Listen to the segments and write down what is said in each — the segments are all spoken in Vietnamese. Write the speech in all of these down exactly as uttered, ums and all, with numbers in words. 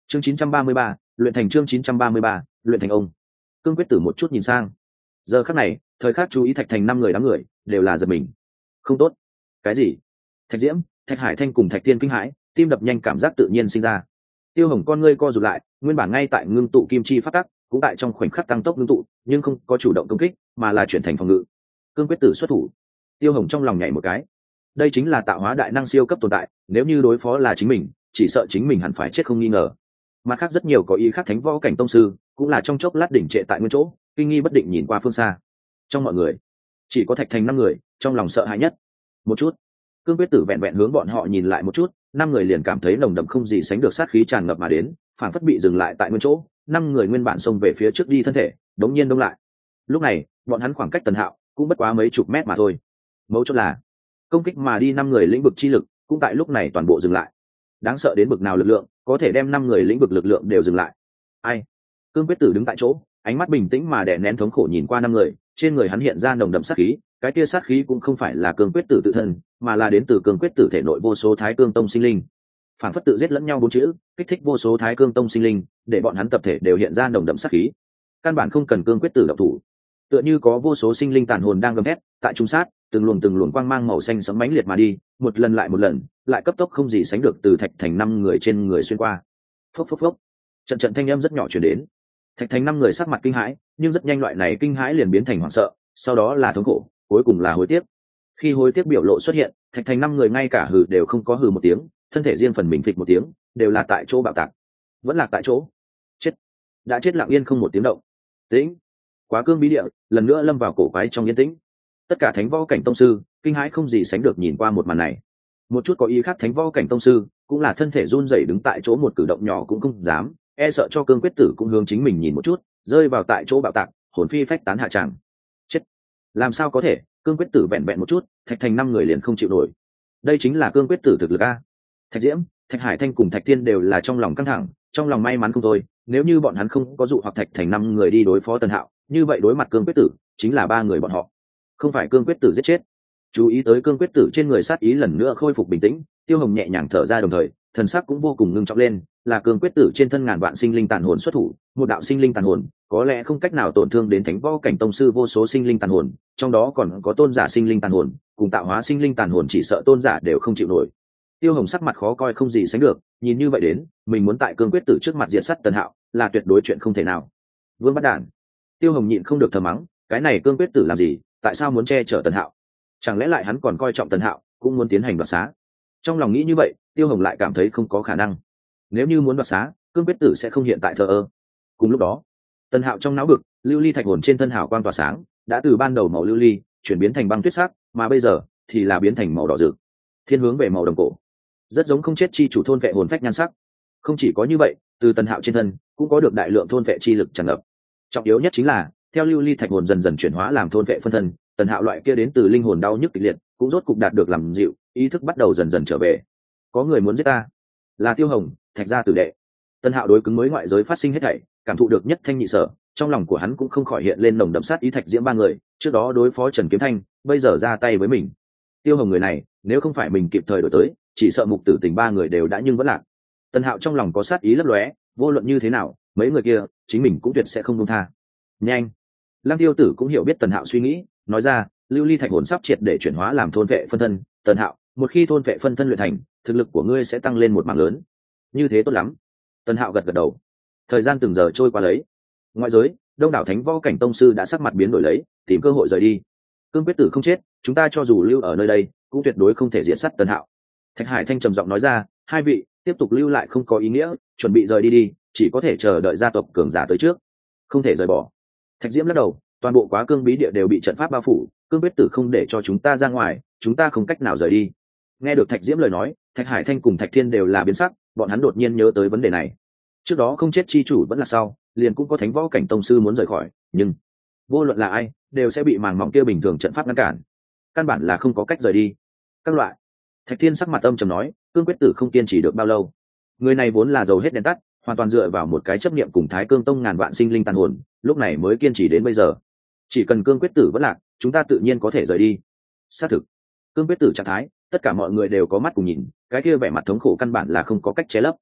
chương chín trăm ba mươi ba, luyện thành chương chín trăm ba mươi ba, luyện thành ông. Cương Quyết Tử một chút nhìn sang. Giờ khắc này, thời khắc chú ý Thạch Thành năm người đám người, đều là giật mình. Không tốt. Cái gì? Thạch Diễm, Thạch Hải Thanh cùng Thạch Tiên kinh hãi, tim đập nhanh cảm giác tự nhiên sinh ra. Tiêu Hồng con ngươi co rụt lại, nguyên bản ngay tại ngưng tụ kim chi phát tắc, cũng tại trong khoảnh khắc tăng tốc ngưng tụ, nhưng không có chủ động công kích, mà là chuyển thành phòng ngự. Cương Quyết Tử xuất thủ. Tiêu Hồng trong lòng nhảy một cái. Đây chính là tạo hóa đại năng siêu cấp tồn tại, nếu như đối phó là chính mình, chỉ sợ chính mình hẳn phải chết không nghi ngờ. Mặt khác rất nhiều có ý khác thánh võ cảnh tông sư, cũng là trong chốc lát đỉnh trệ tại nguyên chỗ, kinh nghi bất định nhìn qua phương xa. Trong mọi người, chỉ có Thạch Thành năm người, trong lòng sợ hãi nhất. Một chút, Cương Quyết Tử vẹn vẹn hướng bọn họ nhìn lại một chút, năm người liền cảm thấy nồng đậm không gì sánh được sát khí tràn ngập mà đến, phản phất bị dừng lại tại nguyên chỗ. Năm người nguyên bản xông về phía trước đi thân thể, đống nhiên đông lại. Lúc này, bọn hắn khoảng cách Tần Hạo cũng bất quá mấy chục mét mà thôi. Mấu chốt là, công kích mà đi năm người lĩnh vực chi lực, cũng tại lúc này toàn bộ dừng lại. Đáng sợ đến bực nào lực lượng, có thể đem năm người lĩnh vực lực lượng đều dừng lại. Ai? Cương Quyết Tử đứng tại chỗ, ánh mắt bình tĩnh mà đè nén thống khổ nhìn qua năm người, trên người hắn hiện ra nồng đậm sát khí, cái kia sát khí cũng không phải là Cương Quyết Tử tự thân, mà là đến từ Cương Quyết Tử thể nội vô số Thái Cương Tông sinh linh. Phản phất tự giết lẫn nhau bốn chữ, kích thích vô số Thái Cương Tông sinh linh, để bọn hắn tập thể đều hiện ra nồng đậm sát khí. Căn bản không cần Cương Quyết Tử động thủ, tựa như có vô số sinh linh tàn hồn đang gầm thét, tại trung sát, từng luồng từng luồng quang mang màu xanh sẫm mãnh liệt mà đi, một lần lại một lần, lại cấp tốc không gì sánh được từ Thạch Thành năm người trên người xuyên qua. Phốc phốc phốc. Trận trận thanh âm rất nhỏ truyền đến. Thạch Thành năm người sắc mặt kinh hãi, nhưng rất nhanh loại này kinh hãi liền biến thành hoảng sợ, sau đó là thống khổ, cuối cùng là hối tiếc. Khi hối tiếc biểu lộ xuất hiện, Thạch Thành năm người ngay cả hừ đều không có hừ một tiếng, thân thể riêng phần mình phịch một tiếng, đều là tại chỗ bạo tạc. Vẫn là tại chỗ. Chết. Đã chết lặng yên không một tiếng động. Tĩnh. Quá cương bí địa, lần nữa lâm vào cổ quái trong yên tĩnh. Tất cả thánh võ cảnh tông sư, kinh hãi không gì sánh được nhìn qua một màn này. Một chút có ý khác thánh võ cảnh tông sư, cũng là thân thể run rẩy đứng tại chỗ, một cử động nhỏ cũng không dám, e sợ cho Cương Quyết Tử cũng hướng chính mình nhìn một chút, rơi vào tại chỗ bạo tạc, hồn phi phách tán hạ tràng. Chết. Làm sao có thể? Cương Quyết Tử vẹn vẹn một chút, Thạch Thành năm người liền không chịu nổi. Đây chính là Cương Quyết Tử thực lực a. Thạch Diễm, Thạch Hải Thanh cùng Thạch Tiên đều là trong lòng căng thẳng, trong lòng may mắn không thôi, nếu như bọn hắn không có dụ hoặc Thạch Thành năm người đi đối phó Tần Hạo, như vậy đối mặt Cương Quyết Tử chính là ba người bọn họ, không phải Cương Quyết Tử giết chết. Chú ý tới Cương Quyết Tử trên người sát ý lần nữa khôi phục bình tĩnh, Tiêu Hồng nhẹ nhàng thở ra, đồng thời thần sắc cũng vô cùng ngưng trọng lên, là Cương Quyết Tử trên thân ngàn vạn sinh linh tàn hồn xuất thủ, một đạo sinh linh tàn hồn có lẽ không cách nào tổn thương đến thánh võ cảnh tông sư vô số sinh linh tàn hồn, trong đó còn có tôn giả sinh linh tàn hồn, cùng tạo hóa sinh linh tàn hồn chỉ sợ tôn giả đều không chịu nổi. Tiêu Hồng sắc mặt khó coi không gì sánh được, nhìn như vậy đến, mình muốn tại Cương Quyết Tử trước mặt diệt sát Tần Hạo, là tuyệt đối chuyện không thể nào. Vương bắt đản. Tiêu Hồng nhịn không được thầm mắng, cái này Cương Quyết Tử làm gì, tại sao muốn che chở Tần Hạo? Chẳng lẽ lại hắn còn coi trọng Tần Hạo, cũng muốn tiến hành đoạt xá? Trong lòng nghĩ như vậy, Tiêu Hồng lại cảm thấy không có khả năng. Nếu như muốn đoạt xá, Cương Quyết Tử sẽ không hiện tại thờ ơ. Cùng lúc đó, Tần Hạo trong não bực, lưu ly thạch hồn trên thân hào quang tỏa sáng, đã từ ban đầu màu lưu ly chuyển biến thành băng tuyết sắc, mà bây giờ thì là biến thành màu đỏ rực, thiên hướng về màu đồng cổ, rất giống không chết chi chủ thôn vệ hồn phách nhan sắc. Không chỉ có như vậy, từ Tần Hạo trên thân cũng có được đại lượng thôn vệ chi lực tràn ngập. Trọng yếu nhất chính là, theo lưu ly thạch hồn dần dần chuyển hóa làm thôn vệ phân thân, Tần Hạo loại kia đến từ linh hồn đau nhức kịch liệt cũng rốt cục đạt được làm dịu, ý thức bắt đầu dần dần trở về. Có người muốn giết ta, là Tiêu Hồng, Thạch gia tử đệ. Tần Hạo đối cứng mới ngoại giới phát sinh hết thảy, cảm thụ được nhất thanh nhị sở, trong lòng của hắn cũng không khỏi hiện lên nồng đậm sát ý. Thạch Diễm ba người trước đó đối phó Trần Kiếm Thanh, bây giờ ra tay với mình. Tiêu Hồng người này, nếu không phải mình kịp thời đổi tới, chỉ sợ mục tử tình ba người đều đã nhưng vẫn lạc. Tần Hạo trong lòng có sát ý lấp lóe, vô luận như thế nào, mấy người kia, chính mình cũng tuyệt sẽ không buông tha. Nhanh. Lăng Tiêu Tử cũng hiểu biết Tần Hạo suy nghĩ, nói ra, lưu ly thạch hồn sắp triệt để chuyển hóa làm thôn vệ phân thân. Tần Hạo, một khi thôn vệ phân thân luyện thành, thực lực của ngươi sẽ tăng lên một mảng lớn. Như thế tốt lắm. Tần Hạo gật gật đầu. Thời gian từng giờ trôi qua lấy. Ngoại giới, đông đảo thánh võ cảnh tông sư đã sắc mặt biến đổi lấy, tìm cơ hội rời đi. Cương Quyết Tử không chết, chúng ta cho dù lưu ở nơi đây, cũng tuyệt đối không thể diệt sát Tần Hạo. Thạch Hải Thanh trầm giọng nói ra, hai vị tiếp tục lưu lại không có ý nghĩa, chuẩn bị rời đi đi, chỉ có thể chờ đợi gia tộc cường giả tới trước, không thể rời bỏ. Thạch Diễm lắc đầu, toàn bộ Quá Cương bí địa đều bị trận pháp bao phủ, Cương Quyết Tử không để cho chúng ta ra ngoài, chúng ta không cách nào rời đi. Nghe được Thạch Diễm lời nói, Thạch Hải Thanh cùng Thạch Thiên đều là biến sắc, bọn hắn đột nhiên nhớ tới vấn đề này. Trước đó không chết chi chủ vẫn là sau, liền cũng có thánh võ cảnh tông sư muốn rời khỏi, nhưng vô luận là ai, đều sẽ bị màng mỏng kia bình thường trận pháp ngăn cản, căn bản là không có cách rời đi. Các loại. Thạch Thiên sắc mặt âm trầm nói, Cương Quyết Tử không kiên trì được bao lâu. Người này vốn là dầu hết đèn tắt, hoàn toàn dựa vào một cái chấp niệm cùng Thái Cương Tông ngàn vạn sinh linh tàn hồn, lúc này mới kiên trì đến bây giờ. Chỉ cần Cương Quyết Tử vẫn lạc, chúng ta tự nhiên có thể rời đi. Xác thực, Cương Quyết Tử trạng thái, tất cả mọi người đều có mắt cùng nhìn, cái kia vẻ mặt thống khổ căn bản là không có cách che lấp.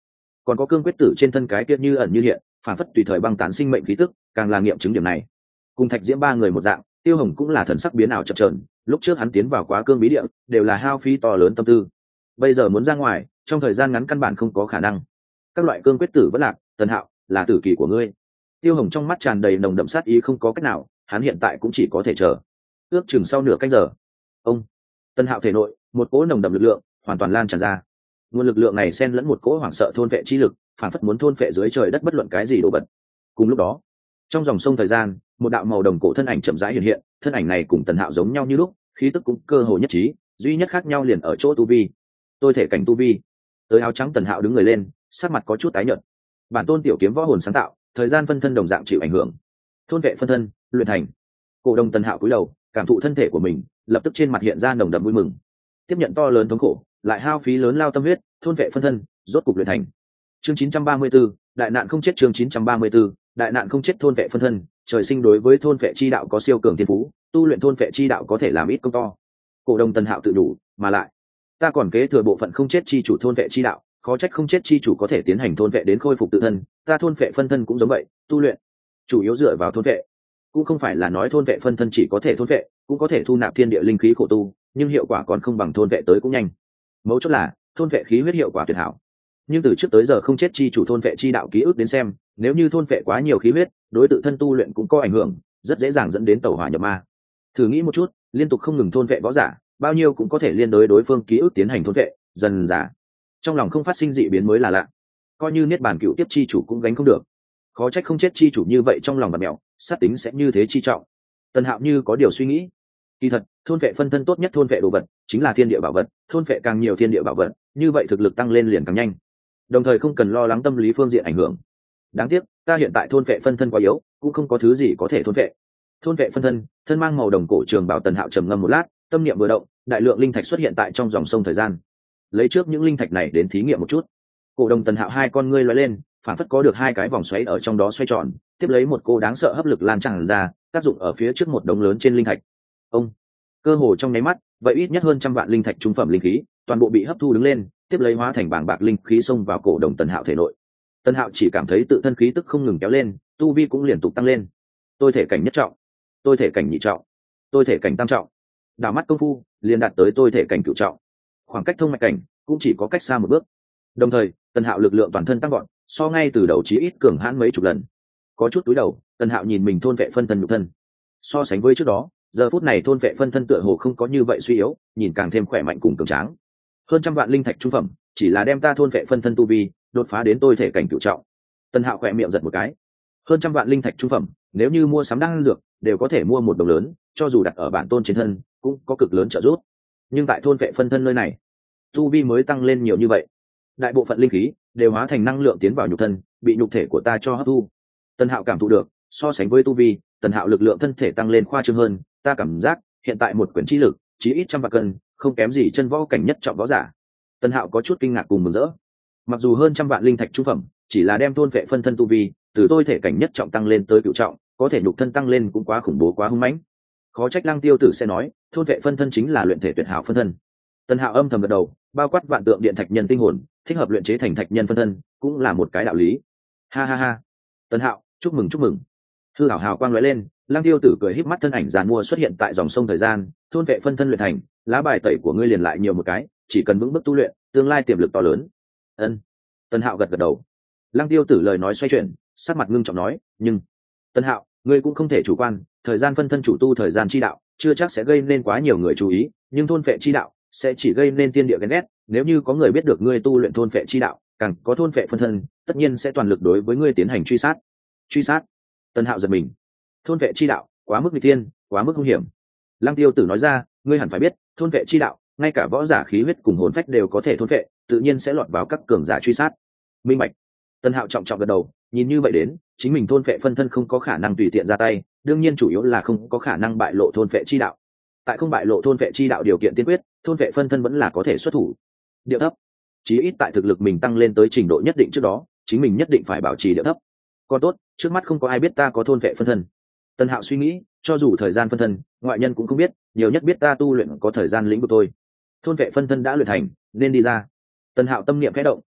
còn có cương quyết tử trên thân cái kia như ẩn như hiện phản phất tùy thời băng tán sinh mệnh khí tức càng là nghiệm chứng điểm này. Cùng Thạch Diễm ba người một dạng, Tiêu Hồng cũng là thần sắc biến ảo chập chờn. Lúc trước hắn tiến vào quá cương bí địa đều là hao phí to lớn tâm tư, bây giờ muốn ra ngoài trong thời gian ngắn căn bản không có khả năng. Các loại cương quyết tử vẫn lạc, Tần Hạo là tử kỳ của ngươi. Tiêu Hồng trong mắt tràn đầy nồng đậm sát ý, không có cách nào, hắn hiện tại cũng chỉ có thể chờ. Ước chừng sau nửa canh giờ, ông Tần Hạo thể nội một cỗ nồng đậm lực lượng hoàn toàn lan tràn ra. Nguồn lực lượng này xen lẫn một cỗ hoảng sợ thôn vệ chi lực, phản phất muốn thôn vệ dưới trời đất bất luận cái gì đồ vật. Cùng lúc đó, trong dòng sông thời gian, một đạo màu đồng cổ thân ảnh chậm rãi hiện hiện, thân ảnh này cùng Tần Hạo giống nhau như lúc, khí tức cũng cơ hồ nhất trí, duy nhất khác nhau liền ở chỗ tu vi. Tôi thể cảnh tu vi. Tới áo trắng Tần Hạo đứng người lên, sắc mặt có chút tái nhợt. Bản tôn tiểu kiếm võ hồn sáng tạo, thời gian phân thân đồng dạng chịu ảnh hưởng. Thôn vệ phân thân, luyện thành. Cổ đồng Tần Hạo cúi đầu, cảm thụ thân thể của mình, lập tức trên mặt hiện ra nồng đậm vui mừng. Tiếp nhận to lớn thống khổ, lại hao phí lớn lao tâm huyết, thôn vệ phân thân, rốt cục luyện thành. Chương chín trăm ba mươi 4, đại nạn không chết. Chương chín trăm ba mươi 4, đại nạn không chết. Thôn vệ phân thân, trời sinh đối với thôn vệ chi đạo có siêu cường thiên phú, tu luyện thôn vệ chi đạo có thể làm ít công to. Cổ đồng Tần Hạo tự đủ, mà lại ta còn kế thừa bộ phận không chết chi chủ thôn vệ chi đạo, khó trách không chết chi chủ có thể tiến hành thôn vệ đến khôi phục tự thân, ta thôn vệ phân thân cũng giống vậy, tu luyện chủ yếu dựa vào thôn vệ. Cũng không phải là nói thôn vệ phân thân chỉ có thể thôn vệ, cũng có thể thu nạp thiên địa linh khí khổ tu, nhưng hiệu quả còn không bằng thôn vệ tới cũng nhanh. Mấu chốt là thôn vệ khí huyết hiệu quả tuyệt hảo, nhưng từ trước tới giờ không chết chi chủ thôn vệ chi đạo ký ức đến xem, nếu như thôn vệ quá nhiều khí huyết, đối tự thân tu luyện cũng có ảnh hưởng, rất dễ dàng dẫn đến tẩu hỏa nhập ma. Thử nghĩ một chút, liên tục không ngừng thôn vệ võ giả, bao nhiêu cũng có thể liên đối đối phương ký ức tiến hành thôn vệ, dần dà trong lòng không phát sinh dị biến mới là lạ. Coi như niết bàn cựu tiếp chi chủ cũng gánh không được, khó trách không chết chi chủ như vậy trong lòng bạt mẹo, sát tính sẽ như thế chi trọng. Tần Hạo như có điều suy nghĩ. Kỳ thật, thôn vệ phân thân tốt nhất thôn vệ đồ vật chính là thiên địa bảo vật, thôn vệ càng nhiều thiên địa bảo vật, như vậy thực lực tăng lên liền càng nhanh, đồng thời không cần lo lắng tâm lý phương diện ảnh hưởng. Đáng tiếc, ta hiện tại thôn vệ phân thân quá yếu, cũng không có thứ gì có thể thôn vệ. Thôn vệ phân thân, thân mang màu đồng cổ trường bảo. Tần Hạo trầm ngâm một lát, tâm niệm vừa động, đại lượng linh thạch xuất hiện tại trong dòng sông thời gian. Lấy trước những linh thạch này đến thí nghiệm một chút. Cổ đồng Tần Hạo hai con ngươi lóe lên, phản phất có được hai cái vòng xoáy ở trong đó xoay tròn, tiếp lấy một cô đáng sợ hấp lực lan tràn ra, tác dụng ở phía trước một đống lớn trên linh thạch. Ông cơ hồ trong nháy mắt, vậy ít nhất hơn trăm vạn linh thạch trung phẩm linh khí, toàn bộ bị hấp thu đứng lên, tiếp lấy hóa thành bảng bạc linh khí xông vào cổ đồng Tần Hạo thể nội. Tần Hạo chỉ cảm thấy tự thân khí tức không ngừng kéo lên, tu vi cũng liên tục tăng lên. Tôi thể cảnh nhất trọng, tôi thể cảnh nhị trọng, tôi thể cảnh tam trọng, đảo mắt công phu liền đạt tới tôi thể cảnh cửu trọng. Khoảng cách thông mạch cảnh cũng chỉ có cách xa một bước. Đồng thời, Tần Hạo lực lượng toàn thân tăng gọn, so ngay từ đầu chí ít cường hãn mấy chục lần. Có chút túi đầu, Tần Hạo nhìn mình thôn vệ phân thân nhục thân. So sánh với trước đó, giờ phút này thôn vệ phân thân tựa hồ không có như vậy suy yếu, nhìn càng thêm khỏe mạnh cùng cường tráng. Hơn trăm vạn linh thạch trung phẩm, chỉ là đem ta thôn vệ phân thân tu vi đột phá đến tôi thể cảnh cửu trọng. Tần Hạo khỏe miệng giật một cái. Hơn trăm vạn linh thạch trung phẩm, nếu như mua sắm đan dược, đều có thể mua một đồng lớn, cho dù đặt ở bản tôn trên thân, cũng có cực lớn trợ giúp. Nhưng tại thôn vệ phân thân nơi này, tu vi mới tăng lên nhiều như vậy, đại bộ phận linh khí đều hóa thành năng lượng tiến vào nhục thân, bị nhục thể của ta cho hấp thu. Tần Hạo cảm thụ được, so sánh với tu vi, Tần Hạo lực lượng thân thể tăng lên khoa trương hơn, ta cảm giác hiện tại một quyển chi lực chí ít trăm vạn cân, không kém gì chân võ cảnh nhất trọng võ giả. Tần Hạo có chút kinh ngạc cùng mừng rỡ. Mặc dù hơn trăm vạn linh thạch trung phẩm, chỉ là đem thôn vệ phân thân tu vi từ tôi thể cảnh nhất trọng tăng lên tới cửu trọng, có thể nhục thân tăng lên cũng quá khủng bố quá hung mãnh. Khó trách Lăng Tiêu Tử sẽ nói, thôn vệ phân thân chính là luyện thể tuyệt hảo phân thân. Tần Hạo âm thầm gật đầu, bao quát vạn tượng điện thạch nhân tinh hồn, thích hợp luyện chế thành thạch nhân phân thân, cũng là một cái đạo lý. Ha ha ha. Tần Hạo, chúc mừng chúc mừng. Hư hảo hào quang lóe lên, Lăng Tiêu Tử cười híp mắt, thân ảnh giàn mua xuất hiện tại dòng sông thời gian, thôn vệ phân thân luyện thành, lá bài tẩy của ngươi liền lại nhiều một cái, chỉ cần vững bước tu luyện, tương lai tiềm lực to lớn. Ân. Tần Hạo gật gật đầu. Lăng Tiêu Tử lời nói xoay chuyển, sắc mặt ngưng trọng nói, nhưng Tần Hạo, ngươi cũng không thể chủ quan, thời gian phân thân chủ tu thời gian chi đạo, chưa chắc sẽ gây nên quá nhiều người chú ý, nhưng thôn vệ chi đạo sẽ chỉ gây nên tiên địa ghen ghét. Nếu như có người biết được ngươi tu luyện thôn vệ chi đạo, càng có thôn vệ phân thân, tất nhiên sẽ toàn lực đối với ngươi tiến hành truy sát. Truy sát? Tần Hạo giật mình. Thôn vệ chi đạo quá mức nguy tiên, quá mức nguy hiểm. Lăng Tiêu Tử nói ra, ngươi hẳn phải biết, thôn vệ chi đạo, ngay cả võ giả khí huyết cùng hồn phách đều có thể thôn vệ, tự nhiên sẽ lọt vào các cường giả truy sát. Minh bạch. Tần Hạo trọng trọng gật đầu, nhìn như vậy đến, chính mình thôn vệ phân thân không có khả năng tùy tiện ra tay, đương nhiên chủ yếu là không có khả năng bại lộ thôn vệ chi đạo. Tại không bại lộ thôn vệ chi đạo điều kiện tiên quyết, thôn vệ phân thân vẫn là có thể xuất thủ. Điệu thấp, chí ít tại thực lực mình tăng lên tới trình độ nhất định trước đó, chính mình nhất định phải bảo trì điệu thấp. Còn tốt, trước mắt không có ai biết ta có thôn vệ phân thân. Tần Hạo suy nghĩ, cho dù thời gian phân thân, ngoại nhân cũng không biết, nhiều nhất biết ta tu luyện có thời gian lĩnh vực thôi. Thôn vệ phân thân đã luyện thành, nên đi ra. Tần Hạo tâm niệm khẽ động,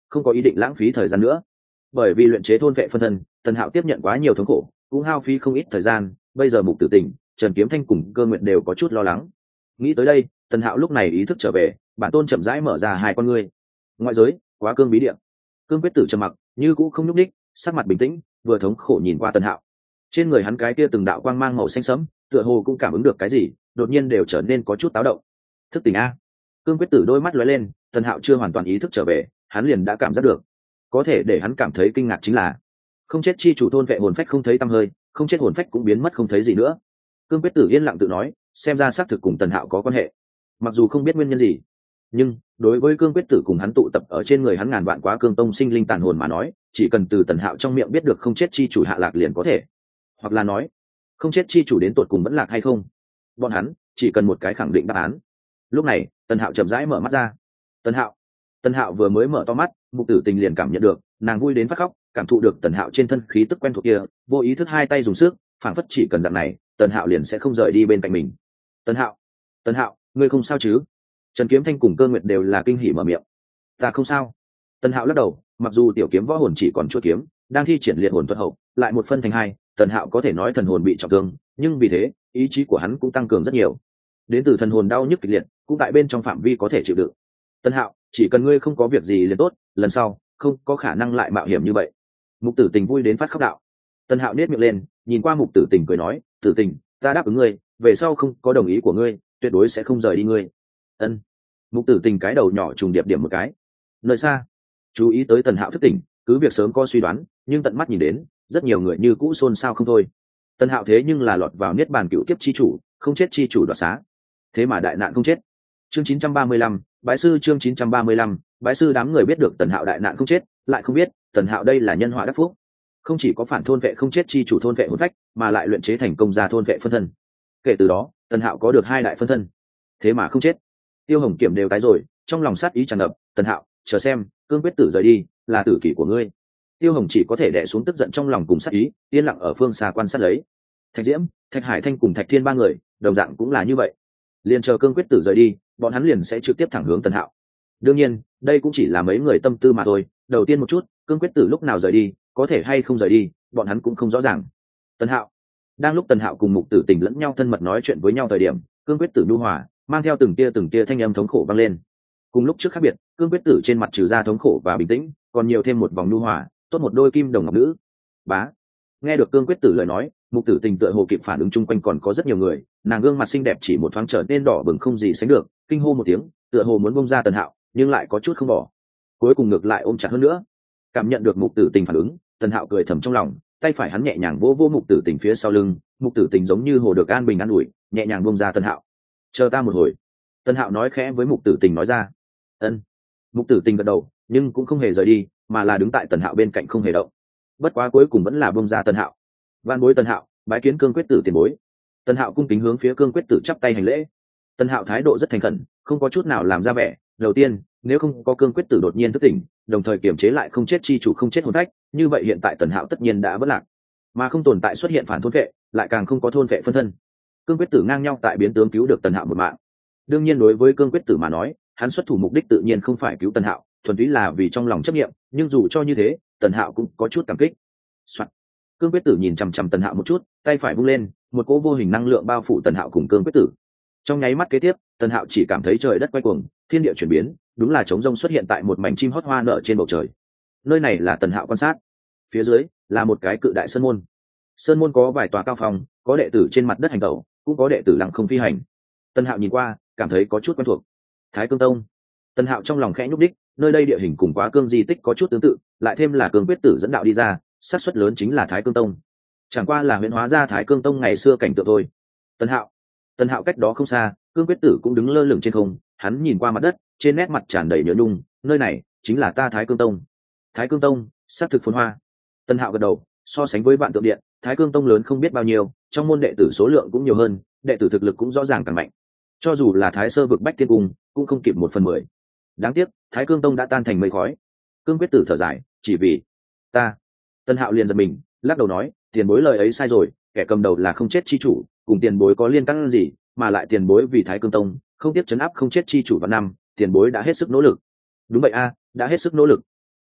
không có ý định lãng phí thời gian nữa. Bởi vì luyện chế thôn vệ phân thân, Tần Hạo tiếp nhận quá nhiều thống khổ, cũng hao phí không ít thời gian, bây giờ Mục Tử Tình, Trần Kiếm Thanh cùng Cơ Nguyệt đều có chút lo lắng. Nghĩ tới đây, Tần Hạo lúc này ý thức trở về, bản tôn chậm rãi mở ra hai con ngươi. Ngoại giới, quá cương bí địa. Cương Quyết Tử trầm mặc, như cũ không nhúc nhích, sắc mặt bình tĩnh, vừa thống khổ nhìn qua Tần Hạo. Trên người hắn cái kia từng đạo quang mang màu xanh sẫm, tựa hồ cũng cảm ứng được cái gì, đột nhiên đều trở nên có chút táo động. Thức tỉnh a. Cương Quyết Tử đôi mắt lóe lên, Tần Hạo chưa hoàn toàn ý thức trở về, hắn liền đã cảm giác được. Có thể để hắn cảm thấy kinh ngạc chính là, không chết chi chủ thôn vệ hồn phách không thấy tăm hơi, không chết hồn phách cũng biến mất không thấy gì nữa. Cương Quyết Tử yên lặng tự nói, xem ra xác thực cùng Tần Hạo có quan hệ. Mặc dù không biết nguyên nhân gì, nhưng đối với Cương Quyết Tử cùng hắn tụ tập ở trên người hắn ngàn vạn quá cương tông sinh linh tàn hồn mà nói, chỉ cần từ Tần Hạo trong miệng biết được không chết chi chủ hạ lạc liền có thể. Hoặc là nói, không chết chi chủ đến tột cùng vẫn lạc hay không, bọn hắn chỉ cần một cái khẳng định đáp án. Lúc này, Tần Hạo chậm rãi mở mắt ra. Tần Hạo. Tần Hạo vừa mới mở to mắt, Mục Tử Tình liền cảm nhận được, nàng vui đến phát khóc, cảm thụ được Tần Hạo trên thân khí tức quen thuộc kia, vô ý thức hai tay dùng sức, phảng phất chỉ cần dạng này, Tần Hạo liền sẽ không rời đi bên cạnh mình. Tần Hạo, Tần Hạo, ngươi không sao chứ? Trần Kiếm Thanh cùng Cơ Nguyệt đều là kinh hỉ mở miệng. Ta không sao. Tần Hạo lắc đầu, mặc dù tiểu kiếm võ hồn chỉ còn chuôi kiếm, đang thi triển liệt hồn thuật hậu, lại một phân thành hai, Tần Hạo có thể nói thần hồn bị trọng thương, nhưng vì thế, ý chí của hắn cũng tăng cường rất nhiều. Đến từ thần hồn đau nhức kịch liệt, cũng tại bên trong phạm vi có thể chịu đựng. Tần Hạo, chỉ cần ngươi không có việc gì liền tốt, lần sau không có khả năng lại mạo hiểm như vậy. Mục Tử Tình vui đến phát khóc đạo. Tần Hạo nét miệng lên, nhìn qua Mục Tử Tình cười nói, Tử Tình, ta đáp ứng ngươi, về sau không có đồng ý của ngươi, tuyệt đối sẽ không rời đi ngươi. Ân. Mục Tử Tình cái đầu nhỏ trùng điệp điểm một cái. Nơi xa, chú ý tới Tần Hạo thức tỉnh, cứ việc sớm có suy đoán, nhưng tận mắt nhìn đến, rất nhiều người như cũ xôn xao không thôi. Tần Hạo thế nhưng là lọt vào niết bàn cựu kiếp chi chủ, không chết chi chủ đoạt xá, thế mà đại nạn không chết. Chương chín trăm ba mươi lăm, bái sư chương chín trăm ba mươi lăm, bái sư đám người biết được Tần Hạo đại nạn không chết, lại không biết, Tần Hạo đây là nhân họa đắc phúc. Không chỉ có phản thôn vệ không chết chi chủ thôn vệ hồn phách, mà lại luyện chế thành công ra thôn vệ phân thân. Kể từ đó, Tần Hạo có được hai đại phân thân, thế mà không chết. Tiêu Hồng Kiểm đều tái rồi, trong lòng sát ý tràn ngập, Tần Hạo, chờ xem, Cương Quyết Tử rời đi, là tử kỷ của ngươi. Tiêu Hồng chỉ có thể đè xuống tức giận trong lòng cùng sát ý, yên lặng ở phương xa quan sát lấy. Thạch Diễm, Thạch Hải Thanh cùng Thạch Thiên ba người, đồng dạng cũng là như vậy. Liền chờ Cương Quyết Tử rời đi, bọn hắn liền sẽ trực tiếp thẳng hướng Tần Hạo. Đương nhiên, đây cũng chỉ là mấy người tâm tư mà thôi. Đầu tiên một chút, Cương Quyết Tử lúc nào rời đi, có thể hay không rời đi, bọn hắn cũng không rõ ràng. Tần Hạo. Đang lúc Tần Hạo cùng Mục Tử Tình lẫn nhau thân mật nói chuyện với nhau thời điểm, Cương Quyết Tử nhu hòa, mang theo từng tia từng tia thanh âm thống khổ vang lên. Cùng lúc trước khác biệt, Cương Quyết Tử trên mặt trừ ra thống khổ và bình tĩnh, còn nhiều thêm một vòng nhu hòa, tốt một đôi kim đồng ngọc nữ. Bá. Nghe được Cương Quyết Tử lời nói, Mục Tử Tình tựa hồ kịp phản ứng, chung quanh còn có rất nhiều người, nàng gương mặt xinh đẹp chỉ một thoáng trở nên đỏ bừng không gì sánh được, kinh hô một tiếng, tựa hồ muốn bông ra Tần Hạo, nhưng lại có chút không bỏ. Cuối cùng ngược lại ôm chặt hơn nữa. Cảm nhận được Mục Tử Tình phản ứng, Tần Hạo cười thầm trong lòng, tay phải hắn nhẹ nhàng vỗ vỗ Mục Tử Tình phía sau lưng, Mục Tử Tình giống như hồ được an bình an ủi, nhẹ nhàng bông ra Tần Hạo. Chờ ta một hồi. Tần Hạo nói khẽ với Mục Tử Tình nói ra. Ân. Mục Tử Tình gật đầu, nhưng cũng không hề rời đi, mà là đứng tại Tần Hạo bên cạnh không hề động. Bất quá cuối cùng vẫn là bông ra Tần Hạo. Vạn bối Tần Hạo, bái kiến Cương Quyết Tử tiền bối. Tần Hạo cung kính hướng phía Cương Quyết Tử chắp tay hành lễ. Tần Hạo thái độ rất thành khẩn, không có chút nào làm ra vẻ. Đầu tiên, nếu không có Cương Quyết Tử đột nhiên thức tỉnh, đồng thời kiềm chế lại không chết chi chủ không chết hồn phách, như vậy hiện tại Tần Hạo tất nhiên đã vỡ lạc, mà không tồn tại xuất hiện phản thôn vệ, lại càng không có thôn vệ phân thân. Cương Quyết Tử ngang nhau tại biến tướng cứu được Tần Hạo một mạng. Đương nhiên đối với Cương Quyết Tử mà nói, hắn xuất thủ mục đích tự nhiên không phải cứu Tần Hạo, thuần túy là vì trong lòng chấp niệm, nhưng dù cho như thế, Tần Hạo cũng có chút cảm kích. Soạn. Cương Quyết Tử nhìn chằm chằm Tần Hạo một chút, tay phải vung lên, một cỗ vô hình năng lượng bao phủ Tần Hạo cùng Cương Quyết Tử. Trong nháy mắt kế tiếp, Tần Hạo chỉ cảm thấy trời đất quay cuồng, thiên địa chuyển biến, đúng là trống rông xuất hiện tại một mảnh chim hót hoa nở trên bầu trời. Nơi này là Tần Hạo quan sát, phía dưới là một cái cự đại sơn môn. Sơn môn có vài tòa cao phòng, có đệ tử trên mặt đất hành tẩu, cũng có đệ tử lặng không phi hành. Tần Hạo nhìn qua, cảm thấy có chút quen thuộc. Thái Cương Tông. Tần Hạo trong lòng khẽ nhúc đích, nơi đây địa hình cùng Quá Cương di tích có chút tương tự, lại thêm là Cương Quyết Tử dẫn đạo đi ra, xác suất lớn chính là Thái Cương Tông. Chẳng qua là huyễn hóa ra Thái Cương Tông ngày xưa cảnh tượng thôi. Tần Hạo. Tần Hạo cách đó không xa, Cương Quyết Tử cũng đứng lơ lửng trên không, hắn nhìn qua mặt đất, trên nét mặt tràn đầy nhớ nhung, nơi này chính là ta Thái Cương Tông. Thái Cương Tông, xác thực phồn hoa. Tần Hạo gật đầu, so sánh với Vạn Tượng Điện, Thái Cương Tông lớn không biết bao nhiêu, trong môn đệ tử số lượng cũng nhiều hơn, đệ tử thực lực cũng rõ ràng càng mạnh. Cho dù là Thái Sơ vực Bách Tiên Cung, cũng không kịp một phần mười. Đáng tiếc, Thái Cương Tông đã tan thành mây khói. Cương Quyết Tử thở dài, chỉ vì ta. Tần Hạo liền giật mình, lắc đầu nói, tiền bối lời ấy sai rồi, kẻ cầm đầu là không chết chi chủ, cùng tiền bối có liên căn gì, mà lại tiền bối vì Thái Cương Tông, không tiếp chấn áp không chết chi chủ vào năm, tiền bối đã hết sức nỗ lực. Đúng vậy a, đã hết sức nỗ lực.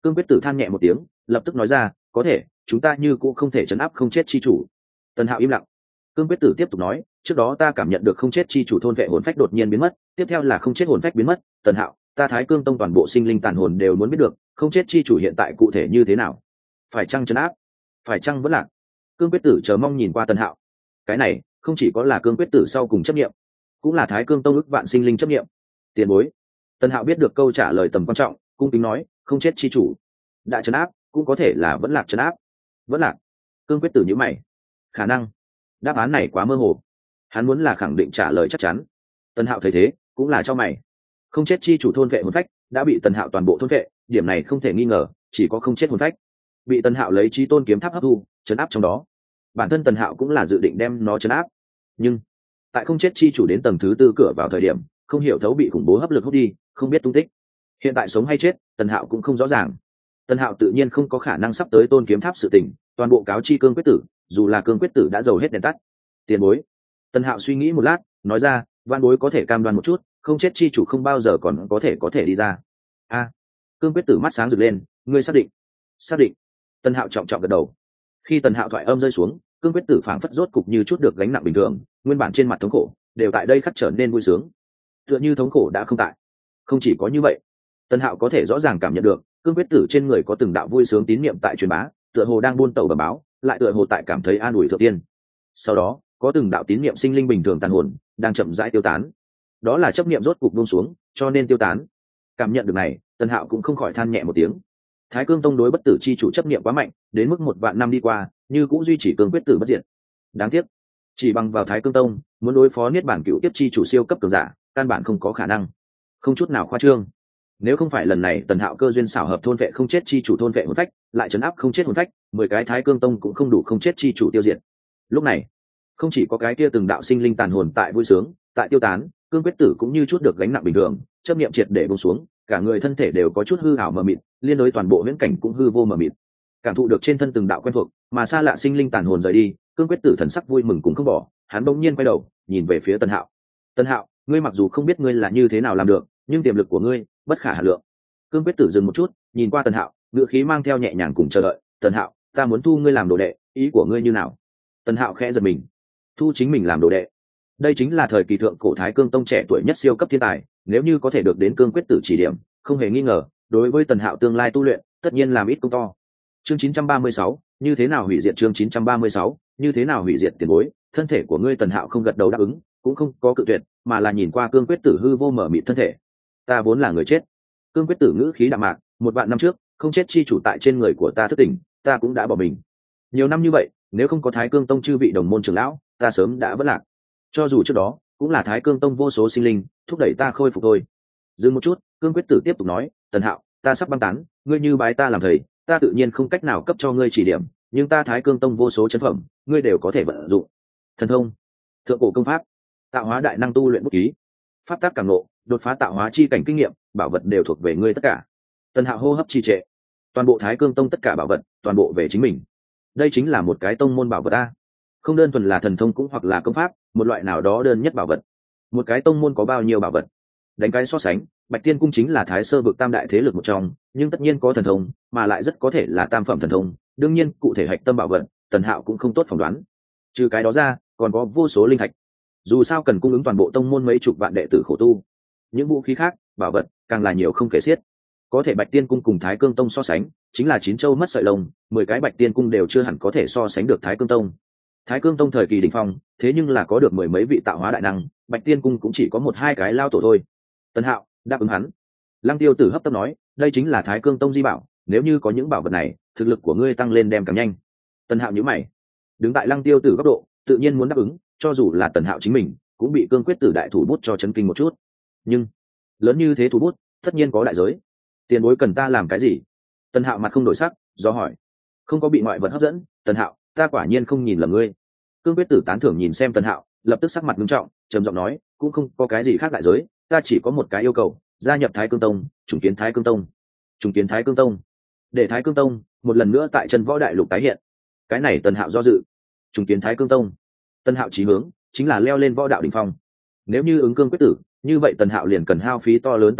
Cương quyết tử than nhẹ một tiếng, lập tức nói ra, có thể, chúng ta như cũng không thể chấn áp không chết chi chủ. Tần Hạo im lặng. Cương quyết tử tiếp tục nói, trước đó ta cảm nhận được không chết chi chủ thôn vệ hồn phách đột nhiên biến mất, tiếp theo là không chết hồn phách biến mất. Tần Hạo, ta Thái Cương Tông toàn bộ sinh linh tàn hồn đều muốn biết được, không chết chi chủ hiện tại cụ thể như thế nào, phải chăng chấn áp, phải chăng vẫn lạc. Cương quyết tử chờ mong nhìn qua Tần Hạo. Cái này không chỉ có là Cương quyết tử sau cùng chấp nghiệm, cũng là Thái Cương Tông ức vạn sinh linh chấp nghiệm. Tiền bối. Tần Hạo biết được câu trả lời tầm quan trọng, cung kính nói, không chết chi chủ đã chấn áp, cũng có thể là vẫn lạc chấn áp. Vẫn lạc. Cương quyết tử nhíu mày. Khả năng. Đáp án này quá mơ hồ, hắn muốn là khẳng định trả lời chắc chắn. Tần Hạo thấy thế cũng là cho mày. Không chết chi chủ thôn vệ hồn phách đã bị Tần Hạo toàn bộ thôn vệ, điểm này không thể nghi ngờ, chỉ có không chết hồn phách bị Tần Hạo lấy chí tôn kiếm tháp hấp thu chấn áp trong đó. Bản thân Tần Hạo cũng là dự định đem nó chấn áp, nhưng tại không chết chi chủ đến tầng thứ tư cửa vào thời điểm, không hiểu thấu bị khủng bố hấp lực hút đi, không biết tung tích. Hiện tại sống hay chết, Tần Hạo cũng không rõ ràng. Tần Hạo tự nhiên không có khả năng sắp tới tôn kiếm tháp sự tình toàn bộ cáo chi Cương quyết tử, dù là Cương quyết tử đã dầu hết đèn tắt. Tiền bối. Tần Hạo suy nghĩ một lát, nói ra, văn bối có thể cam đoan một chút, không chết chi chủ không bao giờ còn có thể có thể đi ra. A. Cương quyết tử mắt sáng rực lên, ngươi xác định? Xác định. Tần Hạo trọng trọng gật đầu. Khi Tần Hạo thoại âm rơi xuống, Cương quyết tử phảng phất rốt cục như chút được gánh nặng bình thường, nguyên bản trên mặt thống khổ đều tại đây khắc trở nên vui sướng, tựa như thống khổ đã không tại. Không chỉ có như vậy, Tần Hạo có thể rõ ràng cảm nhận được Cương quyết tử trên người có từng đạo vui sướng tín niệm tại truyền bá, tựa hồ đang buôn tàu bẩm báo, lại tựa hồ tại cảm thấy an ủi thượng tiên. Sau đó có từng đạo tín niệm sinh linh bình thường tàn hồn đang chậm rãi tiêu tán, đó là chấp niệm rốt cục buông xuống, cho nên tiêu tán. Cảm nhận được này, Tần Hạo cũng không khỏi than nhẹ một tiếng. Thái Cương Tông đối bất tử chi chủ chấp niệm quá mạnh, đến mức một vạn năm đi qua, như cũng duy trì Cương quyết tử bất diệt. Đáng tiếc, chỉ bằng vào Thái Cương Tông, muốn đối phó niết bản cựu tiếp chi chủ siêu cấp cường giả, căn bản không có khả năng. Không chút nào khoa trương. Nếu không phải lần này Tần Hạo cơ duyên xảo hợp thôn vệ không chết chi chủ thôn vệ hồn phách, lại trấn áp không chết hồn phách, mười cái Thái Cương Tông cũng không đủ không chết chi chủ tiêu diệt. Lúc này, không chỉ có cái kia từng đạo sinh linh tàn hồn tại vui sướng, tại tiêu tán, Cương quyết tử cũng như chút được gánh nặng bình thường, chấp niệm triệt để buông xuống, cả người thân thể đều có chút hư ảo mờ mịt, liên đối toàn bộ huyễn cảnh cũng hư vô mờ mịt. Cảm thụ được trên thân từng đạo quen thuộc, mà xa lạ sinh linh tàn hồn rời đi, Cương quyết tử thần sắc vui mừng cũng không bỏ, hắn bỗng nhiên quay đầu, nhìn về phía Tần Hạo. Tần Hạo, ngươi mặc dù không biết ngươi là như thế nào làm được, nhưng tiềm lực của ngươi bất khả hà lượng. Cương quyết tử dừng một chút, nhìn qua Tần Hạo, ngữ khí mang theo nhẹ nhàng cùng chờ đợi. Tần Hạo, ta muốn thu ngươi làm đồ đệ, ý của ngươi như nào? Tần Hạo khẽ giật mình. Thu chính mình làm đồ đệ? Đây chính là thời kỳ thượng cổ Thái Cương Tông trẻ tuổi nhất siêu cấp thiên tài, nếu như có thể được đến Cương quyết tử chỉ điểm, không hề nghi ngờ, đối với Tần Hạo tương lai tu luyện, tất nhiên làm ít công to. Chương chín trăm ba mươi sáu, như thế nào hủy diệt chương chín trăm ba mươi sáu, như thế nào hủy diệt tiền bối? Thân thể của ngươi. Tần Hạo không gật đầu đáp ứng, cũng không có cự tuyệt, mà là nhìn qua Cương quyết tử hư vô mở mịt thân thể. Ta vốn là người chết. Cương quyết tử ngữ khí đạm mạc, một vạn năm trước, không chết chi chủ tại trên người của ta thức tỉnh, ta cũng đã bỏ mình. Nhiều năm như vậy, nếu không có Thái Cương Tông chư vị đồng môn trưởng lão, ta sớm đã vỡ lạc. Cho dù trước đó, cũng là Thái Cương Tông vô số sinh linh thúc đẩy ta khôi phục thôi. Dừng một chút, Cương quyết tử tiếp tục nói, Tần Hạo, ta sắp băng tán, ngươi như bái ta làm thầy, ta tự nhiên không cách nào cấp cho ngươi chỉ điểm, nhưng ta Thái Cương Tông vô số chân phẩm, ngươi đều có thể vận dụng. Thần thông, thượng cổ công pháp, tạo hóa đại năng tu luyện bút ký, pháp tác cảm ngộ, đột phá tạo hóa chi cảnh kinh nghiệm, bảo vật đều thuộc về ngươi tất cả. Tần Hạo hô hấp trì trệ. Toàn bộ Thái Cương Tông tất cả bảo vật, toàn bộ về chính mình. Đây chính là một cái tông môn bảo vật a. Không đơn thuần là thần thông cũng hoặc là công pháp, một loại nào đó đơn nhất bảo vật. Một cái tông môn có bao nhiêu bảo vật? Đánh cái so sánh, Bạch Tiên Cung chính là Thái Sơ vực tam đại thế lực một trong, nhưng tất nhiên có thần thông, mà lại rất có thể là tam phẩm thần thông, đương nhiên, cụ thể hạch tâm bảo vật, Tần Hạo cũng không tốt phỏng đoán. Trừ cái đó ra, còn có vô số linh thạch. Dù sao cần cung ứng toàn bộ tông môn mấy chục vạn đệ tử khổ tu. Những vũ khí khác, bảo vật, càng là nhiều không kể xiết. Có thể Bạch Tiên Cung cùng Thái Cương Tông so sánh, chính là chín châu mất sợi lông, mười cái Bạch Tiên Cung đều chưa hẳn có thể so sánh được Thái Cương Tông. Thái Cương Tông thời kỳ đỉnh phong, thế nhưng là có được mười mấy vị tạo hóa đại năng, Bạch Tiên Cung cũng chỉ có một hai cái lao tổ thôi. Tần Hạo đáp ứng hắn. Lăng Tiêu Tử hấp tấp nói, đây chính là Thái Cương Tông di bảo, nếu như có những bảo vật này, thực lực của ngươi tăng lên đem càng nhanh. Tần Hạo nhíu mày. Đứng tại Lăng Tiêu Tử góc độ, tự nhiên muốn đáp ứng, cho dù là Tần Hạo chính mình, cũng bị Cương quyết tử đại thủ bút cho chấn kinh một chút. Nhưng lớn như thế thủ bút, tất nhiên có đại giới. Tiền bối cần ta làm cái gì? Tần Hạo mặt không đổi sắc, do hỏi. Không có bị ngoại vật hấp dẫn. Tần Hạo, ta quả nhiên không nhìn lầm ngươi. Cương quyết tử tán thưởng nhìn xem Tần Hạo, lập tức sắc mặt nghiêm trọng, trầm giọng nói, cũng không có cái gì khác đại giới, ta chỉ có một cái yêu cầu, gia nhập Thái Cương Tông, trùng kiến Thái Cương Tông. Trùng kiến Thái Cương Tông? Để Thái Cương Tông một lần nữa tại chân võ đại lục tái hiện. Cái này Tần Hạo do dự. Trùng kiến Thái Cương Tông? Tần Hạo chí hướng chính là leo lên võ đạo đỉnh phong. Nếu như ứng Cương quyết tử, như vậy Tần Hạo liền cần hao phí to lớn tâm huyết,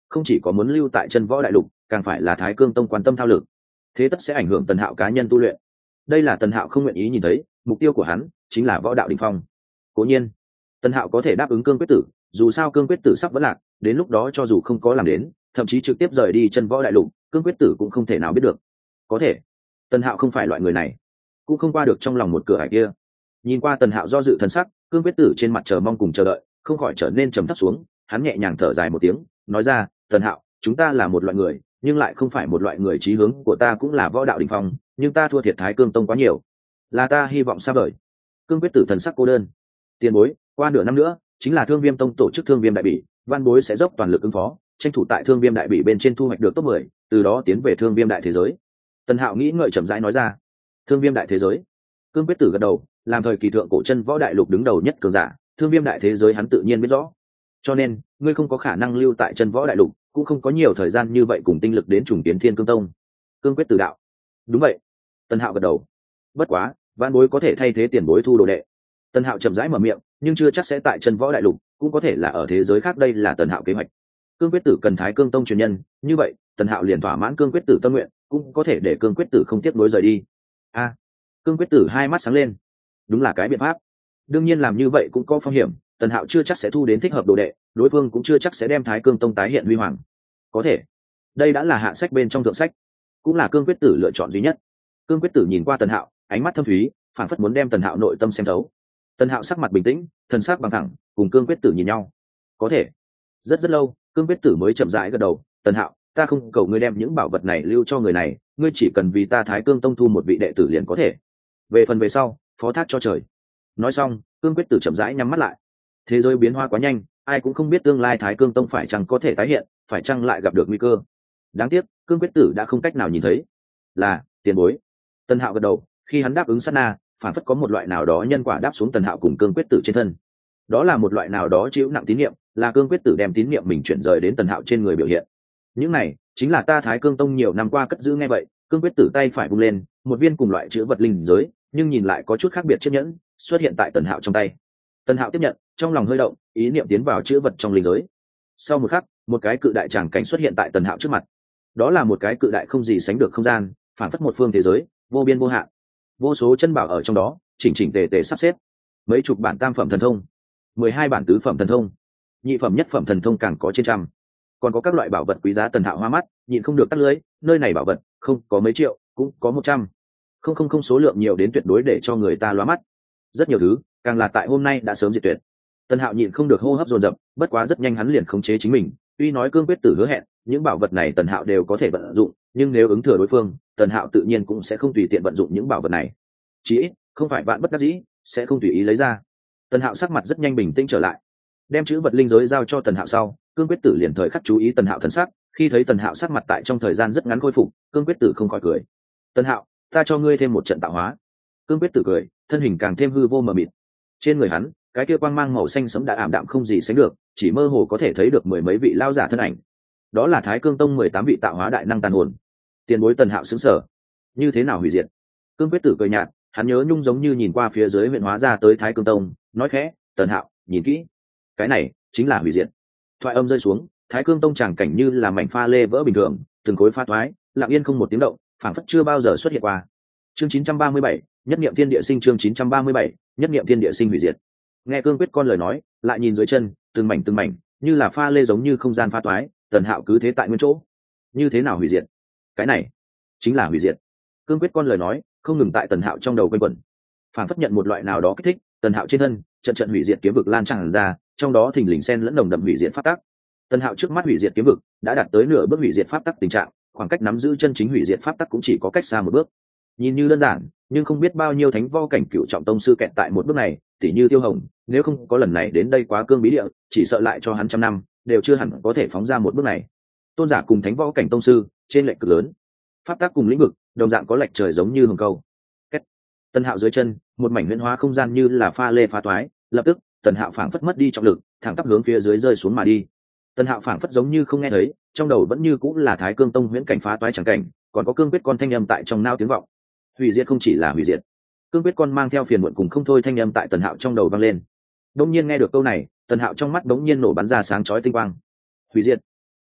không chỉ có muốn lưu tại chân võ đại lục, càng phải là Thái Cương Tông quan tâm thao lược, thế tất sẽ ảnh hưởng Tần Hạo cá nhân tu luyện. Đây là Tần Hạo không nguyện ý nhìn thấy, mục tiêu của hắn chính là võ đạo đỉnh phong. Cố nhiên Tần Hạo có thể đáp ứng Cương Quyết Tử, dù sao Cương Quyết Tử sắp vẫn lạc, đến lúc đó cho dù không có làm đến, thậm chí trực tiếp rời đi chân võ đại lục, Cương Quyết Tử cũng không thể nào biết được. Có thể Tần Hạo không phải loại người này, cũng không qua được trong lòng một cửa ải kia. Nhìn qua Tần Hạo do dự thần sắc, Cương Quyết Tử trên mặt chờ mong cùng chờ đợi không khỏi trở nên trầm thấp xuống. Hắn nhẹ nhàng thở dài một tiếng, nói ra: Tần Hạo, chúng ta là một loại người, nhưng lại không phải một loại người. Chí hướng của ta cũng là võ đạo đỉnh phong, nhưng ta thua thiệt Thái Cương Tông quá nhiều, là ta hy vọng xa vời. Cương Quyết Tử thần sắc cô đơn: tiền bối, qua nửa năm nữa chính là Thương Viêm Tông tổ chức Thương Viêm đại bỉ, văn bối sẽ dốc toàn lực ứng phó, tranh thủ tại Thương Viêm đại bỉ bên trên thu hoạch được top mười, từ đó tiến về Thương Viêm đại thế giới. Tần Hạo nghĩ ngợi chậm rãi nói ra: Thương Viêm đại thế giới. Cương Quyết Tử gật đầu, làm thời kỳ thượng cổ chân võ đại lục đứng đầu nhất cường giả, Thương Viêm đại thế giới hắn tự nhiên biết rõ. Cho nên ngươi không có khả năng lưu tại chân võ đại lục, cũng không có nhiều thời gian như vậy cùng tinh lực đến trùng tiến Thiên Cương Tông. Cương Quyết Tử đạo: đúng vậy. Tần Hạo gật đầu. Bất quá văn bối có thể thay thế tiền bối thu đồ đệ. Tần Hạo chậm rãi mở miệng, nhưng chưa chắc sẽ tại chân võ đại lục, cũng có thể là ở thế giới khác. Đây là Tần Hạo kế hoạch. Cương Quyết Tử cần Thái Cương Tông truyền nhân, như vậy Tần Hạo liền thỏa mãn Cương Quyết Tử tâm nguyện, cũng có thể để Cương Quyết Tử không tiếp nối rời đi. A, à, Cương Quyết Tử hai mắt sáng lên. Đúng là cái biện pháp. Đương nhiên làm như vậy cũng có phong hiểm, Tần Hạo chưa chắc sẽ thu đến thích hợp đồ đệ, đối phương cũng chưa chắc sẽ đem Thái Cương Tông tái hiện huy hoàng. Có thể đây đã là hạ sách bên trong thượng sách, cũng là Cương Quyết Tử lựa chọn duy nhất. Cương Quyết Tử nhìn qua Tần Hạo, ánh mắt thâm thúy, phảng phất muốn đem Tần Hạo nội tâm xem thấu. Tần Hạo sắc mặt bình tĩnh, thần sắc bằng thẳng, cùng Cương Quyết Tử nhìn nhau. Có thể rất rất lâu, Cương Quyết Tử mới chậm rãi gật đầu. Tần Hạo, ta không cầu ngươi đem những bảo vật này lưu cho người này, ngươi chỉ cần vì ta Thái Cương Tông thu một vị đệ tử liền có thể. Về phần về sau, phó thác cho trời. Nói xong, Cương Quyết Tử chậm rãi nhắm mắt lại. Thế giới biến hóa quá nhanh, ai cũng không biết tương lai Thái Cương Tông phải chăng có thể tái hiện, phải chăng lại gặp được nguy cơ. Đáng tiếc, Cương Quyết Tử đã không cách nào nhìn thấy. Là tiền bối. Tần Hạo gật đầu, khi hắn đáp ứng sát na, phản phất có một loại nào đó nhân quả đáp xuống Tần Hạo cùng Cương Quyết Tử trên thân. Đó là một loại nào đó chịu nặng tín niệm, là Cương Quyết Tử đem tín niệm mình chuyển rời đến Tần Hạo trên người biểu hiện. Những này chính là ta Thái Cương Tông nhiều năm qua cất giữ. Nghe vậy, Cương Quyết Tử tay phải vung lên, một viên cùng loại chữ vật linh giới, nhưng nhìn lại có chút khác biệt chiếc nhẫn xuất hiện tại Tần Hạo trong tay. Tần Hạo tiếp nhận, trong lòng hơi động, ý niệm tiến vào chữ vật trong linh giới. Sau một khắc, một cái cự đại tràng cảnh xuất hiện tại Tần Hạo trước mặt. Đó là một cái cự đại không gì sánh được không gian, phản phất một phương thế giới, vô biên vô hạn. Vô số chân bảo ở trong đó, chỉnh chỉnh tề tề sắp xếp. Mấy chục bản tam phẩm thần thông, mười hai bản tứ phẩm thần thông, nhị phẩm nhất phẩm thần thông càng có trên trăm. Còn có các loại bảo vật quý giá. Tần Hạo hoa mắt, nhịn không được tắt lưới, nơi này bảo vật không có mấy triệu, cũng có một trăm. Không không không, số lượng nhiều đến tuyệt đối để cho người ta lóa mắt. Rất nhiều thứ, càng là tại hôm nay đã sớm diệt tuyệt. Tần Hạo nhịn không được hô hấp dồn dập, bất quá rất nhanh hắn liền khống chế chính mình. Tuy nói Cương Quyết Tử hứa hẹn, những bảo vật này Tần Hạo đều có thể vận dụng, nhưng nếu ứng thừa đối phương, Tần Hạo tự nhiên cũng sẽ không tùy tiện vận dụng những bảo vật này. Chỉ ít, không phải vạn bất đắc dĩ, sẽ không tùy ý lấy ra. Tần Hạo sắc mặt rất nhanh bình tĩnh trở lại, đem chữ vật linh giới giao cho Tần Hạo sau, Cương Quyết Tử liền thời khắc chú ý Tần Hạo thần sắc. Khi thấy Tần Hạo sắc mặt tại trong thời gian rất ngắn khôi phục, Cương Quyết Tử không khỏi cười. Tần Hạo, ta cho ngươi thêm một trận tạo hóa. Cương Quyết Tử cười, thân hình càng thêm hư vô mờ mịt. Trên người hắn, cái kia quang mang màu xanh sẫm đã ảm đạm không gì sánh được, chỉ mơ hồ có thể thấy được mười mấy vị lao giả thân ảnh. Đó là Thái Cương Tông mười tám vị tạo hóa đại năng tàn hồn. Tiền bối. Tần Hạo sững sờ, như thế nào hủy diệt? Cương Quyết Tử cười nhạt, hắn nhớ nhung giống như nhìn qua phía dưới huyện hóa ra tới Thái Cương Tông, nói khẽ: Tần Hạo, nhìn kỹ, cái này chính là hủy diệt. Thoại âm rơi xuống, Thái Cương Tông tràng cảnh như là mảnh pha lê vỡ bình thường, từng khối pha thoái, lặng yên không một tiếng động, phảng phất chưa bao giờ xuất hiện qua. Chương chín trăm ba mươi bảy, nhất niệm thiên địa sinh. Chương chín trăm ba mươi bảy, nhất niệm thiên địa sinh hủy diệt. Nghe Cương Quyết con lời nói, lại nhìn dưới chân, từng mảnh từng mảnh, như là pha lê giống như không gian pha toái. Tần Hạo cứ thế tại nguyên chỗ. Như thế nào hủy diệt? Cái này chính là hủy diệt. Cương Quyết con lời nói không ngừng tại Tần Hạo trong đầu quanh quẩn, phản phất nhận một loại nào đó kích thích. Tần Hạo trên thân trận trận hủy diệt kiếm vực lan tràn ra, trong đó thình lình xen lẫn nồng đậm hủy diệt pháp tắc. Tần Hạo trước mắt hủy diệt kiếm vực đã đạt tới nửa bước hủy diệt pháp tắc tình trạng, khoảng cách nắm giữ chân chính hủy diệt pháp tắc cũng chỉ có cách xa một bước. Nhìn như đơn giản, nhưng không biết bao nhiêu thánh võ cảnh cựu trọng tông sư kẹt tại một bước này, tỉ như Tiêu Hồng, nếu không có lần này đến đây Quá Cương bí địa, chỉ sợ lại cho hắn trăm năm đều chưa hẳn có thể phóng ra một bước này. Tôn giả cùng thánh võ cảnh tông sư trên lệch cực lớn, pháp tắc cùng lĩnh vực đồng dạng có lệch trời giống như hồng câu. Kết. Tần Hạo dưới chân một mảnh huyễn hóa không gian như là pha lê phá toái, lập tức Tần Hạo phảng phất mất đi trọng lực, thẳng tắp hướng phía dưới rơi xuống mà đi. Tần Hạo phảng phất giống như không nghe thấy, trong đầu vẫn như cũng là Thái Cương Tông huyễn cảnh phá toái chẳng cảnh, còn có Cương Quyết con thanh âm tại trong nao tiếng vọng. Hủy diệt không chỉ là hủy diệt. Cương Quyết con mang theo phiền muộn cùng không thôi thanh âm tại Tần Hạo trong đầu vang lên. Đống nhiên nghe được câu này, Tần Hạo trong mắt đống nhiên nổ bắn ra sáng chói tinh quang. Hủy diệt.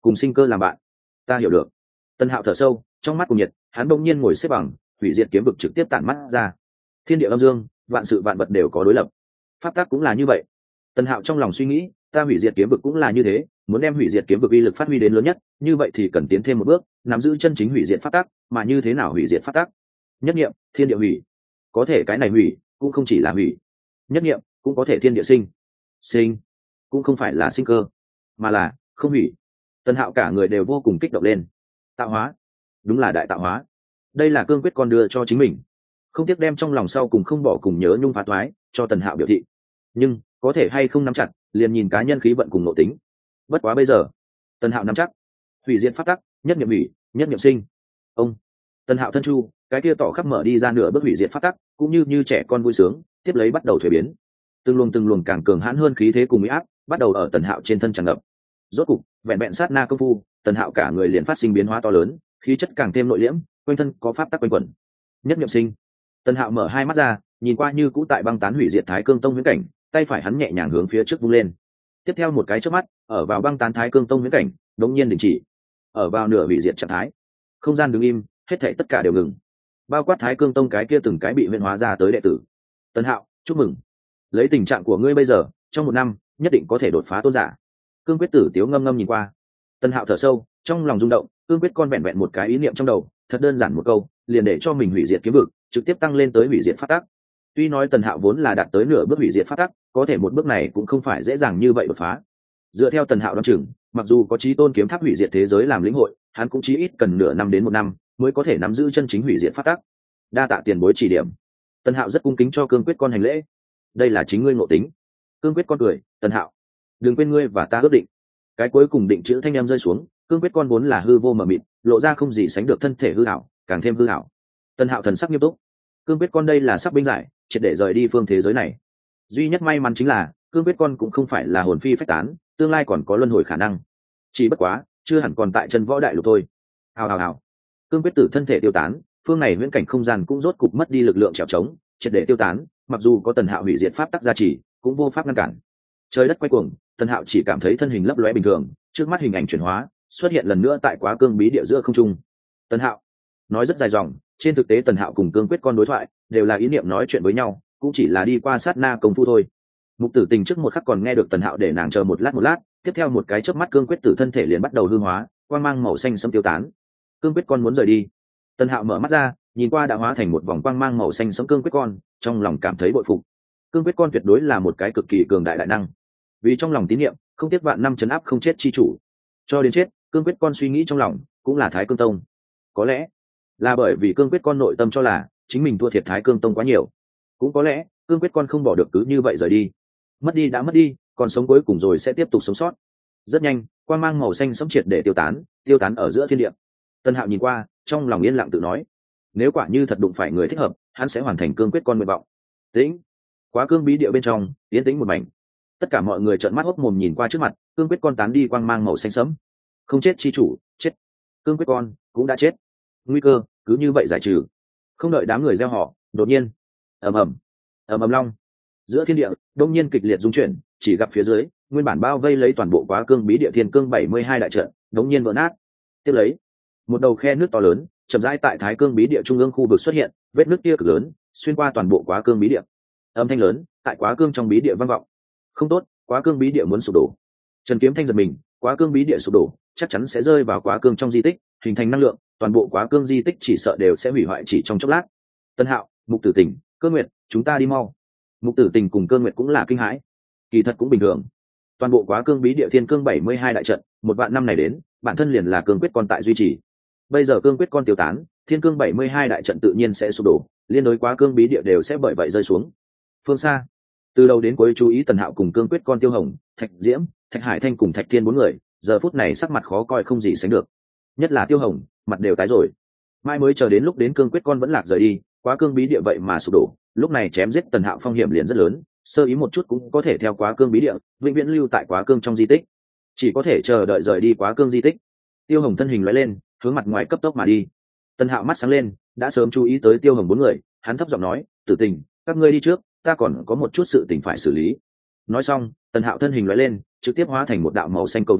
cùng sinh cơ làm bạn. Ta hiểu được. Tần Hạo thở sâu, trong mắt cùng nhiệt, hắn bỗng nhiên ngồi xếp bằng, hủy diệt kiếm vực trực tiếp tản mắt ra. Thiên địa âm dương, vạn sự vạn vật đều có đối lập. Pháp tắc cũng là như vậy. Tần Hạo trong lòng suy nghĩ, ta hủy diệt kiếm vực cũng là như thế, muốn đem hủy diệt kiếm vực uy lực phát huy đến lớn nhất, như vậy thì cần tiến thêm một bước, nắm giữ chân chính hủy diệt pháp tắc, mà như thế nào hủy diệt pháp tắc? Nhất niệm, thiên địa hủy. Có thể cái này hủy, cũng không chỉ là hủy. Nhất niệm, cũng có thể thiên địa sinh. Sinh, cũng không phải là sinh cơ, mà là không hủy. Tần Hạo cả người đều vô cùng kích động lên. Tạo hóa, đúng là đại tạo hóa. Đây là cương quyết con đưa cho chính mình, không tiếc đem trong lòng sau cùng không bỏ cùng nhớ nhung phá thoái cho Tần Hạo biểu thị. Nhưng có thể hay không nắm chặt, liền nhìn cá nhân khí vận cùng nội tính. Bất quá bây giờ, Tần Hạo nắm chắc, hủy diệt pháp tắc, nhất niệm hủy, nhất niệm sinh. Ông Tần Hạo thân chu, cái kia tỏ khắp mở đi ra nửa bước hủy diệt pháp tắc, cũng như như trẻ con vui sướng, tiếp lấy bắt đầu thuế biến. Từng luồng từng luồng càng cường hãn hơn khí thế cùng uy áp, bắt đầu ở Tần Hạo trên thân tràn ngập. Rốt cục, vẹn vẹn sát na công phu, Tần Hạo cả người liền phát sinh biến hóa to lớn, khí chất càng thêm nội liễm, quanh thân có pháp tắc quanh quẩn. Nhất niệm sinh. Tần Hạo mở hai mắt ra, nhìn qua như cũ tại băng tán hủy diệt Thái Cương Tông huyễn cảnh, tay phải hắn nhẹ nhàng hướng phía trước vung lên. Tiếp theo một cái chớp mắt, ở vào băng tán Thái Cương Tông huyễn cảnh, đống nhiên đình chỉ. Ở vào nửa hủy diệt trạng thái, không gian đứng im, hết thảy tất cả đều ngừng. Bao quát Thái Cương Tông cái kia từng cái bị huyễn hóa ra tới đệ tử. Tần Hạo, chúc mừng. Lấy tình trạng của ngươi bây giờ, trong một năm, nhất định có thể đột phá tôn giả. Cương Quyết Tử Tiếu ngâm ngâm nhìn qua. Tần Hạo thở sâu, trong lòng rung động, Cương Quyết con vẹn vẹn một cái ý niệm trong đầu, thật đơn giản một câu, liền để cho mình hủy diệt kiếm vực, trực tiếp tăng lên tới hủy diệt pháp tắc. Tuy nói Tần Hạo vốn là đạt tới nửa bước hủy diệt pháp tắc, có thể một bước này cũng không phải dễ dàng như vậy đột phá. Dựa theo Tần Hạo đoán chừng, mặc dù có Chí Tôn kiếm tháp hủy diệt thế giới làm lĩnh hội, hắn cũng chí ít cần nửa năm đến một năm mới có thể nắm giữ chân chính hủy diệt pháp tắc. Đa tạ tiền bối chỉ điểm. Tần Hạo rất cung kính cho Cương Quyết con hành lễ. Đây là chính ngươi ngộ tính. Cương Quyết con cười, Tần Hạo, đừng quên ngươi và ta ước định. Cái cuối cùng định chữ thanh em rơi xuống, Cương Quyết con vốn là hư vô mờ mịt, lộ ra không gì sánh được thân thể hư ảo, càng thêm hư ảo. Tần Hạo thần sắc nghiêm túc. Cương Quyết con đây là sắp binh giải, triệt để rời đi phương thế giới này. Duy nhất may mắn chính là Cương Quyết con cũng không phải là hồn phi phách tán, tương lai còn có luân hồi khả năng. Chỉ bất quá, chưa hẳn còn tại chân võ đại lục thôi. Hào hào hào. Cương Quyết Tử thân thể tiêu tán, phương này viễn cảnh không gian cũng rốt cục mất đi lực lượng trèo trống, triệt để tiêu tán, mặc dù có Tần Hạo hủy diệt pháp tắc gia trì, cũng vô pháp ngăn cản. Trời đất quay cuồng, Tần Hạo chỉ cảm thấy thân hình lấp lóe bình thường, trước mắt hình ảnh chuyển hóa, xuất hiện lần nữa tại Quá Cương bí địa giữa không trung. Tần Hạo nói rất dài dòng, trên thực tế Tần Hạo cùng Cương Quyết con đối thoại đều là ý niệm nói chuyện với nhau, cũng chỉ là đi qua sát na công phu thôi. Mục Tử Tình trước một khắc còn nghe được Tần Hạo để nàng chờ một lát một lát, tiếp theo một cái chớp mắt Cương Quyết Tử thân thể liền bắt đầu hư hóa, quang mang màu xanh sẫm tiêu tán. Cương Quyết con muốn rời đi. Tần Hạo mở mắt ra, nhìn qua đã hóa thành một vòng quang mang màu xanh sẫm Cương Quyết con, trong lòng cảm thấy bội phục. Cương Quyết con tuyệt đối là một cái cực kỳ cường đại đại năng. Vì trong lòng tín niệm, không tiếc vạn năm trấn áp không chết chi chủ. Cho đến chết, Cương Quyết con suy nghĩ trong lòng cũng là Thái Cương Tông. Có lẽ là bởi vì Cương Quyết con nội tâm cho là chính mình thua thiệt Thái Cương Tông quá nhiều, cũng có lẽ Cương Quyết con không bỏ được cứ như vậy rời đi. Mất đi đã mất đi, còn sống cuối cùng rồi sẽ tiếp tục sống sót. Rất nhanh, quang mang màu xanh sẫm triệt để tiêu tán, tiêu tán ở giữa thiên địa. Tân Hạo nhìn qua, trong lòng yên lặng tự nói, nếu quả như thật đụng phải người thích hợp, hắn sẽ hoàn thành Cương Quyết con nguyện vọng. Tĩnh. Quá Cương bí địa bên trong, yên tĩnh một mảnh. Tất cả mọi người trợn mắt hốc mồm nhìn qua trước mặt, Cương Quyết con tán đi quang mang màu xanh sẫm. Không chết chi chủ, chết. Cương Quyết con cũng đã chết. Nguy cơ cứ như vậy giải trừ. Không đợi đám người gieo họ, đột nhiên, ầm ầm, ầm ầm long. Giữa thiên địa, đông nhiên kịch liệt rung chuyển, chỉ gặp phía dưới, nguyên bản bao vây lấy toàn bộ Quá Cương bí địa thiên cương bảy mươi hai đại trận, đống nhiên vỡ nát. Tiếp lấy, một đầu khe nước to lớn, chậm rãi tại Thái Cương bí địa trung ương khu vực xuất hiện, vết nước kia cực lớn, xuyên qua toàn bộ Quá Cương bí địa. Âm thanh lớn, tại Quá Cương trong bí địa vang vọng. Không tốt, Quá Cương bí địa muốn sụp đổ. Trần Kiếm Thanh giật mình, Quá Cương bí địa sụp đổ, chắc chắn sẽ rơi vào Quá Cương trong di tích, hình thành năng lượng, toàn bộ Quá Cương di tích chỉ sợ đều sẽ hủy hoại chỉ trong chốc lát. Tân Hạo, Mục Tử Tình, Cơ Nguyệt, chúng ta đi mau. Mục Tử Tình cùng Cơ Nguyệt cũng là kinh hãi. Kỳ thật cũng bình thường. Toàn bộ Quá Cương bí địa thiên cương bảy mươi hai đại trận, một vạn năm này đến, bản thân liền là Cương Quyết con tại duy trì. Bây giờ Cương Quyết con tiêu tán, thiên cương bảy mươi hai đại trận tự nhiên sẽ sụp đổ, liên đối Quá Cương bí địa đều sẽ bởi vậy rơi xuống. Phương xa, từ đầu đến cuối chú ý Tần Hạo cùng Cương Quyết con Tiêu Hồng, Thạch Diễm, Thạch Hải Thanh cùng Thạch Thiên bốn người, giờ phút này sắc mặt khó coi không gì sánh được. Nhất là Tiêu Hồng, mặt đều tái rồi. Mai mới chờ đến lúc đến Cương Quyết con vẫn lạc rời đi, Quá Cương bí địa vậy mà sụp đổ, lúc này chém giết Tần Hạo phong hiểm liền rất lớn, sơ ý một chút cũng có thể theo Quá Cương bí địa, vĩnh viễn lưu tại Quá Cương trong di tích. Chỉ có thể chờ đợi rời đi Quá Cương di tích. Tiêu Hồng thân hình lóe lên, hướng mặt ngoài cấp tốc mà đi. Tần Hạo mắt sáng lên, đã sớm chú ý tới Tiêu Hồng bốn người, hắn thấp giọng nói, "Tử Tình, các ngươi đi trước, ta còn có một chút sự tình phải xử lý." Nói xong, Tần Hạo thân hình lóe lên, trực tiếp hóa thành một đạo màu xanh cầu vồng,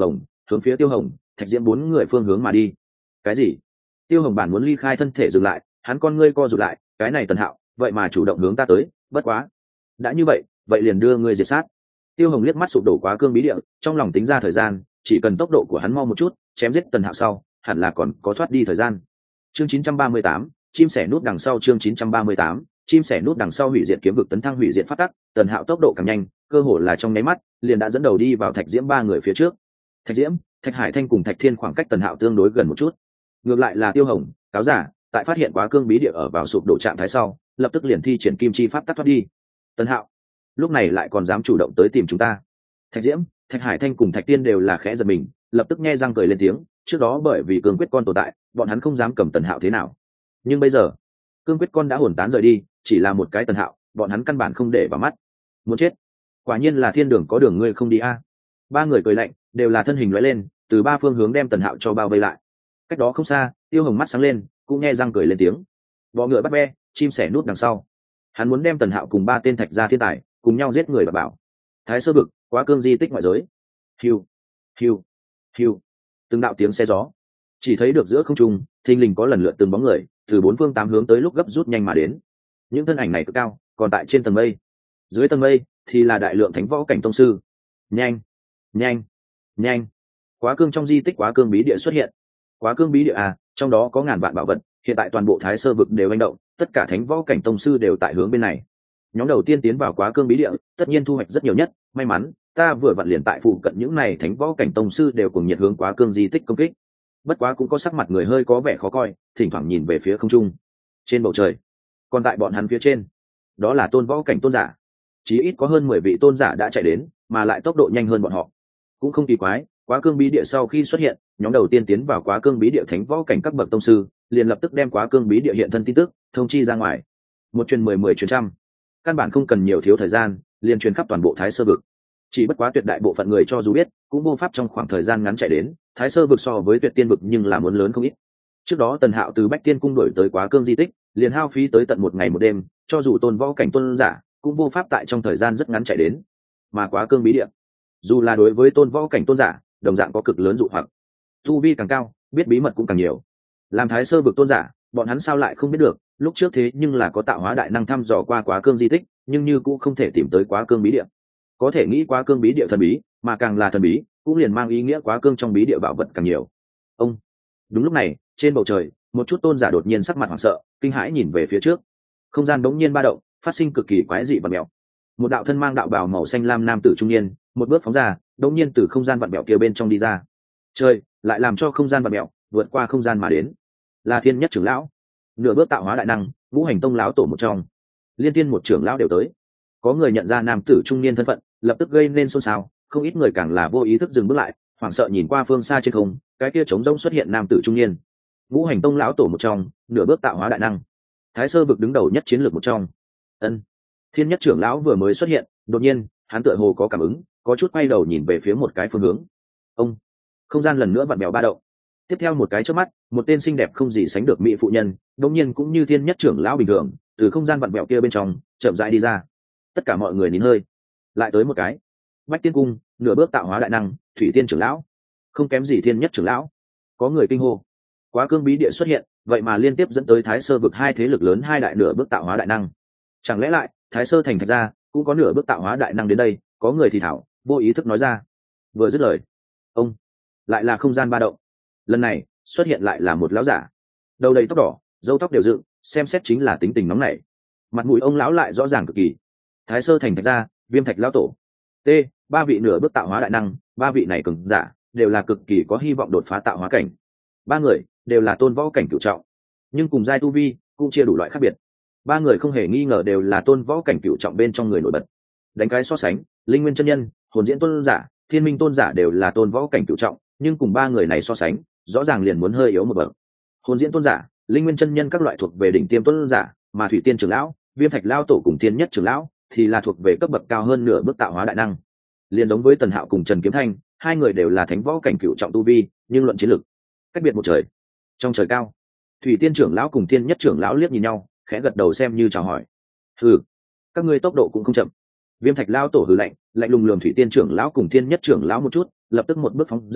hướng phía Tiêu Hồng, Thạch Diễm bốn người phương hướng mà đi. Cái gì? Tiêu Hồng bản muốn ly khai thân thể dừng lại, hắn con ngươi co rụt lại, cái này Tần Hạo, vậy mà chủ động hướng ta tới, bất quá. Đã như vậy, vậy liền đưa ngươi diệt sát. Tiêu Hồng liếc mắt sụp đổ quá cương bí địa, trong lòng tính ra thời gian, chỉ cần tốc độ của hắn mau một chút, chém giết Tần Hạo sau, hẳn là còn có thoát đi thời gian. Chương chín trăm ba mươi tám, chim sẻ nút đằng sau chương chín trăm ba mươi tám, chim sẻ nút đằng sau hủy diệt kiếm vực tấn thăng hủy diệt phát tắc, Tần Hạo tốc độ càng nhanh, cơ hồ là trong nháy mắt, liền đã dẫn đầu đi vào Thạch Diễm ba người phía trước. Thạch Diễm, Thạch Hải Thanh cùng Thạch Thiên khoảng cách Tần Hạo tương đối gần một chút. Ngược lại là Tiêu Hồng, cáo giả, tại phát hiện quá cương bí địa ở vào sụp đổ trạng thái sau, lập tức liền thi triển kim chi pháp tắc thoát đi. Tần Hạo, lúc này lại còn dám chủ động tới tìm chúng ta. Thạch Diễm, Thạch Hải Thanh cùng Thạch Tiên đều là khẽ giật mình, lập tức nghe răng cười lên tiếng, trước đó bởi vì cương quyết con tồn tại, bọn hắn không dám cầm Tần Hạo thế nào. Nhưng bây giờ, cương quyết con đã hồn tán rời đi, chỉ là một cái Tần Hạo, bọn hắn căn bản không để vào mắt. Muốn chết. Quả nhiên là thiên đường có đường ngươi không đi a. Ba người cười lạnh, đều là thân hình lóe lên, từ ba phương hướng đem Tần Hạo cho bao vây lại. Cách đó không xa, Tiêu Hồng mắt sáng lên, cũng nghe răng cười lên tiếng. Bọ ngựa bắt be, chim sẻ nút đằng sau. Hắn muốn đem Tần Hạo cùng ba tên Thạch gia thiên tài cùng nhau giết người và bảo. Thái Sơ vực, quá cương di tích ngoại giới. Hiu, hiu, hiu. Từng đạo tiếng xe gió. Chỉ thấy được giữa không trung, thình lình có lần lượt từng bóng người từ bốn phương tám hướng tới lúc gấp rút nhanh mà đến. Những thân ảnh này cực cao, còn tại trên tầng mây. Dưới tầng mây thì là đại lượng thánh võ cảnh tông sư. Nhanh, nhanh, nhanh. Quá cương trong di tích quá cương bí địa xuất hiện. Quá cương bí địa à, trong đó có ngàn vạn bảo vật, hiện tại toàn bộ Thái Sơ vực đều hành động, tất cả thánh võ cảnh tông sư đều tại hướng bên này. Nhóm đầu tiên tiến vào quá cương bí địa, tất nhiên thu hoạch rất nhiều nhất, may mắn, ta vừa vặn liền tại phụ cận những này thánh võ cảnh tông sư đều cùng nhiệt hướng quá cương di tích công kích. Bất quá cũng có sắc mặt người hơi có vẻ khó coi, thỉnh thoảng nhìn về phía không trung. Trên bầu trời, còn tại bọn hắn phía trên, đó là tôn võ cảnh tôn giả. Chí ít có hơn mười vị tôn giả đã chạy đến, mà lại tốc độ nhanh hơn bọn họ. Cũng không kỳ quái, quá cương bí địa sau khi xuất hiện, nhóm đầu tiên tiến vào quá cương bí địa thánh võ cảnh các bậc tông sư, liền lập tức đem quá cương bí địa hiện thân tin tức thông chi ra ngoài. Một truyền mười, mười truyền trăm, căn bản không cần nhiều thiếu thời gian, liền truyền khắp toàn bộ Thái Sơ vực. Chỉ bất quá tuyệt đại bộ phận người cho dù biết, cũng vô pháp trong khoảng thời gian ngắn chạy đến. Thái Sơ vực so với Tuyệt Tiên vực nhưng là muốn lớn không ít. Trước đó Tần Hạo từ Bách Tiên cung đổi tới quá cương di tích, liền hao phí tới tận một ngày một đêm, cho dù tôn võ cảnh tôn giả, cũng vô pháp tại trong thời gian rất ngắn chạy đến. Mà quá cương bí địa, dù là đối với tôn võ cảnh tôn giả, đồng dạng có cực lớn dụ hoặc. Tu vi càng cao, biết bí mật cũng càng nhiều. Làm Thái Sơ vực tôn giả, bọn hắn sao lại không biết được, lúc trước thế nhưng là có tạo hóa đại năng thăm dò qua quá cương di tích, nhưng như cũng không thể tìm tới quá cương bí địa. Có thể nghĩ quá cương bí địa thần bí, mà càng là thần bí, cũng liền mang ý nghĩa quá cương trong bí địa bảo vật càng nhiều. Ông. Đúng lúc này, trên bầu trời, một chút tôn giả đột nhiên sắc mặt hoảng sợ, kinh hãi nhìn về phía trước. Không gian đống nhiên ba động, phát sinh cực kỳ quái dị và mèo. Một đạo thân mang đạo bào màu xanh lam nam tử trung niên, một bước phóng ra, đống nhiên từ không gian vặn mèo kia bên trong đi ra. Trời, lại làm cho không gian vặn mèo vượt qua không gian mà đến. Là Thiên Nhất trưởng lão, nửa bước tạo hóa đại năng, Ngũ Hành tông lão tổ một trong. Liên Tiên một trưởng lão đều tới. Có người nhận ra nam tử trung niên thân phận, lập tức gây nên xôn xao, không ít người càng là vô ý thức dừng bước lại, hoảng sợ nhìn qua phương xa trên không, cái kia trống rỗng xuất hiện nam tử trung niên. Ngũ Hành tông lão tổ một trong, nửa bước tạo hóa đại năng, Thái Sơ vực đứng đầu nhất chiến lược một trong. Ân. Thiên Nhất trưởng lão vừa mới xuất hiện, đột nhiên, hắn tựa hồ có cảm ứng, có chút quay đầu nhìn về phía một cái phương hướng. Ông. Không gian lần nữa vặn bèo ba động. Tiếp theo một cái chớp mắt, một tên xinh đẹp không gì sánh được mỹ phụ nhân, đột nhiên cũng như Thiên Nhất trưởng lão bình thường, từ không gian vặn bèo kia bên trong chậm rãi đi ra. Tất cả mọi người nín hơi. Lại tới một cái. Bách Tiên cung, nửa bước tạo hóa đại năng, Thủy Tiên trưởng lão, không kém gì Thiên Nhất trưởng lão. Có người kinh hô. Quá cương bí địa xuất hiện, vậy mà liên tiếp dẫn tới Thái Sơ vực hai thế lực lớn hai đại nửa bước tạo hóa đại năng. Chẳng lẽ lại, Thái Sơ thành Thạch gia cũng có nửa bước tạo hóa đại năng đến đây? Có người thì thảo, vô ý thức nói ra. Vừa dứt lời, ông, lại là không gian ba động. Lần này, xuất hiện lại là một lão giả, đầu đầy tóc đỏ, râu tóc đều dựng, xem xét chính là tính tình nóng nảy. Mặt mũi ông lão lại rõ ràng cực kỳ. Thái Sơ thành Thạch gia, Viêm Thạch lão tổ. T, ba vị nửa bước tạo hóa đại năng, ba vị này cường giả, đều là cực kỳ có hy vọng đột phá tạo hóa cảnh. Ba người đều là tôn võ cảnh cửu trọng, nhưng cùng giai tu vi cũng chia đủ loại khác biệt. Ba người không hề nghi ngờ đều là tôn võ cảnh cửu trọng bên trong người nổi bật. Đánh cái so sánh, Linh Nguyên chân nhân, Hồn Diễn tôn giả, Thiên Minh tôn giả đều là tôn võ cảnh cửu trọng, nhưng cùng ba người này so sánh, rõ ràng liền muốn hơi yếu một bậc. Hồn Diễn tôn giả, Linh Nguyên chân nhân các loại thuộc về đỉnh tiêm tôn giả, mà Thủy Tiên trưởng lão, Viêm Thạch lão tổ cùng Thiên Nhất trưởng lão thì là thuộc về cấp bậc cao hơn nửa bước tạo hóa đại năng. Liên giống với Tần Hạo cùng Trần Kiếm Thanh, hai người đều là thánh võ cảnh cửu trọng tu vi, nhưng luận chiến lực, cách biệt một trời. Trong trời cao, Thủy Tiên trưởng lão cùng Thiên Nhất trưởng lão liếc nhìn nhau, khẽ gật đầu xem như chào hỏi. Hừ, các ngươi tốc độ cũng không chậm. Viêm Thạch lão tổ hừ lạnh, lạnh lùng lườm Thủy Tiên trưởng lão cùng Thiên Nhất trưởng lão một chút, lập tức một bước phóng ra,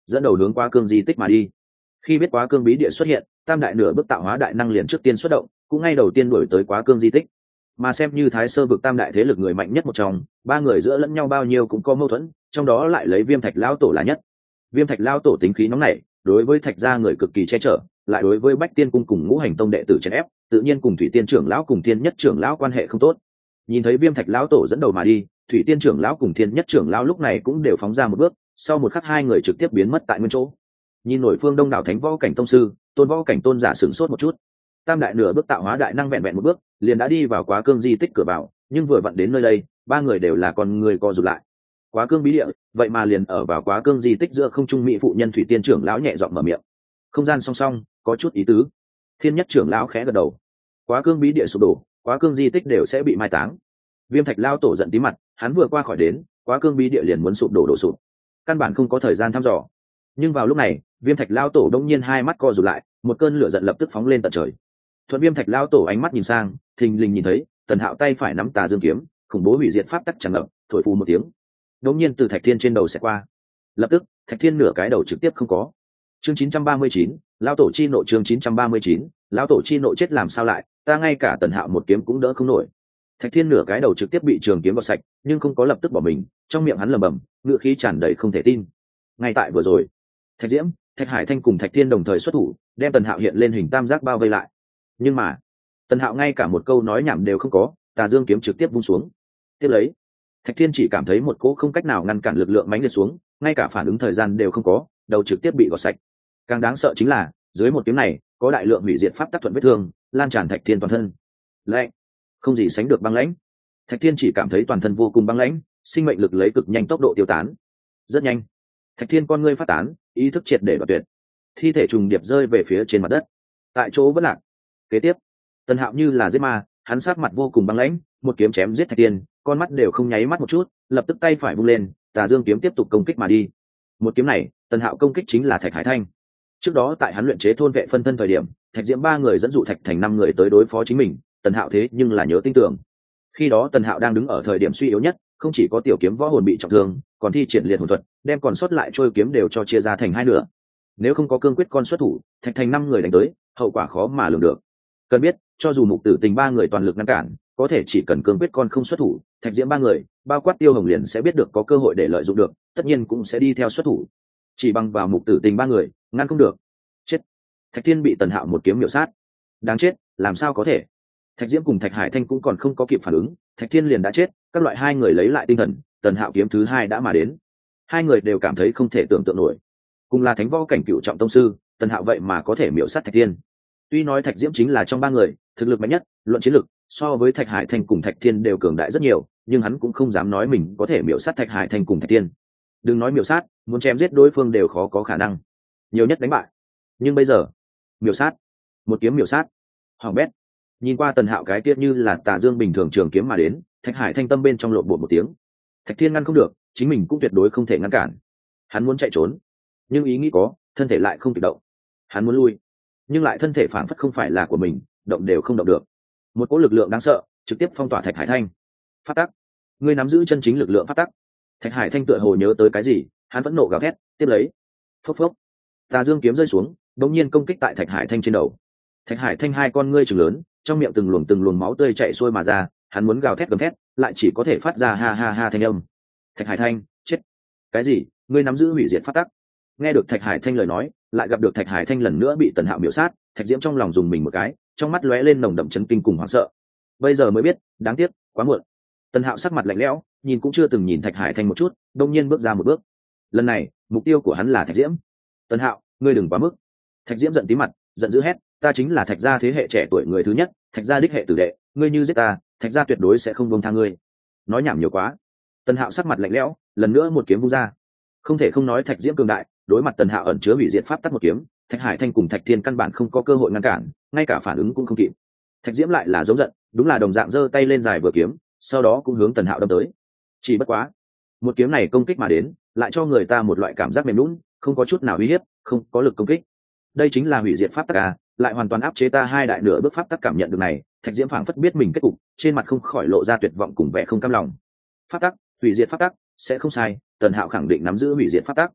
dẫn đầu hướng quá cương di tích mà đi. Khi biết quá cương bí địa xuất hiện, tam đại nửa bước tạo hóa đại năng liền trước tiên xuất động, cũng ngay đầu tiên đuổi tới quá cương di tích. Mà xem như thái sơ vực tam đại thế lực người mạnh nhất một trong, ba người giữa lẫn nhau bao nhiêu cũng có mâu thuẫn, trong đó lại lấy Viêm Thạch lão tổ là nhất. Viêm Thạch lão tổ tính khí nóng nảy, đối với Thạch gia người cực kỳ che chở, lại đối với Bách Tiên cung cùng Ngũ Hành tông đệ tử chèn ép, tự nhiên cùng Thủy Tiên trưởng lão cùng Thiên Nhất trưởng lão quan hệ không tốt. Nhìn thấy Viêm Thạch lão tổ dẫn đầu mà đi, Thủy Tiên trưởng lão cùng Thiên Nhất trưởng lão lúc này cũng đều phóng ra một bước, sau một khắc hai người trực tiếp biến mất tại nguyên chỗ. Nhìn nổi phương đông đảo thánh võ cảnh tông sư, tôn võ cảnh tôn giả sửng sốt một chút. Tam đại nửa bước tạo hóa đại năng vẹn vẹn một bước, liền đã đi vào quá cương di tích cửa vào, nhưng vừa vặn đến nơi đây, ba người đều là con người co rụt lại. Quá cương bí địa, vậy mà liền ở vào quá cương di tích giữa không trung mỹ phụ nhân Thủy Tiên trưởng lão nhẹ giọng mở miệng. Không gian song song, có chút ý tứ. Thiên Nhất trưởng lão khẽ gật đầu. Quá cương bí địa sụp đổ, quá cương di tích đều sẽ bị mai táng. Viêm Thạch lão tổ giận tí mặt, hắn vừa qua khỏi đến, quá cương bí địa liền muốn sụp đổ đổ sụp. Căn bản không có thời gian thăm dò. Nhưng vào lúc này, Viêm Thạch lão tổ đông nhiên hai mắt co rụt lại, một cơn lửa giận lập tức phóng lên tận trời. Thuận Viêm Thạch lão tổ ánh mắt nhìn sang, thình lình nhìn thấy Tần Hạo tay phải nắm Tà Dương kiếm, khủng bố hủy diệt pháp tắc tràn ngập, thổi phù một tiếng, đống nhiên từ Thạch Thiên trên đầu sẽ qua. Lập tức, Thạch Thiên nửa cái đầu trực tiếp không có. Chương chín trăm ba mươi chín, lão tổ chi nộ. Chương chín trăm ba mươi chín, lão tổ chi nộ. Chết làm sao lại, ta ngay cả Tần Hạo một kiếm cũng đỡ không nổi. Thạch Thiên nửa cái đầu trực tiếp bị trường kiếm gọt sạch, nhưng không có lập tức bỏ mình, trong miệng hắn lẩm bẩm, ngữ khí tràn đầy không thể tin. Ngay tại vừa rồi, Thạch Diễm, Thạch Hải Thanh cùng Thạch Thiên đồng thời xuất thủ, đem Tần Hạo hiện lên hình tam giác bao vây lại. Nhưng mà, Tần Hạo ngay cả một câu nói nhảm đều không có, Tà Dương kiếm trực tiếp vung xuống. Tiếp lấy, Thạch Thiên chỉ cảm thấy một cỗ không cách nào ngăn cản lực lượng mãnh liệt xuống, ngay cả phản ứng thời gian đều không có, đầu trực tiếp bị gọt sạch. Càng đáng sợ chính là, dưới một kiếm này, có đại lượng hủy diệt pháp tắc thuận vết thương, lan tràn Thạch Thiên toàn thân. Lạnh, không gì sánh được băng lãnh. Thạch Thiên chỉ cảm thấy toàn thân vô cùng băng lãnh, sinh mệnh lực lấy cực nhanh tốc độ tiêu tán. Rất nhanh, Thạch Thiên con ngươi phát tán, ý thức triệt để đoạt tuyệt. Thi thể trùng điệp rơi về phía trên mặt đất. Tại chỗ vẫn lạc. Kế tiếp, Tần Hạo như là giết ma, hắn sát mặt vô cùng băng lãnh, một kiếm chém giết Thạch Thiên, con mắt đều không nháy mắt một chút, lập tức tay phải vung lên, Tà Dương kiếm tiếp tục công kích mà đi. Một kiếm này, Tần Hạo công kích chính là Thạch Hải Thanh. Trước đó tại hắn luyện chế thôn vệ phân thân thời điểm, Thạch Diễm ba người dẫn dụ Thạch Thành năm người tới đối phó chính mình, Tần Hạo thế nhưng là nhớ tin tưởng. Khi đó Tần Hạo đang đứng ở thời điểm suy yếu nhất, không chỉ có tiểu kiếm võ hồn bị trọng thương, còn thi triển liệt hồn thuật, đem còn sót lại trôi kiếm đều cho chia ra thành hai nửa. Nếu không có cương quyết con xuất thủ, Thạch Thành năm người đánh tới, hậu quả khó mà lường được. Cần biết, cho dù Mục Tử Tình ba người toàn lực ngăn cản, có thể chỉ cần cương quyết con không xuất thủ, Thạch Diễm ba người, bao quát Tiêu Hồng liền sẽ biết được có cơ hội để lợi dụng được, tất nhiên cũng sẽ đi theo xuất thủ. Chỉ bằng vào Mục Tử Tình ba người, ngăn không được. Chết. Thạch Thiên bị Tần Hạo một kiếm miểu sát. Đáng chết, làm sao có thể? Thạch Diễm cùng Thạch Hải Thanh cũng còn không có kịp phản ứng, Thạch Thiên liền đã chết, các loại hai người lấy lại tinh thần, Tần Hạo kiếm thứ hai đã mà đến. Hai người đều cảm thấy không thể tưởng tượng nổi. Cùng là thánh võ cảnh cựu trọng tông sư, Tần Hạo vậy mà có thể miểu sát Thạch Thiên. Tuy nói Thạch Diễm chính là trong ba người thực lực mạnh nhất, luận chiến lực so với Thạch Hải Thanh cùng Thạch Thiên đều cường đại rất nhiều, nhưng hắn cũng không dám nói mình có thể miểu sát Thạch Hải Thanh cùng Thạch Thiên. Đừng nói miểu sát, muốn chém giết đối phương đều khó có khả năng, nhiều nhất đánh bại. Nhưng bây giờ, miểu sát, một kiếm miểu sát, hoàng bét. Nhìn qua Tần Hạo cái kia như là Tà Dương bình thường trường kiếm mà đến, Thạch Hải Thanh tâm bên trong lộn bột một tiếng. Thạch Thiên ngăn không được, chính mình cũng tuyệt đối không thể ngăn cản. Hắn muốn chạy trốn, nhưng ý nghĩ có, thân thể lại không kịp động. Hắn muốn lui, nhưng lại thân thể phản phất không phải là của mình, động đều không động được. Một cỗ lực lượng đáng sợ trực tiếp phong tỏa Thạch Hải Thanh. Pháp tắc, ngươi nắm giữ chân chính lực lượng pháp tắc. Thạch Hải Thanh tựa hồ nhớ tới cái gì, hắn vẫn nộ gào thét, tiếp lấy, phốc phốc, Tà Dương kiếm rơi xuống, đột nhiên công kích tại Thạch Hải Thanh trên đầu. Thạch Hải Thanh hai con ngươi trừng lớn, trong miệng từng luồng từng luồng máu tươi chảy xuôi mà ra, hắn muốn gào thét gầm thét, lại chỉ có thể phát ra ha ha ha thanh âm. Thạch Hải Thanh, chết. Cái gì? Ngươi nắm giữ hủy diệt pháp tắc? Nghe được Thạch Hải Thanh lời nói, lại gặp được Thạch Hải Thanh lần nữa bị Tần Hạo miểu sát, Thạch Diễm trong lòng dùng mình một cái, trong mắt lóe lên nồng đậm chấn kinh cùng hoảng sợ. Bây giờ mới biết, đáng tiếc, quá muộn. Tần Hạo sắc mặt lạnh lẽo, nhìn cũng chưa từng nhìn Thạch Hải Thanh một chút, đột nhiên bước ra một bước. Lần này, mục tiêu của hắn là Thạch Diễm. Tần Hạo, ngươi đừng quá mức. Thạch Diễm giận tí mặt, giận dữ hét, ta chính là Thạch gia thế hệ trẻ tuổi người thứ nhất, Thạch gia đích hệ tử đệ, ngươi như giết ta, Thạch gia tuyệt đối sẽ không buông tha ngươi. Nói nhảm nhiều quá. Tần Hạo sắc mặt lạnh lẽo, lần nữa một kiếm vung ra. Không thể không nói Thạch Diễm cường đại, đối mặt Tần Hạo ẩn chứa hủy diệt pháp tắc một kiếm, Thạch Hải Thanh cùng Thạch Thiên căn bản không có cơ hội ngăn cản, ngay cả phản ứng cũng không kịp. Thạch Diễm lại là giống giận, đúng là đồng dạng giơ tay lên dài vừa kiếm, sau đó cũng hướng Tần Hạo đâm tới. Chỉ bất quá, một kiếm này công kích mà đến, lại cho người ta một loại cảm giác mềm nhũn, không có chút nào uy hiếp, không có lực công kích. Đây chính là hủy diệt pháp tắc à, lại hoàn toàn áp chế ta hai đại nửa bước pháp tắc. Cảm nhận được này, Thạch Diễm phảng phất biết mình kết cục, trên mặt không khỏi lộ ra tuyệt vọng cùng vẻ không cam lòng. Pháp tắc, hủy diệt pháp tắc, sẽ không sai, Tần Hạo khẳng định nắm giữ hủy diệt pháp tắc.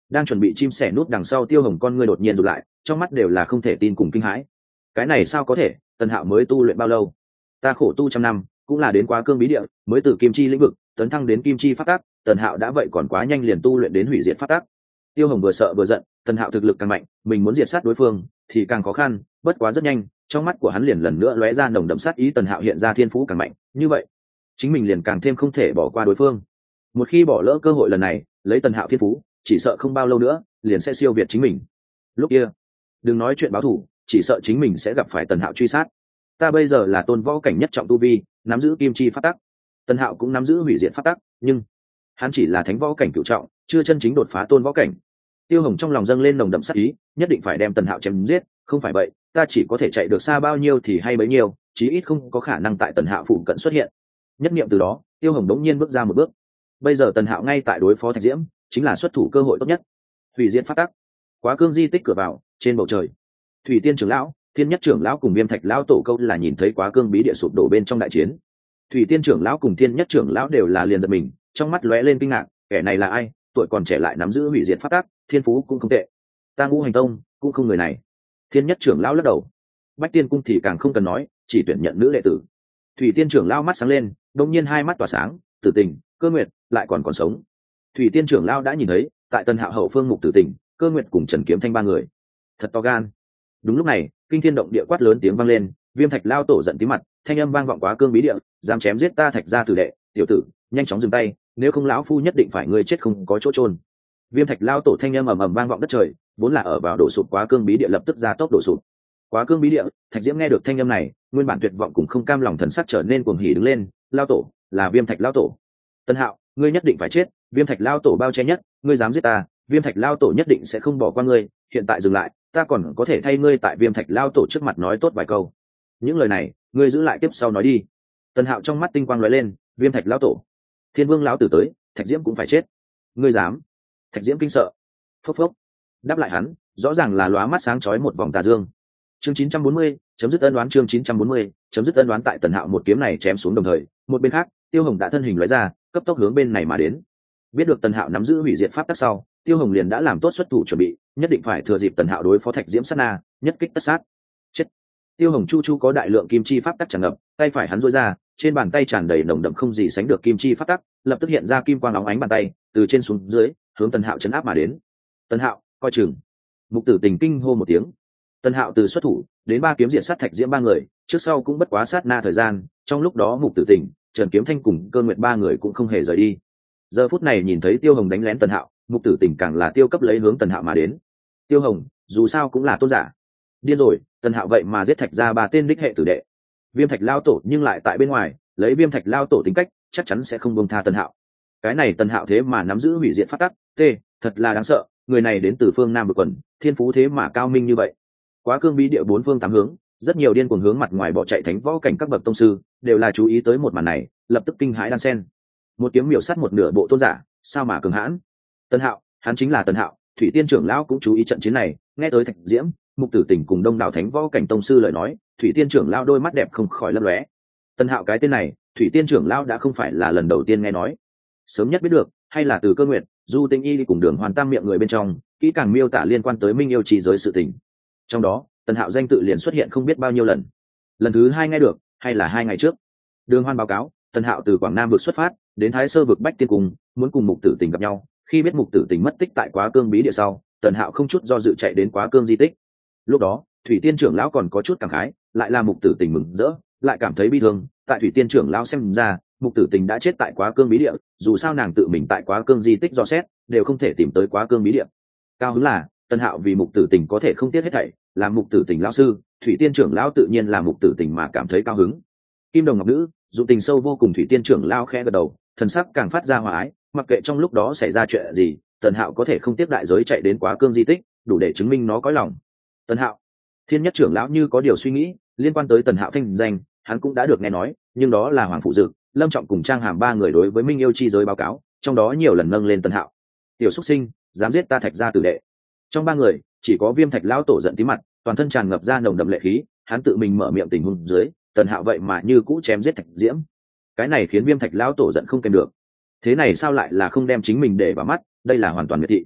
đang chuẩn bị chim sẻ nút đằng sau Tiêu Hồng con ngươi đột nhiên rụt lại, trong mắt đều là không thể tin cùng kinh hãi. Cái này sao có thể? Tần Hạo mới tu luyện bao lâu? Ta khổ tu trăm năm, cũng là đến quá cương bí địa, mới từ kim chi lĩnh vực tấn thăng đến kim chi pháp tắc. Tần Hạo đã vậy còn quá nhanh liền tu luyện đến hủy diệt pháp tắc. Tiêu Hồng vừa sợ vừa giận, Tần Hạo thực lực càng mạnh, mình muốn diệt sát đối phương thì càng khó khăn. Bất quá rất nhanh, trong mắt của hắn liền lần nữa lóe ra nồng đậm sát ý. Tần Hạo hiện ra thiên phú càng mạnh, như vậy chính mình liền càng thêm không thể bỏ qua đối phương. Một khi bỏ lỡ cơ hội lần này, lấy Tần Hạo thiên phú, chỉ sợ không bao lâu nữa liền sẽ siêu việt chính mình. Lúc kia, đừng nói chuyện báo thù, chỉ sợ chính mình sẽ gặp phải Tần Hạo truy sát. Ta bây giờ là tôn võ cảnh nhất trọng tu vi, nắm giữ kim chi pháp tắc. Tần Hạo cũng nắm giữ hủy diệt pháp tắc, nhưng hắn chỉ là thánh võ cảnh cửu trọng, chưa chân chính đột phá tôn võ cảnh. Tiêu Hồng trong lòng dâng lên nồng đậm sát ý, nhất định phải đem Tần Hạo chém giết, không phải vậy, ta chỉ có thể chạy được xa bao nhiêu thì hay bấy nhiêu, chí ít không có khả năng tại Tần Hạo phụ cận xuất hiện. Nhất niệm từ đó, Tiêu Hồng đống nhiên bước ra một bước. Bây giờ Tần Hạo ngay tại đối phó Thạch Diễm, chính là xuất thủ cơ hội tốt nhất. Hủy diệt pháp tắc, quá cương di tích cửa vào, trên bầu trời, Thủy Tiên trưởng lão, Thiên Nhất trưởng lão cùng Viêm Thạch lão tổ câu là nhìn thấy quá cương bí địa sụp đổ bên trong đại chiến. Thủy Tiên trưởng lão cùng Thiên Nhất trưởng lão đều là liền giật mình, trong mắt lóe lên kinh ngạc, kẻ này là ai, tuổi còn trẻ lại nắm giữ hủy diệt pháp tắc, thiên phú cũng không tệ. Ta Ngũ Hành Tông cũng không người này. Thiên Nhất trưởng lão lắc đầu. Bách Tiên cung thì càng không cần nói, chỉ tuyển nhận nữ đệ tử. Thủy Tiên trưởng lão mắt sáng lên, đột nhiên hai mắt tỏa sáng, Tử Tình, Cơ Nguyệt lại còn còn sống. Thủy Tiên trưởng lão đã nhìn thấy, tại Tân Hạo hậu phương Mục Tử Tình, Cơ Nguyệt cùng Trần Kiếm Thanh ba người. Thật to gan. Đúng lúc này, kinh thiên động địa quát lớn tiếng vang lên, Viêm Thạch lão tổ giận tím mặt, thanh âm vang vọng quá cương bí địa, dám chém giết ta Thạch gia tử đệ, tiểu tử, nhanh chóng dừng tay, nếu không lão phu nhất định phải ngươi chết không có chỗ chôn. Viêm Thạch lão tổ thanh âm ầm ầm vang vọng đất trời, vốn là ở vào đổ sụp quá cương bí địa lập tức ra tốc đổ sụp. Quá cương bí địa, Thạch Diễm nghe được thanh âm này, nguyên bản tuyệt vọng cùng không cam lòng thần sắc trở nên cuồng hỉ đứng lên, lão tổ, là Viêm Thạch lão tổ. Tân Hạo, ngươi nhất định phải chết, Viêm Thạch lão tổ bao che nhất, ngươi dám giết ta, Viêm Thạch lão tổ nhất định sẽ không bỏ qua ngươi, hiện tại dừng lại, ta còn có thể thay ngươi tại Viêm Thạch lão tổ trước mặt nói tốt vài câu. Những lời này, ngươi giữ lại tiếp sau nói đi. Tân Hạo trong mắt tinh quang lóe lên, Viêm Thạch lão tổ, Thiên Vương lão tử tới, Thạch Diễm cũng phải chết. Ngươi dám? Thạch Diễm kinh sợ. Phốc phốc. Đáp lại hắn, rõ ràng là lóa mắt sáng chói một vòng tà dương. Chương chín trăm bốn mươi, chấm dứt ân đoán. Chương chín trăm bốn mươi, chấm dứt ân đoán. Tại Tần Hạo một kiếm này chém xuống đồng thời, một bên khác, Tiêu Hồng đã thân hình lóe ra, cấp tốc hướng bên này mà đến. Biết được Tần Hạo nắm giữ hủy diệt pháp tắc sau, Tiêu Hồng liền đã làm tốt xuất thủ chuẩn bị, nhất định phải thừa dịp Tần Hạo đối phó Thạch Diễm sát na, nhất kích tất sát. Chết. Tiêu Hồng chu chu có đại lượng kim chi pháp tắc tràn ngập, tay phải hắn duỗi ra, trên bàn tay tràn đầy nồng đậm không gì sánh được kim chi pháp tắc, lập tức hiện ra kim quang óng ánh bàn tay, từ trên xuống dưới, hướng Tần Hạo chấn áp mà đến. Tần Hạo, coi chừng. Mục Tử Tình kinh hô một tiếng. Tần Hạo từ xuất thủ đến ba kiếm diệt sát Thạch Diễm ba người, trước sau cũng bất quá sát na thời gian, trong lúc đó Mục Tử Tình, Trần Kiếm Thanh cùng Cơ Nguyệt ba người cũng không hề rời đi. Giờ phút này nhìn thấy Tiêu Hồng đánh lén Tần Hạo, Mục Tử Tình càng là tiêu cấp lấy hướng Tần Hạo mà đến. Tiêu Hồng, dù sao cũng là tôn giả. Điên rồi, Tần Hạo vậy mà giết Thạch ra ba tên đích hệ tử đệ. Viêm Thạch lao tổ nhưng lại tại bên ngoài, lấy Viêm Thạch lao tổ tính cách, chắc chắn sẽ không buông tha Tần Hạo. Cái này Tần Hạo thế mà nắm giữ hủy diệt pháp tắc, t, thật là đáng sợ, người này đến từ phương Nam Vực quần, thiên phú thế mà cao minh như vậy. Quá cương bí địa bốn phương tám hướng, rất nhiều điên cuồng hướng mặt ngoài bỏ chạy thánh võ cảnh các bậc tông sư, đều là chú ý tới một màn này, lập tức kinh hãi đan sen. Một kiếm miểu sát một nửa bộ tôn giả, sao mà cường hãn. Tần Hạo, hắn chính là Tần Hạo. Thủy Tiên trưởng lão cũng chú ý trận chiến này, nghe tới Thạch Diễm, Mục Tử Tình cùng đông đảo thánh võ cảnh tông sư lời nói, Thủy Tiên trưởng lão đôi mắt đẹp không khỏi lấp lóe. Tần Hạo cái tên này, Thủy Tiên trưởng lão đã không phải là lần đầu tiên nghe nói, sớm nhất biết được hay là từ Cơ Nguyệt, Du Tinh Y cùng Đường Hoàn Tam miệng người bên trong, kỹ càng miêu tả liên quan tới Minh Yêu Trì giới sự tình. Trong đó, Tần Hạo danh tự liền xuất hiện không biết bao nhiêu lần. Lần thứ hai nghe được, hay là hai ngày trước. Đường Hoan báo cáo, Tần Hạo từ Quảng Nam vực xuất phát, đến Thái Sơ vực Bách Tiên Cung, muốn cùng Mục Tử Tình gặp nhau. Khi biết Mục Tử Tình mất tích tại Quá Cương bí địa sau, Tần Hạo không chút do dự chạy đến Quá Cương di tích. Lúc đó, Thủy Tiên trưởng lão còn có chút cảm khái, lại là Mục Tử Tình mừng rỡ, lại cảm thấy bi thương. Tại Thủy Tiên trưởng lão xem ra, Mục Tử Tình đã chết tại Quá Cương bí địa, dù sao nàng tự mình tại Quá Cương di tích dò xét, đều không thể tìm tới Quá Cương bí địa. Cao hứng là, Tần Hạo vì Mục Tử Tình có thể không tiếc hết thảy, làm Mục Tử Tình lão sư, Thủy Tiên trưởng lão tự nhiên là Mục Tử Tình mà cảm thấy cao hứng. Kim Đồng Ngọc Nữ, dụng tình sâu vô cùng, Thủy Tiên trưởng lão khẽ gật đầu, thần sắc càng phát ra hòa ái, mặc kệ trong lúc đó xảy ra chuyện gì, Tần Hạo có thể không tiếc đại giới chạy đến Quá Cương di tích, đủ để chứng minh nó có lòng. Tần Hạo, Thiên Nhất trưởng lão như có điều suy nghĩ, liên quan tới Tần Hạo thanh danh, hắn cũng đã được nghe nói, nhưng đó là Hoàng Phụ Dực, Lâm Trọng cùng Trang Hàm ba người đối với Minh Yêu chi giới báo cáo, trong đó nhiều lần nâng lên Tần Hạo. Tiểu xuất sinh, dám giết ta Thạch gia tử đệ. Trong ba người, chỉ có Viêm Thạch lão tổ giận tí mặt, toàn thân tràn ngập ra nồng đậm lệ khí, hắn tự mình mở miệng tình huống dưới, Tần Hạo vậy mà như cũ chém giết Thạch Diễm. Cái này khiến Viêm Thạch lão tổ giận không kèm được. Thế này sao lại là không đem chính mình để vào mắt, đây là hoàn toàn miệt thị.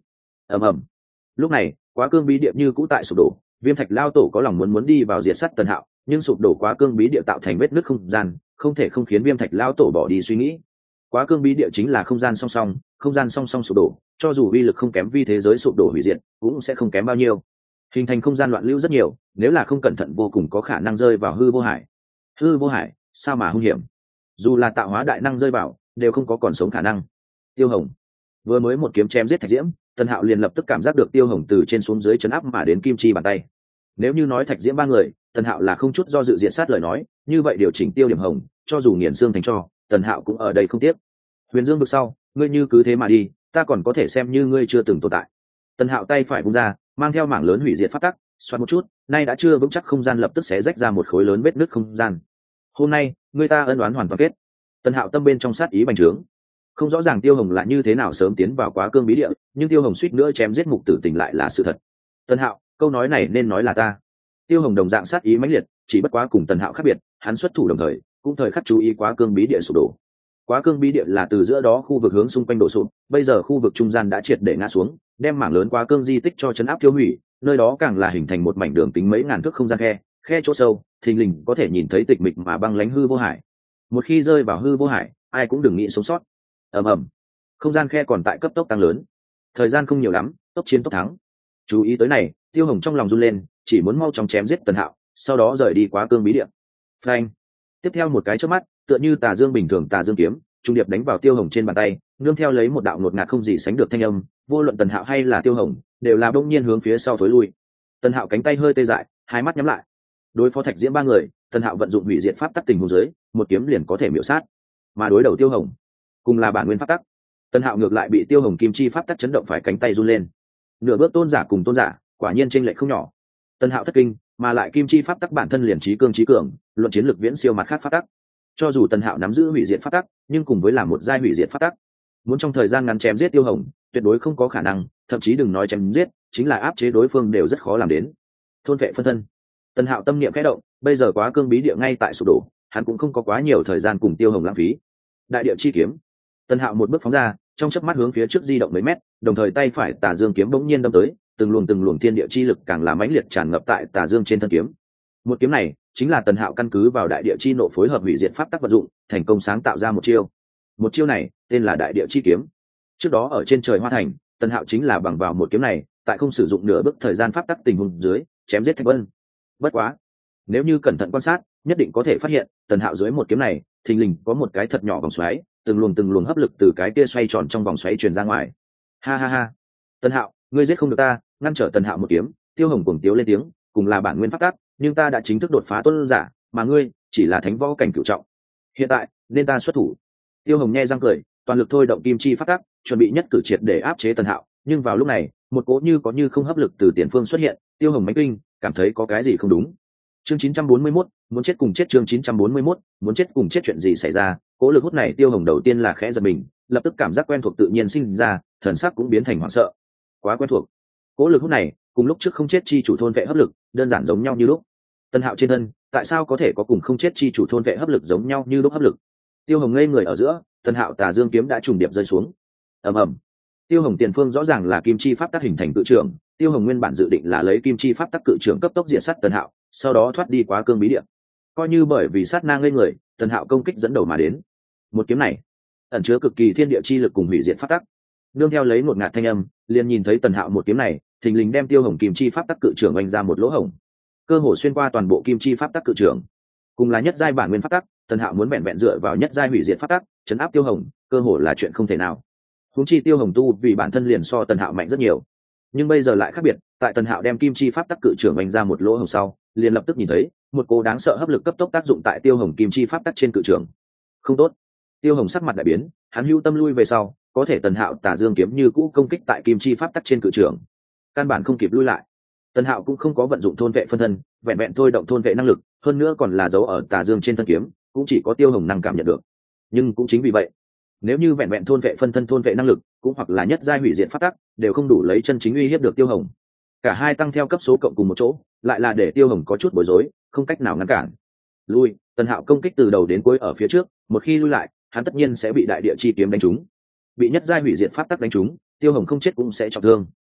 ầm ầm. Lúc này quá cương bí địa như cũ tại sụp đổ, viêm thạch lao tổ có lòng muốn muốn đi vào diệt sát Tần Hạo, nhưng sụp đổ quá cương bí địa tạo thành vết nứt không gian, không thể không khiến viêm thạch lao tổ bỏ đi suy nghĩ. Quá cương bí địa chính là không gian song song, không gian song song sụp đổ, cho dù uy lực không kém vi thế giới sụp đổ hủy diệt cũng sẽ không kém bao nhiêu, hình thành không gian loạn lưu rất nhiều, nếu là không cẩn thận vô cùng có khả năng rơi vào hư vô hải. Hư vô hải sao mà hung hiểm, dù là tạo hóa đại năng rơi vào đều không có còn sống khả năng. Tiêu Hồng vừa mới một kiếm chém giết Thạch Diễm, Tần Hạo liền lập tức cảm giác được Tiêu Hồng từ trên xuống dưới chấn áp mà đến kim chi bàn tay. Nếu như nói Thạch Diễm ba người, Tần Hạo là không chút do dự diện sát lời nói, như vậy điều chỉnh Tiêu Điểm Hồng, cho dù nghiền xương thành tro, Tần Hạo cũng ở đây không tiếc. Huyền Dương vực sau, ngươi như cứ thế mà đi, ta còn có thể xem như ngươi chưa từng tồn tại. Tần Hạo tay phải vung ra, mang theo mảng lớn hủy diệt pháp tắc, xoát một chút, nay đã chưa vững chắc không gian lập tức sẽ rách ra một khối lớn vết nứt không gian. Hôm nay, người ta ân oán hoàn toàn kết. Tần Hạo tâm bên trong sát ý bành trướng. Không rõ ràng Tiêu Hồng lại như thế nào sớm tiến vào quá cương bí địa, nhưng Tiêu Hồng suýt nữa chém giết mục tử tình lại là sự thật. Tần Hạo, câu nói này nên nói là ta. Tiêu Hồng đồng dạng sát ý mãnh liệt, chỉ bất quá cùng Tần Hạo khác biệt, hắn xuất thủ đồng thời, cũng thời khắc chú ý quá cương bí địa sụp đổ. Quá cương bí địa là từ giữa đó khu vực hướng xung quanh đổ sụp, bây giờ khu vực trung gian đã triệt để ngã xuống, đem mảng lớn quá cương di tích cho chấn áp tiêu hủy, nơi đó càng là hình thành một mảnh đường kính mấy ngàn thước không gian khe, khe chỗ sâu, thình lình có thể nhìn thấy tịch mịch mà băng lãnh hư vô hải. Một khi rơi vào hư vô hải, ai cũng đừng nghĩ sống sót. Ầm ầm, không gian khe còn tại cấp tốc tăng lớn, thời gian không nhiều lắm, tốc chiến tốc thắng. Chú ý tới này, Tiêu Hồng trong lòng run lên, chỉ muốn mau chóng chém giết Tần Hạo, sau đó rời đi quá cương bí địa. Phanh! Tiếp theo một cái chớp mắt, tựa như tà dương bình thường tà dương kiếm, trung điệp đánh vào Tiêu Hồng trên bàn tay, nương theo lấy một đạo ngột ngạt không gì sánh được thanh âm, vô luận Tần Hạo hay là Tiêu Hồng, đều là bỗng nhiên hướng phía sau thối lui. Tần Hạo cánh tay hơi tê dại, hai mắt nhắm lại. Đối phó Thạch Diễm ba người, Tần Hạo vận dụng hủy diệt pháp tắc tình huống dưới, một kiếm liền có thể miểu sát. Mà đối đầu Tiêu Hồng, cùng là bản nguyên pháp tắc, Tần Hạo ngược lại bị Tiêu Hồng kim chi pháp tắc chấn động phải cánh tay run lên. Nửa bước tôn giả cùng tôn giả, quả nhiên chênh lệch không nhỏ. Tần Hạo thất kinh, mà lại kim chi pháp tắc bản thân liền trí cương trí cường, luận chiến lực viễn siêu mặt khác pháp tắc. Cho dù Tần Hạo nắm giữ hủy diệt pháp tắc, nhưng cùng với làm một giai hủy diệt pháp tắc, muốn trong thời gian ngắn chém giết Tiêu Hồng, tuyệt đối không có khả năng, thậm chí đừng nói chém giết, chính là áp chế đối phương đều rất khó làm đến. Thôn vệ phân thân. Tần Hạo tâm niệm khẽ động, bây giờ quá cương bí địa ngay tại sụp đổ, hắn cũng không có quá nhiều thời gian cùng Tiêu Hồng lãng phí. Đại địa chi kiếm. Tần Hạo một bước phóng ra, trong chớp mắt hướng phía trước di động mấy mét, đồng thời tay phải Tà Dương kiếm bỗng nhiên đâm tới, từng luồng từng luồng thiên địa chi lực càng làm mãnh liệt tràn ngập tại Tà Dương trên thân kiếm. Một kiếm này chính là Tần Hạo căn cứ vào đại địa chi nộ phối hợp hủy diệt pháp tắc vận dụng, thành công sáng tạo ra một chiêu. Một chiêu này tên là đại địa chi kiếm. Trước đó ở trên trời Hoa Thành, Tần Hạo chính là bằng vào một kiếm này, tại không sử dụng nửa bước thời gian pháp tắc tình huống dưới, chém giết Thạch Vân. Bất quá, nếu như cẩn thận quan sát, nhất định có thể phát hiện, Tần Hạo dưới một kiếm này, thình lình có một cái thật nhỏ vòng xoáy, từng luồng từng luồng hấp lực từ cái kia xoay tròn trong vòng xoáy truyền ra ngoài. Ha ha ha, Tần Hạo, ngươi giết không được ta. Ngăn trở Tần Hạo một kiếm, Tiêu Hồng cuồng tiếu lên tiếng, cùng là bản nguyên pháp tắc, nhưng ta đã chính thức đột phá tôn giả, mà ngươi chỉ là thánh võ cảnh cửu trọng. Hiện tại, nên ta xuất thủ. Tiêu Hồng nhe răng cười, toàn lực thôi động kim chi pháp tắc, chuẩn bị nhất cử triệt để áp chế Tần Hạo, nhưng vào lúc này, một cỗ như có như không hấp lực từ tiền phương xuất hiện, Tiêu Hồng mãnh kinh, cảm thấy có cái gì không đúng. Chương chín trăm bốn mươi mốt, muốn chết cùng chết chương chín trăm bốn mươi mốt, muốn chết cùng chết chuyện gì xảy ra? Cỗ lực hút này Tiêu Hồng đầu tiên là khẽ giật mình, lập tức cảm giác quen thuộc tự nhiên sinh ra, thần sắc cũng biến thành hoảng sợ. Quá quen thuộc. Cỗ lực hút này, cùng lúc trước không chết chi chủ thôn vệ hấp lực, đơn giản giống nhau như lúc. Tần Hạo trên thân, tại sao có thể có cùng không chết chi chủ thôn vệ hấp lực giống nhau như lúc hấp lực? Tiêu Hồng ngây người ở giữa, Tần Hạo Tà Dương kiếm đã trùng điệp rơi xuống. Ầm ầm. Tiêu Hồng tiền phương rõ ràng là kim chi pháp tắc hình thành cự trưởng, Tiêu Hồng nguyên bản dự định là lấy kim chi pháp tắc cự trưởng cấp tốc diệt sát Tần Hạo, sau đó thoát đi quá cương bí địa. Coi như bởi vì sát na ngây người, Tần Hạo công kích dẫn đầu mà đến. Một kiếm này, ẩn chứa cực kỳ thiên địa chi lực cùng hủy diệt pháp tắc. Nương theo lấy một ngạt thanh âm, liền nhìn thấy Tần Hạo một kiếm này, thình lình đem Tiêu Hồng kim chi pháp tắc cự trưởng oanh ra một lỗ hổng, cơ hồ xuyên qua toàn bộ kim chi pháp tắc cự trưởng. Cùng là nhất giai bản nguyên pháp tắc, Tần Hạo muốn bèn bèn dựa vào nhất giai hủy diệt pháp tắc, chấn áp Tiêu Hồng, cơ hồ là chuyện không thể nào. Huống chi Tiêu Hồng tu vì bản thân liền so Tần Hạo mạnh rất nhiều, nhưng bây giờ lại khác biệt, tại Tần Hạo đem kim chi pháp tắc cự trưởng oanh ra một lỗ hổng sau, liền lập tức nhìn thấy một cô đáng sợ hấp lực cấp tốc tác dụng tại Tiêu Hồng kim chi pháp tắc trên cự trưởng. Không tốt. Tiêu Hồng sắc mặt đại biến, hắn hưu tâm lui về sau, có thể Tần Hạo Tà Dương kiếm như cũ công kích tại kim chi pháp tắc trên cự trưởng, căn bản không kịp lui lại. Tần Hạo cũng không có vận dụng thôn vệ phân thân, vẹn vẹn thôi động thôn vệ năng lực, hơn nữa còn là dấu ở Tà Dương trên thân kiếm, cũng chỉ có Tiêu Hồng năng cảm nhận được. Nhưng cũng chính vì vậy, nếu như vẹn vẹn thôn vệ phân thân thôn vệ năng lực, cũng hoặc là nhất giai hủy diệt pháp tắc, đều không đủ lấy chân chính uy hiếp được Tiêu Hồng. Cả hai tăng theo cấp số cộng cùng một chỗ, lại là để Tiêu Hồng có chút bối rối, không cách nào ngăn cản. Lui, Tần Hạo công kích từ đầu đến cuối ở phía trước, một khi lui lại, hắn tất nhiên sẽ bị đại địa chi kiếm đánh trúng. Bị nhất giai hủy diệt pháp tắc đánh trúng, Tiêu Hồng không chết cũng sẽ trọng thương.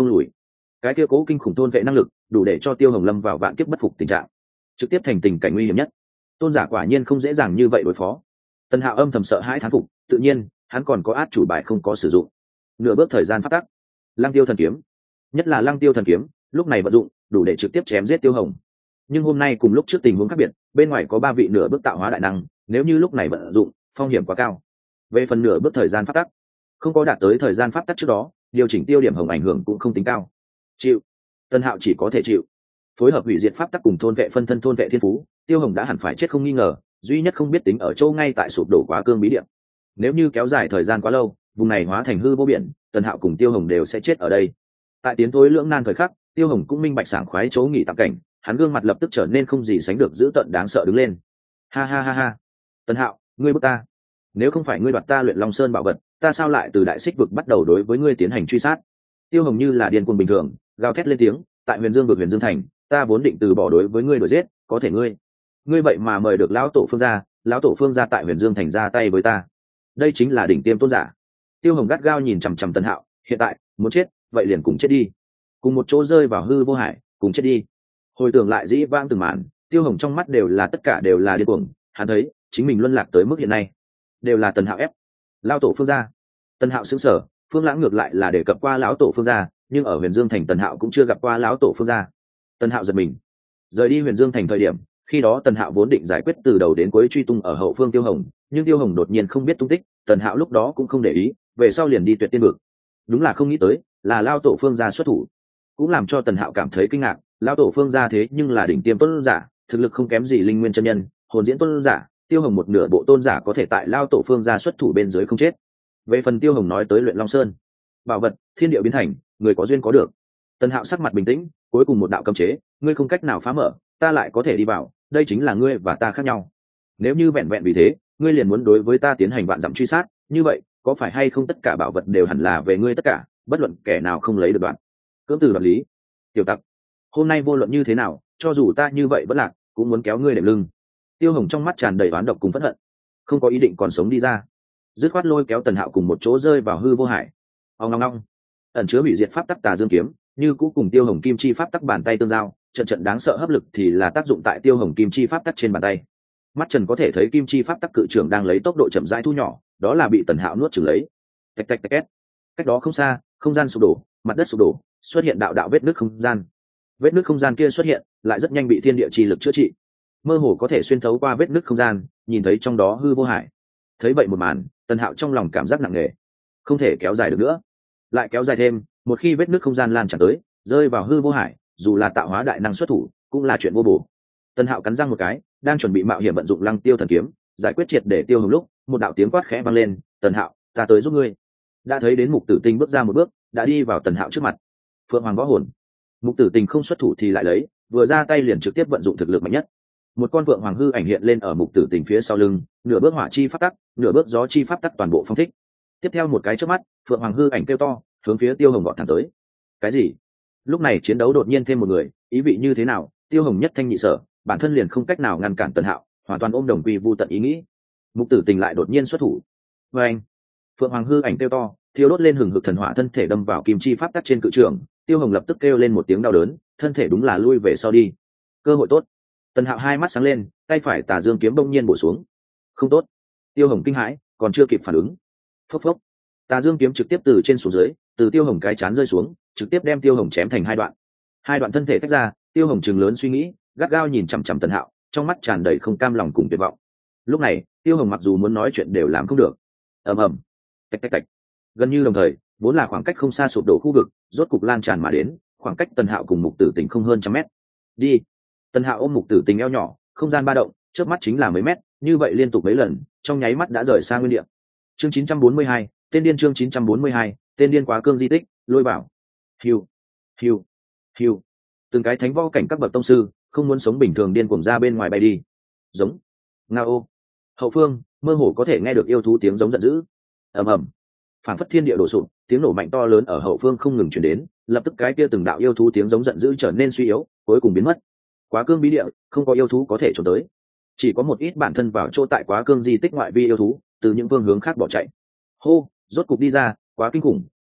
không lùi. Cái kia cố kinh khủng thôn vệ năng lực đủ để cho Tiêu Hồng lâm vào vạn kiếp bất phục tình trạng, trực tiếp thành tình cảnh nguy hiểm nhất. Tôn giả quả nhiên không dễ dàng như vậy đối phó. Tần Hạo âm thầm sợ hãi thán phục, tự nhiên hắn còn có át chủ bài không có sử dụng. Nửa bước thời gian phát tắc, Lăng Tiêu thần kiếm, nhất là Lăng Tiêu thần kiếm, lúc này vận dụng đủ để trực tiếp chém giết Tiêu Hồng. Nhưng hôm nay cùng lúc trước tình huống khác biệt, bên ngoài có ba vị nửa bước tạo hóa đại năng, nếu như lúc này vận dụng, phong hiểm quá cao. Về phần nửa bước thời gian phát tắc, không có đạt tới thời gian phát tắc trước đó, điều chỉnh tiêu điểm hồng ảnh hưởng cũng không tính cao. Chịu. Tần Hạo chỉ có thể chịu. Phối hợp hủy diệt pháp tắc cùng thôn vệ phân thân thôn vệ thiên phú, Tiêu Hồng đã hẳn phải chết không nghi ngờ, duy nhất không biết tính ở châu ngay tại sụp đổ quá cương bí địa. Nếu như kéo dài thời gian quá lâu, vùng này hóa thành hư vô biển, Tần Hạo cùng Tiêu Hồng đều sẽ chết ở đây. Tại tiến thối lưỡng nan thời khắc, Tiêu Hồng cũng minh bạch sảng khoái chỗ nghỉ tạm cảnh, hắn gương mặt lập tức trở nên không gì sánh được dữ tợn đáng sợ đứng lên. Ha ha ha ha. Tần Hạo, ngươi bức ta. Nếu không phải ngươi đoạt ta Luyện Long Sơn bảo vật, ta sao lại từ đại xích vực bắt đầu đối với ngươi tiến hành truy sát? Tiêu Hồng như là điên cuồng bình thường, gào thét lên tiếng, tại Huyền Dương vực Huyền Dương thành, ta vốn định từ bỏ đối với ngươi đuổi giết, có thể ngươi, ngươi vậy mà mời được lão tổ Phương gia, lão tổ Phương gia tại Huyền Dương thành ra tay với ta. Đây chính là đỉnh tiêm tôn giả. Tiêu Hồng gắt gao nhìn chằm chằm Tần Hạo, hiện tại, muốn chết, vậy liền cùng chết đi. Cùng một chỗ rơi vào hư vô hải, cùng chết đi. Hồi tưởng lại dĩ vãng từng màn, Tiêu Hồng trong mắt đều là tất cả đều là điên cuồng, hắn thấy, chính mình luân lạc tới mức hiện nay, đều là Tần Hạo ép. Lão tổ Phương gia. Tần Hạo sững sờ, Phương Lãng ngược lại là đề cập qua lão tổ Phương gia, nhưng ở Huyền Dương thành Tần Hạo cũng chưa gặp qua lão tổ Phương gia. Tần Hạo giật mình. Rời đi Huyền Dương thành thời điểm, khi đó Tần Hạo vốn định giải quyết từ đầu đến cuối truy tung ở hậu phương Tiêu Hồng, nhưng Tiêu Hồng đột nhiên không biết tung tích, Tần Hạo lúc đó cũng không để ý, về sau liền đi Tuyệt Tiên vực. Đúng là không nghĩ tới, là lão tổ Phương gia xuất thủ, cũng làm cho Tần Hạo cảm thấy kinh ngạc, lão tổ Phương gia thế nhưng là đỉnh tiêm tôn giả, thực lực không kém gì Linh Nguyên chân nhân, hồn diễn tôn giả, Tiêu Hồng một nửa bộ tôn giả có thể tại lão tổ Phương gia xuất thủ bên dưới không chết. Về phần Tiêu Hồng nói tới Luyện Long Sơn, bảo vật, thiên địa biến thành, người có duyên có được. Tần Hạo sắc mặt bình tĩnh, cuối cùng một đạo cấm chế, ngươi không cách nào phá mở, ta lại có thể đi vào, đây chính là ngươi và ta khác nhau. Nếu như vẹn vẹn vì thế, ngươi liền muốn đối với ta tiến hành vạn dặm truy sát, như vậy, có phải hay không tất cả bảo vật đều hẳn là về ngươi tất cả, bất luận kẻ nào không lấy được đoạn. Cưỡng từ đoạt lý. Tiểu tặc, hôm nay vô luận như thế nào, cho dù ta như vậy vẫn lạc, cũng muốn kéo ngươi đệm lưng. Tiêu Hồng trong mắt tràn đầy oán độc cùng phẫn hận, không có ý định còn sống đi ra, dứt khoát lôi kéo Tần Hạo cùng một chỗ rơi vào hư vô hải. Ong ong ong, ẩn chứa hủy diệt pháp tắc Tà Dương kiếm, như cũ cùng Tiêu Hồng kim chi pháp tắc bàn tay tương giao, trận trận đáng sợ hấp lực thì là tác dụng tại Tiêu Hồng kim chi pháp tắc trên bàn tay. Mắt trần có thể thấy kim chi pháp tắc cự trưởng đang lấy tốc độ chậm rãi thu nhỏ, đó là bị Tần Hạo nuốt chửng lấy. Tạch tạch tạch két. Cách đó không xa, không gian sụp đổ, mặt đất sụp đổ, xuất hiện đạo đạo vết nứt không gian. Vết nứt không gian kia xuất hiện, lại rất nhanh bị thiên địa chi lực chữa trị. Mơ hồ có thể xuyên thấu qua vết nứt không gian, nhìn thấy trong đó hư vô hải. Thấy vậy một màn, Tần Hạo trong lòng cảm giác nặng nề, không thể kéo dài được nữa. Lại kéo dài thêm, một khi vết nứt không gian lan tràn tới, rơi vào hư vô hải, dù là tạo hóa đại năng xuất thủ, cũng là chuyện vô bổ. Tần Hạo cắn răng một cái, đang chuẩn bị mạo hiểm vận dụng Lăng Tiêu thần kiếm, giải quyết triệt để Tiêu Hồng lúc, một đạo tiếng quát khẽ vang lên, "Tần Hạo, ta tới giúp ngươi." Đã thấy đến Mục Tử Tinh bước ra một bước, đã đi vào Tần Hạo trước mặt. Phượng Hoàng võ hồn. Mục Tử Tinh không xuất thủ thì lại lấy, vừa ra tay liền trực tiếp vận dụng thực lực mạnh nhất. Một con vượng hoàng hư ảnh hiện lên ở Mục Tử Tinh phía sau lưng, nửa bước hỏa chi pháp tắc, nửa bước gió chi pháp tắc toàn bộ phong thích. Tiếp theo một cái chớp mắt, phượng hoàng hư ảnh kêu to, hướng phía Tiêu Hồng vọt thẳng tới. Cái gì? Lúc này chiến đấu đột nhiên thêm một người, ý vị như thế nào? Tiêu Hồng nhất thanh nhị sở, bản thân liền không cách nào ngăn cản Tần Hạo, hoàn toàn ôm đồng quy vu tận ý nghĩ. Mục Tử Tình lại đột nhiên xuất thủ. Và anh, phượng hoàng hư ảnh kêu to, thiêu đốt lên hừng hực thần hỏa thân thể đâm vào kim chi pháp tắc trên cự trường. Tiêu Hồng lập tức kêu lên một tiếng đau đớn, thân thể đúng là lui về sau đi. Cơ hội tốt. Tần Hạo hai mắt sáng lên, tay phải Tà Dương kiếm bỗng nhiên bổ xuống. Không tốt. Tiêu Hồng kinh hãi, còn chưa kịp phản ứng. Phốc phốc. Tà Dương kiếm trực tiếp từ trên xuống dưới, từ Tiêu Hồng cái chán rơi xuống, trực tiếp đem Tiêu Hồng chém thành hai đoạn. Hai đoạn thân thể tách ra, Tiêu Hồng trừng lớn suy nghĩ, gắt gao nhìn chằm chằm Tần Hạo, trong mắt tràn đầy không cam lòng cùng tuyệt vọng. Lúc này, Tiêu Hồng mặc dù muốn nói chuyện đều làm không được. Ầm ầm. Tạch tạch tạch. Gần như đồng thời, vốn là khoảng cách không xa sụp đổ khu vực, rốt cục lan tràn mà đến, khoảng cách Tần Hạo cùng Mục Tử Tình không hơn trăm mét. Đi. Tần Hạo ôm Mục Tử Tình eo nhỏ, không gian ba động, chớp mắt chính là mấy mét, như vậy liên tục mấy lần, trong nháy mắt đã rời xa nguyên địa. Chương chín trăm bốn mươi hai, tên điên chương chín trăm bốn mươi hai, tên điên quá cương di tích, lôi bảo. Hiu, hiu, hiu. Từng cái thánh võ cảnh các bậc tông sư, không muốn sống bình thường điên cuồng ra bên ngoài bay đi. Giống. Ngao. Hậu phương, mơ hồ có thể nghe được yêu thú tiếng giống giận dữ. Ầm ầm. Phản phất thiên địa đổ sụp, tiếng nổ mạnh to lớn ở hậu phương không ngừng truyền đến, lập tức cái kia từng đạo yêu thú tiếng giống giận dữ trở nên suy yếu, cuối cùng biến mất. Quá cương bí địa, không có yêu thú có thể trốn tới. Chỉ có một ít bản thân vào chỗ tại quá cương di tích ngoại vi yêu thú, từ những phương hướng khác bỏ chạy. Hô, rốt cục đi ra, quá kinh khủng,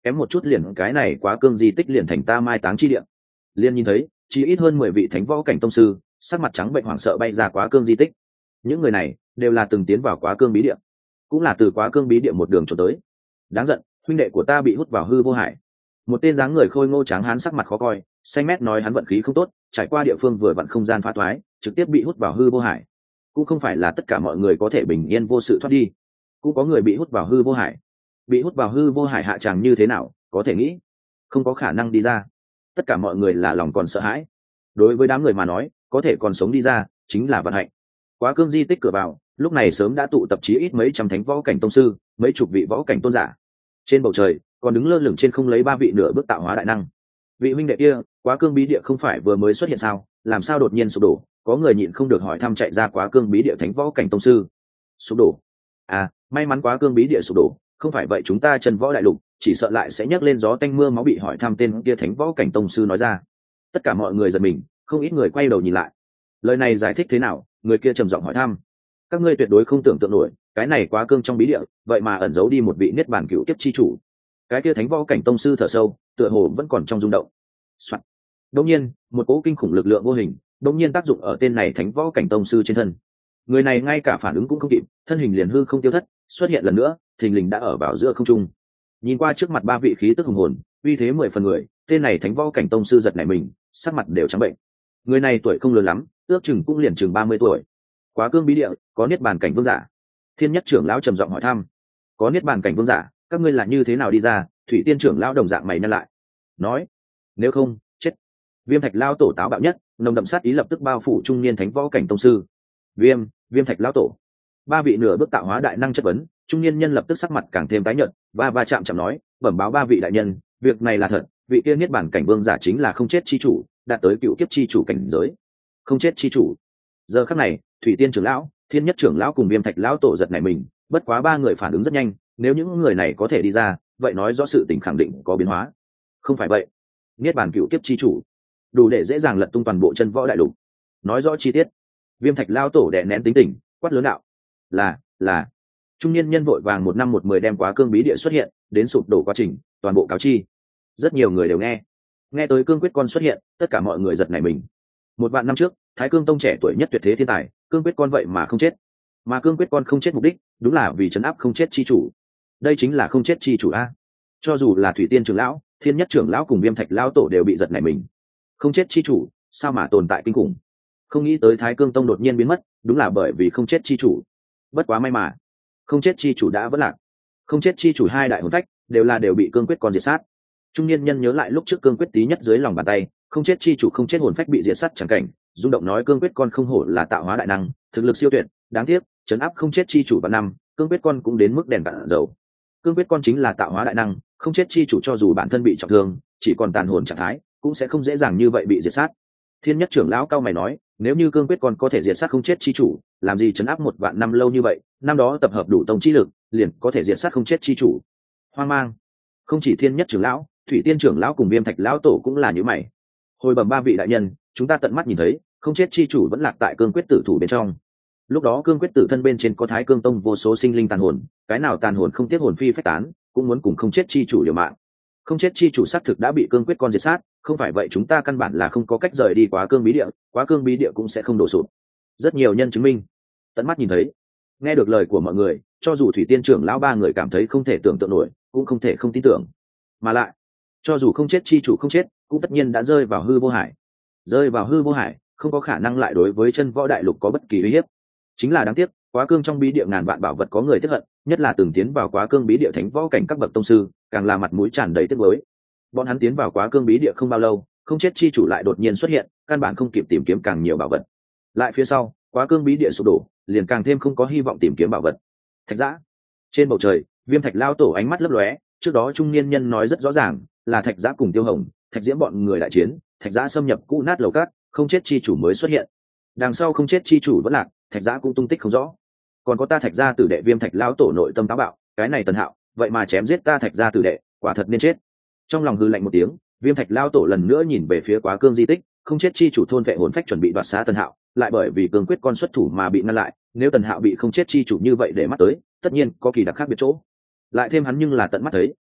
kém một chút liền cái này quá cương di tích liền thành ta mai táng chi địa. Liên nhìn thấy chỉ ít hơn mười vị thánh võ cảnh tông sư sắc mặt trắng bệnh hoảng sợ bay ra quá cương di tích. Những người này đều là từng tiến vào quá cương bí địa, cũng là từ quá cương bí địa một đường trốn tới. Đáng giận, huynh đệ của ta bị hút vào hư vô hải. Một tên dáng người khôi ngô tráng hán sắc mặt khó coi, xanh mét nói hắn vận khí không tốt, trải qua địa phương vừa vặn không gian phá thoái, trực tiếp bị hút vào hư vô hải. Cũng không phải là tất cả mọi người có thể bình yên vô sự thoát đi, cũng có người bị hút vào hư vô hải. Bị hút vào hư vô hải hạ tràng như thế nào, có thể nghĩ, không có khả năng đi ra. Tất cả mọi người là lòng còn sợ hãi. Đối với đám người mà nói, có thể còn sống đi ra chính là vận hạnh. Quá cương di tích cửa vào lúc này sớm đã tụ tập chí ít mấy trăm thánh võ cảnh tông sư, mấy chục vị võ cảnh tôn giả. Trên bầu trời còn đứng lơ lửng trên không lấy ba vị nửa bước tạo hóa đại năng. Vị huynh đệ kia, quá cương bí địa không phải vừa mới xuất hiện sao, làm sao đột nhiên sụp đổ? Có người nhịn không được hỏi thăm chạy ra quá cương bí địa thánh võ cảnh tông sư. Sụp đổ? À, may mắn quá cương bí địa sụp đổ, không phải vậy chúng ta chân võ đại lục chỉ sợ lại sẽ nhấc lên gió tanh mưa máu. Bị hỏi thăm tên kia thánh võ cảnh tông sư nói ra. Tất cả mọi người giật mình, không ít người quay đầu nhìn lại. Lời này giải thích thế nào? Người kia trầm giọng hỏi thăm. Các ngươi tuyệt đối không tưởng tượng nổi, cái này quá cương trong bí địa vậy mà ẩn giấu đi một vị niết bàn cựu kiếp chi chủ. Cái kia thánh võ cảnh tông sư thở sâu, tựa hồ vẫn còn trong rung động. Đông nhiên một cỗ kinh khủng lực lượng vô hình đông nhiên tác dụng ở tên này thánh võ cảnh tông sư trên thân. Người này ngay cả phản ứng cũng không kịp, thân hình liền hư không tiêu thất, xuất hiện lần nữa thình lình đã ở vào giữa không trung. Nhìn qua trước mặt ba vị khí tức hùng hồn uy thế mười phần người, tên này thánh võ cảnh tông sư giật nảy mình, sắc mặt đều trắng bệnh. Người này tuổi không lớn lắm, ước chừng cũng liền chừng ba mươi tuổi. Quá cương bí địa có niết bàn cảnh vương giả? Thiên nhất trưởng lão trầm giọng hỏi thăm. Có niết bàn cảnh vương giả, các ngươi là như thế nào đi ra? Thủy tiên trưởng lão đồng dạng mày nhăn lại, nói, nếu không chết. Viêm thạch lão tổ táo bạo nhất, nồng đậm sát ý lập tức bao phủ trung niên thánh võ cảnh tông sư. Viêm, viêm thạch lão tổ. Ba vị nửa bước tạo hóa đại năng chất vấn, trung niên nhân lập tức sắc mặt càng thêm tái nhợt, và va chạm chậm nói, bẩm báo ba vị đại nhân, việc này là thật, vị kia niết bàn cảnh vương giả chính là không chết chi chủ, đạt tới cựu kiếp chi chủ cảnh giới. Không chết chi chủ? Giờ khắc này, thủy tiên trưởng lão, thiên nhất trưởng lão cùng viêm thạch lão tổ giật nảy mình, bất quá ba người phản ứng rất nhanh, nếu những người này có thể đi ra, vậy nói rõ sự tình khẳng định có biến hóa. Không phải vậy, niết bàn cựu kiếp chi chủ đủ để dễ dàng lật tung toàn bộ chân võ đại lục. Nói rõ chi tiết. Viêm thạch lão tổ đè nén tính tình, quát lớn đạo. Là, là. Trung niên nhân vội vàng một năm một mười đem quá cương bí địa xuất hiện đến sụp đổ quá trình toàn bộ cáo chi. Rất nhiều người đều nghe nghe tới cương quyết con xuất hiện, tất cả mọi người giật nảy mình. Một vạn năm trước, thái cương tông trẻ tuổi nhất tuyệt thế thiên tài, cương quyết con vậy mà không chết. Mà cương quyết con không chết mục đích đúng là vì trấn áp không chết chi chủ. Đây chính là không chết chi chủ a. Cho dù là thủy tiên trưởng lão, thiên nhất trưởng lão cùng viêm thạch lão tổ đều bị giật nảy mình. Không chết chi chủ sao mà tồn tại kinh khủng. Không nghĩ tới thái cương tông đột nhiên biến mất, đúng là bởi vì không chết chi chủ. Bất quá may mà không chết chi chủ đã vẫn lạc. Không chết chi chủ hai đại hồn phách đều là đều bị cương quyết con diệt sát. Trung niên nhân nhớ lại lúc trước cương quyết tí nhất dưới lòng bàn tay, không chết chi chủ không chết hồn phách bị diệt sát chẳng cảnh, rung động nói cương quyết con không hổ là tạo hóa đại năng, thực lực siêu tuyệt. Đáng tiếc trấn áp không chết chi chủ vào năm, cương quyết con cũng đến mức đèn cạn dầu. Cương quyết con chính là tạo hóa đại năng, không chết chi chủ cho dù bản thân bị trọng thương, chỉ còn tàn hồn trạng thái, cũng sẽ không dễ dàng như vậy bị diệt sát. Thiên nhất trưởng lão cao mày nói, nếu như cương quyết con có thể diệt sát không chết chi chủ, làm gì trấn áp một vạn năm lâu như vậy, năm đó tập hợp đủ tông chi lực, liền có thể diệt sát không chết chi chủ. Hoang mang. Không chỉ thiên nhất trưởng lão, thủy tiên trưởng lão cùng viêm thạch lão tổ cũng là như mày. Hồi bẩm ba vị đại nhân, chúng ta tận mắt nhìn thấy, không chết chi chủ vẫn lạc tại cương quyết tử thủ bên trong. Lúc đó cương quyết tử thân bên trên có thái cương tông vô số sinh linh tàn hồn, cái nào tàn hồn không tiếc hồn phi phách tán, cũng muốn cùng không chết chi chủ liều mạng. Không chết chi chủ xác thực đã bị cương quyết con diệt sát, không phải vậy chúng ta căn bản là không có cách rời đi quá cương bí địa, quá cương bí địa cũng sẽ không đổ sụp. Rất nhiều nhân chứng minh, tận mắt nhìn thấy. Nghe được lời của mọi người, cho dù thủy tiên trưởng lão ba người cảm thấy không thể tưởng tượng nổi, cũng không thể không tin tưởng. Mà lại, cho dù không chết chi chủ không chết, cũng tất nhiên đã rơi vào hư vô hải. Rơi vào hư vô hải, không có khả năng lại đối với chân võ đại lục có bất kỳ uy hiếp. Chính là đáng tiếc, quá cương trong bí địa ngàn vạn bảo vật có người tiếc hận, nhất là từng tiến vào quá cương bí địa thánh võ cảnh các bậc tông sư, càng là mặt mũi tràn đầy tiếc nuối. Bọn hắn tiến vào quá cương bí địa không bao lâu, không chết chi chủ lại đột nhiên xuất hiện, căn bản không kịp tìm kiếm càng nhiều bảo vật. Lại phía sau, quá cương bí địa sụp đổ, liền càng thêm không có hy vọng tìm kiếm bảo vật. Thạch Giã. Trên bầu trời, viêm thạch lao tổ ánh mắt lấp lóe, trước đó trung niên nhân nói rất rõ ràng, là Thạch Giã cùng Tiêu Hồng, Thạch Diễm bọn người đại chiến, Thạch Giã xâm nhập cũ nát lầu cát, không chết chi chủ mới xuất hiện. Đằng sau không chết chi chủ vẫn lạc, Thạch Giã cũng tung tích không rõ. Còn có ta Thạch gia tử đệ viêm thạch lao tổ nội tâm táo bạo, cái này Tần Hạo, vậy mà chém giết ta Thạch gia tử đệ, quả thật nên chết. Trong lòng hư lạnh một tiếng, viêm thạch lao tổ lần nữa nhìn về phía quá cương di tích, không chết chi chủ thôn vệ hồn phách chuẩn bị đoạt xá Tần Hạo, lại bởi vì cương quyết con xuất thủ mà bị ngăn lại. Nếu Tần Hạo bị không chết chi chủ như vậy để mắt tới, tất nhiên có kỳ đặc khác biệt chỗ. Lại thêm hắn nhưng là tận mắt thấy,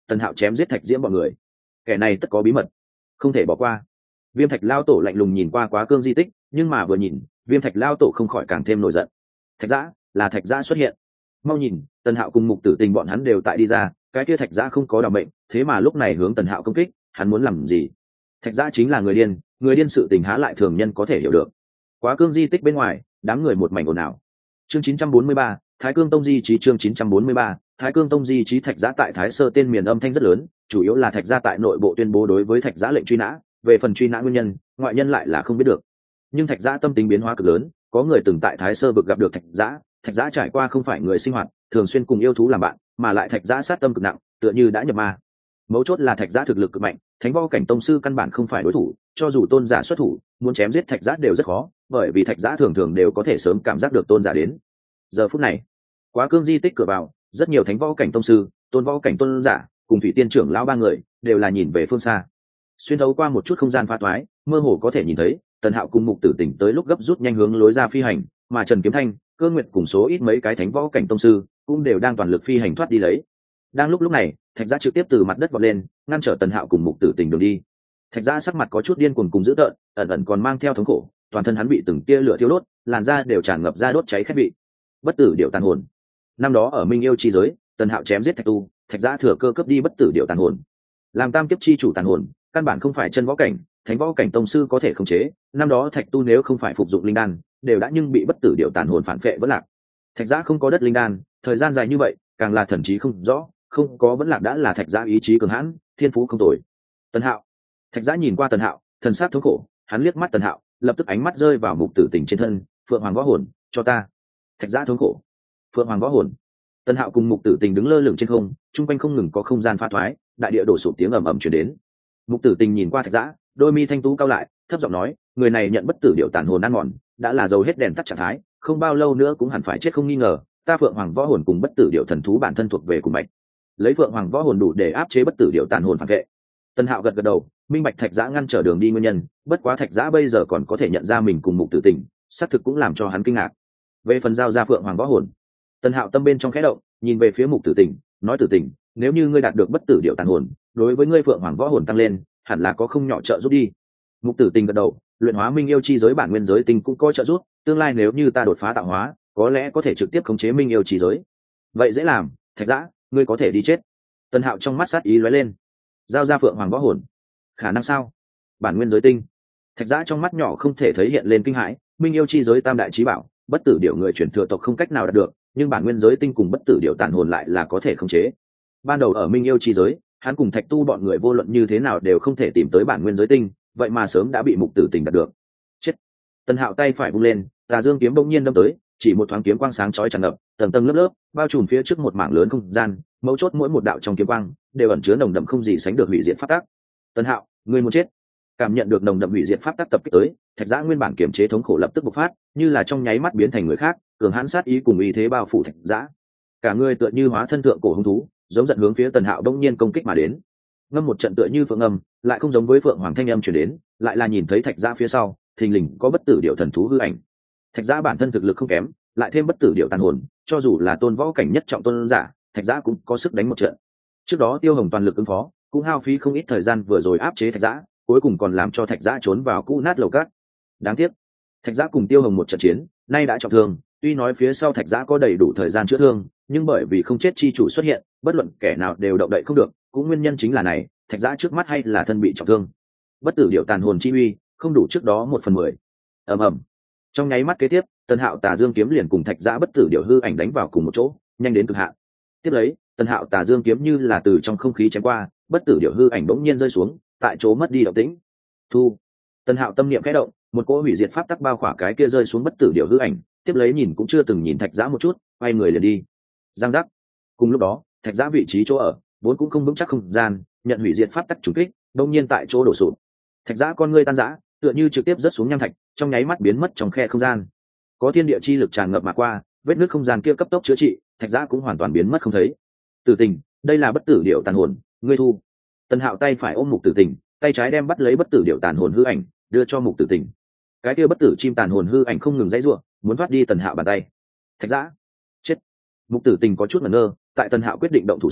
tần hạo chém giết thạch diễm bọn người, kẻ này tất có bí mật, không thể bỏ qua. Viêm thạch lao tổ lạnh lùng nhìn qua quá cương di tích, nhưng mà vừa nhìn viêm thạch lao tổ không khỏi càng thêm nổi giận. Thạch giã, là thạch giã xuất hiện. Mau nhìn, tần hạo cùng mục tử tình bọn hắn đều tại đi ra, cái kia thạch giã không có đảm mệnh, thế mà lúc này hướng tần hạo công kích, hắn muốn làm gì? Thạch giã chính là người điên, người điên sự tình há lại thường nhân có thể hiểu được. Quá cương di tích bên ngoài, đám người một mảnh ồn ào. Chương chín trăm bốn mươi ba, Thái Cương Tông di trí. Chương chín trăm bốn mươi ba, Thái Cương Tông di trí. Thạch giã tại Thái Sơ tên miền âm thanh rất lớn, chủ yếu là thạch giã tại nội bộ tuyên bố đối với thạch giã lệnh truy nã, về phần truy nã nguyên nhân, ngoại nhân lại là không biết được. Nhưng thạch giã tâm tính biến hóa cực lớn, có người từng tại Thái Sơ vực gặp được thạch giã, thạch giã trải qua không phải người sinh hoạt, thường xuyên cùng yêu thú làm bạn, mà lại thạch giã sát tâm cực nặng, tựa như đã nhập ma. Mấu chốt là thạch giã thực lực cực mạnh, thánh võ cảnh tông sư căn bản không phải đối thủ, cho dù tôn giả xuất thủ, muốn chém giết thạch giã đều rất khó, bởi vì thạch giã thường thường đều có thể sớm cảm giác được tôn giả đến. Giờ phút này, quá cương di tích cửa vào, rất nhiều thánh võ cảnh tông sư, tôn võ cảnh tôn giả, cùng thủy tiên trưởng lão ba người đều là nhìn về phương xa. Xuyên thấu qua một chút không gian pha toái, mơ hồ có thể nhìn thấy tần hạo cùng mục tử tỉnh tới lúc gấp rút nhanh hướng lối ra phi hành, mà Trần Kiếm Thanh, Cơ Nguyệt cùng số ít mấy cái thánh võ cảnh tông sư cũng đều đang toàn lực phi hành thoát đi lấy. Đang lúc lúc này, thạch giã trực tiếp từ mặt đất vọt lên, ngăn trở tần hạo cùng mục tử tình đường đi. Thạch giã sắc mặt có chút điên cuồng cùng dữ tợn, ẩn ẩn còn mang theo thống khổ, toàn thân hắn bị từng tia lửa thiêu đốt, làn da đều tràn ngập ra đốt cháy khét vị. Bất tử điệu tàn hồn. Năm đó ở Minh Yêu chi giới, tần hạo chém giết thạch tu, thạch giã thừa cơ cướp đi bất tử điệu tàn hồn. Làm tam kiếp chi chủ tàn hồn, căn bản không phải chân võ cảnh, thánh võ cảnh tông sư có thể khống chế. Năm đó thạch tu nếu không phải phục dụng linh đan, đều đã nhưng bị bất tử điệu tàn hồn phản phệ vẫn lạc. Thạch giã không có đất linh đan, thời gian dài như vậy, càng là thần trí không rõ, không có vẫn lạc đã là thạch giã ý chí cường hãn, thiên phú không tồi. Tần hạo. Thạch giã nhìn qua tần hạo, thần sắc thống khổ, hắn liếc mắt tần hạo, lập tức ánh mắt rơi vào mục tử tình trên thân. Phượng hoàng võ hồn, cho ta. Thạch giã thống khổ. Phượng hoàng võ hồn. Tần hạo cùng mục tử tình đứng lơ lửng trên không, chung quanh không ngừng có không gian pha thoái, đại địa đổ sụp tiếng ầm ầm truyền đến. Mục tử tình nhìn qua thạch giã, đôi mi thanh tú cao lại, thấp giọng nói, người này nhận bất tử điệu tàn hồn ăn mòn, đã là dầu hết đèn tắt trạng thái, không bao lâu nữa cũng hẳn phải chết không nghi ngờ. Ta Phượng hoàng võ hồn cùng bất tử điệu thần thú bản thân thuộc về cùng mạch, lấy Phượng hoàng võ hồn đủ để áp chế bất tử điệu tàn hồn phản vệ. Tần hạo gật gật đầu, minh bạch thạch giã ngăn trở đường đi nguyên nhân, bất quá thạch giã bây giờ còn có thể nhận ra mình cùng mục tử tình, xác thực cũng làm cho hắn kinh ngạc. Về phần giao ra Phượng hoàng võ hồn, Tần hạo tâm bên trong khẽ động, nhìn về phía mục tử tình, nói tử tình, nếu như ngươi đạt được bất tử điệu tàn hồn, đối với ngươi Phượng hoàng võ hồn tăng lên, hẳn là có không nhỏ trợ giúp đi. Mục tử tình gật đầu, luyện hóa Minh Yêu chi giới bản nguyên giới tinh cũng có trợ giúp, tương lai nếu như ta đột phá tạo hóa, có lẽ có thể trực tiếp khống chế Minh Yêu chi giới. Vậy dễ làm, thạch giã, ngươi có thể đi chết. Tần hạo trong mắt sát ý lóe lên. Giao ra Phượng hoàng võ hồn, khả năng sao? Bản nguyên giới tinh. Thạch giã trong mắt nhỏ không thể thấy hiện lên kinh hãi. Minh Yêu chi giới tam đại chí bảo, bất tử điệu người chuyển thừa tộc không cách nào đạt được, nhưng bản nguyên giới tinh cùng bất tử điệu tàn hồn lại là có thể khống chế. Ban đầu ở Minh Yêu chi giới, hắn cùng thạch tu bọn người vô luận như thế nào đều không thể tìm tới bản nguyên giới tinh, vậy mà sớm đã bị mục tử tình đạt được. Chết. Tần hạo tay phải vung lên, tà dương kiếm bỗng nhiên đâm tới, chỉ một thoáng kiếm quang sáng chói tràn ngập, tầng tầng lớp lớp bao trùm phía trước một mảng lớn không gian, mấu chốt mỗi một đạo trong kiếm quang đều ẩn chứa nồng đậm không gì sánh được hủy diệt pháp tắc. Tần hạo, ngươi muốn chết. Cảm nhận được nồng đậm hủy diệt pháp tắc tập kích tới, thạch giã nguyên bản kiềm chế thống khổ lập tức bộc phát, như là trong nháy mắt biến thành người khác, cường hãn sát ý cùng ý thế bao phủ thạch giã. Cả người tựa như hóa thân thượng cổ hung thú, giống giận hướng phía Tần hạo đông nhiên công kích mà đến. Ngâm một trận tựa như phượng âm, lại không giống với phượng hoàng thanh âm truyền đến, lại là nhìn thấy thạch giã phía sau thình lình có bất tử điệu thần thú hư ảnh. Thạch giã bản thân thực lực không kém, lại thêm bất tử điệu tàn hồn, cho dù là tôn võ cảnh nhất trọng tôn giả, thạch giã cũng có sức đánh một trận. Trước đó Tiêu Hồng toàn lực ứng phó, cũng hao phí không ít thời gian vừa rồi áp chế thạch giã, cuối cùng còn làm cho thạch giã trốn vào cũ nát lầu cát. Đáng tiếc, thạch giã cùng Tiêu Hồng một trận chiến, nay đã trọng thương, tuy nói phía sau thạch giã có đầy đủ thời gian chữa thương, nhưng bởi vì không chết chi chủ xuất hiện, bất luận kẻ nào đều động đậy không được, cũng nguyên nhân chính là này, thạch giã trước mắt hay là thân bị trọng thương. Bất tử điệu tàn hồn chi uy không đủ trước đó một phần mười. Ầm ầm. Trong nháy mắt kế tiếp, Tần hạo tà dương kiếm liền cùng thạch giã bất tử điệu hư ảnh đánh vào cùng một chỗ, nhanh đến cực hạn. Tiếp lấy, Tần hạo tà dương kiếm như là từ trong không khí chém qua, bất tử điệu hư ảnh bỗng nhiên rơi xuống, tại chỗ mất đi động tĩnh. Thu. Tần hạo tâm niệm khẽ động, một cỗ hủy diệt pháp tắc bao khỏa cái kia rơi xuống bất tử điệu hư ảnh, tiếp lấy nhìn cũng chưa từng nhìn thạch giã một chút, quay người liền đi. Giang giác. Cùng lúc đó, thạch giã vị trí chỗ ở vốn cũng không vững chắc không gian, nhận hủy diệt pháp tắc trùng kích, đông nhiên tại chỗ đổ sụp. Thạch giã con ngươi tan rã, tựa như trực tiếp rớt xuống nham thạch, trong nháy mắt biến mất trong khe không gian. Có thiên địa chi lực tràn ngập mà qua, vết nứt không gian kia cấp tốc chữa trị, thạch giã cũng hoàn toàn biến mất không thấy. Tử tình, đây là bất tử điệu tàn hồn, ngươi thu. Tần hạo tay phải ôm mục tử tình, tay trái đem bắt lấy bất tử điệu tàn hồn hư ảnh, đưa cho mục tử tình. Cái kia bất tử chim tàn hồn hư ảnh không ngừng dãy rủa, muốn thoát đi Tần hạo bàn tay. Thạch giã, chết. Mục tử tình có chút ngẩn ngơ, tại Tần hạo quyết định động thủ sau,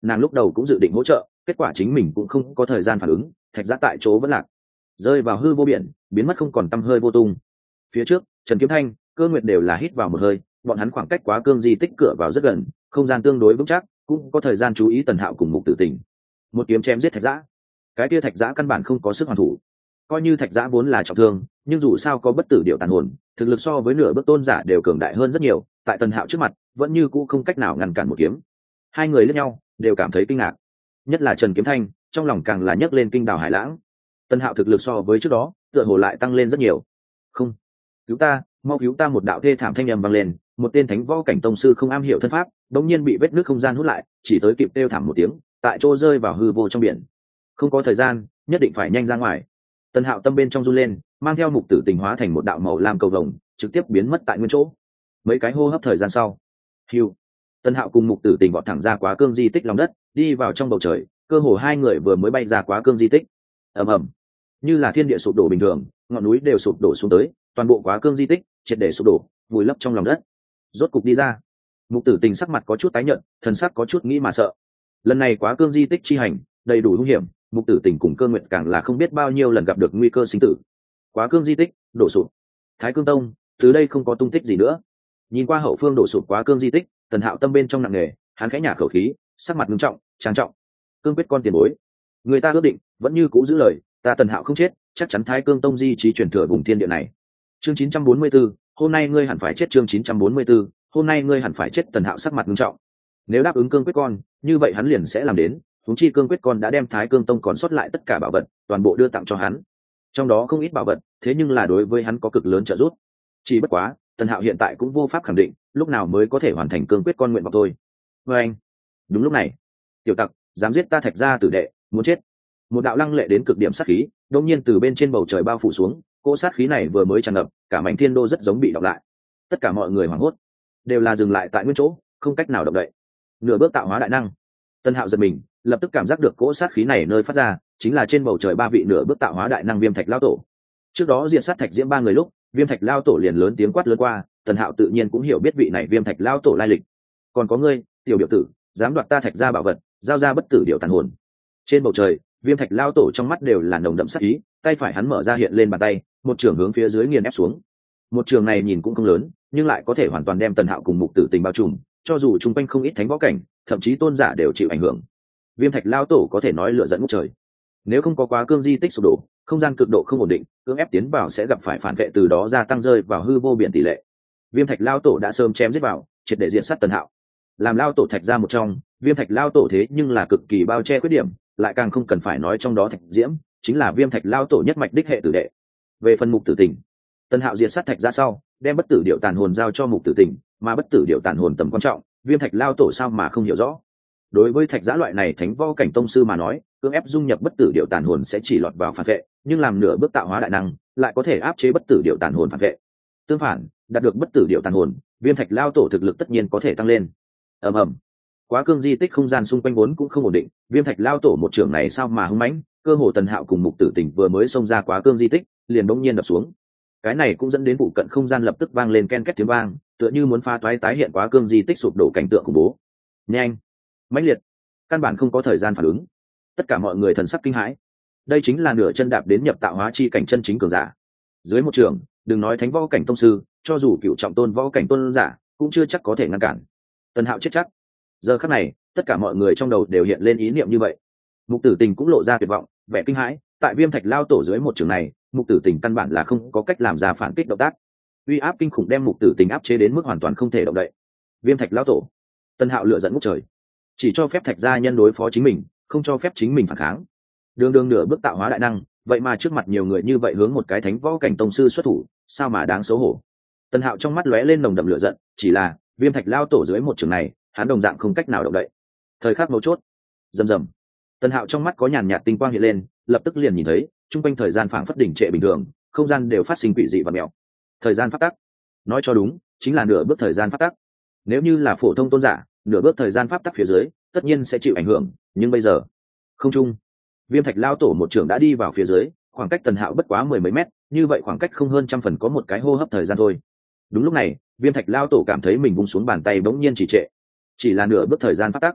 nàng lúc đầu cũng dự định hỗ trợ, kết quả chính mình cũng không có thời gian phản ứng, thạch giã tại chỗ vẫn lạc, rơi vào hư vô biển, biến mất không còn tăm hơi vô tung. Phía trước Trần Kiếm Thanh, Cơ Nguyệt đều là hít vào một hơi, bọn hắn khoảng cách quá cương di tích cửa vào rất gần, không gian tương đối vững chắc, cũng có thời gian chú ý Tần Hạo cùng Mục Tử Tình. Một kiếm chém giết thạch giã, cái kia thạch giã căn bản không có sức hoàn thủ. Coi như thạch giã vốn là trọng thương, nhưng dù sao có bất tử điệu tàn hồn, thực lực so với nửa bước tôn giả đều cường đại hơn rất nhiều, tại Tần Hạo trước mặt vẫn như cũ không cách nào ngăn cản một kiếm. Hai người lẫn nhau đều cảm thấy kinh ngạc, nhất là Trần Kiếm Thanh, trong lòng càng là nhấc lên kinh đảo hải lãng. Tần Hạo thực lực so với trước đó tựa hồ lại tăng lên rất nhiều. Không, cứu ta, mau cứu ta! Một đạo thê thảm thanh âm vang lên, một tên thánh võ cảnh tông sư không am hiểu thân pháp, đột nhiên bị vết nước không gian hút lại, chỉ tới kịp kêu thảm một tiếng, tại chỗ rơi vào hư vô trong biển. Không có thời gian, nhất định phải nhanh ra ngoài. Tần Hạo tâm bên trong run lên, mang theo Mục Tử Tình hóa thành một đạo màu lam cầu vồng, trực tiếp biến mất tại nguyên chỗ. Mấy cái hô hấp thời gian sau, hiu, Tần Hạo cùng Mục Tử Tình vọt thẳng ra quá cương di tích lòng đất, đi vào trong bầu trời, cơ hồ hai người vừa mới bay ra quá cương di tích. Ầm ầm, như là thiên địa sụp đổ bình thường, ngọn núi đều sụp đổ xuống tới, toàn bộ quá cương di tích triệt để sụp đổ, vùi lấp trong lòng đất. Rốt cục đi ra. Mục Tử Tình sắc mặt có chút tái nhợt, thần sắc có chút nghĩ mà sợ. Lần này quá cương di tích chi hành đầy đủ hung hiểm, Mục Tử Tình cùng Cơ Nguyệt càng là không biết bao nhiêu lần gặp được nguy cơ sinh tử. Quá cương di tích đổ sụp, Thái Cương Tông từ đây không có tung tích gì nữa. Nhìn qua hậu phương đổ sụp quá cương di tích, Tần Hạo tâm bên trong nặng nề, hắn khẽ nhả khẩu khí, sắc mặt nghiêm trọng, trang trọng. Cương quyết con tiền bối, người ta ước định vẫn như cũ giữ lời, ta Tần Hạo không chết, chắc chắn Thái Cương Tông di trí truyền thừa vùng thiên địa này. Chương chín trăm bốn mươi 4, hôm nay ngươi hẳn phải chết. Chương chín trăm bốn mươi 4, hôm nay ngươi hẳn phải chết. Tần Hạo sắc mặt nghiêm trọng. Nếu đáp ứng cương quyết con, như vậy hắn liền sẽ làm đến. Huống chi cương quyết con đã đem Thái Cương Tông còn sót lại tất cả bảo vật, toàn bộ đưa tặng cho hắn. Trong đó không ít bảo vật, thế nhưng là đối với hắn có cực lớn trợ giúp. Chỉ bất quá, Tần Hạo hiện tại cũng vô pháp khẳng định, lúc nào mới có thể hoàn thành cương quyết con nguyện vọng thôi. Và anh, đúng lúc này, tiểu tặc, dám giết ta Thạch gia tử đệ, muốn chết! Một đạo lăng lệ đến cực điểm sát khí, đột nhiên từ bên trên bầu trời bao phủ xuống. Cỗ sát khí này vừa mới tràn ngập, cả mảnh thiên đô rất giống bị đọc lại. Tất cả mọi người hoảng hốt, đều là dừng lại tại nguyên chỗ, không cách nào động đậy. Nửa bước tạo hóa đại năng. Tân Hạo giật mình, lập tức cảm giác được cỗ sát khí này nơi phát ra, chính là trên bầu trời ba vị nửa bước tạo hóa đại năng Viêm Thạch Lao Tổ. Trước đó diệt sát Thạch Diễm ba người lúc, Viêm Thạch Lao Tổ liền lớn tiếng quát lớn qua, Tần Hạo tự nhiên cũng hiểu biết vị này Viêm Thạch Lao Tổ lai lịch. Còn có ngươi, tiểu biểu tử, dám đoạt ta Thạch gia bảo vật, giao ra bất tử điệu tàn hồn. Trên bầu trời, Viêm Thạch Lao Tổ trong mắt đều là nồng đậm sát ý, tay phải hắn mở ra hiện lên bàn tay, một trường hướng phía dưới nghiền ép xuống. Một trường này nhìn cũng không lớn, nhưng lại có thể hoàn toàn đem Tần Hạo cùng Mục Tử Tình bao trùm, cho dù chung quanh không ít thánh võ cảnh, thậm chí tôn giả đều chịu ảnh hưởng. Viêm Thạch Lao Tổ có thể nói lửa giận ngút trời. Nếu không có quá cương di tích sụp đổ, không gian cực độ không ổn định, cưỡng ép tiến vào sẽ gặp phải phản vệ, từ đó gia tăng rơi vào hư vô biển tỷ lệ. Viêm Thạch Lao Tổ đã sớm chém giết vào, triệt để diện sát Tần Hạo. Làm Lao Tổ Thạch gia một trong, Viêm Thạch Lao Tổ thế nhưng là cực kỳ bao che khuyết điểm, lại càng không cần phải nói trong đó Thạch Diễm chính là Viêm Thạch Lao Tổ nhất mạch đích hệ tử đệ. Về phần Mục Tử Tình, Tần Hạo diệt sát Thạch gia sau, đem bất tử điệu tàn hồn giao cho Mục Tử Tình, mà bất tử điệu tàn hồn tầm quan trọng, Viêm Thạch Lao Tổ sao mà không hiểu rõ. Đối với Thạch giã loại này thánh võ cảnh tông sư mà nói, cưỡng ép dung nhập bất tử điệu tàn hồn sẽ chỉ lọt vào phản vệ, nhưng làm nửa bước tạo hóa đại năng lại có thể áp chế bất tử điệu tàn hồn phản vệ. Tương phản, đạt được bất tử điệu tàn hồn, Viêm Thạch Lao Tổ thực lực tất nhiên có thể tăng lên. Ầm ầm, quá cương di tích không gian xung quanh vốn cũng không ổn định, Viêm Thạch Lao Tổ một trưởng này sao mà hung mãnh, cơ hồ Tần Hạo cùng Mục Tử Tình vừa mới xông ra quá cương di tích, liền bỗng nhiên đập xuống. Cái này cũng dẫn đến vụ cận không gian lập tức vang lên ken két tiếng vang, tựa như muốn phá toái tái hiện quá cương di tích sụp đổ cảnh tượng khủng bố. Nhanh, mãnh liệt, căn bản không có thời gian phản ứng. Tất cả mọi người thần sắc kinh hãi. Đây chính là nửa chân đạp đến nhập tạo hóa chi cảnh chân chính cường giả. Dưới một trường, đừng nói thánh võ cảnh tông sư, cho dù cựu trọng tôn võ cảnh tôn giả, cũng chưa chắc có thể ngăn cản. Tần Hạo chết chắc. Giờ khắc này, tất cả mọi người trong đầu đều hiện lên ý niệm như vậy. Mục Tử Tình cũng lộ ra tuyệt vọng, vẻ kinh hãi, tại Viêm Thạch Lao Tổ dưới một trường này, Mục Tử Tình căn bản là không có cách làm ra phản kích động tác. Uy áp kinh khủng đem Mục Tử Tình áp chế đến mức hoàn toàn không thể động đậy. Viêm Thạch Lao Tổ, Tần Hạo lửa giận ngút trời, chỉ cho phép Thạch gia nhân đối phó chính mình, không cho phép chính mình phản kháng. Đường đường nửa bước tạo hóa đại năng, vậy mà trước mặt nhiều người như vậy hướng một cái thánh võ cảnh tông sư xuất thủ, sao mà đáng xấu hổ. Tần Hạo trong mắt lóe lên nồng đậm lửa giận, chỉ là Viêm Thạch Lao Tổ dưới một trường này, hắn đồng dạng không cách nào động đậy. Thời khắc mấu chốt, rầm rầm, Tần Hạo trong mắt có nhàn nhạt tinh quang hiện lên, lập tức liền nhìn thấy trung quanh thời gian phảng phất đỉnh trệ bình thường, không gian đều phát sinh quỷ dị và mèo. Thời gian phát tắc, nói cho đúng, chính là nửa bước thời gian phát tắc. Nếu như là phổ thông tôn giả, nửa bước thời gian pháp tắc phía dưới, tất nhiên sẽ chịu ảnh hưởng, nhưng bây giờ, không chung. Viêm Thạch Lao Tổ một trường đã đi vào phía dưới, khoảng cách Tần Hạo bất quá mười mấy mét, như vậy khoảng cách không hơn trăm phần có một cái hô hấp thời gian thôi. Đúng lúc này, Viêm Thạch Lao Tổ cảm thấy mình bung xuống bàn tay bỗng nhiên chỉ trệ. Chỉ là nửa bước thời gian pháp tắc.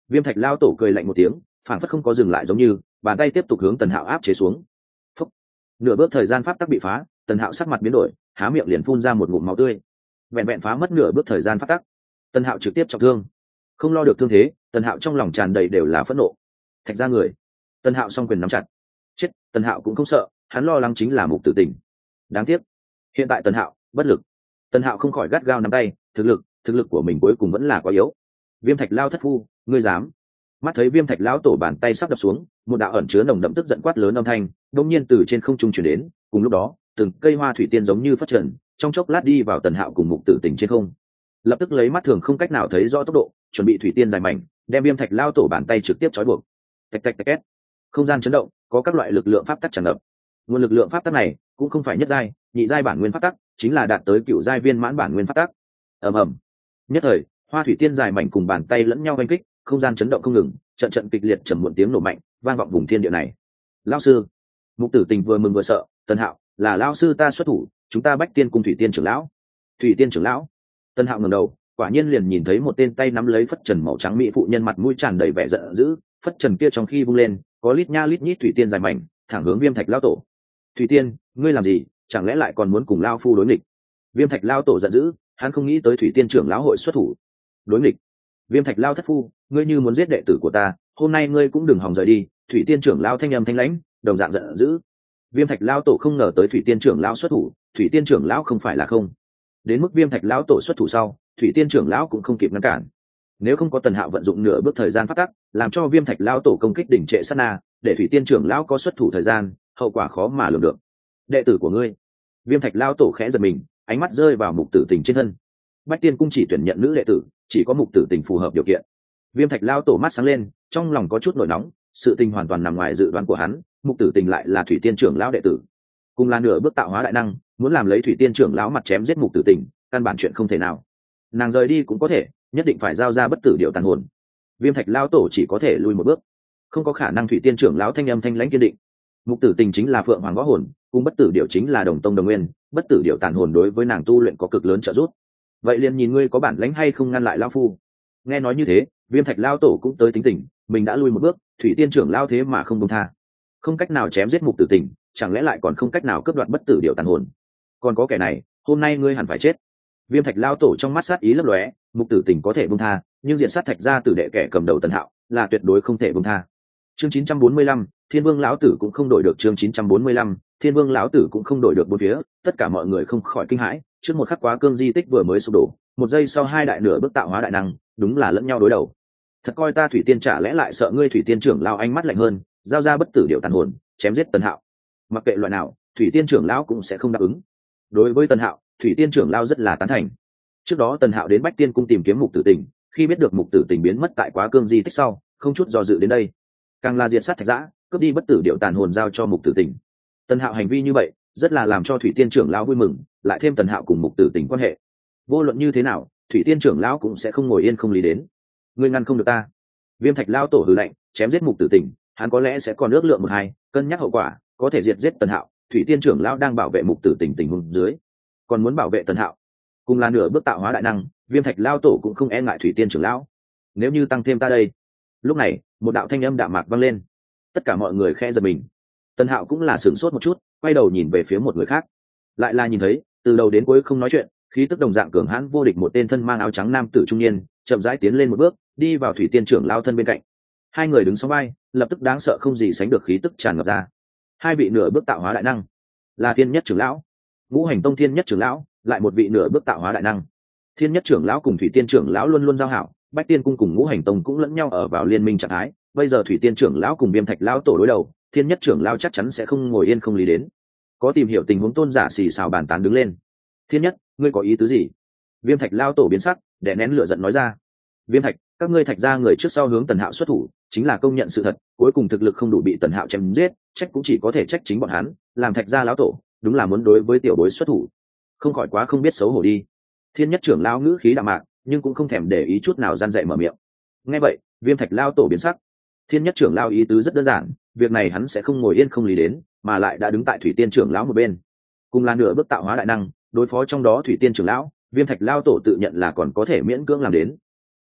Viêm thạch lao tổ cười lạnh một tiếng, phảng phất không có dừng lại giống như, bàn tay tiếp tục hướng Tần Hạo áp chế xuống. Phúc. Nửa bước thời gian pháp tắc bị phá, Tần Hạo sắc mặt biến đổi, há miệng liền phun ra một ngụm máu tươi. Vẹn vẹn phá mất nửa bước thời gian pháp tắc, Tần Hạo trực tiếp trọng thương. Không lo được thương thế, Tần Hạo trong lòng tràn đầy đều là phẫn nộ. Thạch ra người. Tần Hạo song quyền nắm chặt. Chết, Tần Hạo cũng không sợ, hắn lo lắng chính là Mục Tử Tình. Đáng tiếc, hiện tại Tần Hạo bất lực. Tần Hạo không khỏi gắt gao nắm tay, thực lực, thực lực của mình cuối cùng vẫn là quá yếu. Viêm Thạch lao thất phu, ngươi dám? Mắt thấy Viêm Thạch lão tổ bàn tay sắp đập xuống, một đạo ẩn chứa nồng đậm tức giận quát lớn âm thanh đột nhiên từ trên không trung truyền đến, cùng lúc đó, từng cây hoa thủy tiên giống như phát triển, trong chốc lát đi vào Tần Hạo cùng Mục Tử Tình trên không. Lập tức lấy mắt thường không cách nào thấy rõ tốc độ, chuẩn bị thủy tiên dài mảnh, đem Viêm Thạch lao tổ bàn tay trực tiếp trói buộc. Tạch tạch tạch két. Không gian chấn động, có các loại lực lượng pháp tắc tràn ngập. Nguồn lực lượng pháp tắc này cũng không phải nhất giai, nhị giai bản nguyên pháp tắc, chính là đạt tới cựu giai viên mãn bản nguyên pháp tắc. Ầm ầm. Nhất thời, hoa thủy tiên dài mảnh cùng bàn tay lẫn nhau oanh kích, không gian chấn động không ngừng, trận trận kịch liệt trầm muộn tiếng nổ mạnh vang vọng vùng thiên địa này. Lão sư. Mục Tử Tình vừa mừng vừa sợ, Tần Hạo, là lão sư ta xuất thủ, chúng ta bách tiên cung thủy tiên trưởng lão. Thủy tiên trưởng lão. Tần Hạo ngẩng đầu, quả nhiên liền nhìn thấy một tên tay nắm lấy phất trần màu trắng mỹ phụ nhân mặt mũi tràn đầy vẻ giận dữ, phất trần kia trong khi vung lên, có lít nha lít nhít thủy tiên dài mảnh, thẳng hướng Viêm Thạch lão tổ. Thủy tiên, ngươi làm gì, chẳng lẽ lại còn muốn cùng lão phu đối nghịch? Viêm Thạch lão tổ giận dữ, hắn không nghĩ tới thủy tiên trưởng lão hội xuất thủ. Đối nghịch? Viêm Thạch lão thất phu, ngươi như muốn giết đệ tử của ta, hôm nay ngươi cũng đừng hòng rời đi. Thủy tiên trưởng lão thanh âm thanh lãnh, đồng dạng giận dữ. Viêm Thạch lão tổ không ngờ tới thủy tiên trưởng lão xuất thủ, thủy tiên trưởng lão không phải là không. Đến mức Viêm Thạch lão tổ xuất thủ sau, thủy tiên trưởng lão cũng không kịp ngăn cản. Nếu không có Tần Hạo vận dụng nửa bước thời gian phát tắc, làm cho Viêm Thạch lão tổ công kích đỉnh trệ sát na, để thủy tiên trưởng lão có xuất thủ thời gian, hậu quả khó mà lường được. Đệ tử của ngươi. Viêm Thạch lão tổ khẽ giật mình, ánh mắt rơi vào Mục Tử Tình trên thân. Bách tiên cung chỉ tuyển nhận nữ đệ tử, chỉ có Mục Tử Tình phù hợp điều kiện. Viêm Thạch lão tổ mắt sáng lên, trong lòng có chút nổi nóng, sự tình hoàn toàn nằm ngoài dự đoán của hắn, Mục Tử Tình lại là thủy tiên trưởng lão đệ tử, cùng là nửa bước tạo hóa đại năng, muốn làm lấy thủy tiên trưởng lão mặt chém giết Mục Tử Tình, căn bản chuyện không thể nào. Nàng rời đi cũng có thể, nhất định phải giao ra bất tử điệu tàn hồn. Viêm Thạch lão tổ chỉ có thể lùi một bước, không có khả năng. Thủy tiên trưởng lão thanh âm thanh lãnh kiên định. Mục Tử Tình chính là phượng hoàng võ hồn, cùng bất tử điệu chính là đồng tông đồng nguyên, bất tử điệu tàn hồn đối với nàng tu luyện có cực lớn trợ giúp. Vậy liền nhìn ngươi có bản lãnh hay không ngăn lại lão phu. Nghe nói như thế, Viêm Thạch lão tổ cũng tới tính tình, mình đã lui một bước, thủy tiên trưởng lão thế mà không buông tha, không cách nào chém giết Mục Tử Tình, chẳng lẽ lại còn không cách nào cướp đoạt bất tử điệu tàn hồn? Còn có kẻ này, hôm nay ngươi hẳn phải chết. Viêm Thạch lão tổ trong mắt sát ý lấp lóe, Mục Tử Tình có thể buông tha, nhưng diện sát Thạch gia tử đệ kẻ cầm đầu Tần Hạo là tuyệt đối không thể buông tha. Chương chín trăm bốn mươi lăm, Thiên Vương lão tử cũng không đổi được. Chương chín trăm bốn mươi lăm, Thiên Vương lão tử cũng không đổi được. Bốn phía, tất cả mọi người không khỏi kinh hãi, trước một khắc quá cương di tích vừa mới sụp đổ, một giây sau hai đại nửa bước tạo hóa đại năng, đúng là lẫn nhau đối đầu. Thật coi ta thủy tiên chả lẽ lại sợ ngươi? Thủy tiên trưởng lão ánh mắt lạnh hơn, giao ra bất tử điệu tàn hồn, chém giết Tần Hạo. Mặc kệ loại nào, thủy tiên trưởng lão cũng sẽ không đáp ứng. Đối với Tần Hạo, thủy tiên trưởng lão rất là tán thành. Trước đó Tần Hạo đến Bách Tiên cung tìm kiếm Mục Tử Tình, khi biết được Mục Tử Tình biến mất tại quá cương di tích sau, không chút do dự đến đây, càng là diệt sát Thạch Giã, cướp đi bất tử điệu tàn hồn giao cho Mục Tử Tình. Tần Hạo hành vi như vậy, rất là làm cho thủy tiên trưởng lão vui mừng, lại thêm Tần Hạo cùng Mục Tử Tình quan hệ, vô luận như thế nào, thủy tiên trưởng lão cũng sẽ không ngồi yên không lý đến. Ngươi ngăn không được ta. Viêm Thạch lão tổ hừ lạnh, chém giết Mục Tử Tình, hắn có lẽ sẽ còn ước lượng một hai, cân nhắc hậu quả, có thể diệt giết Tần Hạo. Thủy tiên trưởng lão đang bảo vệ Mục Tử Tình tình huống dưới, còn muốn bảo vệ Tần Hạo, cùng là nửa bước tạo hóa đại năng, Viêm Thạch lão tổ cũng không e ngại thủy tiên trưởng lão. Nếu như tăng thêm ta đây. Lúc này, một đạo thanh âm đạm mạc vang lên, tất cả mọi người khẽ giật mình. Tần Hạo cũng là sửng sốt một chút, quay đầu nhìn về phía một người khác, lại là nhìn thấy từ đầu đến cuối không nói chuyện, khí tức đồng dạng cường hãn vô địch một tên thân mang áo trắng nam tử trung niên, chậm rãi tiến lên một bước, đi vào thủy tiên trưởng lão thân bên cạnh. Hai người đứng song vai, lập tức đáng sợ không gì sánh được khí tức tràn ngập ra. Hai vị nửa bước tạo hóa đại năng, là Thiên Nhất trưởng lão, Ngũ Hành Tông Thiên Nhất trưởng lão, lại một vị nửa bước tạo hóa đại năng. Thiên Nhất trưởng lão cùng thủy tiên trưởng lão luôn luôn giao hảo, Bách Tiên cung cùng Ngũ Hành Tông cũng lẫn nhau ở vào liên minh trạng thái. Bây giờ thủy tiên trưởng lão cùng Viêm Thạch lão tổ đối đầu, Thiên Nhất trưởng lão chắc chắn sẽ không ngồi yên không lý đến. Có tìm hiểu tình huống tôn giả xì xào bàn tán đứng lên. Thiên Nhất, ngươi có ý tứ gì? Viêm Thạch lão tổ biến sắc, đè nén lửa giận nói ra. Viêm Thạch, các ngươi Thạch gia người trước sau hướng Tần Hạo xuất thủ, chính là công nhận sự thật, cuối cùng thực lực không đủ bị Tần Hạo chém giết, trách cũng chỉ có thể trách chính bọn hắn, làm Thạch gia lão tổ, đúng là muốn đối với tiểu bối xuất thủ, không khỏi quá không biết xấu hổ đi. Thiên Nhất trưởng lão ngữ khí đạm mạc, nhưng cũng không thèm để ý chút nào gian dạy mở miệng. Nghe vậy, Viêm Thạch lão tổ biến sắc. Thiên Nhất trưởng lão ý tứ rất đơn giản, việc này hắn sẽ không ngồi yên không lý đến, mà lại đã đứng tại thủy tiên trưởng lão một bên, cùng là nửa bước tạo hóa đại năng, đối phó trong đó thủy tiên trưởng lão, Viêm Thạch lão tổ tự nhận là còn có thể miễn cưỡng làm đến.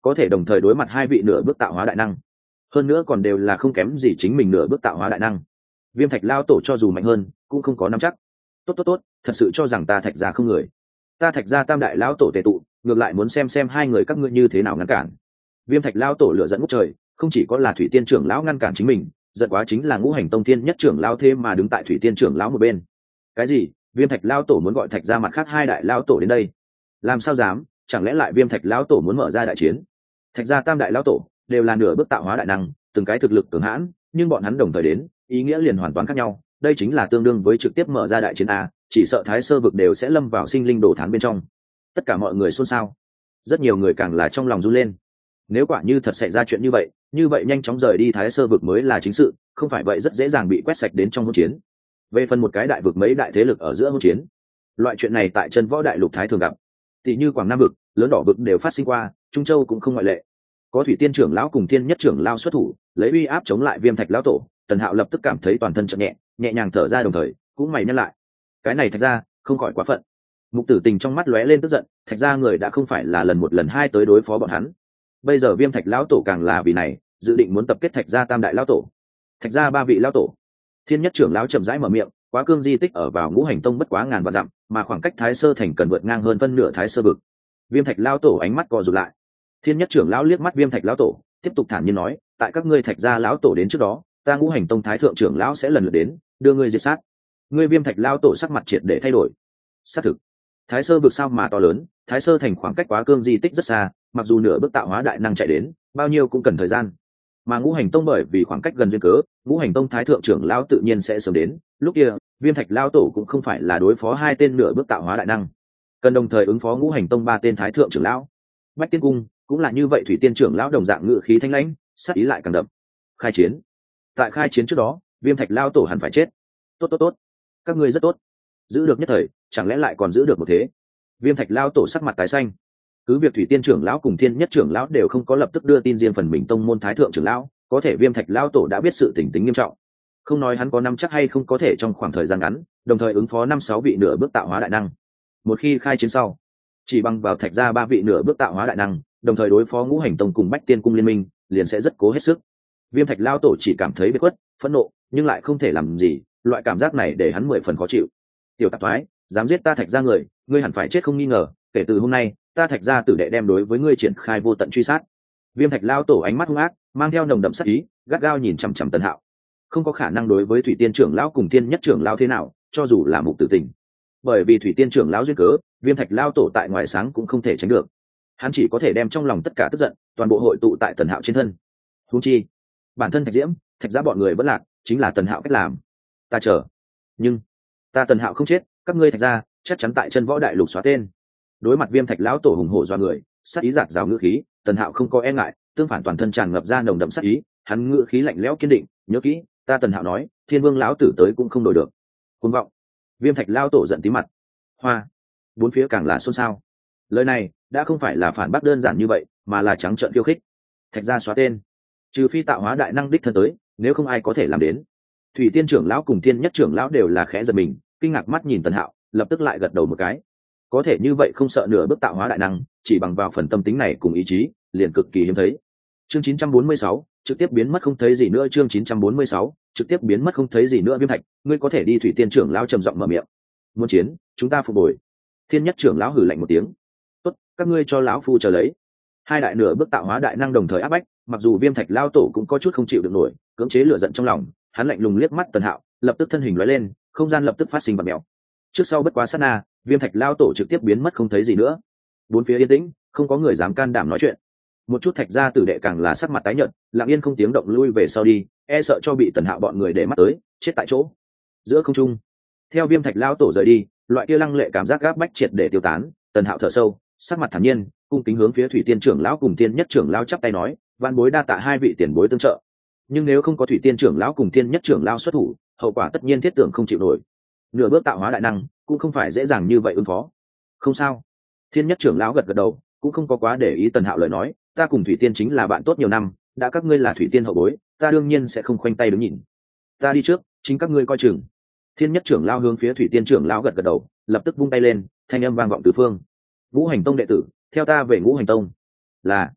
có thể đồng thời đối mặt hai vị nửa bước tạo hóa đại năng, hơn nữa còn đều là không kém gì chính mình nửa bước tạo hóa đại năng. Viêm thạch lao tổ cho dù mạnh hơn cũng không có nắm chắc. Tốt tốt tốt, thật sự cho rằng ta thạch gia không người. Ta thạch gia tam đại lão tổ tề tụ, ngược lại muốn xem xem hai người các ngươi như thế nào ngăn cản. Viêm thạch lao tổ lửa dẫn ngút trời, không chỉ có là thủy tiên trưởng lão ngăn cản chính mình, giận quá chính là ngũ hành tông thiên nhất trưởng lão thêm mà đứng tại thủy tiên trưởng lão một bên. Cái gì? Viêm thạch lao tổ muốn gọi thạch gia mặt khác hai đại lao tổ đến đây? Làm sao dám? Chẳng lẽ lại viêm thạch lao tổ muốn mở ra đại chiến? Thạch gia tam đại lao tổ đều là nửa bước tạo hóa đại năng, từng cái thực lực cường hãn, nhưng bọn hắn đồng thời đến, ý nghĩa liền hoàn toàn khác nhau. Đây chính là tương đương với trực tiếp mở ra đại chiến a, chỉ sợ thái sơ vực đều sẽ lâm vào sinh linh đồ thán bên trong. Tất cả mọi người xôn xao, rất nhiều người càng là trong lòng run lên. Nếu quả như thật xảy ra chuyện như vậy, như vậy nhanh chóng rời đi thái sơ vực mới là chính sự, không phải vậy rất dễ dàng bị quét sạch đến trong hỗn chiến. Về phần một cái đại vực mấy đại thế lực ở giữa hỗn chiến, loại chuyện này tại chân võ đại lục thái thường gặp, tỷ như quảng nam vực, lớn đỏ vực đều phát sinh qua, trung châu cũng không ngoại lệ. Có thủy tiên trưởng lão cùng thiên nhất trưởng lao xuất thủ, lấy uy áp chống lại viêm thạch lão tổ, Tần Hạo lập tức cảm thấy toàn thân chợt nhẹ, nhẹ nhàng thở ra, đồng thời cũng mày nhăn lại. Cái này thạch ra không khỏi quá phận. Mục Tử Tình trong mắt lóe lên tức giận, thạch ra người đã không phải là lần một lần hai tới đối phó bọn hắn, bây giờ viêm thạch lão tổ càng là vì này dự định muốn tập kết thạch gia tam đại lão tổ. Thạch gia ba vị lão tổ, thiên nhất trưởng lão chậm rãi mở miệng, quá cương di tích ở vào ngũ hành tông bất quá ngàn vạn dặm, mà khoảng cách thái sơ thành cần vượt ngang hơn phân nửa thái sơ vực. Viêm thạch lão tổ ánh mắt co rụt lại. Thiên nhất trưởng lão liếc mắt viêm thạch lão tổ, tiếp tục thản nhiên nói, tại các ngươi thạch gia lão tổ đến trước đó, ta ngũ hành tông thái thượng trưởng lão sẽ lần lượt đến đưa ngươi diệt sát. Ngươi viêm thạch lão tổ sắc mặt triệt để thay đổi. Xác thực, thái sơ vực sao mà to lớn, thái sơ thành khoảng cách quá cương di tích rất xa, mặc dù nửa bước tạo hóa đại năng chạy đến bao nhiêu cũng cần thời gian, mà ngũ hành tông bởi vì khoảng cách gần duyên cớ, ngũ hành tông thái thượng trưởng lão tự nhiên sẽ sớm đến. Lúc kia viêm thạch lão tổ cũng không phải là đối phó hai tên nửa bước tạo hóa đại năng, cần đồng thời ứng phó ngũ hành tông ba tên thái thượng trưởng lão. Bách tiên cung cũng là như vậy, thủy tiên trưởng lão đồng dạng ngự khí thanh lãnh, sát ý lại càng đậm. Khai chiến. Tại khai chiến trước đó, viêm thạch lão tổ hẳn phải chết. Tốt tốt tốt, các ngươi rất tốt, giữ được nhất thời, chẳng lẽ lại còn giữ được một thế? Viêm thạch lão tổ sắc mặt tái xanh. Cứ việc thủy tiên trưởng lão cùng thiên nhất trưởng lão đều không có lập tức đưa tin riêng phần mình tông môn thái thượng trưởng lão, có thể viêm thạch lão tổ đã biết sự tình tính nghiêm trọng, không nói hắn có năm chắc hay không có thể trong khoảng thời gian ngắn đồng thời ứng phó năm sáu vị nửa bước tạo hóa đại năng. Một khi khai chiến sau, chỉ bằng vào thạch ra ba vị nửa bước tạo hóa đại năng đồng thời đối phó ngũ hành tông cùng bách tiên cung liên minh, liền sẽ rất cố hết sức. Viêm thạch lão tổ chỉ cảm thấy bất khuất, phẫn nộ, nhưng lại không thể làm gì, loại cảm giác này để hắn mười phần khó chịu. Tiểu tạp thoái, dám giết ta thạch ra người, ngươi hẳn phải chết không nghi ngờ, kể từ hôm nay ta thạch gia tử đệ đem đối với ngươi triển khai vô tận truy sát. Viêm thạch lao tổ ánh mắt hung ác, mang theo nồng đậm sát ý, gắt gao nhìn chằm chằm Tần Hạo. Không có khả năng đối với thủy tiên trưởng lão cùng tiên nhất trưởng lão thế nào, cho dù là Mục Tử Tình, bởi vì thủy tiên trưởng lão duyên cớ, viêm thạch lao tổ tại ngoài sáng cũng không thể tránh được, hắn chỉ có thể đem trong lòng tất cả tức giận toàn bộ hội tụ tại Tần Hạo trên thân. Huống chi bản thân thạch diễm, thạch gia bọn người vẫn lạc, chính là Tần Hạo cách làm. Ta chờ, nhưng ta Tần Hạo không chết, các ngươi thạch gia chắc chắn tại chân võ đại lục xóa tên. Đối mặt viêm thạch lão tổ hùng hổ do người, sát ý giạt rào ngữ khí, Tần Hạo không có e ngại, tương phản toàn thân tràn ngập ra nồng đậm sát ý, hắn ngữ khí lạnh lẽo kiên định, nhớ kỹ, ta Tần Hạo nói, thiên vương lão tử tới cũng không đổi được. Cuồng vọng. Viêm thạch lão tổ giận tí mặt. Hoa. Bốn phía càng là xôn xao. Lời này đã không phải là phản bác đơn giản như vậy, mà là trắng trợn khiêu khích. Thạch gia xóa tên, trừ phi tạo hóa đại năng đích thân tới, nếu không ai có thể làm đến. Thủy tiên trưởng lão cùng thiên nhất trưởng lão đều là khẽ giật mình, kinh ngạc mắt nhìn Tần Hạo, lập tức lại gật đầu một cái. Có thể như vậy không sợ nửa bước tạo hóa đại năng, chỉ bằng vào phần tâm tính này cùng ý chí, liền cực kỳ hiếm thấy. Chương chín trăm bốn mươi sáu, trực tiếp biến mất không thấy gì nữa. Chương chín trăm bốn mươi sáu, trực tiếp biến mất không thấy gì nữa. Viêm thạch, ngươi có thể đi. Thủy tiên trưởng lão trầm giọng mở miệng. Muốn chiến, chúng ta phục hồi. Thiên nhất trưởng lão hừ lạnh một tiếng. Tốt, các ngươi cho lão phu chờ lấy. Hai đại nửa bước tạo hóa đại năng đồng thời áp bách, mặc dù viêm thạch lão tổ cũng có chút không chịu được nổi, cưỡng chế lửa giận trong lòng, hắn lạnh lùng liếc mắt Tần Hạo, lập tức thân hình lóe lên, không gian lập tức phát sinh bạt mèo. Trước sau bất quá sát na, viêm thạch lao tổ trực tiếp biến mất không thấy gì nữa. Bốn phía yên tĩnh, không có người dám can đảm nói chuyện. Một chút thạch gia tử đệ càng là sắc mặt tái nhợt, lặng yên không tiếng động lui về sau đi, e sợ cho bị Tần Hạo bọn người để mắt tới, chết tại chỗ. Giữa không trung, theo viêm thạch lao tổ rời đi, loại kia lăng lệ cảm giác gáp bách triệt để tiêu tán. Tần Hạo thở sâu, sắc mặt thản nhiên, cung kính hướng phía thủy tiên trưởng lão cùng tiên nhất trưởng lão chắp tay nói, van bối đa tạ hai vị tiền bối tương trợ, nhưng nếu không có thủy tiên trưởng lão cùng tiên nhất trưởng lão xuất thủ, hậu quả tất nhiên thiết tưởng không chịu nổi. Nửa bước tạo hóa đại năng cũng không phải dễ dàng như vậy ứng phó. Không sao. Thiên nhất trưởng lão gật gật đầu, cũng không có quá để ý Tần Hạo lời nói, ta cùng thủy tiên chính là bạn tốt nhiều năm, đã các ngươi là thủy tiên hậu bối, ta đương nhiên sẽ không khoanh tay đứng nhìn. Ta đi trước, chính các ngươi coi chừng. Thiên nhất trưởng lão hướng phía thủy tiên trưởng lão gật gật đầu, lập tức vung tay lên, thanh âm vang vọng tứ phương. Ngũ hành tông đệ tử, theo ta về ngũ hành tông. Là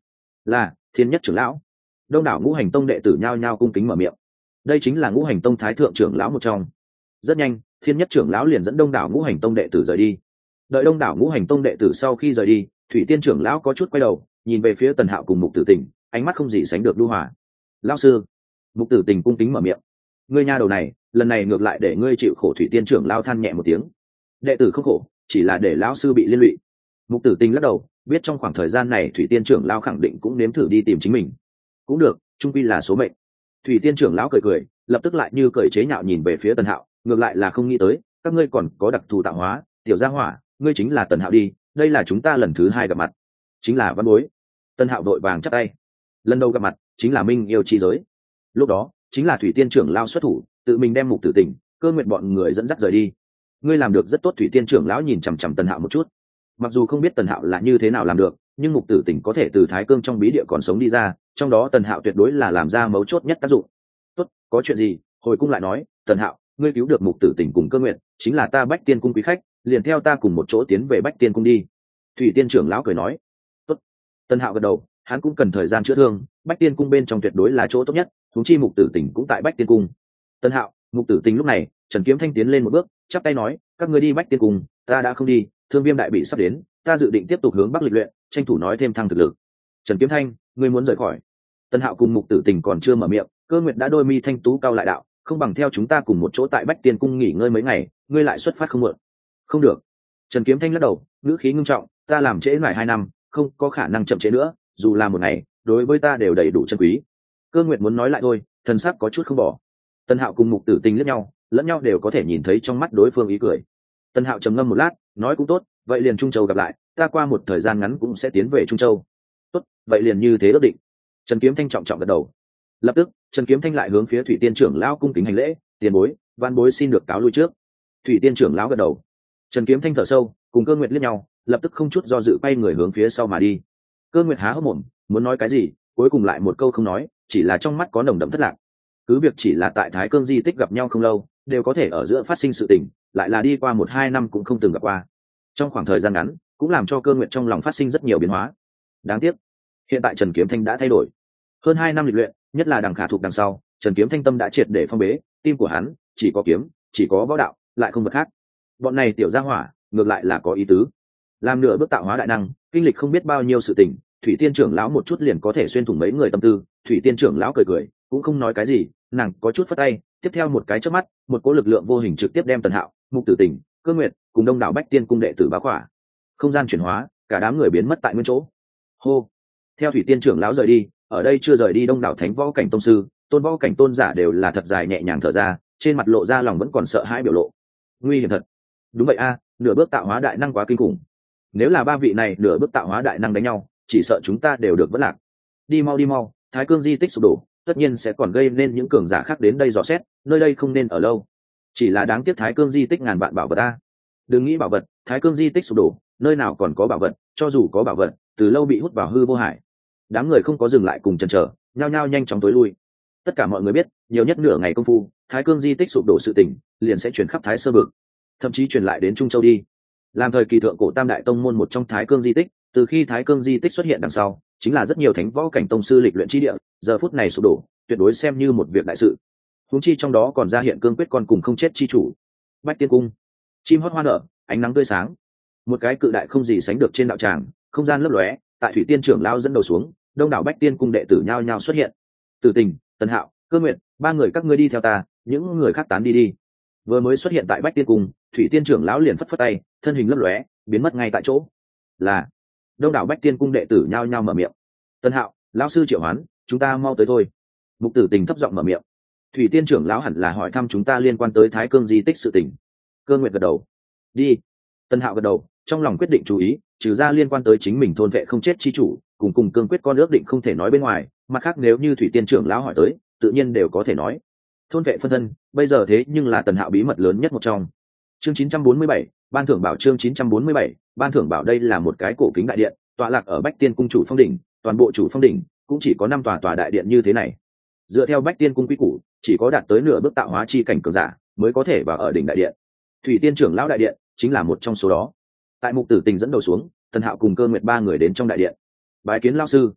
Là Thiên Nhất trưởng lão. Đông đảo ngũ hành tông đệ tử nhao nhao cung kính mở miệng. Đây chính là ngũ hành tông thái thượng trưởng lão một trong. Rất nhanh, Thiên Nhất trưởng lão liền dẫn đông đảo ngũ hành tông đệ tử rời đi. Đợi đông đảo ngũ hành tông đệ tử sau khi rời đi, Thủy Tiên trưởng lão có chút quay đầu nhìn về phía Tần Hạo cùng Mục Tử Tình, ánh mắt không gì sánh được lưu hòa. Lão sư. Mục Tử Tình cung kính mở miệng. Ngươi nha đầu này, lần này ngược lại để ngươi chịu khổ. Thủy Tiên trưởng lão than nhẹ một tiếng. Đệ tử không khổ, chỉ là để lão sư bị liên lụy. Mục Tử Tình lắc đầu, biết trong khoảng thời gian này Thủy Tiên trưởng lão khẳng định cũng nếm thử đi tìm chính mình. Cũng được, chung quy là số mệnh. Thủy Tiên trưởng lão cười cười, lập tức lại như cười chế nhạo nhìn về phía Tần Hạo, ngược lại là không nghĩ tới, các ngươi còn có đặc thù tạo hóa, tiểu gia hỏa, ngươi chính là Tần Hạo đi, đây là chúng ta lần thứ hai gặp mặt. Chính là văn bối. Tần Hạo đội vàng chắp tay. Lần đầu gặp mặt, chính là minh yêu chi giới. Lúc đó, chính là Thủy Tiên trưởng lão xuất thủ, tự mình đem Mục Tử Tình, Cơ Nguyệt bọn người dẫn dắt rời đi. Ngươi làm được rất tốt. Thủy Tiên trưởng lão nhìn chằm chằm Tần Hạo một chút. Mặc dù không biết Tần Hạo là như thế nào làm được, nhưng Mục Tử Tình có thể từ Thái Cương trong bí địa còn sống đi ra, trong đó Tần Hạo tuyệt đối là làm ra mấu chốt nhất tác dụng. Tốt, có chuyện gì, hồi cung lại nói. Tần Hạo, ngươi cứu được Mục Tử Tình cùng Cơ Nguyệt, chính là ta Bách Tiên cung quý khách, liền theo ta cùng một chỗ tiến về Bách Tiên cung đi. Thủy Tiên trưởng lão cười nói. Tốt. Tần Hạo gật đầu, hắn cũng cần thời gian chữa thương, Bách Tiên cung bên trong tuyệt đối là chỗ tốt nhất, huống chi Mục Tử Tình cũng tại Bách Tiên cung. Tần Hạo, Mục Tử Tình lúc này, Trần Kiếm Thanh tiến lên một bước, chắp tay nói, các ngươi đi Bách Tiên cung, ta đã không đi, Thương Viêm đại bị sắp đến, ta dự định tiếp tục hướng Bắc lịch luyện, tranh thủ nói thêm thăng thực lực. Trần Kiếm Thanh, ngươi muốn rời khỏi? Tần Hạo cùng Mục Tử Tình còn chưa mở miệng, Cơ Nguyệt đã đôi mi thanh tú cao lại đạo, không bằng theo chúng ta cùng một chỗ tại Bách Tiên cung nghỉ ngơi mấy ngày, ngươi lại xuất phát không muộn. Không được. Trần Kiếm Thanh lắc đầu, ngữ khí ngưng trọng, ta làm trễ mãi hai năm, không có khả năng chậm trễ nữa, dù là một ngày, đối với ta đều đầy đủ chân quý. Cơ Nguyệt muốn nói lại thôi, thần sắc có chút không bỏ. Tần Hạo cùng Mục Tử Tình liếc nhau, lẫn nhau đều có thể nhìn thấy trong mắt đối phương ý cười. Tần Hạo trầm ngâm một lát, nói cũng tốt, vậy liền Trung Châu gặp lại, ta qua một thời gian ngắn cũng sẽ tiến về Trung Châu. Tốt, vậy liền như thế ước định. Trần Kiếm Thanh trọng trọng gật đầu. Lập tức, Trần Kiếm Thanh lại hướng phía Thủy Tiên trưởng lão cung kính hành lễ, tiền bối, văn bối xin được cáo lui trước. Thủy Tiên trưởng lão gật đầu. Trần Kiếm Thanh thở sâu, cùng Cơ Nguyệt liếc nhau, lập tức không chút do dự quay người hướng phía sau mà đi. Cơ Nguyệt há hốc mồm, muốn nói cái gì, cuối cùng lại một câu không nói, chỉ là trong mắt có nồng đậm thất lạc. Cứ việc chỉ là tại Thái Cương di tích gặp nhau không lâu, đều có thể ở giữa phát sinh sự tình, lại là đi qua một hai năm cũng không từng gặp qua. Trong khoảng thời gian ngắn, cũng làm cho Cơ Nguyệt trong lòng phát sinh rất nhiều biến hóa. Đáng tiếc, hiện tại Trần Kiếm Thanh đã thay đổi. Hơn hai năm lịch luyện, nhất là đằng khả thục đằng sau, Trần Kiếm Thanh tâm đã triệt để phong bế, tim của hắn chỉ có kiếm, chỉ có võ đạo, lại không vật khác. Bọn này tiểu gia hỏa, ngược lại là có ý tứ. Làm nửa bước tạo hóa đại năng, kinh lịch không biết bao nhiêu sự tình, Thủy Tiên trưởng lão một chút liền có thể xuyên thủng mấy người tâm tư. Thủy Tiên trưởng lão cười cười, cũng không nói cái gì, nàng có chút phất tay, tiếp theo một cái chớp mắt, một cỗ lực lượng vô hình trực tiếp đem Tần Hạo, Mục Tử Tình, Cơ Nguyệt cùng đông đảo Bách Tiên cung đệ tử bá khỏa. Không gian chuyển hóa, cả đám người biến mất tại nguyên chỗ. Hô. Theo Thủy Tiên trưởng lão rời đi, ở đây chưa rời đi đông đảo thánh võ cảnh tông sư, tôn võ cảnh tôn giả đều là thật dài nhẹ nhàng thở ra, trên mặt lộ ra lòng vẫn còn sợ hãi biểu lộ. Nguy hiểm thật. Đúng vậy a, nửa bước tạo hóa đại năng quá kinh khủng. Nếu là ba vị này nửa bước tạo hóa đại năng đánh nhau, chỉ sợ chúng ta đều được vất lạc. Đi mau đi mau, Thái Cương di tích sụp đổ, tất nhiên sẽ còn gây nên những cường giả khác đến đây dò xét, nơi đây không nên ở lâu. Chỉ là đáng tiếc Thái Cương di tích ngàn vạn bảo vật a. Đừng nghĩ bảo vật, Thái Cương di tích sụp đổ, nơi nào còn có bảo vật, cho dù có bảo vật, từ lâu bị hút vào hư vô hải. Đám người không có dừng lại cùng chần chờ, nhao nhao nhanh chóng tối lui. Tất cả mọi người biết, nhiều nhất nửa ngày công phu, Thái Cương di tích sụp đổ sự tình, liền sẽ truyền khắp Thái Sơ vực, thậm chí truyền lại đến Trung Châu đi. Làm thời kỳ thượng cổ Tam đại tông môn một trong Thái Cương di tích, từ khi Thái Cương di tích xuất hiện đằng sau, chính là rất nhiều thánh võ cảnh tông sư lịch luyện chi địa, giờ phút này sụp đổ, tuyệt đối xem như một việc đại sự. Huống chi trong đó còn ra hiện cương quyết con cùng không chết chi chủ. Bách Tiên cung, chim hót hoa nở, ánh nắng tươi sáng. Một cái cự đại không gì sánh được trên đạo tràng, không gian lấp lóe, tại Thủy Tiên trưởng lao dẫn đầu xuống, đông đảo Bách Tiên cung đệ tử nhao nhao xuất hiện. Tử Tình, Tần Hạo, Cơ Nguyệt, ba người các ngươi đi theo ta, những người khác tán đi đi. Vừa mới xuất hiện tại Bách Tiên cung, Thủy Tiên trưởng lão liền phất phất tay, thân hình lấp lóe, biến mất ngay tại chỗ. Là đông đảo Bách Tiên cung đệ tử nhao nhao mở miệng. Tần Hạo, lão sư triệu hoán, chúng ta mau tới thôi. Mục Tử Tình thấp giọng mở miệng. Thủy Tiên trưởng lão hẳn là hỏi thăm chúng ta liên quan tới Thái Cương di tích sự tình. Cơ Nguyệt gật đầu. Đi. Tần Hạo gật đầu, trong lòng quyết định chú ý, trừ ra liên quan tới chính mình thôn vệ không chết chi chủ, cùng cùng cương quyết con ước định không thể nói bên ngoài, mặt khác nếu như Thủy Tiên trưởng lão hỏi tới, tự nhiên đều có thể nói. Thôn vệ phân thân, bây giờ thế nhưng là Tần Hạo bí mật lớn nhất một trong. Chương chín trăm bốn mươi bảy, ban thưởng bảo chương chín trăm bốn mươi bảy, ban thưởng bảo đây là một cái cổ kính đại điện, tọa lạc ở Bách Tiên cung chủ phong đỉnh, toàn bộ chủ phong đỉnh cũng chỉ có năm tòa tòa đại điện như thế này. Dựa theo Bách Tiên cung quy củ, chỉ có đạt tới nửa bước tạo hóa chi cảnh cường giả mới có thể vào ở đỉnh đại điện. Thủy Tiên trưởng lão đại điện chính là một trong số đó. Tại Mục Tử Tình dẫn đầu xuống, Tần Hạo cùng Cơ Nguyệt ba người đến trong đại điện. Bái kiến lão sư.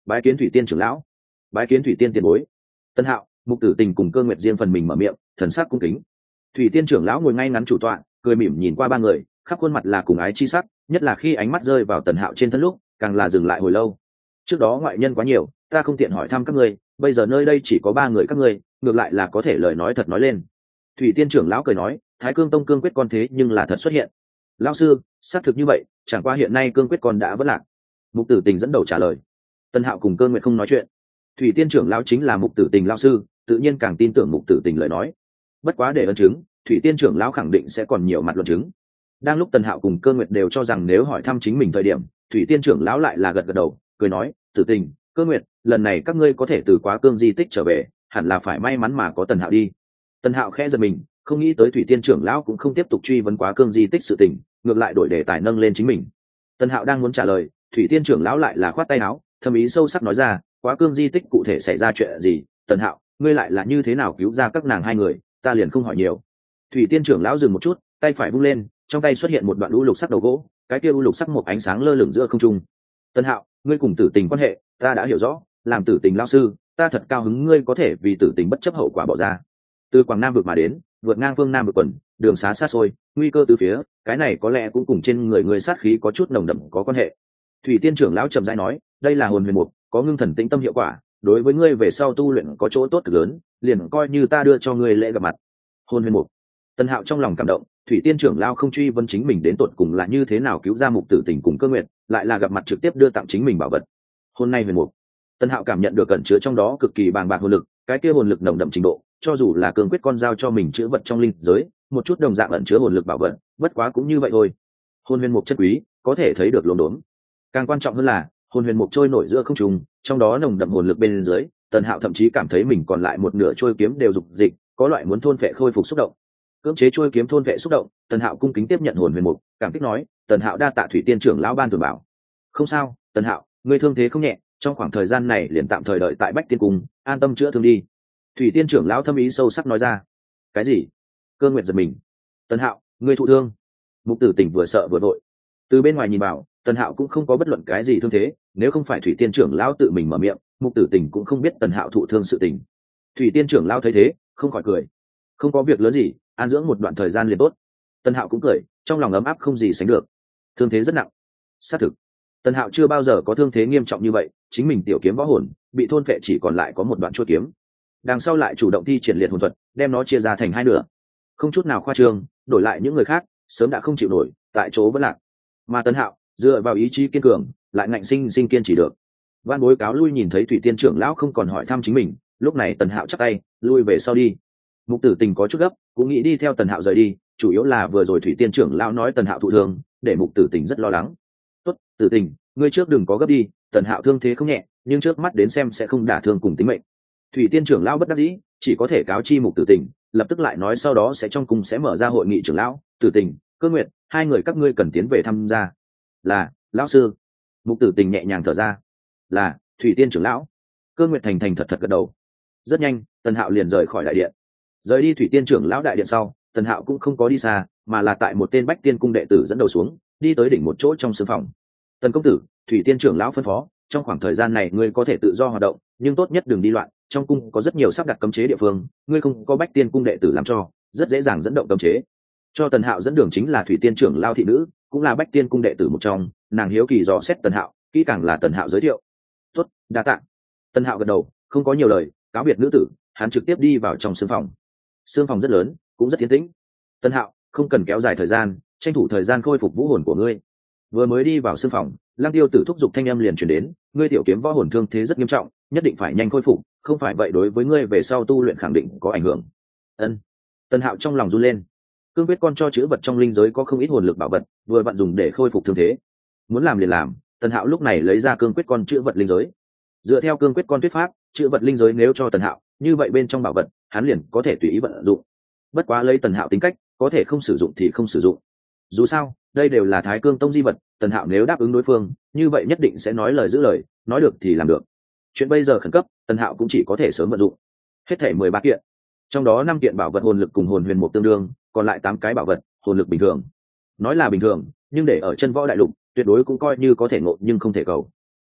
bái kiến thủy tiên trưởng lão. Bái kiến thủy tiên tiền bối. Tân Hạo, Mục Tử Tình cùng Cơ Nguyệt riêng phần mình mở miệng, thần sắc cung kính. Thủy tiên trưởng lão ngồi ngay ngắn chủ tọa, cười mỉm nhìn qua ba người, khắp khuôn mặt là cùng ái chi sắc, nhất là khi ánh mắt rơi vào Tần Hạo trên thân lúc, càng là dừng lại hồi lâu. Trước đó ngoại nhân quá nhiều, ta không tiện hỏi thăm các ngươi, bây giờ nơi đây chỉ có ba người các ngươi, ngược lại là có thể lời nói thật nói lên. Thủy tiên trưởng lão cười nói, Thái Cương Tông cương quyết con thế nhưng là thật xuất hiện. Lão sư, xác thực như vậy, chẳng qua hiện nay cương quyết con đã vỡ lạc. Mục Tử Tình dẫn đầu trả lời. Tân Hạo cùng Cơ Nguyệt không nói chuyện. Thủy tiên trưởng lão chính là Mục Tử Tình lão sư, tự nhiên càng tin tưởng Mục Tử Tình lời nói. Bất quá để ấn chứng, Thủy tiên trưởng lão khẳng định sẽ còn nhiều mặt luận chứng. Đang lúc Tân Hạo cùng Cơ Nguyệt đều cho rằng nếu hỏi thăm chính mình thời điểm, Thủy tiên trưởng lão lại là gật gật đầu, cười nói, Tử Tình, Cơ Nguyệt, lần này các ngươi có thể từ Quá Cương di tích trở về, hẳn là phải may mắn mà có Tần Hạo đi. Tần Hạo khẽ giật mình, không nghĩ tới Thủy tiên trưởng lão cũng không tiếp tục truy vấn Quá Cương di tích sự tình, ngược lại đổi đề tài nâng lên chính mình. Tần Hạo đang muốn trả lời, Thủy tiên trưởng lão lại là khoát tay áo, thâm ý sâu sắc nói ra, Quá Cương di tích cụ thể xảy ra chuyện gì, Tần Hạo, ngươi lại là như thế nào cứu ra các nàng hai người, ta liền không hỏi nhiều. Thủy tiên trưởng lão dừng một chút, tay phải vung lên, trong tay xuất hiện một đoạn u lục sắc đầu gỗ, cái kia u lục sắc một ánh sáng lơ lửng giữa không trung. Tần Hạo, ngươi cùng Tử Tình quan hệ, ta đã hiểu rõ, làm Tử Tình lão sư, ta thật cao hứng ngươi có thể vì Tử Tình bất chấp hậu quả bỏ ra. Từ Quảng Nam vực mà đến, vượt ngang phương Nam vực quần, đường xá xa xôi, nguy cơ từ phía, cái này có lẽ cũng cùng trên người ngươi sát khí có chút nồng đậm có quan hệ. Thủy tiên trưởng lão trầm rãi nói, đây là hồn huyền mục, có ngưng thần tĩnh tâm hiệu quả, đối với ngươi về sau tu luyện có chỗ tốt cực lớn, liền coi như ta đưa cho ngươi lễ gặp mặt. Hồn huyền mục. Tần Hạo trong lòng cảm động, Thủy tiên trưởng lão không truy vấn chính mình đến tột cùng là như thế nào cứu ra Mục Tử Tình cùng Cơ Nguyệt, lại là gặp mặt trực tiếp đưa tặng chính mình bảo vật. Hôm nay huyền mục. Tần Hạo cảm nhận được cẩn chứa trong đó cực kỳ bàng bạc hồn lực, cái kia hồn lực nồng đậm trình độ, cho dù là cương quyết con giao cho mình chữ vật trong linh giới, một chút đồng dạng ẩn chứa hồn lực bảo vật, bất quá cũng như vậy thôi. Hồn huyền mục chất quý, có thể thấy được lồn đốn. Càng quan trọng hơn là, hồn huyền mục trôi nổi giữa không trung, trong đó nồng đậm hồn lực bên dưới, Tần Hạo thậm chí cảm thấy mình còn lại một nửa trôi kiếm đều dục dịch, có loại muốn thôn phệ khôi phục xúc động. Cưỡng chế trôi kiếm thôn phệ xúc động, Tần Hạo cung kính tiếp nhận hồn huyền mục, cảm kích nói, Tần Hạo đa tạ Thủy tiên trưởng lão ban thưởng bảo. Không sao, Tần Hạo, ngươi thương thế không nhẹ, trong khoảng thời gian này liền tạm thời đợi tại Bách Tiên Cung, an tâm chữa thương đi. Thủy tiên trưởng lão thâm ý sâu sắc nói ra. Cái gì? Cơ Nguyệt giật mình. Tần Hạo, ngươi thụ thương? Mục Tử Tình vừa sợ vừa vội. Từ bên ngoài nhìn vào, Tần Hạo cũng không có bất luận cái gì thương thế, nếu không phải Thủy tiên trưởng lão tự mình mở miệng, Mục Tử Tình cũng không biết Tần Hạo thụ thương sự tình. Thủy tiên trưởng lão thấy thế, không khỏi cười. Không có việc lớn gì, an dưỡng một đoạn thời gian liền tốt. Tần Hạo cũng cười, trong lòng ấm áp không gì sánh được. Thương thế rất nặng. Xác thực, Tần Hạo chưa bao giờ có thương thế nghiêm trọng như vậy, chính mình tiểu kiếm võ hồn bị thôn phệ chỉ còn lại có một đoạn chuôi kiếm. Đằng sau lại chủ động thi triển liệt hồn thuật, đem nó chia ra thành hai nửa. Không chút nào khoa trương, đổi lại những người khác, sớm đã không chịu nổi, tại chỗ vẫn lạc. Mà Tần Hạo, dựa vào ý chí kiên cường, lại ngạnh sinh sinh kiên trì được. Van Bối cáo lui nhìn thấy Thủy tiên trưởng lão không còn hỏi thăm chính mình, lúc này Tần Hạo chắp tay, lui về sau đi. Mục Tử Tình có chút gấp, cũng nghĩ đi theo Tần Hạo rời đi, chủ yếu là vừa rồi Thủy tiên trưởng lão nói Tần Hạo thụ thương, để Mục Tử Tình rất lo lắng. "Tốt, Tử Tình, ngươi trước đừng có gấp đi, Tần Hạo thương thế không nhẹ, nhưng trước mắt đến xem sẽ không đả thương cùng tính mệnh." Thủy tiên trưởng lão bất đắc dĩ, chỉ có thể cáo chi Mục Tử Tình, lập tức lại nói sau đó sẽ trong cung sẽ mở ra hội nghị trưởng lão, Tử Tình, Cơ Nguyệt, hai người các ngươi cần tiến về tham gia. "Là, lão sư." Mục Tử Tình nhẹ nhàng thở ra. "Là, Thủy tiên trưởng lão." Cơ Nguyệt thành thành thật thật gật đầu. Rất nhanh, Tần Hạo liền rời khỏi đại điện. Rời đi Thủy tiên trưởng lão đại điện sau, Tần Hạo cũng không có đi xa, mà là tại một tên Bách Tiên cung đệ tử dẫn đầu xuống, đi tới đỉnh một chỗ trong sương phòng. "Tần công tử, Thủy tiên trưởng lão phân phó, trong khoảng thời gian này ngươi có thể tự do hoạt động, nhưng tốt nhất đừng đi loạn, trong cung có rất nhiều sắp đặt cấm chế địa phương, ngươi không có Bách Tiên cung đệ tử làm cho, rất dễ dàng dẫn động cấm chế." Cho Tần Hạo dẫn đường chính là Thủy tiên trưởng lão thị nữ, cũng là Bách Tiên cung đệ tử một trong, nàng hiếu kỳ dò xét Tần Hạo, kỹ càng là Tần Hạo giới thiệu. "Tốt, đa tạ." Tần Hạo gật đầu, không có nhiều lời, cáo biệt nữ tử, hắn trực tiếp đi vào trong sương phòng. Sương phòng rất lớn, cũng rất yên tĩnh. "Tần Hạo, không cần kéo dài thời gian, tranh thủ thời gian khôi phục vũ hồn của ngươi." Vừa mới đi vào sương phòng, Lăng Tiêu Tử thúc giục thanh âm liền truyền đến, "Ngươi tiểu kiếm võ hồn thương thế rất nghiêm trọng, nhất định phải nhanh khôi phục, không phải vậy đối với ngươi về sau tu luyện khẳng định có ảnh hưởng." Ân. Tần Hạo trong lòng run lên. Cương quyết con cho chữ vật trong linh giới có không ít hồn lực bảo vật, vừa vặn dùng để khôi phục thương thế. Muốn làm liền làm, Tần Hạo lúc này lấy ra cương quyết con chữ vật linh giới. Dựa theo cương quyết con thuyết pháp, chữ vật linh giới nếu cho Tần Hạo, như vậy bên trong bảo vật, hắn liền có thể tùy ý vận dụng. Bất quá lấy Tần Hạo tính cách, có thể không sử dụng thì không sử dụng. Dù sao, đây đều là Thái Cương Tông di vật, Tần Hạo nếu đáp ứng đối phương, như vậy nhất định sẽ nói lời giữ lời, nói được thì làm được. Chuyện bây giờ khẩn cấp, Tần Hạo cũng chỉ có thể sớm vận dụng. Hết thảy mười ba kiện, trong đó năm kiện bảo vật hồn lực cùng hồn huyền mục tương đương, còn lại tám cái bảo vật hồn lực bình thường. Nói là bình thường, nhưng để ở chân võ đại lục, tuyệt đối cũng coi như có thể ngộ nhưng không thể cầu.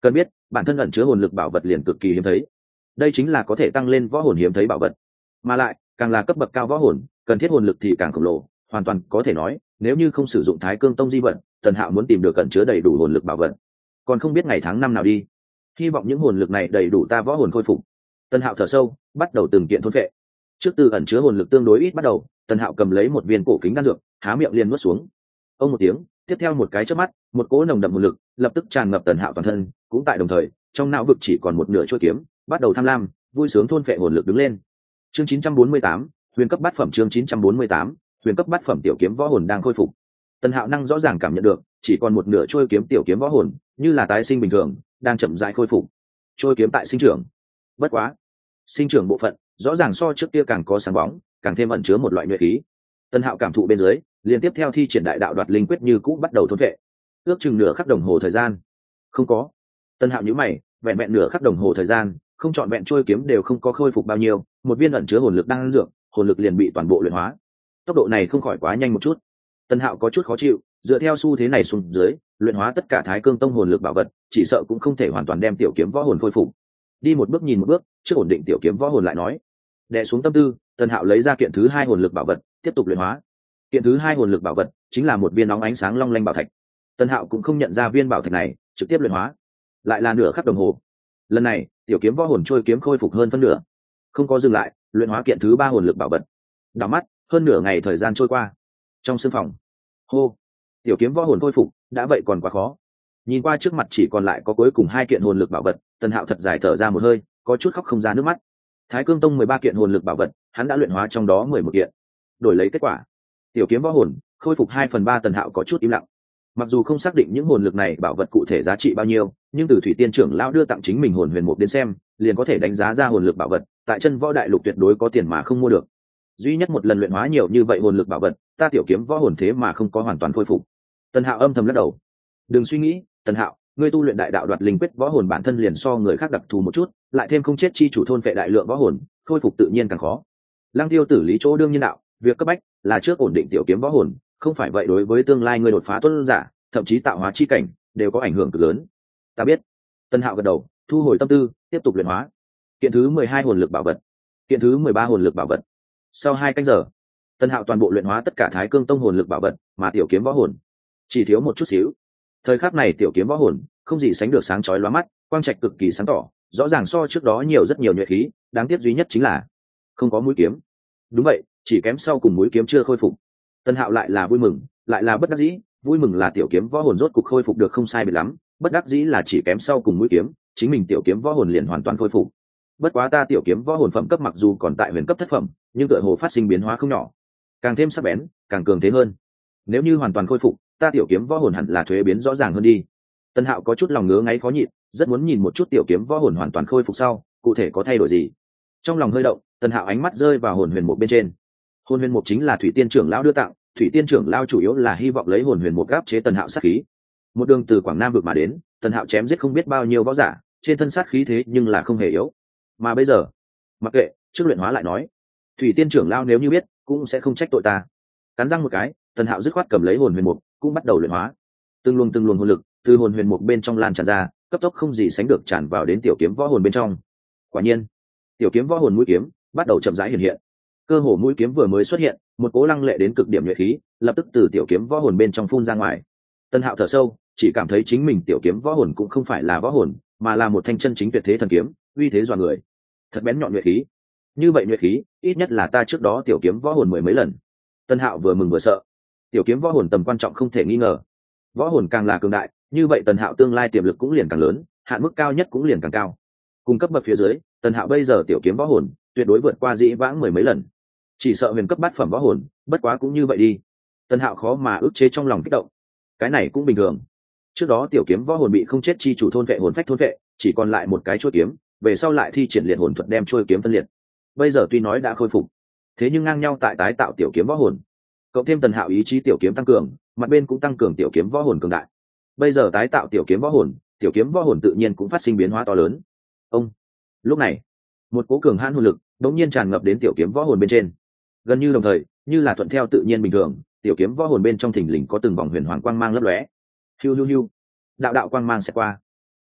Cần biết bản thân ẩn chứa hồn lực bảo vật liền cực kỳ hiếm thấy, đây chính là có thể tăng lên võ hồn hiếm thấy bảo vật, mà lại càng là cấp bậc cao võ hồn cần thiết hồn lực thì càng khổng lồ. Hoàn toàn có thể nói nếu như không sử dụng Thái Cương Tông di vật, Tần Hạo muốn tìm được ẩn chứa đầy đủ hồn lực bảo vật còn không biết ngày tháng năm nào đi. Hy vọng những hồn lực này đầy đủ ta võ hồn khôi phục. Tần Hạo thở sâu, bắt đầu từng kiện thôn vệ. Trước từ ẩn chứa hồn lực tương đối ít bắt đầu, Tần Hạo cầm lấy một viên cổ kính đan dược, há miệng liền nuốt xuống. Ông một tiếng, tiếp theo một cái chớp mắt, một cỗ nồng đậm hồn lực lập tức tràn ngập Tần Hạo toàn thân, cũng tại đồng thời, trong não vực chỉ còn một nửa chuôi kiếm, bắt đầu tham lam, vui sướng thôn phệ hồn lực đứng lên. Chương chín trăm bốn mươi tám, huyền cấp bát phẩm. Chương chín trăm bốn mươi tám, huyền cấp bát phẩm tiểu kiếm võ hồn đang khôi phục. Tần Hạo năng rõ ràng cảm nhận được, chỉ còn một nửa chuôi kiếm tiểu kiếm võ hồn, như là tái sinh bình thường, đang chậm rãi khôi phục. Chuôi kiếm tại sinh trưởng. Bất quá, sinh trưởng bộ phận, rõ ràng so trước kia càng có sáng bóng, càng thêm ẩn chứa một loại nhuệ khí. Tần Hạo cảm thụ bên dưới, liên tiếp theo thi triển đại đạo đoạt linh quyết như cũ bắt đầu thôn vệ. Ước chừng nửa khắc đồng hồ thời gian. Không có. Tần Hạo nhíu mày, vẹn vẹn nửa khắc đồng hồ thời gian, không chọn vẹn chuôi kiếm đều không có khôi phục bao nhiêu, một viên ẩn chứa hồn lực đang dược, hồn lực liền bị toàn bộ luyện hóa. Tốc độ này không khỏi quá nhanh một chút. Tần Hạo có chút khó chịu, dựa theo xu thế này xuống dưới, luyện hóa tất cả Thái Cương Tông hồn lực bảo vật, chỉ sợ cũng không thể hoàn toàn đem tiểu kiếm võ hồn khôi phục. Đi một bước nhìn một bước, trước ổn định tiểu kiếm võ hồn lại nói. Đè xuống tâm tư, Tần Hạo lấy ra kiện thứ hai hồn lực bảo vật, tiếp tục luyện hóa. Kiện thứ hai hồn lực bảo vật chính là một viên nóng ánh sáng long lanh bảo thạch. Tần Hạo cũng không nhận ra viên bảo thạch này, trực tiếp luyện hóa. Lại là nửa khắc đồng hồ. Lần này, tiểu kiếm võ hồn trôi kiếm khôi phục hơn phân nửa. Không có dừng lại, luyện hóa kiện thứ ba hồn lực bảo vật. Đảo mắt, hơn nửa ngày thời gian trôi qua. Trong sương phòng, hô, tiểu kiếm võ hồn khôi phục, đã vậy còn quá khó. Nhìn qua trước mặt chỉ còn lại có cuối cùng hai kiện hồn lực bảo vật, Tần Hạo thật dài thở ra một hơi, có chút khóc không ra nước mắt. Thái Cương Tông mười ba kiện hồn lực bảo vật, hắn đã luyện hóa trong đó mười một kiện. Đổi lấy kết quả, tiểu kiếm võ hồn khôi phục hai phần ba. Tần Hạo có chút im lặng. Mặc dù không xác định những hồn lực này bảo vật cụ thể giá trị bao nhiêu, nhưng từ Thủy Tiên trưởng lão đưa tặng chính mình hồn huyền mục đến xem, liền có thể đánh giá ra hồn lực bảo vật tại chân võ đại lục tuyệt đối có tiền mà không mua được. Duy nhất một lần luyện hóa nhiều như vậy hồn lực bảo vật, ta tiểu kiếm võ hồn thế mà không có hoàn toàn khôi phục. Tần Hạo âm thầm lắc đầu. Đừng suy nghĩ, Tần Hạo, ngươi tu luyện đại đạo đoạt linh quyết võ hồn bản thân liền so người khác đặc thù một chút, lại thêm không chết chi chủ thôn phệ đại lượng võ hồn, khôi phục tự nhiên càng khó. Lăng Tiêu tử lý chỗ đương nhiên đạo, việc cấp bách là trước ổn định tiểu kiếm võ hồn, không phải vậy đối với tương lai ngươi đột phá tuấn giả, thậm chí tạo hóa chi cảnh đều có ảnh hưởng cực lớn. Ta biết. Tần Hạo gật đầu, thu hồi tâm tư, tiếp tục luyện hóa. Kiện thứ mười hai hồn lực bảo vật, kiện thứ mười ba hồn lực bảo vật. Sau hai canh giờ, Tần Hạo toàn bộ luyện hóa tất cả Thái Cương Tông hồn lực bảo vật, mà tiểu kiếm võ hồn chỉ thiếu một chút xíu. Thời khắc này tiểu kiếm võ hồn không gì sánh được sáng chói lóa mắt, quang trạch cực kỳ sáng tỏ, rõ ràng so trước đó nhiều rất nhiều nhuệ khí, đáng tiếc duy nhất chính là không có mũi kiếm. Đúng vậy, chỉ kém sau cùng mũi kiếm chưa khôi phục. Tần Hạo lại là vui mừng, lại là bất đắc dĩ. Vui mừng là tiểu kiếm võ hồn rốt cục khôi phục được không sai biệt lắm, bất đắc dĩ là chỉ kém sau cùng mũi kiếm, chính mình tiểu kiếm võ hồn liền hoàn toàn khôi phục. Bất quá ta tiểu kiếm võ hồn phẩm cấp mặc dù còn tại huyền cấp thất phẩm, nhưng tựa hồ phát sinh biến hóa không nhỏ, càng thêm sắc bén, càng cường thế hơn. Nếu như hoàn toàn khôi phục, ta tiểu kiếm võ hồn hẳn là thuế biến rõ ràng hơn đi. Tần Hạo có chút lòng ngứa ngáy khó nhịn, rất muốn nhìn một chút tiểu kiếm võ hồn hoàn toàn khôi phục sau, cụ thể có thay đổi gì. Trong lòng hơi động, Tần Hạo ánh mắt rơi vào hồn huyền mục bên trên. Hồn huyền mục chính là Thủy Tiên trưởng lão đưa tặng, Thủy Tiên trưởng lão chủ yếu là hy vọng lấy hồn huyền mục áp chế Tần Hạo sát khí. Một đường từ Quảng Nam vực mà đến, Tần Hạo chém giết không biết bao nhiêu võ giả, trên thân sát khí thế nhưng là không hề yếu. Mà bây giờ, mặc kệ, trước luyện hóa lại nói. Thủy Tiên trưởng lão nếu như biết, cũng sẽ không trách tội ta. Cắn răng một cái, Tần Hạo dứt khoát cầm lấy hồn huyền mục, cũng bắt đầu luyện hóa. Từng luồng từng luồng hồn lực từ hồn huyền mục bên trong lan tràn ra, cấp tốc không gì sánh được tràn vào đến tiểu kiếm võ hồn bên trong. Quả nhiên, tiểu kiếm võ hồn mũi kiếm bắt đầu chậm rãi hiện hiện. Cơ hồ mũi kiếm vừa mới xuất hiện, một cỗ lăng lệ đến cực điểm nhuệ khí lập tức từ tiểu kiếm võ hồn bên trong phun ra ngoài. Tần Hạo thở sâu, chỉ cảm thấy chính mình tiểu kiếm võ hồn cũng không phải là võ hồn, mà là một thanh chân chính tuyệt thế thần kiếm, uy thế dọa người, thật bén nhọn nhuệ khí. Như vậy nhuệ khí, ít nhất là ta trước đó tiểu kiếm võ hồn mười mấy lần. Tần Hạo vừa mừng vừa sợ. Tiểu kiếm võ hồn tầm quan trọng không thể nghi ngờ. Võ hồn càng là cường đại, như vậy Tần Hạo tương lai tiềm lực cũng liền càng lớn, hạn mức cao nhất cũng liền càng cao. Cùng cấp bậc phía dưới, Tần Hạo bây giờ tiểu kiếm võ hồn tuyệt đối vượt qua dĩ vãng mười mấy lần. Chỉ sợ huyền cấp bát phẩm võ hồn, bất quá cũng như vậy đi. Tần Hạo khó mà ức chế trong lòng kích động. Cái này cũng bình thường. Trước đó tiểu kiếm võ hồn bị không chết chi chủ thôn vệ hồn phách thôn vệ, chỉ còn lại một cái chuôi kiếm, về sau lại thi triển liệt hồn thuật đem chuôi kiếm phân liệt. Bây giờ tuy nói đã khôi phục, thế nhưng ngang nhau tại tái tạo tiểu kiếm võ hồn. Cộng thêm Tần Hạo ý chí tiểu kiếm tăng cường, mặt bên cũng tăng cường tiểu kiếm võ hồn cường đại. Bây giờ tái tạo tiểu kiếm võ hồn, tiểu kiếm võ hồn tự nhiên cũng phát sinh biến hóa to lớn. Ông. Lúc này, một cố cường hãn hồn lực đột nhiên tràn ngập đến tiểu kiếm võ hồn bên trên. Gần như đồng thời, như là thuận theo tự nhiên bình thường, tiểu kiếm võ hồn bên trong thình lình có từng vòng huyền hoàng quang mang lấp lóe. Hiu hiu hiu. Đạo đạo quang mang sẽ qua.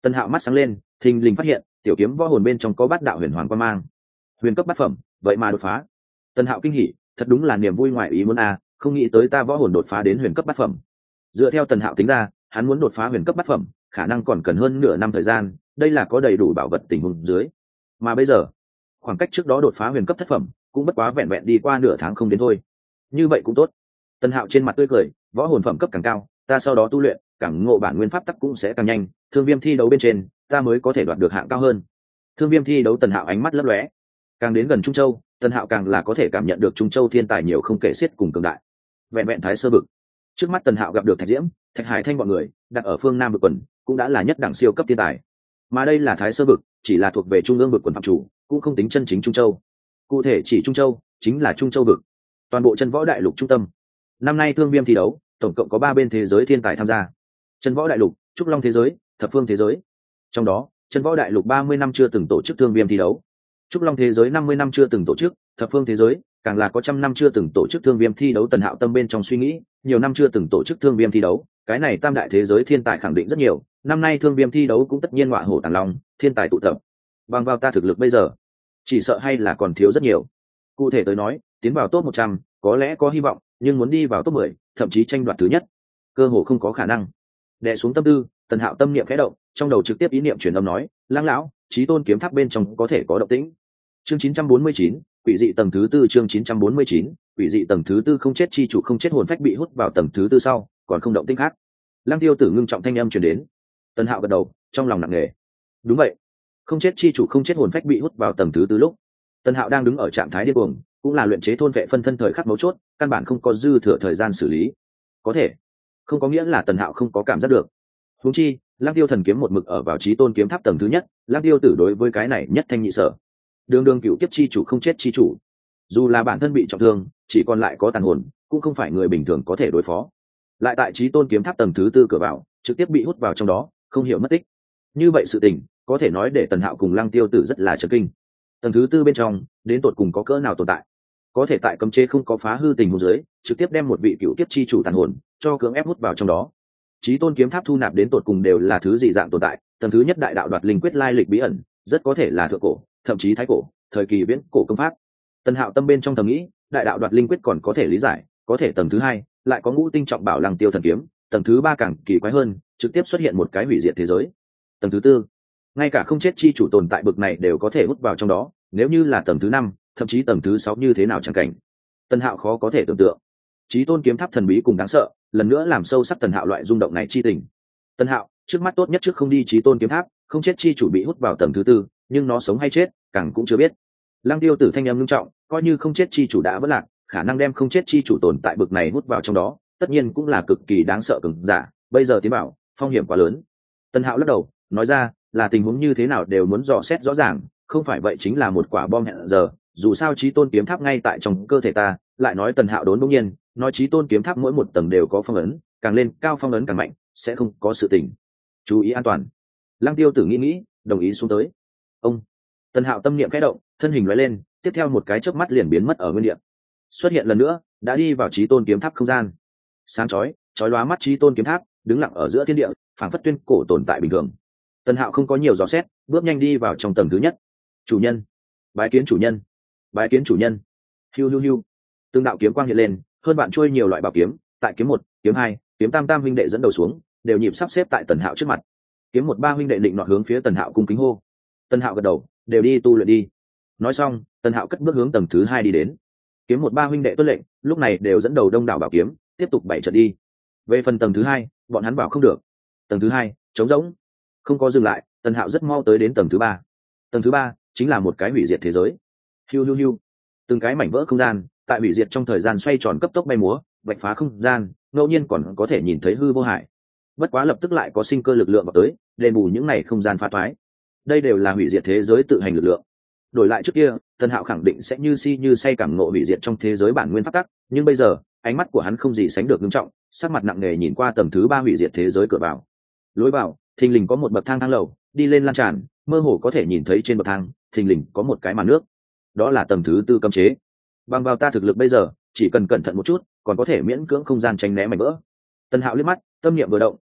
Tần Hạo mắt sáng lên, thình lình phát hiện tiểu kiếm võ hồn bên trong có bát đạo huyền hoàng quan mang, huyền cấp bát phẩm, vậy mà đột phá. Tần Hạo kinh hỉ, thật đúng là niềm vui ngoài ý muốn a, không nghĩ tới ta võ hồn đột phá đến huyền cấp bát phẩm. Dựa theo Tần Hạo tính ra, hắn muốn đột phá huyền cấp bát phẩm, khả năng còn cần hơn nửa năm thời gian, đây là có đầy đủ bảo vật tình huống dưới. Mà bây giờ, khoảng cách trước đó đột phá huyền cấp thất phẩm, cũng bất quá vẹn vẹn đi qua nửa tháng không đến thôi. Như vậy cũng tốt. Tần Hạo trên mặt tươi cười, võ hồn phẩm cấp càng cao, ta sau đó tu luyện, cảm ngộ bản nguyên pháp tắc cũng sẽ càng nhanh, thương viêm thi đấu bên trên, ta mới có thể đoạt được hạng cao hơn. Thương viêm thi đấu Tần Hạo ánh mắt lấp lóe. Càng đến gần Trung Châu, Tần Hạo càng là có thể cảm nhận được Trung Châu thiên tài nhiều không kể xiết cùng cường đại. Vẹn vẹn Thái Sơ vực, trước mắt Tần Hạo gặp được Thạch Diễm, Thạch Hải Thanh bọn người, đặt ở phương Nam vực quần, cũng đã là nhất đẳng siêu cấp thiên tài. Mà đây là Thái Sơ vực, chỉ là thuộc về trung ương vực quần phạm chủ, cũng không tính chân chính Trung Châu. Cụ thể chỉ Trung Châu, chính là Trung Châu vực, toàn bộ chân võ đại lục trung tâm. Năm nay thương viêm thi đấu, tổng cộng có ba bên thế giới thiên tài tham gia. Chân võ đại lục, trúc long thế giới, thập phương thế giới. Trong đó, chân võ đại lục ba mươi năm chưa từng tổ chức thương viêm thi đấu, trúc long thế giới năm mươi năm chưa từng tổ chức, thập phương thế giới càng là có trăm năm chưa từng tổ chức thương viêm thi đấu. Tần Hạo tâm bên trong suy nghĩ, nhiều năm chưa từng tổ chức thương viêm thi đấu, cái này tam đại thế giới thiên tài khẳng định rất nhiều, năm nay thương viêm thi đấu cũng tất nhiên ngọa hổ tàng long, thiên tài tụ tập. Bằng vào ta thực lực bây giờ, chỉ sợ hay là còn thiếu rất nhiều. Cụ thể tới nói, tiến vào top một trăm có lẽ có hy vọng, nhưng muốn đi vào top mười, thậm chí tranh đoạt thứ nhất, cơ hồ không có khả năng. Đè xuống tâm tư, Tần Hạo tâm niệm khẽ động, trong đầu trực tiếp ý niệm truyền âm nói, Lang lão, Chí Tôn kiếm tháp bên trong có thể có động tĩnh. Chương chín trăm bốn mươi chín, quỷ dị tầng thứ tư. Chương chín trăm bốn mươi chín, quỷ dị tầng thứ tư. Không chết chi chủ không chết hồn phách bị hút vào tầng thứ tư sau, còn không động tĩnh khác. Lăng Tiêu Tử ngưng trọng thanh âm truyền đến. Tần Hạo gật đầu, trong lòng nặng nề. Đúng vậy, không chết chi chủ không chết hồn phách bị hút vào tầng thứ tư lúc, Tần Hạo đang đứng ở trạng thái điên cuồng, cũng là luyện chế thôn vệ phân thân thời khắc mấu chốt, căn bản không có dư thừa thời gian xử lý. Có thể, không có nghĩa là Tần Hạo không có cảm giác được. Huống chi, Lăng Tiêu thần kiếm một mực ở vào Chí Tôn kiếm tháp tầng thứ nhất, Lăng Tiêu Tử đối với cái này nhất thanh nhị sở. Đường đường cựu kiếp chi chủ không chết chi chủ, dù là bản thân bị trọng thương, chỉ còn lại có tàn hồn, cũng không phải người bình thường có thể đối phó. Lại tại Chí Tôn kiếm tháp tầng thứ tư cửa vào, trực tiếp bị hút vào trong đó, không hiểu mất tích. Như vậy sự tình, có thể nói để Tần Hạo cùng Lăng Tiêu Tử rất là chấn kinh. Tầng thứ tư bên trong, đến tột cùng có cỡ nào tồn tại? Có thể tại cấm chế không có phá hư tình huống dưới, trực tiếp đem một vị cựu kiếp chi chủ tàn hồn cho cưỡng ép hút vào trong đó. Chí Tôn kiếm tháp thu nạp đến tột cùng đều là thứ gì dạng tồn tại? Tầng thứ nhất đại đạo đoạt linh quyết lai lịch bí ẩn, rất có thể là thượng cổ, thậm chí thái cổ, thời kỳ viễn cổ công pháp. Tần Hạo tâm bên trong thầm nghĩ, đại đạo đoạt linh quyết còn có thể lý giải, có thể tầng thứ hai lại có ngũ tinh trọng bảo Lăng Tiêu thần kiếm, tầng thứ ba càng kỳ quái hơn, trực tiếp xuất hiện một cái hủy diệt thế giới. Tầng thứ tư, ngay cả không chết chi chủ tồn tại bực này đều có thể hút vào trong đó, nếu như là tầng thứ năm, thậm chí tầng thứ sáu như thế nào chẳng cảnh. Tần Hạo khó có thể tưởng tượng. Chí Tôn kiếm tháp thần bí cùng đáng sợ, lần nữa làm sâu sắc Tần Hạo loại rung động này chi tình. Tần Hạo, trước mắt tốt nhất trước không đi Chí Tôn kiếm tháp, không chết chi chủ bị hút vào tầng thứ tư, nhưng nó sống hay chết, càng cũng chưa biết. Lăng Tiêu Tử thanh âm nghiêm trọng, coi như không chết chi chủ đã vỡ lạc, khả năng đem không chết chi chủ tồn tại bực này hút vào trong đó, tất nhiên cũng là cực kỳ đáng sợ cường giả, bây giờ tiến bảo, phong hiểm quá lớn. Tần Hạo lắc đầu, nói ra, là tình huống như thế nào đều muốn dò xét rõ ràng, không phải vậy chính là một quả bom hẹn giờ, dù sao Chí Tôn kiếm tháp ngay tại trong cơ thể ta. Lại nói Tần Hạo đốn bỗng nhiên, nói Chí Tôn kiếm tháp mỗi một tầng đều có phong ấn, càng lên cao phong ấn càng mạnh, sẽ không có sự tình. Chú ý an toàn. Lăng Tiêu Tử nghĩ nghĩ, đồng ý xuống tới. Ông. Tần Hạo tâm niệm khẽ động, thân hình lóe lên, tiếp theo một cái chớp mắt liền biến mất ở nguyên địa. Xuất hiện lần nữa, đã đi vào Chí Tôn kiếm tháp không gian. Sáng chói, chói lóa mắt Chí Tôn kiếm tháp, đứng lặng ở giữa thiên địa, phảng phất tuyên cổ tồn tại bình thường. Tần Hạo không có nhiều dò xét, bước nhanh đi vào trong tầng thứ nhất. Chủ nhân, bái kiến chủ nhân, bái kiến chủ nhân. Hiu hiu hiu. Từng đạo kiếm quang hiện lên, hơn bạn chuôi nhiều loại bảo kiếm, tại kiếm một, kiếm hai, kiếm tam tam huynh đệ dẫn đầu xuống, đều nhịp sắp xếp tại Tần Hạo trước mặt. Kiếm một ba huynh đệ định nọ hướng phía Tần Hạo cung kính hô. Tần Hạo gật đầu, đều đi tu luyện đi. Nói xong, Tần Hạo cất bước hướng tầng thứ hai đi đến. Kiếm một ba huynh đệ tuân lệnh, lúc này đều dẫn đầu đông đảo bảo kiếm, tiếp tục bảy trận đi. Về phần tầng thứ hai, bọn hắn bảo không được. Tầng thứ hai, trống rỗng, không có dừng lại. Tần Hạo rất mau tới đến tầng thứ ba. Tầng thứ ba chính là một cái hủy diệt thế giới. Hiu hiu hiu. Từng cái mảnh vỡ không gian, tại hủy diệt trong thời gian xoay tròn cấp tốc bay múa, vạch phá không gian, ngẫu nhiên còn có thể nhìn thấy hư vô hại. Bất quá lập tức lại có sinh cơ lực lượng vào tới, đền bù những này không gian phá thoái. Đây đều là hủy diệt thế giới tự hành lực lượng. Đổi lại trước kia, Tần Hạo khẳng định sẽ như si như say cảm ngộ hủy diệt trong thế giới bản nguyên pháp tắc, nhưng bây giờ, ánh mắt của hắn không gì sánh được nghiêm trọng, sắc mặt nặng nề nhìn qua tầng thứ ba hủy diệt thế giới cửa vào. Lối vào, thình lình có một bậc thang thang lầu, đi lên lan tràn, mơ hồ có thể nhìn thấy trên bậc thang, thình lình có một cái màn nước. Đó là tầng thứ tư cấm chế. Bằng vào ta thực lực bây giờ, chỉ cần cẩn thận một chút, còn có thể miễn cưỡng không gian tránh né mảnh vỡ. Tần Hạo liếc mắt, tâm niệm vừa động,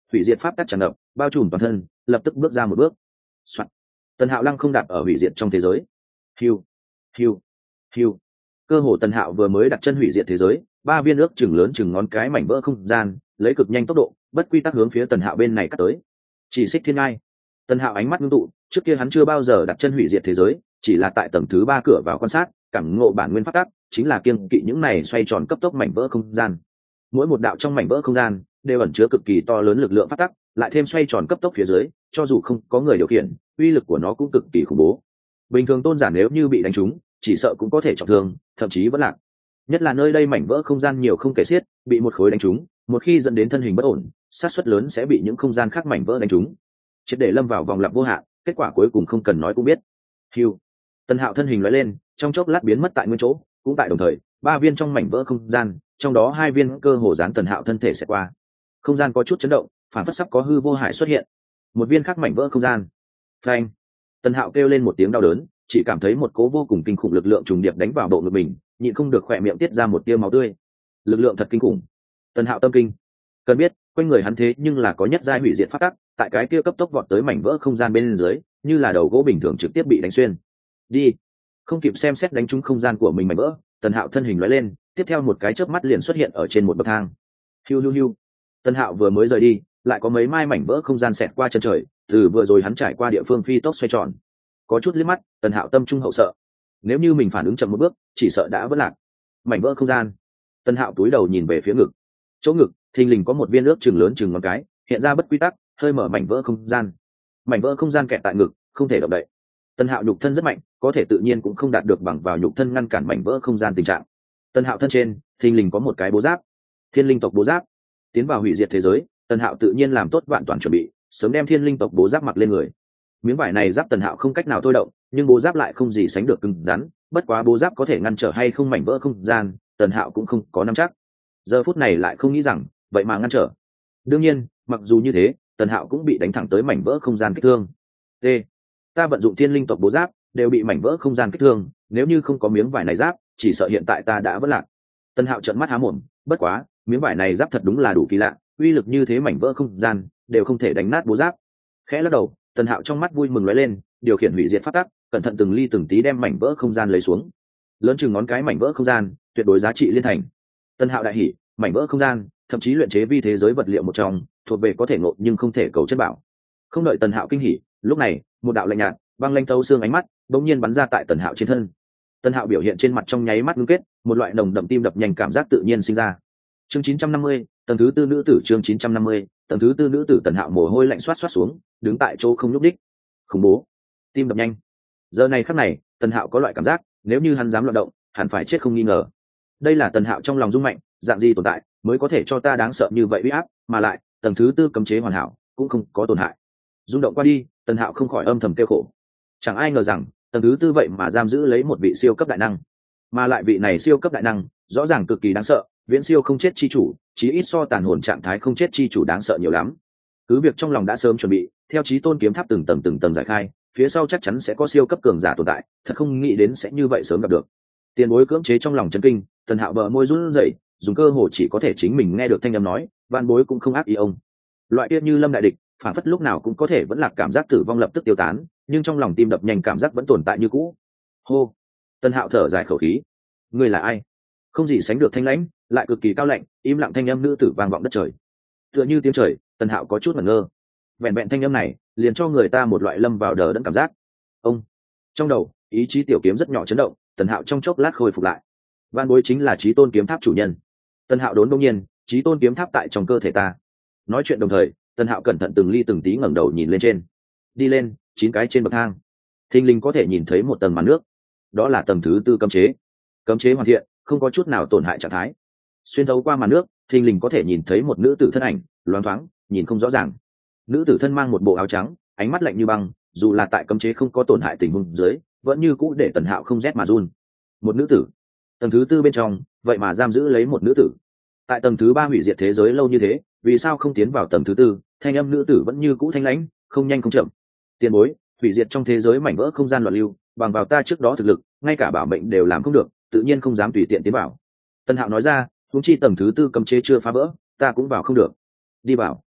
hủy diệt pháp tắc tràn ngập bao trùm toàn thân, lập tức bước ra một bước. Soạn. Tần Hạo lăng không đạp ở hủy diệt trong thế giới. Hiu, hiu, hiu. Cơ hồ Tần Hạo vừa mới đặt chân hủy diệt thế giới, ba viên ước chừng lớn chừng ngón cái mảnh vỡ không gian, lấy cực nhanh tốc độ, bất quy tắc hướng phía Tần Hạo bên này cắt tới. Chỉ xích thiên ngai. Tần Hạo ánh mắt ngưng tụ, trước kia hắn chưa bao giờ đặt chân hủy diệt thế giới, chỉ là tại tầng thứ ba cửa vào quan sát, cảm ngộ bản nguyên pháp tắc, chính là kiêng kỵ những này xoay tròn cấp tốc mảnh vỡ không gian. Mỗi một đạo trong mảnh vỡ không gian đều ẩn chứa cực kỳ to lớn lực lượng pháp tắc, lại thêm xoay tròn cấp tốc phía dưới, cho dù không có người điều khiển, uy lực của nó cũng cực kỳ khủng bố. Bình thường tôn giả nếu như bị đánh trúng, chỉ sợ cũng có thể trọng thương, thậm chí vẫn lạc. Nhất là nơi đây mảnh vỡ không gian nhiều không kể xiết, bị một khối đánh trúng, một khi dẫn đến thân hình bất ổn, xác suất lớn sẽ bị những không gian khác mảnh vỡ đánh trúng, triệt để lâm vào vòng lặp vô hạn. Kết quả cuối cùng không cần nói cũng biết. Hưu. Tần Hạo thân hình lóe lên, trong chốc lát biến mất tại nguyên chỗ, cũng tại đồng thời, ba viên trong mảnh vỡ không gian, trong đó hai viên cơ hồ dán Tần Hạo thân thể sẽ qua. Không gian có chút chấn động, phản phất sắp có hư vô hải xuất hiện. Một viên khác mảnh vỡ không gian. Phanh. Tần Hạo kêu lên một tiếng đau đớn, chỉ cảm thấy một cố vô cùng kinh khủng lực lượng trùng điệp đánh vào bộ ngực mình, nhịn không được khỏe miệng tiết ra một tia máu tươi. Lực lượng thật kinh khủng. Tần Hạo tâm kinh. Cần biết, quanh người hắn thế nhưng là có nhất giai hủy diệt pháp tắc, tại cái kia cấp tốc vọt tới mảnh vỡ không gian bên dưới, như là đầu gỗ bình thường trực tiếp bị đánh xuyên. Đi. Không kịp xem xét đánh trúng không gian của mình mảnh vỡ, Tần Hạo thân hình lóe lên, tiếp theo một cái chớp mắt liền xuất hiện ở trên một bậc thang. Hiu hiu hiu. Tần Hạo vừa mới rời đi, lại có mấy mai mảnh vỡ không gian xẹt qua chân trời, từ vừa rồi hắn trải qua địa phương phi tốc xoay tròn. Có chút liếc mắt, Tần Hạo tâm trung hậu sợ. Nếu như mình phản ứng chậm một bước, chỉ sợ đã vỡ lạc. Mảnh vỡ không gian. Tần Hạo túi đầu nhìn về phía ngực. Chỗ ngực, thình lình có một viên ước chừng lớn chừng ngón cái, hiện ra bất quy tắc, hơi mở mảnh vỡ không gian. Mảnh vỡ không gian kẹt tại ngực, không thể động đậy. Tần Hạo nhục thân rất mạnh, có thể tự nhiên cũng không đạt được bằng vào nhục thân ngăn cản mảnh vỡ không gian tình trạng. Tần Hạo thân trên, thình lình có một cái bố giáp, Thiên Linh tộc bố giáp. Tiến vào hủy diệt thế giới, Tần Hạo tự nhiên làm tốt vạn toàn chuẩn bị, sớm đem Thiên Linh tộc bố giáp mặc lên người. Miếng vải này giáp Tần Hạo không cách nào thôi động, nhưng bố giáp lại không gì sánh được cứng rắn, bất quá bố giáp có thể ngăn trở hay không mảnh vỡ không gian, Tần Hạo cũng không có nắm chắc. Giờ phút này lại không nghĩ rằng, vậy mà ngăn trở. Đương nhiên, mặc dù như thế, Tần Hạo cũng bị đánh thẳng tới mảnh vỡ không gian kích thương. T. Ta vận dụng Thiên Linh tộc bố giáp, đều bị mảnh vỡ không gian kích thương, nếu như không có miếng vải này giáp, chỉ sợ hiện tại ta đã vỡ lạc. Tần Hạo trợn mắt há mồm, bất quá, miếng vải này giáp thật đúng là đủ kỳ lạ, uy lực như thế mảnh vỡ không gian đều không thể đánh nát bố giáp. Khẽ lắc đầu, Tần Hạo trong mắt vui mừng lóe lên, điều khiển hủy diệt pháp tắc, cẩn thận từng ly từng tí đem mảnh vỡ không gian lấy xuống. Lớn chừng ngón cái mảnh vỡ không gian, tuyệt đối giá trị liên thành. Tần Hạo đại hỉ, mảnh vỡ không gian, thậm chí luyện chế vi thế giới vật liệu một trong, thuộc về có thể ngộ nhưng không thể cầu chất bảo. Không đợi Tần Hạo kinh hỉ, lúc này, một đạo lạnh nhạt, băng lanh thấu xương ánh mắt, bỗng nhiên bắn ra tại Tần Hạo trên thân. Tần Hạo biểu hiện trên mặt trong nháy mắt ngưng kết, một loại nồng đậm tim đập nhanh cảm giác tự nhiên sinh ra. Chương chín trăm năm mươi, tầng thứ tư nữ tử chương chín trăm năm mươi, tầng thứ tư nữ tử Tần Hạo mồ hôi lạnh xoát xoát xuống, đứng tại chỗ không nhúc nhích. Khủng bố, tim đập nhanh. Giờ này khắc này, Tần Hạo có loại cảm giác, nếu như hắn dám loạn động, hẳn phải chết không nghi ngờ. Đây là Tần Hạo trong lòng rung mạnh, dạng gì tồn tại mới có thể cho ta đáng sợ như vậy uy áp, mà lại, tầng thứ tư cấm chế hoàn hảo, cũng không có tổn hại. Rung động qua đi, Tần Hạo không khỏi âm thầm kêu khổ. Chẳng ai ngờ rằng, tầng thứ tư vậy mà giam giữ lấy một vị siêu cấp đại năng, mà lại vị này siêu cấp đại năng, rõ ràng cực kỳ đáng sợ, viễn siêu không chết chi chủ, chí ít so tàn hồn trạng thái không chết chi chủ đáng sợ nhiều lắm. Cứ việc trong lòng đã sớm chuẩn bị, theo chí tôn kiếm tháp từng tầng từng tầng giải khai, phía sau chắc chắn sẽ có siêu cấp cường giả tồn tại, thật không nghĩ đến sẽ như vậy sớm gặp được. Tiền bối cưỡng chế trong lòng chấn kinh, Tần Hạo bờ môi run rẩy, dùng cơ hồ chỉ có thể chính mình nghe được thanh âm nói, van bối cũng không ác ý ông. Loại kia như lâm đại địch, phản phất lúc nào cũng có thể vẫn là cảm giác tử vong lập tức tiêu tán, nhưng trong lòng tim đập nhanh cảm giác vẫn tồn tại như cũ. Hô. Tần Hạo thở dài khẩu khí. Ngươi là ai? Không gì sánh được thanh lãnh, lại cực kỳ cao lạnh, im lặng thanh âm nữ tử vang vọng đất trời. Tựa như tiếng trời, Tần Hạo có chút ngẩn ngơ. Vẹn vẹn thanh âm này, liền cho người ta một loại lâm vào đờ đẫn cảm giác. Ông. Trong đầu, ý chí tiểu kiếm rất nhỏ chấn động, Tần Hạo trong chốc lát khôi phục lại. Van bối chính là Chí Tôn kiếm tháp chủ nhân. Tần Hạo đốn đông nhiên, Chí Tôn kiếm tháp tại trong cơ thể ta. Nói chuyện đồng thời, Tần Hạo cẩn thận từng ly từng tí ngẩng đầu nhìn lên trên. Đi lên, chín cái trên bậc thang. Thình lình có thể nhìn thấy một tầng màn nước. Đó là tầng thứ tư cấm chế. Cấm chế hoàn thiện, không có chút nào tổn hại trạng thái. Xuyên thấu qua màn nước, thình lình có thể nhìn thấy một nữ tử thân ảnh, loáng thoáng, nhìn không rõ ràng. Nữ tử thân mang một bộ áo trắng, ánh mắt lạnh như băng, dù là tại cấm chế không có tổn hại tình huống dưới, vẫn như cũ để Tần Hạo không rét mà run. Một nữ tử. Tầng thứ tư bên trong, vậy mà giam giữ lấy một nữ tử. Tại tầng thứ ba hủy diệt thế giới lâu như thế, vì sao không tiến vào tầng thứ tư? Thanh âm nữ tử vẫn như cũ thanh lãnh, không nhanh không chậm. Tiền bối, hủy diệt trong thế giới mảnh vỡ không gian loạn lưu, bằng vào ta trước đó thực lực, ngay cả bảo mệnh đều làm không được, tự nhiên không dám tùy tiện tiến vào. Tần Hạo nói ra, huống chi tầng thứ tư cấm chế chưa phá vỡ, ta cũng vào không được. Đi vào.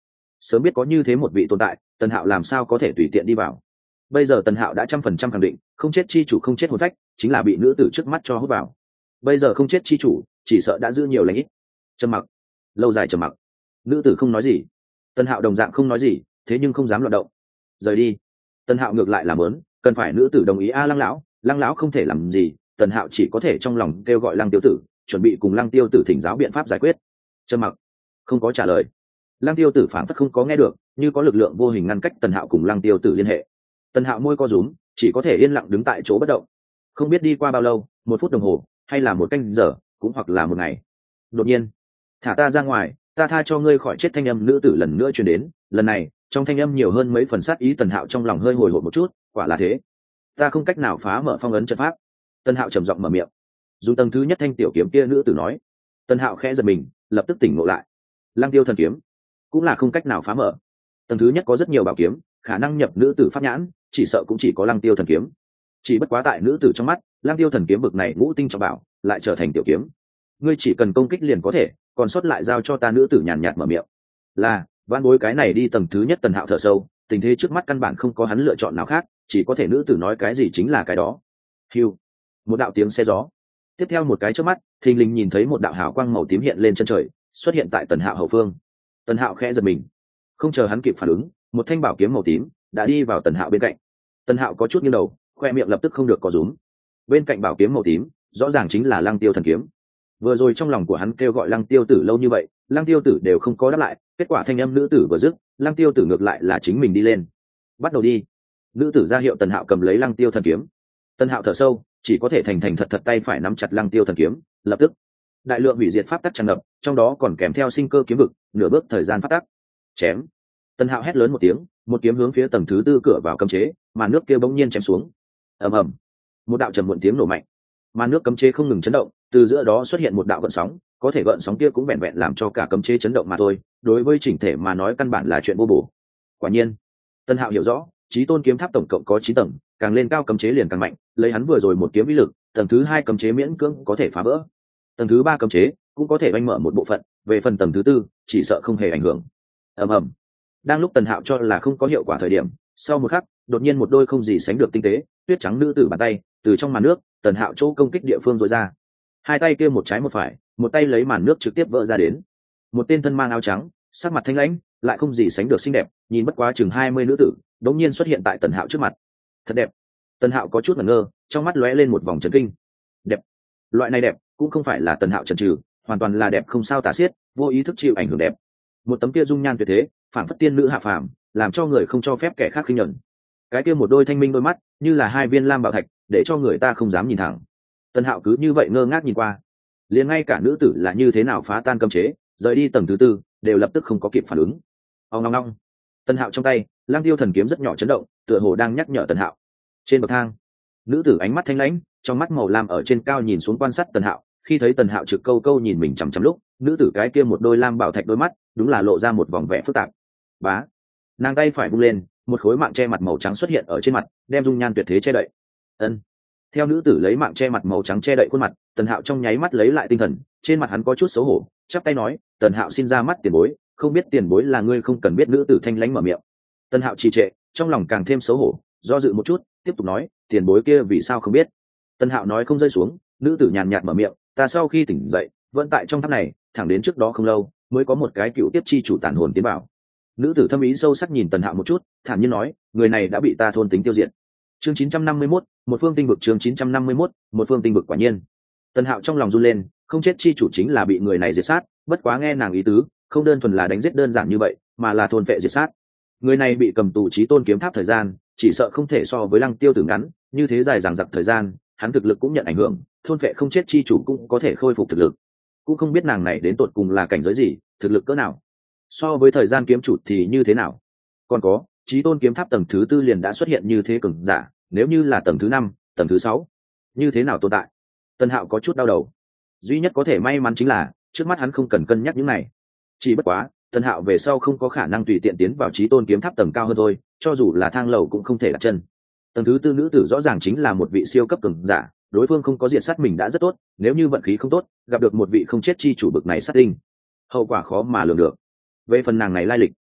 sớm biết có như thế một vị tồn tại, Tần Hạo làm sao có thể tùy tiện đi vào. Bây giờ Tần Hạo đã trăm phần trăm khẳng định, không chết chi chủ không chết hồn phách, chính là bị nữ tử trước mắt cho hút vào. Bây giờ không chết chi chủ, chỉ sợ đã giữ nhiều lãnh ít. Trầm mặc, lâu dài trầm mặc. Nữ tử không nói gì, Tần Hạo đồng dạng không nói gì, thế nhưng không dám loạn động. Rời đi. Tần Hạo ngược lại làm lớn, cần phải nữ tử đồng ý a Lăng lão, Lăng lão không thể làm gì, Tần Hạo chỉ có thể trong lòng kêu gọi Lăng Tiêu Tử, chuẩn bị cùng Lăng Tiêu Tử thỉnh giáo biện pháp giải quyết. Trầm mặc, không có trả lời. Lăng Tiêu Tử phảng phất không có nghe được, như có lực lượng vô hình ngăn cách Tần Hạo cùng Lăng Tiêu Tử liên hệ. Tần Hạo môi co rúm, chỉ có thể yên lặng đứng tại chỗ bất động. Không biết đi qua bao lâu, một phút đồng hồ, hay là một canh giờ, cũng hoặc là một ngày. Đột nhiên, thả ta ra ngoài, ta tha cho ngươi khỏi chết. Thanh âm nữ tử lần nữa truyền đến, lần này trong thanh âm nhiều hơn mấy phần sát ý. Tần Hạo trong lòng hơi hồi hộp một chút, quả là thế, ta không cách nào phá mở phong ấn trận pháp. Tần Hạo trầm giọng mở miệng, dùng tầng thứ nhất thanh tiểu kiếm kia nữ tử nói. Tần Hạo khẽ giật mình, lập tức tỉnh ngộ lại. Lăng Tiêu thần kiếm cũng là không cách nào phá mở. Tầng thứ nhất có rất nhiều bảo kiếm, khả năng nhập nữ tử pháp nhãn, chỉ sợ cũng chỉ có Lăng Tiêu thần kiếm. Chỉ bất quá tại nữ tử trong mắt, Lăng Tiêu thần kiếm bực này ngũ tinh trọng bảo lại trở thành tiểu kiếm. Ngươi chỉ cần công kích liền có thể, còn sót lại giao cho ta. Nữ tử nhàn nhạt mở miệng. Là, van bối cái này đi. Tầng thứ nhất. Tần Hạo thở sâu, tình thế trước mắt căn bản không có hắn lựa chọn nào khác, chỉ có thể nữ tử nói cái gì chính là cái đó. Hưu, một đạo tiếng xe gió. Tiếp theo một cái chớp mắt, thình lình nhìn thấy một đạo hào quang màu tím hiện lên chân trời, xuất hiện tại Tần Hạo hậu phương. Tần Hạo khẽ giật mình, không chờ hắn kịp phản ứng, một thanh bảo kiếm màu tím đã đi vào Tần Hạo bên cạnh. Tần Hạo có chút nghiêng đầu, khoe miệng lập tức không được có rúm. Bên cạnh bảo kiếm màu tím rõ ràng chính là Lăng Tiêu thần kiếm. Vừa rồi trong lòng của hắn kêu gọi Lăng Tiêu Tử lâu như vậy, Lăng Tiêu Tử đều không có đáp lại, kết quả thanh âm nữ tử vừa dứt, Lăng Tiêu Tử ngược lại là chính mình đi lên. Bắt đầu đi. Nữ tử ra hiệu Tần Hạo cầm lấy Lăng Tiêu thần kiếm. Tần Hạo thở sâu, chỉ có thể thành thành thật thật tay phải nắm chặt Lăng Tiêu thần kiếm. Lập tức đại lượng hủy diệt pháp tắc tràn ngập, trong đó còn kèm theo sinh cơ kiếm vực, nửa bước thời gian pháp tắc. Chém. Tần Hạo hét lớn một tiếng, một kiếm hướng phía tầng thứ tư cửa vào cấm chế, màn nước kia bỗng nhiên chém xuống. Ầm ầm, một đạo trầm muộn tiếng nổ mạnh, màn nước cấm chế không ngừng chấn động, từ giữa đó xuất hiện một đạo gợn sóng, có thể gợn sóng kia cũng vẹn vẹn làm cho cả cấm chế chấn động mà thôi, đối với chỉnh thể mà nói căn bản là chuyện vô bổ. Quả nhiên, Tần Hạo hiểu rõ, Chí Tôn kiếm tháp tổng cộng có chín tầng, càng lên cao cấm chế liền càng mạnh, lấy hắn vừa rồi một kiếm uy lực, tầng thứ hai cấm chế miễn cưỡng có thể phá vỡ, tầng thứ ba cấm chế cũng có thể vanh mở một bộ phận, về phần tầng thứ tư chỉ sợ không hề ảnh hưởng. Ầm ầm. Đang lúc Tần Hạo cho là không có hiệu quả thời điểm, sau một khắc, đột nhiên một đôi không gì sánh được tinh tế, tuyết trắng nữ tử bàn tay từ trong màn nước, Tần Hạo chỗ công kích địa phương rối ra. Hai tay kia một trái một phải, một tay lấy màn nước trực tiếp vỡ ra đến. Một tên thân mang áo trắng, sắc mặt thanh lãnh, lại không gì sánh được xinh đẹp, nhìn bất quá chừng hai mươi nữ tử, đột nhiên xuất hiện tại Tần Hạo trước mặt. Thật đẹp. Tần Hạo có chút ngẩn ngơ, trong mắt lóe lên một vòng chấn kinh. Đẹp. Loại này đẹp, cũng không phải là Tần Hạo chần chừ, hoàn toàn là đẹp không sao tả xiết, vô ý thức chịu ảnh hưởng đẹp. Một tấm kia dung nhan tuyệt thế, phản phất tiên nữ hạ phàm, làm cho người không cho phép kẻ khác khinh nhẫn. Cái kia một đôi thanh minh đôi mắt, như là hai viên lam bảo thạch, để cho người ta không dám nhìn thẳng. Tần Hạo cứ như vậy ngơ ngác nhìn qua, liền ngay cả nữ tử là như thế nào phá tan cấm chế, rời đi tầng thứ tư, đều lập tức không có kịp phản ứng. Ong ong ong. Tần Hạo trong tay, Lang Tiêu thần kiếm rất nhỏ chấn động, tựa hồ đang nhắc nhở Tần Hạo. Trên bậc thang, nữ tử ánh mắt thanh lãnh, trong mắt màu lam ở trên cao nhìn xuống quan sát Tần Hạo, khi thấy Tần Hạo trực câu câu nhìn mình chằm chằm lúc, nữ tử cái kia một đôi lam bảo thạch đôi mắt, đúng là lộ ra một vòng vẻ phức tạp. Bá, nàng tay phải vung lên, một khối mạng che mặt màu trắng xuất hiện ở trên mặt, đem dung nhan tuyệt thế che đậy. Ân. Theo nữ tử lấy mạng che mặt màu trắng che đậy khuôn mặt, Tần Hạo trong nháy mắt lấy lại tinh thần, trên mặt hắn có chút xấu hổ, chắp tay nói, Tần Hạo xin ra mắt tiền bối, không biết tiền bối là ngươi không cần biết. Nữ tử thanh lãnh mở miệng. Tần Hạo trì trệ, trong lòng càng thêm xấu hổ, do dự một chút, tiếp tục nói, tiền bối kia vì sao không biết. Tần Hạo nói không rơi xuống, nữ tử nhàn nhạt mở miệng, ta sau khi tỉnh dậy, vẫn tại trong tháp này, thẳng đến trước đó không lâu, mới có một cái cựu tiếp chi chủ tàn hồn tiến vào. Nữ tử thâm ý sâu sắc nhìn Tần Hạo một chút, thản nhiên nói, người này đã bị ta thôn tính tiêu diệt. Chương chín trăm năm mươi mốt, một phương tinh vực. Chương chín trăm năm mươi mốt, một phương tinh vực. Quả nhiên, Tần Hạo trong lòng run lên, không chết chi chủ chính là bị người này diệt sát, bất quá nghe nàng ý tứ, không đơn thuần là đánh giết đơn giản như vậy, mà là thôn vệ diệt sát. Người này bị cầm tù Chí Tôn kiếm tháp thời gian, chỉ sợ không thể so với Lăng Tiêu Tử ngắn, như thế dài dằng dặc thời gian, hắn thực lực cũng nhận ảnh hưởng, thôn vệ không chết chi chủ cũng có thể khôi phục thực lực. Cũng không biết nàng này đến tột cùng là cảnh giới gì, thực lực cỡ nào, so với thời gian kiếm chủ thì như thế nào. Còn có, Chí Tôn kiếm tháp tầng thứ tư liền đã xuất hiện như thế cường giả, nếu như là tầng thứ năm, tầng thứ sáu, như thế nào tồn tại? Tần Hạo có chút đau đầu. Duy nhất có thể may mắn chính là, trước mắt hắn không cần cân nhắc những này. Chỉ bất quá, Tần Hạo về sau không có khả năng tùy tiện tiến vào Chí Tôn kiếm tháp tầng cao hơn thôi, cho dù là thang lầu cũng không thể đặt chân. Tầng thứ tư nữ tử rõ ràng chính là một vị siêu cấp cường giả, đối phương không có diệt sát mình đã rất tốt, nếu như vận khí không tốt, gặp được một vị không chết chi chủ bực này sát tinh, hậu quả khó mà lường được. Về phần nàng này lai lịch,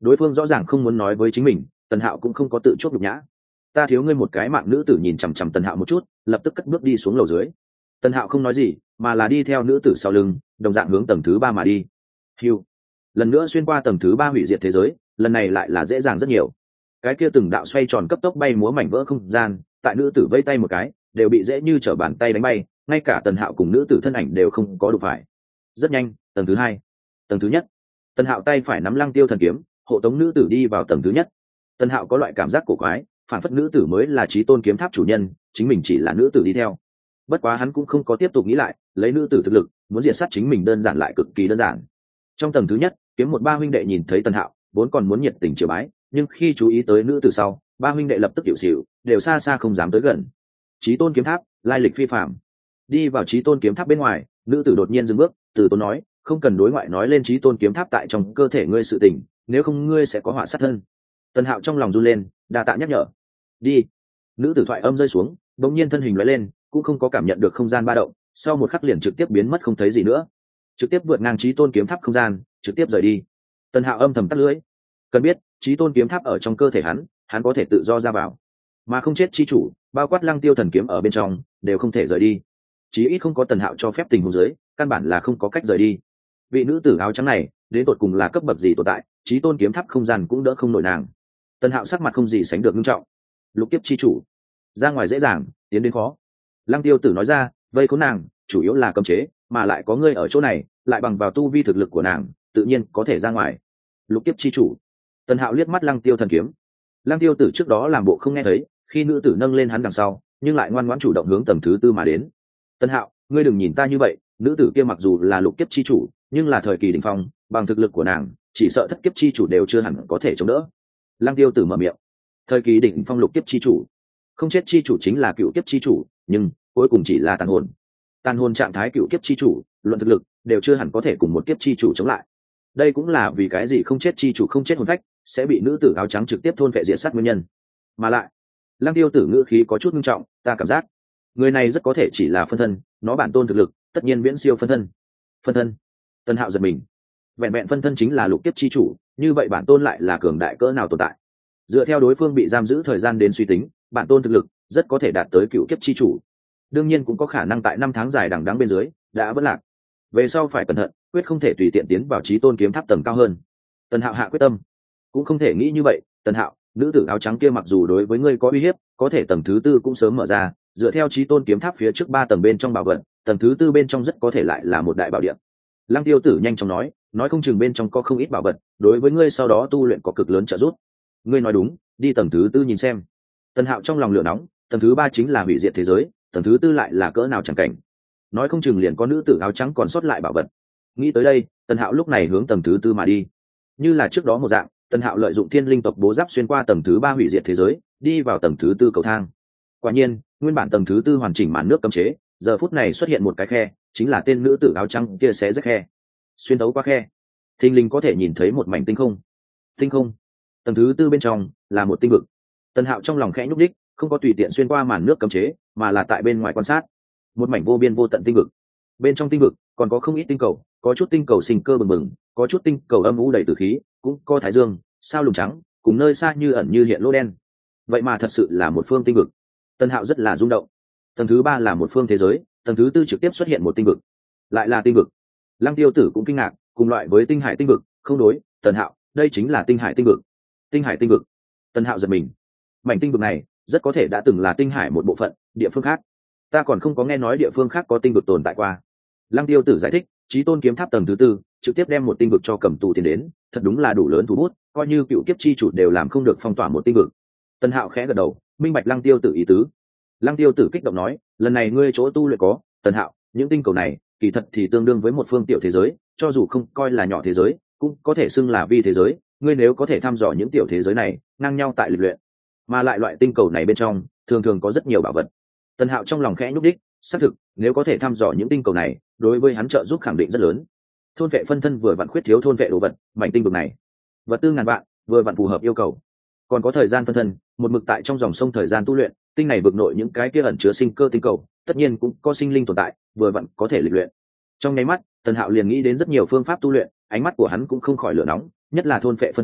đối phương rõ ràng không muốn nói với chính mình, Tần Hạo cũng không có tự chuốc nhục nhã. Ta thiếu ngươi một cái mạng. Nữ tử nhìn chằm chằm Tần Hạo một chút, lập tức cất bước đi xuống lầu dưới. Tần Hạo không nói gì, mà là đi theo nữ tử sau lưng, đồng dạng hướng tầng thứ ba mà đi. Hưu, lần nữa xuyên qua tầng thứ ba hủy diệt thế giới, lần này lại là dễ dàng rất nhiều. Cái kia từng đạo xoay tròn cấp tốc bay múa mảnh vỡ không gian, tại nữ tử vây tay một cái, đều bị dễ như trở bàn tay đánh bay, ngay cả Tần Hạo cùng nữ tử thân ảnh đều không có đụng phải. Rất nhanh, tầng thứ hai, tầng thứ nhất. Tần Hạo tay phải nắm Lăng Tiêu thần kiếm, hộ tống nữ tử đi vào tầng thứ nhất. Tần Hạo có loại cảm giác cổ quái, phản phất nữ tử mới là Chí Tôn kiếm tháp chủ nhân, chính mình chỉ là nữ tử đi theo. Bất quá hắn cũng không có tiếp tục nghĩ lại, lấy nữ tử thực lực, muốn diệt sát chính mình đơn giản lại cực kỳ đơn giản. Trong tầng thứ nhất, kiếm một ba huynh đệ nhìn thấy Tần Hạo, vốn còn muốn nhiệt tình chiều bái, nhưng khi chú ý tới nữ tử sau, ba huynh đệ lập tức tiểu xỉu, đều xa xa không dám tới gần. Chí Tôn kiếm tháp, lai lịch phi phàm. Đi vào Chí Tôn kiếm tháp bên ngoài, nữ tử đột nhiên dừng bước, từ tốn nói, không cần đối ngoại nói lên Chí Tôn kiếm tháp tại trong cơ thể ngươi sự tình, nếu không ngươi sẽ có họa sát thân. Tần Hạo trong lòng run lên, đa tạ nhắc nhở. Đi. Nữ tử thoại âm rơi xuống, bỗng nhiên thân hình lóe lên, cũng không có cảm nhận được không gian ba động, sau một khắc liền trực tiếp biến mất không thấy gì nữa, trực tiếp vượt ngang Chí Tôn kiếm tháp không gian, trực tiếp rời đi. Tần Hạo âm thầm tắt lưỡi. Cần biết, Chí Tôn kiếm tháp ở trong cơ thể hắn, hắn có thể tự do ra vào, mà không chết chi chủ, bao quát Lăng Tiêu thần kiếm ở bên trong, đều không thể rời đi. Chí ít không có Tần Hạo cho phép tình huống dưới, căn bản là không có cách rời đi. Vị nữ tử áo trắng này, đến tột cùng là cấp bậc gì tồn tại, Chí Tôn kiếm tháp không gian cũng đỡ không nổi nàng. Tần Hạo sắc mặt không gì sánh được nghiêm trọng. Lục kiếp chi chủ, ra ngoài dễ dàng, tiến đến khó. Lăng Tiêu tử nói ra, vây khốn nàng, chủ yếu là cấm chế, mà lại có ngươi ở chỗ này, lại bằng vào tu vi thực lực của nàng, tự nhiên có thể ra ngoài. Lục kiếp chi chủ. Tần Hạo liếc mắt Lăng Tiêu thần kiếm. Lăng Tiêu tử trước đó làm bộ không nghe thấy, khi nữ tử nâng lên hắn đằng sau, nhưng lại ngoan ngoãn chủ động hướng tầng thứ tư mà đến. Tần Hạo, ngươi đừng nhìn ta như vậy, nữ tử kia mặc dù là lục kiếp chi chủ, nhưng là thời kỳ đỉnh phong, bằng thực lực của nàng, chỉ sợ thất kiếp chi chủ đều chưa hẳn có thể chống đỡ. Lăng Tiêu tử mở miệng. Thời kỳ đỉnh phong lục kiếp chi chủ, không chết chi chủ chính là cựu kiếp chi chủ, nhưng cuối cùng chỉ là tàn hồn. Tàn hồn trạng thái cựu kiếp chi chủ, luận thực lực đều chưa hẳn có thể cùng một kiếp chi chủ chống lại. Đây cũng là vì cái gì không chết chi chủ không chết hồn phách sẽ bị nữ tử áo trắng trực tiếp thôn phệ diệt sát nguyên nhân. Mà lại, Lăng Tiêu tử ngữ khí có chút nghiêm trọng, ta cảm giác người này rất có thể chỉ là phân thân, nó bản tôn thực lực tất nhiên viễn siêu phân thân. Phân thân? Tần Hạo giật mình. Vẹn vẹn phân thân chính là lục kiếp chi chủ, như vậy bản tôn lại là cường đại cỡ nào tồn tại? Dựa theo đối phương bị giam giữ thời gian đến suy tính, bản tôn thực lực rất có thể đạt tới cựu kiếp chi chủ. Đương nhiên cũng có khả năng tại năm tháng dài đằng đẵng bên dưới đã vẫn lạc. Về sau phải cẩn thận, quyết không thể tùy tiện tiến vào Chí Tôn kiếm tháp tầng cao hơn. Tần Hạo hạ quyết tâm. Cũng không thể nghĩ như vậy, Tần Hạo, nữ tử áo trắng kia mặc dù đối với ngươi có uy hiếp, có thể tầng thứ tư cũng sớm mở ra, dựa theo Chí Tôn kiếm tháp phía trước ba tầng bên trong bảo vật, tầng thứ tư bên trong rất có thể lại là một đại bảo địa. Lăng Tiêu tử nhanh chóng nói, nói không chừng bên trong có không ít bảo vật, đối với ngươi sau đó tu luyện có cực lớn trợ giúp. Ngươi nói đúng, đi tầng thứ tư nhìn xem. Tần Hạo trong lòng lửa nóng, tầng thứ ba chính là hủy diệt thế giới, tầng thứ tư lại là cỡ nào chẳng cảnh. Nói không chừng liền có nữ tử áo trắng còn sót lại bảo vật. Nghĩ tới đây, Tần Hạo lúc này hướng tầng thứ tư mà đi. Như là trước đó một dạng, Tần Hạo lợi dụng thiên linh tộc bố giáp xuyên qua tầng thứ ba hủy diệt thế giới, đi vào tầng thứ tư cầu thang. Quả nhiên, nguyên bản tầng thứ tư hoàn chỉnh màn nước cấm chế, giờ phút này xuất hiện một cái khe, chính là tên nữ tử áo trắng kia xé rách khe. Xuyên đấu qua khe, thình lình có thể nhìn thấy một mảnh tinh không. Tinh không. Tầng thứ tư bên trong là một tinh vực. Tần Hạo trong lòng khẽ nhúc đích, không có tùy tiện xuyên qua màn nước cấm chế, mà là tại bên ngoài quan sát. Một mảnh vô biên vô tận tinh vực. Bên trong tinh vực còn có không ít tinh cầu, có chút tinh cầu sinh cơ bừng bừng, có chút tinh cầu âm u đầy tử khí, cũng có thái dương, sao lùng trắng, cùng nơi xa như ẩn như hiện lỗ đen. Vậy mà thật sự là một phương tinh vực. Tần Hạo rất là rung động. Tầng thứ ba là một phương thế giới, tầng thứ tư trực tiếp xuất hiện một tinh vực, lại là tinh vực. Lăng Tiêu tử cũng kinh ngạc, cùng loại với tinh hải tinh vực, không đối, Tần Hạo, đây chính là tinh hải tinh vực. Tinh hải tinh vực. Tần Hạo giật mình. Mảnh tinh vực này rất có thể đã từng là tinh hải một bộ phận, địa phương khác. Ta còn không có nghe nói địa phương khác có tinh vực tồn tại qua. Lăng Tiêu tử giải thích, Chí Tôn kiếm tháp tầng thứ tư trực tiếp đem một tinh vực cho cầm tù tiền đến, thật đúng là đủ lớn thủ bút, coi như cựu kiếp chi chủ đều làm không được phong tỏa một tinh vực. Tần Hạo khẽ gật đầu, minh bạch Lăng Tiêu tử ý tứ. Lăng Tiêu tử kích động nói, lần này ngươi chỗ tu luyện có, Tần Hạo, những tinh cầu này kỳ thật thì tương đương với một phương tiểu thế giới, cho dù không coi là nhỏ thế giới, cũng có thể xưng là vi thế giới. Ngươi nếu có thể thăm dò những tiểu thế giới này, ngang nhau tại lịch luyện, mà lại loại tinh cầu này bên trong thường thường có rất nhiều bảo vật. Tần Hạo trong lòng khẽ nhúc đích, xác thực, nếu có thể thăm dò những tinh cầu này, đối với hắn trợ giúp khẳng định rất lớn. Thôn vệ phân thân vừa vặn khuyết thiếu thôn vệ đồ vật, mảnh tinh vực này vật tư ngàn vạn, vừa vặn phù hợp yêu cầu. Còn có thời gian phân thân, một mực tại trong dòng sông thời gian tu luyện, tinh này vực nội những cái kia ẩn chứa sinh cơ tinh cầu, tất nhiên cũng có sinh linh tồn tại, vừa vặn có thể lịch luyện. Trong nháy mắt, Tần Hạo liền nghĩ đến rất nhiều phương pháp tu luyện, ánh mắt của hắn cũng không khỏi lửa nóng, nhất là thôn vệ phân thân,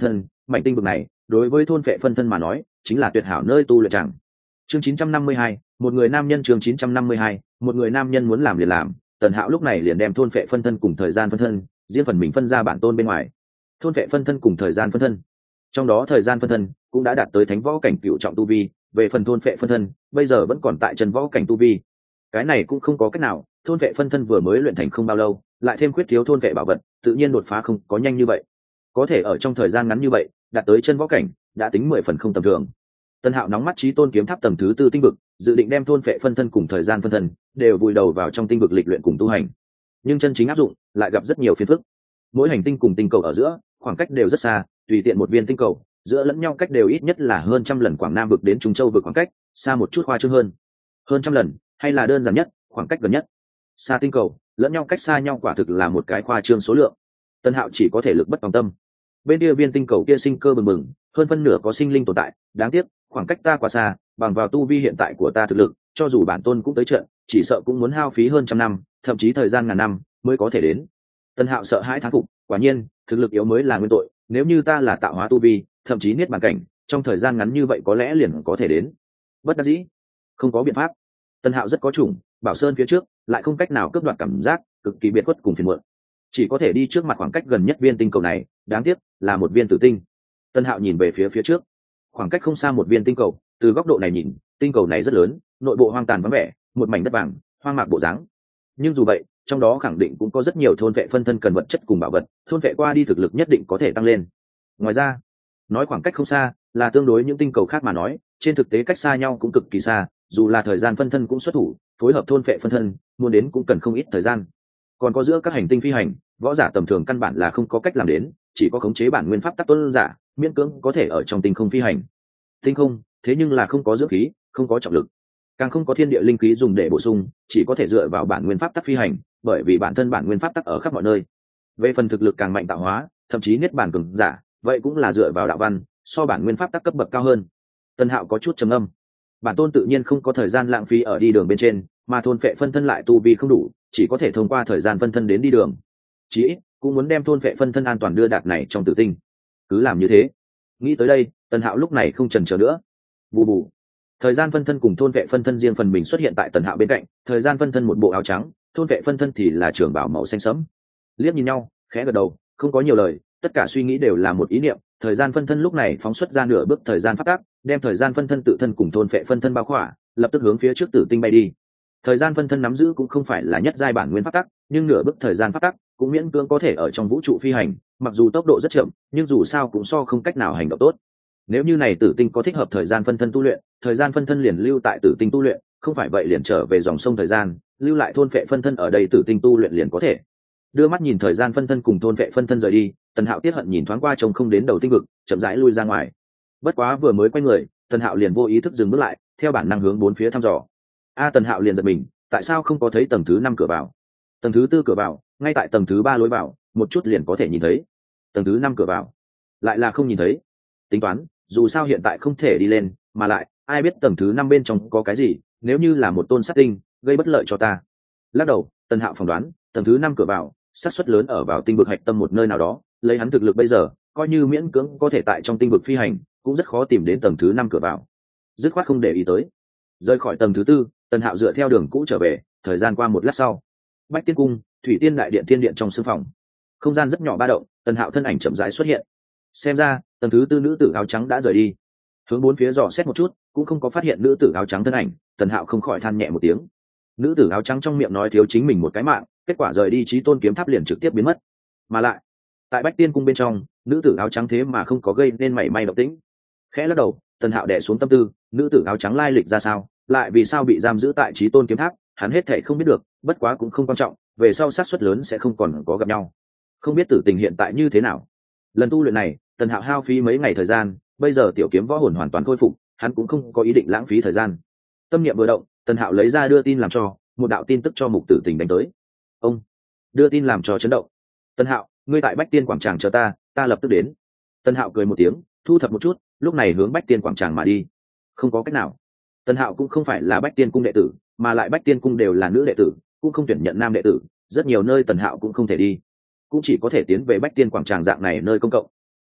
mảnh tinh vực này đối với thôn vệ phân thân mà nói chính là tuyệt hảo nơi tu luyện chẳng. Chương chín trăm năm mươi hai, một người nam nhân. Chương chín trăm năm mươi hai, một người nam nhân muốn làm liền làm. Tần Hạo lúc này liền đem thôn vệ phân thân cùng thời gian phân thân riêng phần mình phân ra bản tôn bên ngoài. Thôn vệ phân thân cùng thời gian phân thân, trong đó thời gian phân thân cũng đã đạt tới thánh võ cảnh cựu trọng tu vi, về phần thôn vệ phân thân bây giờ vẫn còn tại chân võ cảnh tu vi. Cái này cũng không có cách nào, thôn vệ phân thân vừa mới luyện thành không bao lâu, lại thêm khuyết thiếu thôn vệ bảo vật, tự nhiên đột phá không có nhanh như vậy. Có thể ở trong thời gian ngắn như vậy đạt tới chân võ cảnh, đã tính mười phần không tầm thường. Tần Hạo nóng mắt chí tôn kiếm tháp tầng thứ tư tinh vực, dự định đem thôn vệ phân thân cùng thời gian phân thân đều vùi đầu vào trong tinh vực lịch luyện cùng tu hành. Nhưng chân chính áp dụng lại gặp rất nhiều phiền phức. Mỗi hành tinh cùng tinh cầu ở giữa khoảng cách đều rất xa, tùy tiện một viên tinh cầu giữa lẫn nhau cách đều ít nhất là hơn trăm lần Quảng Nam vực đến Trung Châu vực khoảng cách, xa một chút khoa trương hơn. Hơn trăm lần, hay là đơn giản nhất, khoảng cách gần nhất. Xa tinh cầu, lẫn nhau cách xa nhau quả thực là một cái khoa trương số lượng. Tần Hạo chỉ có thể lực bất tòng tâm. Bên kia viên tinh cầu kia sinh cơ bừng bừng, hơn phân nửa có sinh linh tồn tại, đáng tiếc, khoảng cách ta quá xa, bằng vào tu vi hiện tại của ta thực lực, cho dù bản tôn cũng tới trận, chỉ sợ cũng muốn hao phí hơn trăm năm, thậm chí thời gian ngàn năm mới có thể đến. Tần Hạo sợ hãi thán phục, quả nhiên, thực lực yếu mới là nguyên tội, nếu như ta là tạo hóa tu vi, thậm chí niết bàn cảnh, trong thời gian ngắn như vậy có lẽ liền có thể đến. Bất đắc dĩ, không có biện pháp. Tần Hạo rất có chủng, Bảo Sơn phía trước, lại không cách nào cướp đoạt cảm giác, cực kỳ biệt khuất cùng phiền muộn. Chỉ có thể đi trước mặt khoảng cách gần nhất viên tinh cầu này, đáng tiếc là một viên tử tinh. Tần Hạo nhìn về phía phía trước, khoảng cách không xa một viên tinh cầu, từ góc độ này nhìn, tinh cầu này rất lớn, nội bộ hoang tàn vắng vẻ, một mảnh đất vàng, hoang mạc bộ dáng. Nhưng dù vậy, trong đó khẳng định cũng có rất nhiều thôn vệ phân thân cần vật chất cùng bảo vật, thôn vệ qua đi thực lực nhất định có thể tăng lên. Ngoài ra, nói khoảng cách không xa, là tương đối những tinh cầu khác mà nói, trên thực tế cách xa nhau cũng cực kỳ xa, dù là thời gian phân thân cũng xuất thủ, phối hợp thôn vệ phân thân, muốn đến cũng cần không ít thời gian. Còn có giữa các hành tinh phi hành, võ giả tầm thường căn bản là không có cách làm đến, chỉ có khống chế bản nguyên pháp tắc tuân giả, miễn cưỡng có thể ở trong tinh không phi hành. Tinh không, thế nhưng là không có dưỡng khí, không có trọng lực, càng không có thiên địa linh khí dùng để bổ sung, chỉ có thể dựa vào bản nguyên pháp tắc phi hành, bởi vì bản thân bản nguyên pháp tắc ở khắp mọi nơi. Về phần thực lực càng mạnh tạo hóa, thậm chí niết bản cường giả, vậy cũng là dựa vào đạo văn, so bản nguyên pháp tắc cấp bậc cao hơn. Tần Hạo có chút trầm âm. Bản tôn tự nhiên không có thời gian lãng phí ở đi đường bên trên, mà thôn phệ phân thân lại tu vi không đủ, chỉ có thể thông qua thời gian phân thân đến đi đường. Chỉ ít cũng muốn đem thôn phệ phân thân an toàn đưa đạt này trong tử tinh. Cứ làm như thế. Nghĩ tới đây, Tần Hạo lúc này không chần chờ nữa. Bù bù. Thời gian phân thân cùng thôn vệ phân thân riêng phần mình xuất hiện tại Tần Hạo bên cạnh, thời gian phân thân một bộ áo trắng, thôn vệ phân thân thì là trường bảo màu xanh sẫm. Liếc nhìn nhau, khẽ gật đầu, không có nhiều lời, tất cả suy nghĩ đều là một ý niệm. Thời gian phân thân lúc này phóng xuất ra nửa bước thời gian phát tác, đem thời gian phân thân tự thân cùng thôn vệ phân thân bao khỏa, lập tức hướng phía trước tử tinh bay đi. Thời gian phân thân nắm giữ cũng không phải là nhất giai bản nguyên phát tác, nhưng nửa bước thời gian phát tác cũng miễn cưỡng có thể ở trong vũ trụ phi hành, mặc dù tốc độ rất chậm, nhưng dù sao cũng so không cách nào hành động tốt. Nếu như này tử tinh có thích hợp thời gian phân thân tu luyện, thời gian phân thân liền lưu tại tử tinh tu luyện, không phải vậy liền trở về dòng sông thời gian, lưu lại thôn vệ phân thân ở đây tử tinh tu luyện liền có thể. Đưa mắt nhìn thời gian phân thân cùng thôn vệ phân thân rời đi, Tần Hạo tiết hận nhìn thoáng qua trông không đến đầu tinh vực, chậm rãi lui ra ngoài. Bất quá vừa mới quay người, Tần Hạo liền vô ý thức dừng bước lại, theo bản năng hướng bốn phía thăm dò. A Tần Hạo liền giật mình, tại sao không có thấy tầng thứ năm cửa vào? Tầng thứ tư cửa vào, ngay tại tầng thứ ba lối vào, một chút liền có thể nhìn thấy. Tầng thứ năm cửa vào, lại là không nhìn thấy. Tính toán, dù sao hiện tại không thể đi lên, mà lại, ai biết tầng thứ năm bên trong có cái gì, nếu như là một tôn sát tinh, gây bất lợi cho ta. Lắc đầu, Tần Hạo phỏng đoán, tầng thứ năm cửa vào, xác suất lớn ở vào tinh vực hạch tâm một nơi nào đó, lấy hắn thực lực bây giờ, coi như miễn cưỡng có thể tại trong tinh vực phi hành, cũng rất khó tìm đến tầng thứ năm cửa vào. Dứt khoát không để ý tới. Rời khỏi tầng thứ tư, Tần Hạo dựa theo đường cũ trở về, thời gian qua một lát sau, Bách Tiên cung, Thủy Tiên đại điện thiên điện trong sương phòng. Không gian rất nhỏ ba động, Tần Hạo thân ảnh chậm rãi xuất hiện. Xem ra, tầng thứ tư nữ tử áo trắng đã rời đi. Hướng bốn phía dò xét một chút, cũng không có phát hiện nữ tử áo trắng thân ảnh, Tần Hạo không khỏi than nhẹ một tiếng. Nữ tử áo trắng trong miệng nói thiếu chính mình một cái mạng, kết quả rời đi Chí Tôn kiếm tháp liền trực tiếp biến mất. Mà lại, tại Bách Tiên cung bên trong, nữ tử áo trắng thế mà không có gây nên mảy may động tĩnh. Khẽ lắc đầu, Tần Hạo đè xuống tâm tư, nữ tử áo trắng lai lịch ra sao, lại vì sao bị giam giữ tại Chí Tôn kiếm tháp, hắn hết thảy không biết được, bất quá cũng không quan trọng, về sau xác suất lớn sẽ không còn có gặp nhau. Không biết tử tình hiện tại như thế nào. Lần tu luyện này, Tần Hạo hao phí mấy ngày thời gian, bây giờ tiểu kiếm võ hồn hoàn toàn khôi phục, hắn cũng không có ý định lãng phí thời gian. Tâm niệm vừa động, Tần Hạo lấy ra đưa tin làm cho, một đạo tin tức cho Mục Tử Tình đánh tới. Ông đưa tin làm cho chấn động. Tần Hạo, ngươi tại Bách Tiên quảng tràng chờ ta, ta lập tức đến. Tần Hạo cười một tiếng, thu thập một chút, lúc này hướng Bách Tiên quảng tràng mà đi. Không có cách nào. Tần Hạo cũng không phải là Bách Tiên cung đệ tử, mà lại Bách Tiên cung đều là nữ đệ tử, cũng không tuyển nhận nam đệ tử, rất nhiều nơi Tần Hạo cũng không thể đi, cũng chỉ có thể tiến về Bách Tiên quảng tràng dạng này nơi công cộng.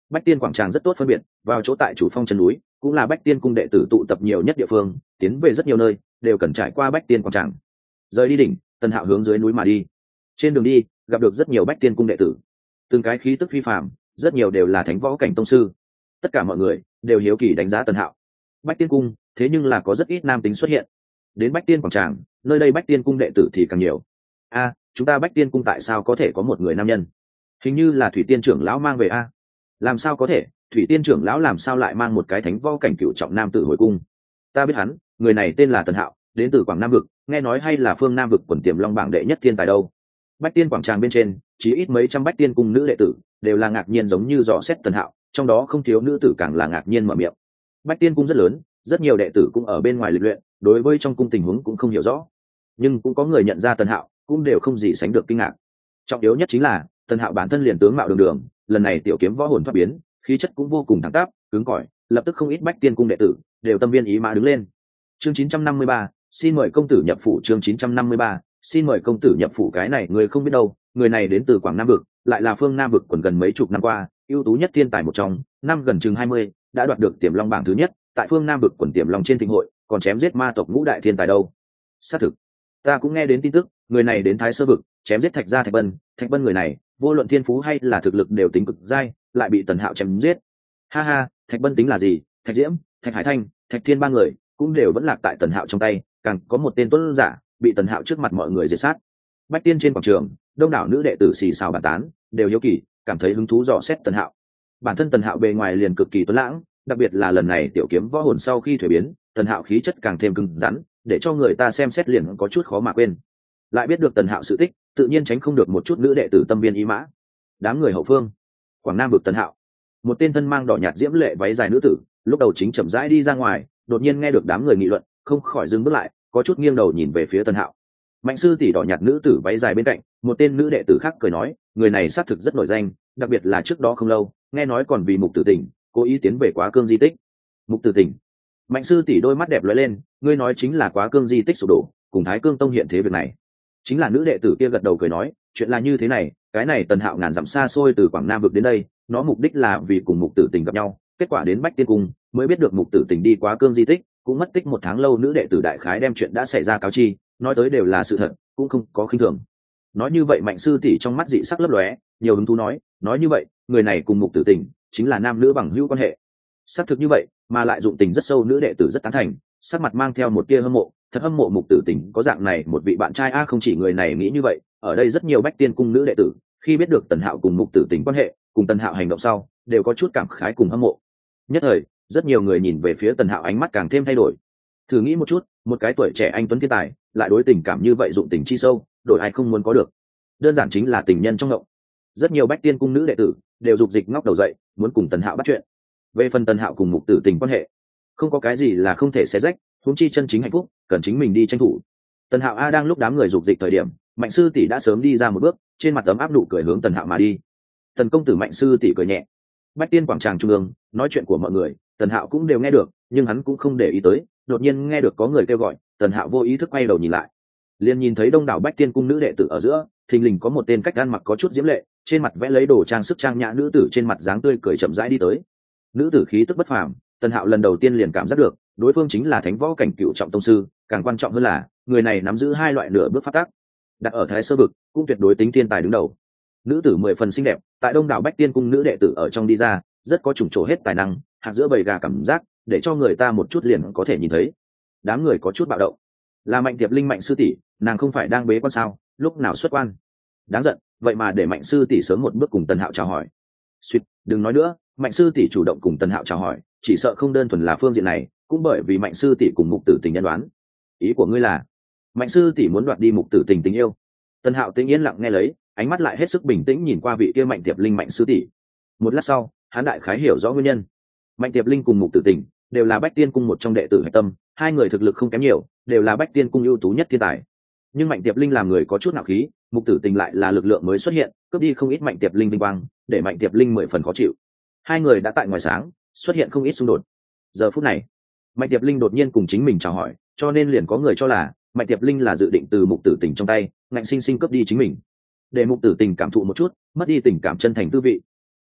Bách Tiên quảng tràng rất tốt phân biệt, vào chỗ tại chủ phong chân núi, cũng là Bách Tiên cung đệ tử tụ tập nhiều nhất địa phương, tiến về rất nhiều nơi, đều cần trải qua Bách Tiên quảng tràng. Rời đi đỉnh, Tần Hạo hướng dưới núi mà đi. Trên đường đi, gặp được rất nhiều Bách Tiên cung đệ tử, từng cái khí tức phi phàm, rất nhiều đều là thánh võ cảnh tông sư. Tất cả mọi người đều hiếu kỳ đánh giá Tần Hạo. Bách Tiên cung, thế nhưng là có rất ít nam tính xuất hiện. Đến Bách Tiên quảng tràng, nơi đây Bách Tiên cung đệ tử thì càng nhiều. A, chúng ta Bách Tiên cung tại sao có thể có một người nam nhân? Hình như là Thủy Tiên trưởng lão mang về a. Làm sao có thể, Thủy Tiên trưởng lão làm sao lại mang một cái thánh võ cảnh cựu trọng nam tử hồi cung? Ta biết hắn, người này tên là Tần Hạo, đến từ Quảng Nam vực, nghe nói hay là phương Nam vực quần tiềm long bảng đệ nhất thiên tài đâu. Bách Tiên quảng tràng bên trên, chỉ ít mấy trăm Bách Tiên cung nữ đệ tử, đều là ngạc nhiên giống như dò xét Tần Hạo, trong đó không thiếu nữ tử càng là ngạc nhiên mở miệng. Bách Tiên cung rất lớn, rất nhiều đệ tử cũng ở bên ngoài lịch luyện, đối với trong cung tình huống cũng không hiểu rõ, nhưng cũng có người nhận ra Tần Hạo, cũng đều không gì sánh được kinh ngạc. Trọng yếu nhất chính là Tần Hạo bản thân liền tướng mạo đường đường, lần này tiểu kiếm võ hồn thoát biến, khí chất cũng vô cùng thẳng tắp, cứng cỏi, lập tức không ít Bách Tiên cung đệ tử đều tâm viên ý mã đứng lên. Chương chín trăm năm mươi ba, xin mời công tử nhập phủ. Chương chín trăm năm mươi ba, xin mời công tử nhập phủ. Cái này người không biết đâu, người này đến từ Quảng Nam vực, lại là phương Nam vực quần gần mấy chục năm qua ưu tú nhất thiên tài một trong, năm gần chừng hai mươi, đã đoạt được tiềm long bảng thứ nhất, tại phương Nam vực quần tiềm long trên thịnh hội, còn chém giết ma tộc ngũ đại thiên tài đâu. Xác thực, ta cũng nghe đến tin tức, người này đến Thái Sơ vực, chém giết Thạch Gia Thạch Bân, Thạch Bân người này, vô luận thiên phú hay là thực lực đều tính cực dai, lại bị Tần Hạo chém giết. Ha ha, Thạch Bân tính là gì, Thạch Diễm, Thạch Hải Thanh, Thạch Thiên ba người cũng đều vẫn lạc tại Tần Hạo trong tay, càng có một tên tuấn giả bị Tần Hạo trước mặt mọi người diệt sát. Bách Tiên trên quảng trường, đông đảo nữ đệ tử xì xào bàn tán, đều hiếu kỳ, cảm thấy hứng thú dò xét Tần Hạo. Bản thân Tần Hạo bề ngoài liền cực kỳ tuấn lãng, đặc biệt là lần này tiểu kiếm võ hồn sau khi thuế biến, Tần Hạo khí chất càng thêm cứng rắn, để cho người ta xem xét liền có chút khó mà quên. Lại biết được Tần Hạo sự tích, tự nhiên tránh không được một chút nữ đệ tử tâm viên ý mã. Đám người hậu phương, Quảng Nam vực Tần Hạo, một tên thân mang đỏ nhạt diễm lệ váy dài nữ tử, lúc đầu chính chậm rãi đi ra ngoài, đột nhiên nghe được đám người nghị luận, không khỏi dừng bước lại, có chút nghiêng đầu nhìn về phía Tần Hạo. Mạnh sư tỷ đỏ nhạt nữ tử váy dài bên cạnh, một tên nữ đệ tử khác cười nói, người này xác thực rất nổi danh, đặc biệt là trước đó không lâu, nghe nói còn vì Mục Tử Tỉnh, cố ý tiến về Quá Cương di tích. Mục Tử Tỉnh? Mạnh sư tỷ đôi mắt đẹp lóe lên, ngươi nói chính là Quá Cương di tích sụp đổ, cùng Thái Cương tông hiện thế việc này. Chính là nữ đệ tử kia gật đầu cười nói, chuyện là như thế này, cái này Tần Hạo ngàn dặm xa xôi từ Quảng Nam vực đến đây, nó mục đích là vì cùng Mục Tử Tỉnh gặp nhau, kết quả đến Bách Tiên cung mới biết được Mục Tử Tỉnh đi Quá Cương di tích, cũng mất tích một tháng lâu. Nữ đệ tử đại khái đem chuyện đã xảy ra cáo chi, nói tới đều là sự thật, cũng không có khinh thường. Nói như vậy Mạnh sư tỷ trong mắt dị sắc lấp lóe, nhiều hứng thú nói, nói như vậy, người này cùng Mục Tử Tỉnh chính là nam nữ bằng hữu quan hệ. Xác thực như vậy, mà lại dụng tình rất sâu. Nữ đệ tử rất tán thành, sắc mặt mang theo một tia hâm mộ, thật hâm mộ Mục Tử Tỉnh có dạng này một vị bạn trai a. Không chỉ người này nghĩ như vậy, ở đây rất nhiều Bách Tiên cung nữ đệ tử khi biết được Tần Hạo cùng Mục Tử Tỉnh quan hệ, cùng Tần Hạo hành động sau, đều có chút cảm khái cùng hâm mộ. Nhất thời, rất nhiều người nhìn về phía Tần Hạo ánh mắt càng thêm thay đổi. Thử nghĩ một chút, một cái tuổi trẻ anh tuấn thiên tài, lại đối tình cảm như vậy, dụng tình chi sâu, đổi ai không muốn có được. Đơn giản chính là tình nhân trong ngộng. Rất nhiều Bách Tiên cung nữ đệ tử đều dục dịch ngóc đầu dậy, muốn cùng Tần Hạo bắt chuyện. Về phần Tần Hạo cùng Mục Tử Tình quan hệ, không có cái gì là không thể xé rách, huống chi chân chính hạnh phúc, cần chính mình đi tranh thủ. Tần Hạo a đang lúc đám người dục dịch thời điểm, Mạnh sư tỷ đã sớm đi ra một bước, trên mặt tấm áp nụ cười hướng Tần Hạo mà đi. Tần công tử. Mạnh sư tỷ cười nhẹ. Bách Tiên quảng tràng trung ương, nói chuyện của mọi người, Tần Hạo cũng đều nghe được, nhưng hắn cũng không để ý tới. Đột nhiên nghe được có người kêu gọi, Tần Hạo vô ý thức quay đầu nhìn lại, liền nhìn thấy đông đảo Bách Tiên cung nữ đệ tử ở giữa, thình lình có một tên cách ăn mặc có chút diễm lệ, trên mặt vẽ lấy đồ trang sức trang nhã nữ tử, trên mặt dáng tươi cười chậm rãi đi tới. Nữ tử khí tức bất phàm, Tần Hạo lần đầu tiên liền cảm giác được, đối phương chính là thánh võ cảnh cựu trọng tông sư, càng quan trọng hơn là, người này nắm giữ hai loại nửa bước pháp tắc, đặt ở Thái Sơ vực, cũng tuyệt đối tính thiên tài đứng đầu. Nữ tử mười phần xinh đẹp, tại đông đảo Bách Tiên cung nữ đệ tử ở trong đi ra, rất có trùng trổ hết tài năng, hạt giữa bầy gà cảm giác, để cho người ta một chút liền có thể nhìn thấy. Đám người có chút bạo động. Là Mạnh Tiệp Linh. Mạnh sư tỷ, nàng không phải đang bế quan sao, lúc nào xuất quan? Đáng giận, vậy mà để Mạnh sư tỷ sớm một bước cùng Tần Hạo chào hỏi. Suýt, đừng nói nữa, Mạnh sư tỷ chủ động cùng Tần Hạo chào hỏi, chỉ sợ không đơn thuần là phương diện này, cũng bởi vì Mạnh sư tỷ cùng Mục Tử Tình nhân đoán. Ý của ngươi là, Mạnh sư tỷ muốn đoạt đi Mục Tử Tình tình yêu? Tần Hạo tĩnh yên lặng nghe lấy, ánh mắt lại hết sức bình tĩnh nhìn qua vị kia Mạnh Tiệp Linh. Mạnh sư tỷ. Một lát sau, hắn đại khái hiểu rõ nguyên nhân. Mạnh Tiệp Linh cùng Mục Tử Tình đều là Bách Tiên cung một trong đệ tử hạch tâm, hai người thực lực không kém nhiều, đều là Bách Tiên cung ưu tú nhất thiên tài. Nhưng Mạnh Tiệp Linh làm người có chút nạo khí, Mục Tử Tình lại là lực lượng mới xuất hiện, cướp đi không ít Mạnh Tiệp Linh vinh quang, để Mạnh Tiệp Linh mười phần khó chịu. Hai người đã tại ngoài sáng xuất hiện không ít xung đột. Giờ phút này, Mạnh Tiệp Linh đột nhiên cùng chính mình chào hỏi, cho nên liền có người cho là Mạnh Tiệp Linh là dự định từ Mục Tử Tình trong tay ngạnh sinh sinh cướp đi chính mình, để Mục Tử Tình cảm thụ một chút mất đi tình cảm chân thành tư vị.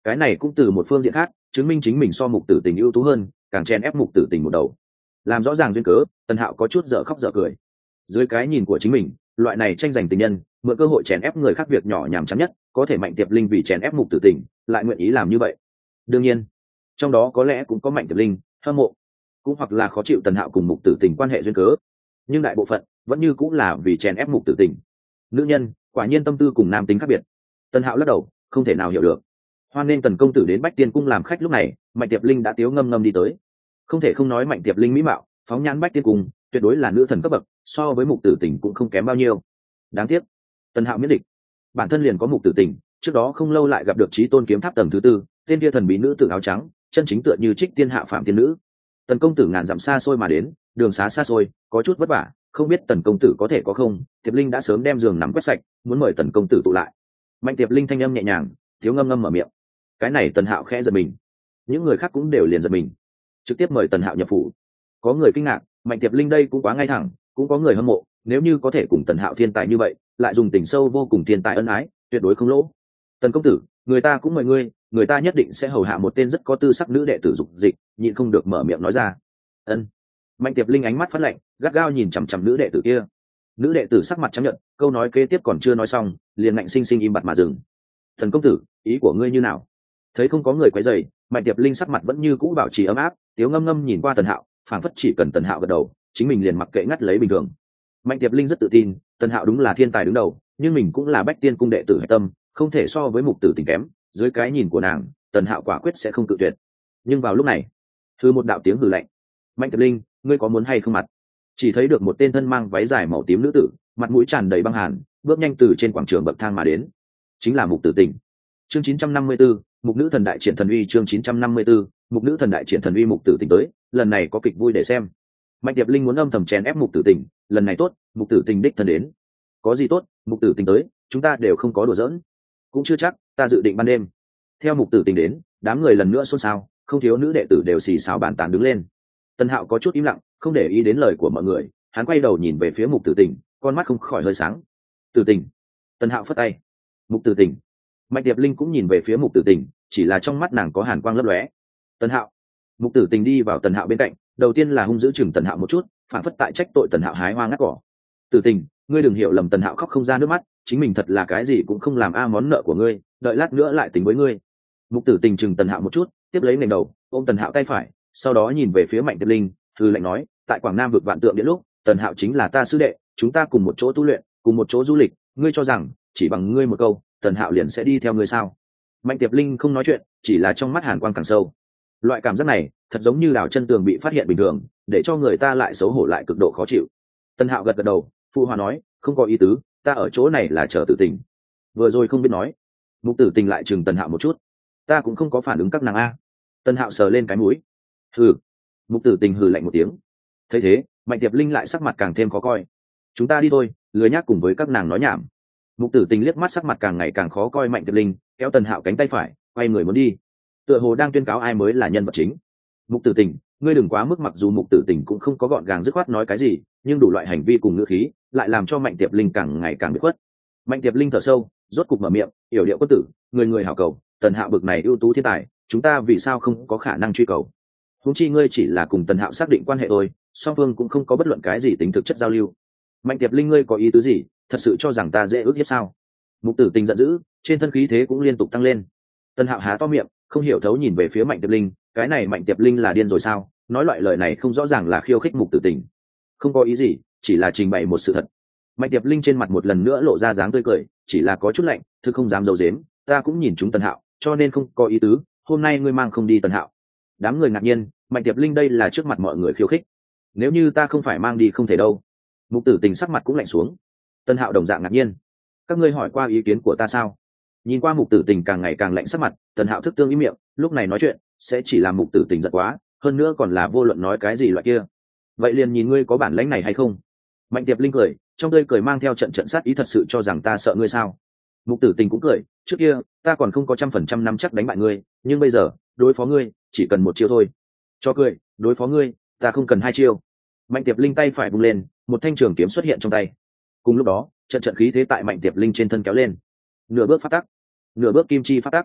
cái này cũng từ một phương diện khác chứng minh chính mình so Mục Tử Tình ưu tú hơn, càng chen ép Mục Tử Tình một đầu. Làm rõ ràng duyên cớ, Tần Hạo có chút dở khóc dở cười. Dưới cái nhìn của chính mình, loại này tranh giành tình nhân, mượn cơ hội chèn ép người khác việc nhỏ nhàm chán nhất, có thể Mạnh Tiệp Linh vì chèn ép Mục Tử Tình, lại nguyện ý làm như vậy. Đương nhiên, trong đó có lẽ cũng có Mạnh Tiệp Linh hâm mộ, cũng hoặc là khó chịu Tần Hạo cùng Mục Tử Tình quan hệ duyên cớ, nhưng đại bộ phận vẫn như cũng là vì chèn ép Mục Tử Tình. Nữ nhân quả nhiên tâm tư cùng nam tính khác biệt. Tần Hạo lắc đầu, không thể nào hiểu được. Hoan nên Tần công tử đến Bách Tiên cung làm khách, lúc này Mạnh Tiệp Linh đã tiếu ngâm ngâm đi tới. Không thể không nói Mạnh Tiệp Linh mỹ mạo phóng nhãn Bách Tiên cung tuyệt đối là nữ thần cấp bậc, so với Mục Tử Tình cũng không kém bao nhiêu. Đáng tiếc Tần Hạo miễn dịch, bản thân liền có Mục Tử Tình, trước đó không lâu lại gặp được Chí Tôn kiếm tháp tầng thứ tư, tên kia thần bí nữ tử áo trắng, chân chính tựa như trích tiên hạ phạm tiên nữ. Tần công tử ngàn dặm xa xôi mà đến, đường xá xa xôi, có chút vất vả, không biết Tần công tử có thể có không? Tiệp Linh đã sớm đem giường nằm quét sạch, muốn mời Tần công tử tụ lại. Mạnh Tiệp Linh thanh âm nhẹ nhàng, thiếu ngâm ngâm mở miệng. Cái này Tần Hạo khẽ giật mình, những người khác cũng đều liền giật mình, trực tiếp mời Tần Hạo nhập phủ. Có người kinh ngạc, Mạnh Tiệp Linh đây cũng quá ngay thẳng, cũng có người hâm mộ, nếu như có thể cùng Tần Hạo thiên tài như vậy, lại dùng tình sâu vô cùng thiên tài ân ái, tuyệt đối không lỗ. Tần công tử, người ta cũng mời ngươi, người ta nhất định sẽ hầu hạ một tên rất có tư sắc nữ đệ tử dục dịch, nhịn không được mở miệng nói ra. Ân. Mạnh Tiệp Linh ánh mắt phát lạnh, gắt gao nhìn chằm chằm nữ đệ tử kia. Nữ đệ tử sắc mặt trắng nhợt, câu nói kế tiếp còn chưa nói xong, liền ngạnh sinh sinh im bặt mà dừng. Thần công tử, ý của ngươi như nào? Thấy không có người quấy rầy, Mạnh Tiệp Linh sắc mặt vẫn như cũ bảo trì ấm áp, tiếu ngâm ngâm nhìn qua Tần Hạo, phảng phất chỉ cần Tần Hạo gật đầu, chính mình liền mặc kệ ngắt lấy bình thường. Mạnh Tiệp Linh rất tự tin, Tần Hạo đúng là thiên tài đứng đầu, nhưng mình cũng là Bách Tiên cung đệ tử hải tâm, không thể so với Mục Tử Tình kém. Dưới cái nhìn của nàng, Tần Hạo quả quyết sẽ không cự tuyệt. Nhưng vào lúc này, hư một đạo tiếng hừ lạnh. Mạnh Tiệp Linh, ngươi có muốn hay không mặt? Chỉ thấy được một tên thân mang váy dài màu tím nữ tử, mặt mũi tràn đầy băng hàn, bước nhanh từ trên quảng trường bậc thang mà đến. Chính là Mục Tử Tình. Chương chín trăm năm mươi tư, Mục nữ thần đại triển thần uy. Chương chín trăm năm mươi tư, Mục nữ thần đại triển thần uy. Mục Tử Tình tới, lần này có kịch vui để xem. Mạnh Tiệp Linh muốn âm thầm chèn ép Mục Tử Tình, lần này tốt, Mục Tử Tình đích thân đến. Có gì tốt, Mục Tử Tình tới, chúng ta đều không có đùa giỡn. Cũng chưa chắc, ta dự định ban đêm. Theo Mục Tử Tình đến, đám người lần nữa xôn xao, không thiếu nữ đệ tử đều xì xào bàn tán đứng lên. Tần Hạo có chút im lặng, không để ý đến lời của mọi người, hắn quay đầu nhìn về phía Mục Tử Tình, con mắt không khỏi hơi sáng. Tử Tình. Tần Hạo phất tay. Mục Tử Tình. Mạnh Tiệp Linh cũng nhìn về phía Mục Tử Tình, chỉ là trong mắt nàng có hàn quang lấp lóe. Tần Hạo. Mục Tử Tình đi vào Tần Hạo bên cạnh, đầu tiên là hung dữ chừng Tần Hạo một chút, phản phất tại trách tội Tần Hạo hái hoa ngắt cỏ. Tử Tình, ngươi đừng hiểu lầm. Tần Hạo khóc không ra nước mắt, chính mình thật là cái gì cũng không làm a món nợ của ngươi, đợi lát nữa lại tính với ngươi. Mục Tử Tình chừng Tần Hạo một chút, tiếp lấy nền đầu, ôm Tần Hạo tay phải, sau đó nhìn về phía Mạnh Tiệp Linh, hừ lạnh nói, tại Quảng Nam vực vạn tượng điện lúc, Tần Hạo chính là ta sư đệ, chúng ta cùng một chỗ tu luyện, cùng một chỗ du lịch, ngươi cho rằng chỉ bằng ngươi một câu, Tần Hạo liền sẽ đi theo ngươi sao? Mạnh Tiệp Linh không nói chuyện, chỉ là trong mắt hàn quang càng sâu. Loại cảm giác này, thật giống như đào chân tường bị phát hiện bình thường, để cho người ta lại xấu hổ lại cực độ khó chịu. Tần Hạo gật gật đầu, phụ hòa nói, không có ý tứ, ta ở chỗ này là chờ Tử Tình. Vừa rồi không biết nói. Mục Tử Tình lại chừng Tần Hạo một chút, ta cũng không có phản ứng các nàng a. Tần Hạo sờ lên cái mũi, hừ. Mục Tử Tình hừ lạnh một tiếng. Thấy thế, Mạnh Tiệp Linh lại sắc mặt càng thêm khó coi. Chúng ta đi thôi, lười nhác cùng với các nàng nói nhảm. Mục Tử Tình liếc mắt sắc mặt càng ngày càng khó coi Mạnh Tiệp Linh, kéo Tần Hạo cánh tay phải, quay người muốn đi. Tựa hồ đang tuyên cáo ai mới là nhân vật chính. Mục Tử Tình, ngươi đừng quá mức. Mặc dù Mục Tử Tình cũng không có gọn gàng dứt khoát nói cái gì, nhưng đủ loại hành vi cùng ngữ khí lại làm cho Mạnh Tiệp Linh càng ngày càng bị khuất. Mạnh Tiệp Linh thở sâu, rốt cục mở miệng, yểu điệu quân tử, người người hảo cầu, Tần Hạo bực này ưu tú thiên tài, chúng ta vì sao không có khả năng truy cầu? Huống chi ngươi chỉ là cùng Tần Hạo xác định quan hệ thôi, song phương cũng không có bất luận cái gì tính thực chất giao lưu. Mạnh Tiệp Linh, ngươi có ý tứ gì? Thật sự cho rằng ta dễ ước hiếp sao? Mục Tử Tình giận dữ, trên thân khí thế cũng liên tục tăng lên. Tần Hạo há to miệng, không hiểu thấu nhìn về phía Mạnh Tiệp Linh, cái này Mạnh Tiệp Linh là điên rồi sao? Nói loại lời này không rõ ràng là khiêu khích Mục Tử Tình. Không có ý gì, chỉ là trình bày một sự thật. Mạnh Tiệp Linh trên mặt một lần nữa lộ ra dáng tươi cười, chỉ là có chút lạnh, thứ không dám giấu giếm, ta cũng nhìn chúng Tần Hạo, cho nên không có ý tứ, hôm nay ngươi mang không đi Tần Hạo. Đám người ngạc nhiên, Mạnh Tiệp Linh đây là trước mặt mọi người khiêu khích. Nếu như ta không phải mang đi không thể đâu. Mục Tử Tình sắc mặt cũng lạnh xuống. Tần Hạo đồng dạng ngạc nhiên. Các ngươi hỏi qua ý kiến của ta sao? Nhìn qua Mục Tử Tình càng ngày càng lạnh sắc mặt, Tần Hạo thức tương ý miệng, lúc này nói chuyện sẽ chỉ làm Mục Tử Tình giận quá, hơn nữa còn là vô luận nói cái gì loại kia. Vậy liền nhìn ngươi có bản lĩnh này hay không. Mạnh Tiệp Linh cười, trong tươi cười mang theo trận trận sát ý, thật sự cho rằng ta sợ ngươi sao? Mục Tử Tình cũng cười, trước kia ta còn không có trăm phần trăm nắm chắc đánh bại ngươi, nhưng bây giờ đối phó ngươi chỉ cần một chiêu thôi. Cho cười, đối phó ngươi ta không cần hai chiêu. Mạnh Tiệp Linh tay phải vung lên, một thanh trường kiếm xuất hiện trong tay. Cùng lúc đó, trận trận khí thế tại Mạnh Tiệp Linh trên thân kéo lên. Nửa bước phát tắc, nửa bước kim chi phát tắc.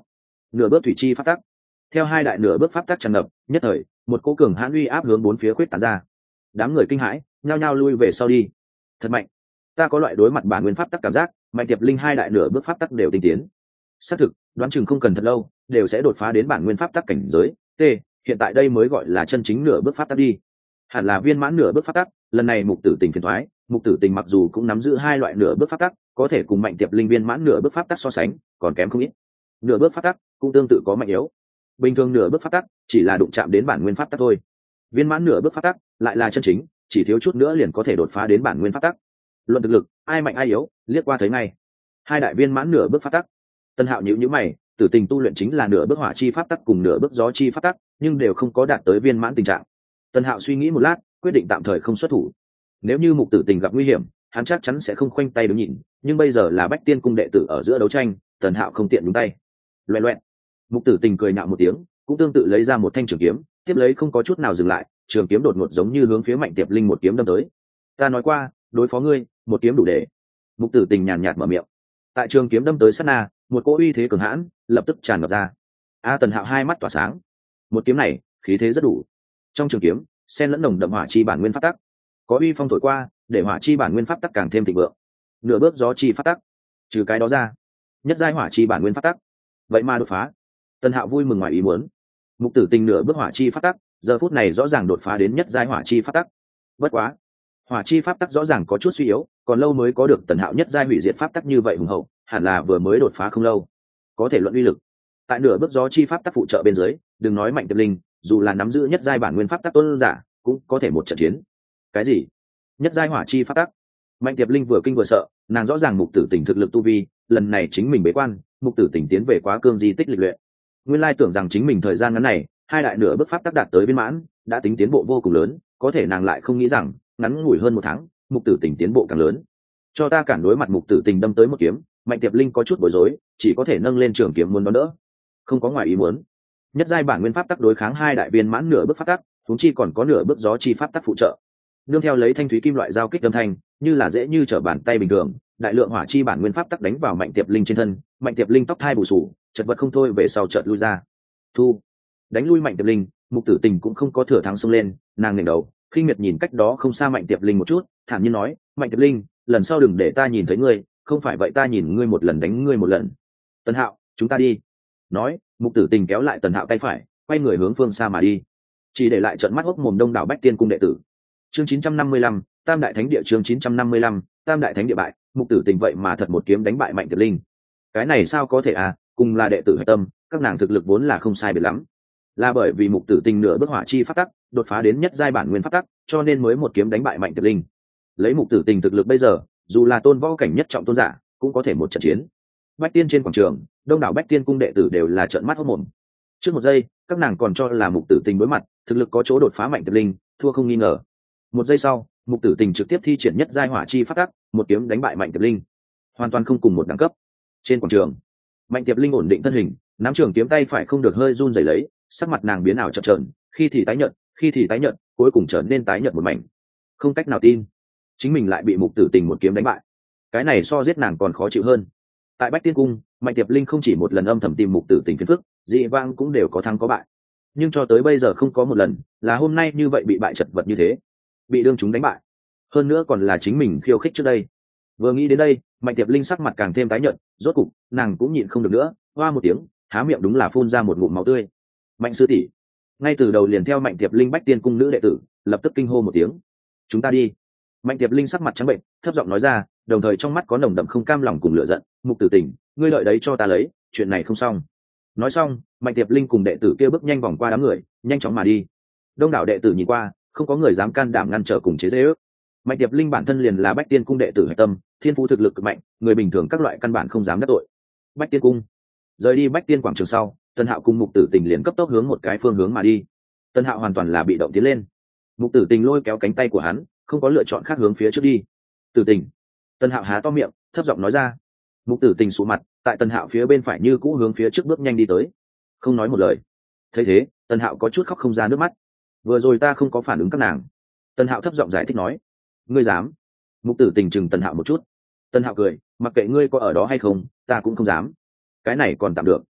nửa bước thủy chi pháp tắc. Theo hai đại nửa bước pháp tắc tràn ngập, nhất thời một cỗ cường hãn uy áp hướng bốn phía khuyết tán ra. Đám người kinh hãi nhao nhao lui về sau đi. Thật mạnh, ta có loại đối mặt bản nguyên pháp tắc cảm giác. Mạnh tiệp linh hai đại nửa bước pháp tắc đều tinh tiến. Xác thực, đoán chừng không cần thật lâu đều sẽ đột phá đến bản nguyên pháp tắc cảnh giới. T hiện tại đây mới gọi là chân chính nửa bước pháp tắc đi. Hẳn là viên mãn nửa bước pháp tắc. Lần này mục tử tình phiền thoái, mục tử tình mặc dù cũng nắm giữ hai loại nửa bước pháp tắc, có thể cùng mạnh tiệp linh viên mãn nửa bước pháp tắc so sánh còn kém không ít. Nửa bước pháp tắc cũng tương tự có mạnh yếu. Bình thường nửa bước pháp tắc chỉ là đụng chạm đến bản nguyên pháp tắc thôi, viên mãn nửa bước pháp tắc lại là chân chính, chỉ thiếu chút nữa liền có thể đột phá đến bản nguyên pháp tắc. Luận thực lực, ai mạnh ai yếu liếc qua thấy ngay. Hai đại viên mãn nửa bước pháp tắc. Tân Hạo nhíu nhíu mày, tử tình tu luyện chính là nửa bước hỏa chi pháp tắc cùng nửa bước gió chi pháp tắc, nhưng đều không có đạt tới viên mãn tình trạng. Tân Hạo suy nghĩ một lát, quyết định tạm thời không xuất thủ. Nếu như mục tử tình gặp nguy hiểm, hắn chắc chắn sẽ không khoanh tay đứng nhìn, nhưng bây giờ là Bách Tiên cung đệ tử ở giữa đấu tranh, Tần Hạo không tiện nhúng tay. Loẹt loẹt. Mục tử tình cười nhạo một tiếng, cũng tương tự lấy ra một thanh trường kiếm, tiếp lấy không có chút nào dừng lại, trường kiếm đột ngột giống như hướng phía Mạnh Tiệp Linh một kiếm đâm tới. Ta nói qua, đối phó ngươi, một kiếm đủ để. Mục tử tình nhàn nhạt mở miệng. Tại trường kiếm đâm tới sát na, một cỗ uy thế cường hãn lập tức tràn ngập ra. A Tần Hạo hai mắt tỏa sáng. Một kiếm này, khí thế rất đủ. Trong trường kiếm, xen lẫn nồng đậm hỏa chi bản nguyên pháp tắc, có uy phong thổi qua, để hỏa chi bản nguyên pháp tắc càng thêm thịnh vượng. Nửa bước gió chi pháp tắc, trừ cái đó ra, nhất giai hỏa chi bản nguyên pháp tắc, vậy mà đột phá. Tần Hạo vui mừng ngoài ý muốn. Mục tử tình nửa bước hỏa chi pháp tắc, giờ phút này rõ ràng đột phá đến nhất giai hỏa chi pháp tắc. Bất quá, hỏa chi pháp tắc rõ ràng có chút suy yếu, còn lâu mới có được Tần Hạo nhất giai hủy diệt pháp tắc như vậy hùng hậu, hẳn là vừa mới đột phá không lâu. Có thể luận uy lực, tại nửa bước gió chi pháp tắc phụ trợ bên dưới, đừng nói Mạnh Tiệp Linh, dù là nắm giữ nhất giai bản nguyên pháp tắc tôn giả, cũng có thể một trận chiến. Cái gì? Nhất giai hỏa chi pháp tắc? Mạnh Tiệp Linh vừa kinh vừa sợ, nàng rõ ràng mục tử tình thực lực tu vi, lần này chính mình bế quan, mục tử tình tiến về quá cương di tích lịch luyện. Nguyên lai tưởng rằng chính mình thời gian ngắn này, hai đại nửa bước pháp tắc đạt tới viên mãn, đã tính tiến bộ vô cùng lớn, có thể nàng lại không nghĩ rằng, ngắn ngủi hơn một tháng, mục tử tình tiến bộ càng lớn. Cho ta cản đối mặt mục tử tình đâm tới một kiếm, Mạnh Tiệp Linh có chút bối rối, chỉ có thể nâng lên trường kiếm muốn đón đỡ. Không có ngoài ý muốn, nhất giai bản nguyên pháp tắc đối kháng hai đại viên mãn nửa bước pháp tắc, chúng chi còn có nửa bước gió chi pháp tắc phụ trợ. Nương theo lấy thanh thúy kim loại giao kích âm thanh, như là dễ như trở bàn tay bình thường, đại lượng hỏa chi bản nguyên pháp tắc đánh vào Mạnh Tiệp Linh trên thân, Mạnh Tiệp Linh tóc thai bù sù, chật vật không thôi về sau chợt lui ra. Thu, đánh lui Mạnh Tiệp Linh, mục tử tình cũng không có thừa thắng xông lên, nàng ngẩng đầu, khinh miệt nhìn cách đó không xa Mạnh Tiệp Linh một chút, thản nhiên nói, Mạnh Tiệp Linh, lần sau đừng để ta nhìn thấy ngươi, không phải vậy ta nhìn ngươi một lần đánh ngươi một lần. Tần Hạo, chúng ta đi. Nói, mục tử tình kéo lại Tần Hạo tay phải, quay người hướng phương xa mà đi, chỉ để lại trận mắt hốc mồm đông đảo Bách Tiên cung đệ tử. Chương chín trăm năm mươi lăm, Tam đại thánh địa. Chương chín trăm năm mươi lăm, Tam đại thánh địa bại, mục tử tình vậy mà thật một kiếm đánh bại Mạnh Tiệp Linh. Cái này sao có thể à, cùng là đệ tử hạch tâm, các nàng thực lực vốn là không sai biệt lắm. Là bởi vì mục tử tình nửa bước hỏa chi pháp tắc, đột phá đến nhất giai bản nguyên pháp tắc, cho nên mới một kiếm đánh bại Mạnh Tiệp Linh. Lấy mục tử tình thực lực bây giờ, dù là tôn võ cảnh nhất trọng tôn giả, cũng có thể một trận chiến. Bách Tiên trên quảng trường, đông đảo Bách Tiên cung đệ tử đều là trợn mắt hốt mồm. Trước một giây, các nàng còn cho là mục tử tình đối mặt, thực lực có chỗ đột phá Mạnh Tiệp Linh, thua không nghi ngờ. Một giây sau, mục tử tình trực tiếp thi triển nhất giai hỏa chi pháp tắc, một kiếm đánh bại Mạnh Tiệp Linh, hoàn toàn không cùng một đẳng cấp. Trên quảng trường, Mạnh Tiệp Linh ổn định thân hình, nắm trường kiếm tay phải không được hơi run rẩy lấy, sắc mặt nàng biến ảo chập chờn, khi thì tái nhợt, khi thì tái nhợt, cuối cùng trở nên tái nhợt một mảnh. Không cách nào tin, chính mình lại bị mục tử tình một kiếm đánh bại. Cái này so giết nàng còn khó chịu hơn. Tại Bách Tiên cung, Mạnh Tiệp Linh không chỉ một lần âm thầm tìm mục tử tình phiền phức, dị vãng cũng đều có thắng có bại, nhưng cho tới bây giờ không có một lần là hôm nay như vậy bị bại chật vật như thế, bị đương chúng đánh bại, hơn nữa còn là chính mình khiêu khích trước đây. Vừa nghĩ đến đây, Mạnh Tiệp Linh sắc mặt càng thêm tái nhợt, rốt cục nàng cũng nhịn không được nữa, hoa một tiếng, há miệng đúng là phun ra một ngụm máu tươi. Mạnh sư tỷ, ngay từ đầu liền theo Mạnh Tiệp Linh Bách Tiên cung nữ đệ tử, lập tức kinh hô một tiếng. Chúng ta đi. Mạnh Tiệp Linh sắc mặt trắng bệnh, thấp giọng nói ra, đồng thời trong mắt có nồng đậm không cam lòng cùng lửa giận. Mục tử tình, ngươi lợi đấy cho ta lấy, chuyện này không xong. Nói xong, Mạnh Tiệp Linh cùng đệ tử kia bước nhanh vòng qua đám người, nhanh chóng mà đi. Đông đảo đệ tử nhìn qua, không có người dám can đảm ngăn trở cùng chế giễu. Mạnh Tiệp Linh bản thân liền là Bách Tiên cung đệ tử hạch tâm, thiên phú thực lực cực mạnh, người bình thường các loại căn bản không dám đắc tội. Bách Tiên cung rời đi Bách Tiên quảng trường sau, Tân Hạo cùng mục tử tình liền cấp tốc hướng một cái phương hướng mà đi. Tân Hạo hoàn toàn là bị động tiến lên, mục tử tình lôi kéo cánh tay của hắn, không có lựa chọn khác hướng phía trước đi. Tử tình. Tân Hạo há to miệng, thấp giọng nói ra. Mục tử tình sụ mặt, tại Tân Hạo phía bên phải như cũ hướng phía trước bước nhanh đi tới, không nói một lời. Thấy thế, Tân Hạo có chút khóc không ra nước mắt. Vừa rồi ta không có phản ứng các nàng. Tân Hạo thấp giọng giải thích nói. Ngươi dám? Mục tử tình chừng Tân Hạo một chút. Tân Hạo cười, mặc kệ ngươi có ở đó hay không, ta cũng không dám. Cái này còn tạm được.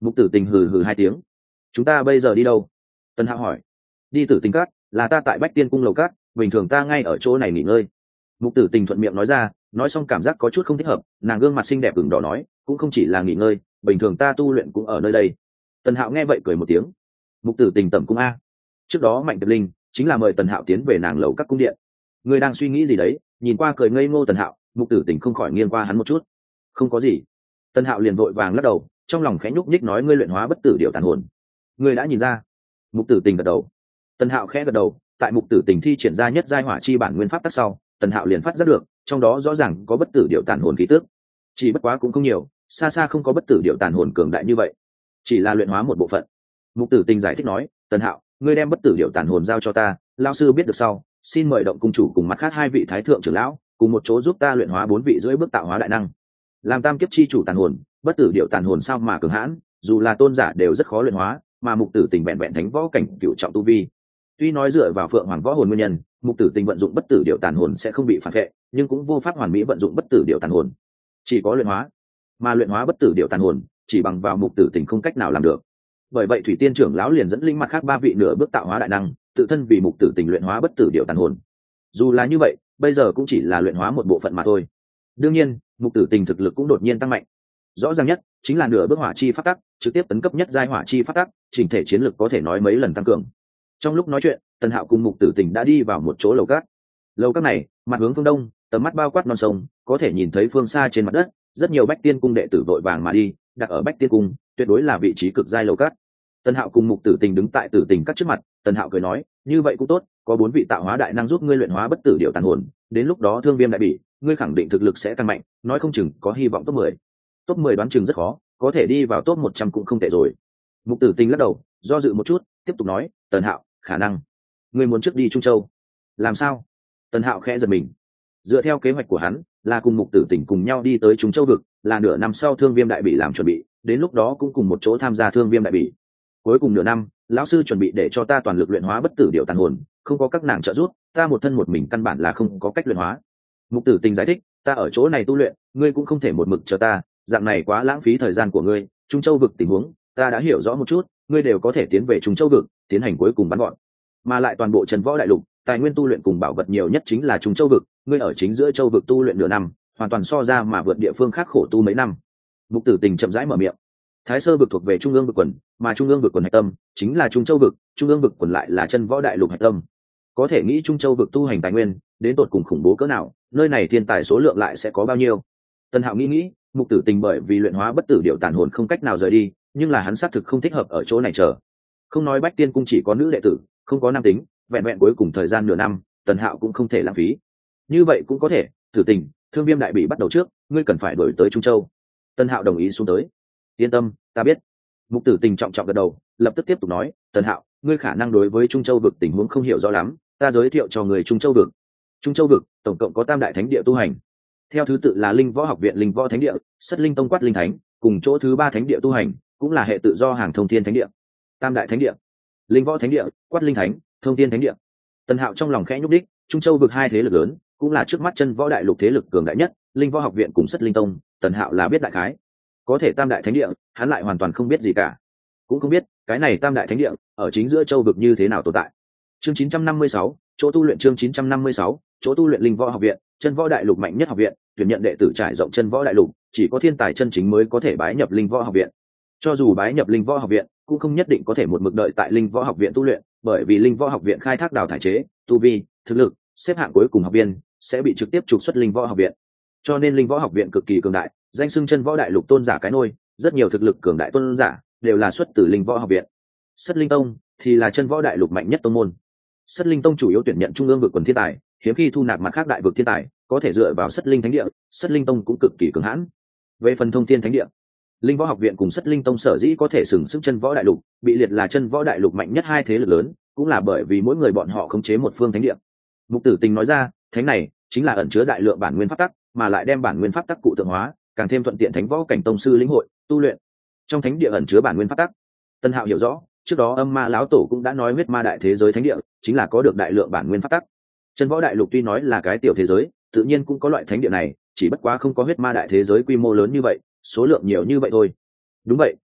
Mục Tử Tình hừ hừ hai tiếng. Chúng ta bây giờ đi đâu? Tần Hạo hỏi. Đi Tử Tình Các, là ta tại Bách Tiên cung lầu các, bình thường ta ngay ở chỗ này nghỉ ngơi. Mục Tử Tình thuận miệng nói ra, nói xong cảm giác có chút không thích hợp, nàng gương mặt xinh đẹp ửng đỏ nói, cũng không chỉ là nghỉ ngơi, bình thường ta tu luyện cũng ở nơi đây. Tần Hạo nghe vậy cười một tiếng. Mục Tử Tình tẩm cung a. Trước đó Mạnh Tiệp Linh chính là mời Tần Hạo tiến về nàng lầu các cung điện. Ngươi đang suy nghĩ gì đấy? Nhìn qua cười ngây ngô Tần Hạo, Mục Tử Tình không khỏi nghiêng qua hắn một chút. Không có gì. Tần Hạo liền vội vàng lắc đầu, trong lòng khẽ nhúc nhích nói, ngươi luyện hóa bất tử điệu tàn hồn. Ngươi đã nhìn ra? Mục Tử Tình gật đầu. Tần Hạo khẽ gật đầu, tại Mục Tử Tình thi triển ra nhất giai hỏa chi bản nguyên pháp tắc sau, Tần Hạo liền phát giác được, trong đó rõ ràng có bất tử điệu tàn hồn khí tức. Chỉ bất quá cũng không nhiều, xa xa không có bất tử điệu tàn hồn cường đại như vậy, chỉ là luyện hóa một bộ phận. Mục Tử Tình giải thích nói, Tần Hạo, ngươi đem bất tử điệu tàn hồn giao cho ta, lão sư biết được sau, xin mời động cung chủ cùng mặt khác hai vị thái thượng trưởng lão cùng một chỗ giúp ta luyện hóa bốn vị rưỡi bước tạo hóa đại năng. Làm tam kiếp chi chủ tàn hồn, bất tử điệu tàn hồn sao mà cường hãn, dù là tôn giả đều rất khó luyện hóa, mà Mục Tử Tình vẹn vẹn thánh võ cảnh cựu trọng tu vi. Tuy nói dựa vào Phượng Hoàng võ hồn nguyên nhân, Mục Tử Tình vận dụng bất tử điệu tàn hồn sẽ không bị phản vệ, nhưng cũng vô pháp hoàn mỹ vận dụng bất tử điệu tàn hồn. Chỉ có luyện hóa, mà luyện hóa bất tử điệu tàn hồn, chỉ bằng vào Mục Tử Tình không cách nào làm được. Bởi vậy Thủy Tiên trưởng lão liền dẫn linh mặt khác ba vị nửa bước tạo hóa đại năng, tự thân vì Mục Tử Tình luyện hóa bất tử điệu tàn hồn. Dù là như vậy, bây giờ cũng chỉ là luyện hóa một bộ phận mà thôi. Đương nhiên, Mục Tử Tình thực lực cũng đột nhiên tăng mạnh. Rõ ràng nhất chính là nửa bước hỏa chi pháp tắc, trực tiếp tấn cấp nhất giai hỏa chi pháp tắc, chỉnh thể chiến lực có thể nói mấy lần tăng cường. Trong lúc nói chuyện, Tần Hạo cùng Mục Tử Tình đã đi vào một chỗ lầu cát. Lầu cát này mặt hướng phương đông, tầm mắt bao quát non sông, có thể nhìn thấy phương xa trên mặt đất rất nhiều Bách Tiên cung đệ tử vội vàng mà đi, đặt ở Bách Tiên cung tuyệt đối là vị trí cực giai lầu cát. Tần Hạo cùng Mục Tử Tình đứng tại Tử Tình Các trước mặt, Tần Hạo cười nói, như vậy cũng tốt, có bốn vị tạo hóa đại năng giúp ngươi luyện hóa bất tử điệu tàn hồn, đến lúc đó thương viêm đại bỉ, ngươi khẳng định thực lực sẽ tăng mạnh, nói không chừng có hy vọng top mười. Top mười đoán chừng rất khó, có thể đi vào top một trăm cũng không tệ rồi. Mục Tử Tình lắc đầu, do dự một chút, tiếp tục nói, Tần Hạo, khả năng ngươi muốn trước đi Trung Châu. Làm sao? Tần Hạo khẽ giật mình. Dựa theo kế hoạch của hắn, là cùng Mục Tử Tình cùng nhau đi tới Trung Châu vực, là nửa năm sau thương viêm đại bỉ làm chuẩn bị, đến lúc đó cũng cùng một chỗ tham gia thương viêm đại bỉ. Cuối cùng nửa năm, lão sư chuẩn bị để cho ta toàn lực luyện hóa bất tử điệu tàn hồn, không có các nàng trợ giúp, ta một thân một mình căn bản là không có cách luyện hóa. Mục Tử Tình giải thích, ta ở chỗ này tu luyện, ngươi cũng không thể một mực chờ ta, dạng này quá lãng phí thời gian của ngươi. Trung Châu vực tình huống ta đã hiểu rõ một chút, ngươi đều có thể tiến về Trung Châu vực, tiến hành cuối cùng bắn gọn. Mà lại toàn bộ Trần Võ đại lục, tài nguyên tu luyện cùng bảo vật nhiều nhất chính là Trung Châu vực, ngươi ở chính giữa châu vực tu luyện nửa năm, hoàn toàn so ra mà vượt địa phương khác khổ tu mấy năm. Mục Tử Tình chậm rãi mở miệng. Thái Sơ vực thuộc về Trung ương vực quần, mà Trung ương vực quần hạch tâm chính là Trung Châu vực, Trung ương vực quần lại là Chân Võ đại lục hạch tâm. Có thể nghĩ Trung Châu vực tu hành tài nguyên đến tột cùng khủng bố cỡ nào, nơi này thiên tài số lượng lại sẽ có bao nhiêu. Tần Hạo nghĩ nghĩ, Mục Tử Tình bởi vì luyện hóa bất tử điệu tàn hồn không cách nào rời đi, nhưng là hắn xác thực không thích hợp ở chỗ này chờ. Không nói Bách Tiên cung chỉ có nữ đệ tử, không có nam tính, vẹn vẹn cuối cùng thời gian nửa năm, Tần Hạo cũng không thể lãng phí. Như vậy cũng có thể, Tử Tình, thương viêm đại bị bắt đầu trước, ngươi cần phải đổi tới Trung Châu. Tần Hạo đồng ý xuống tới. Yên tâm, ta biết. Mục Tử Tình trọng trọng gật đầu, lập tức tiếp tục nói, Tần Hạo, ngươi khả năng đối với Trung Châu vực tình huống không hiểu rõ lắm, ta giới thiệu cho người Trung Châu vực. Trung Châu vực tổng cộng có tam đại thánh địa tu hành, theo thứ tự là Linh Võ học viện Linh Võ thánh địa, Sất Linh tông Quát Linh thánh, cùng chỗ thứ ba thánh địa tu hành cũng là hệ tự do hàng Thông Thiên thánh địa. Tam đại thánh địa, Linh Võ thánh địa, Quát Linh thánh, Thông Thiên thánh địa. Tần Hạo trong lòng khẽ nhúc đích, Trung Châu vực hai thế lực lớn, cũng là trước mắt Chân Võ đại lục thế lực cường đại nhất, Linh Võ học viện cùng Sất Linh tông, Tần Hạo là biết đại khái. Có thể tam đại thánh địa, hắn lại hoàn toàn không biết gì cả, cũng không biết cái này tam đại thánh địa ở chính giữa châu vực như thế nào tồn tại. Chương chín trăm năm mươi sáu, chỗ tu luyện. Chương chín trăm năm mươi sáu, chỗ tu luyện. Linh Võ học viện, Chân Võ đại lục mạnh nhất học viện, tuyển nhận đệ tử trải rộng Chân Võ đại lục, chỉ có thiên tài chân chính mới có thể bái nhập Linh Võ học viện. Cho dù bái nhập Linh Võ học viện, cũng không nhất định có thể một mực đợi tại Linh Võ học viện tu luyện, bởi vì Linh Võ học viện khai thác đào thải chế, tu vi, thực lực, xếp hạng cuối cùng học viên sẽ bị trực tiếp trục xuất Linh Võ học viện. Cho nên Linh Võ học viện cực kỳ cường đại, danh xưng Chân Võ đại lục tôn giả cái nôi, rất nhiều thực lực cường đại tôn giả đều là xuất từ Linh Võ học viện. Sất Linh tông thì là Chân Võ đại lục mạnh nhất tông môn. Sất Linh tông chủ yếu tuyển nhận trung ương vực quần thiên tài, hiếm khi thu nạp mặt khác đại vực thiên tài, có thể dựa vào Sất Linh thánh địa, Sất Linh tông cũng cực kỳ cường hãn. Về phần Thông Thiên thánh địa, Linh Võ học viện cùng Sất Linh tông sở dĩ có thể sừng sức Chân Võ đại lục, bị liệt là Chân Võ đại lục mạnh nhất hai thế lực lớn, cũng là bởi vì mỗi người bọn họ khống chế một phương thánh địa. Mục Tử Tình nói ra, thánh này chính là ẩn chứa đại lượng bản nguyên pháp tắc, mà lại đem bản nguyên pháp tắc cụ tượng hóa, càng thêm thuận tiện thánh võ cảnh tông sư lĩnh hội, tu luyện. Trong thánh địa ẩn chứa bản nguyên pháp tắc, Tân Hạo hiểu rõ, trước đó Âm Ma lão tổ cũng đã nói huyết ma đại thế giới thánh địa chính là có được đại lượng bản nguyên pháp tắc. Chân Võ đại lục tuy nói là cái tiểu thế giới, tự nhiên cũng có loại thánh địa này, chỉ bất quá không có huyết ma đại thế giới quy mô lớn như vậy, số lượng nhiều như vậy thôi. Đúng vậy,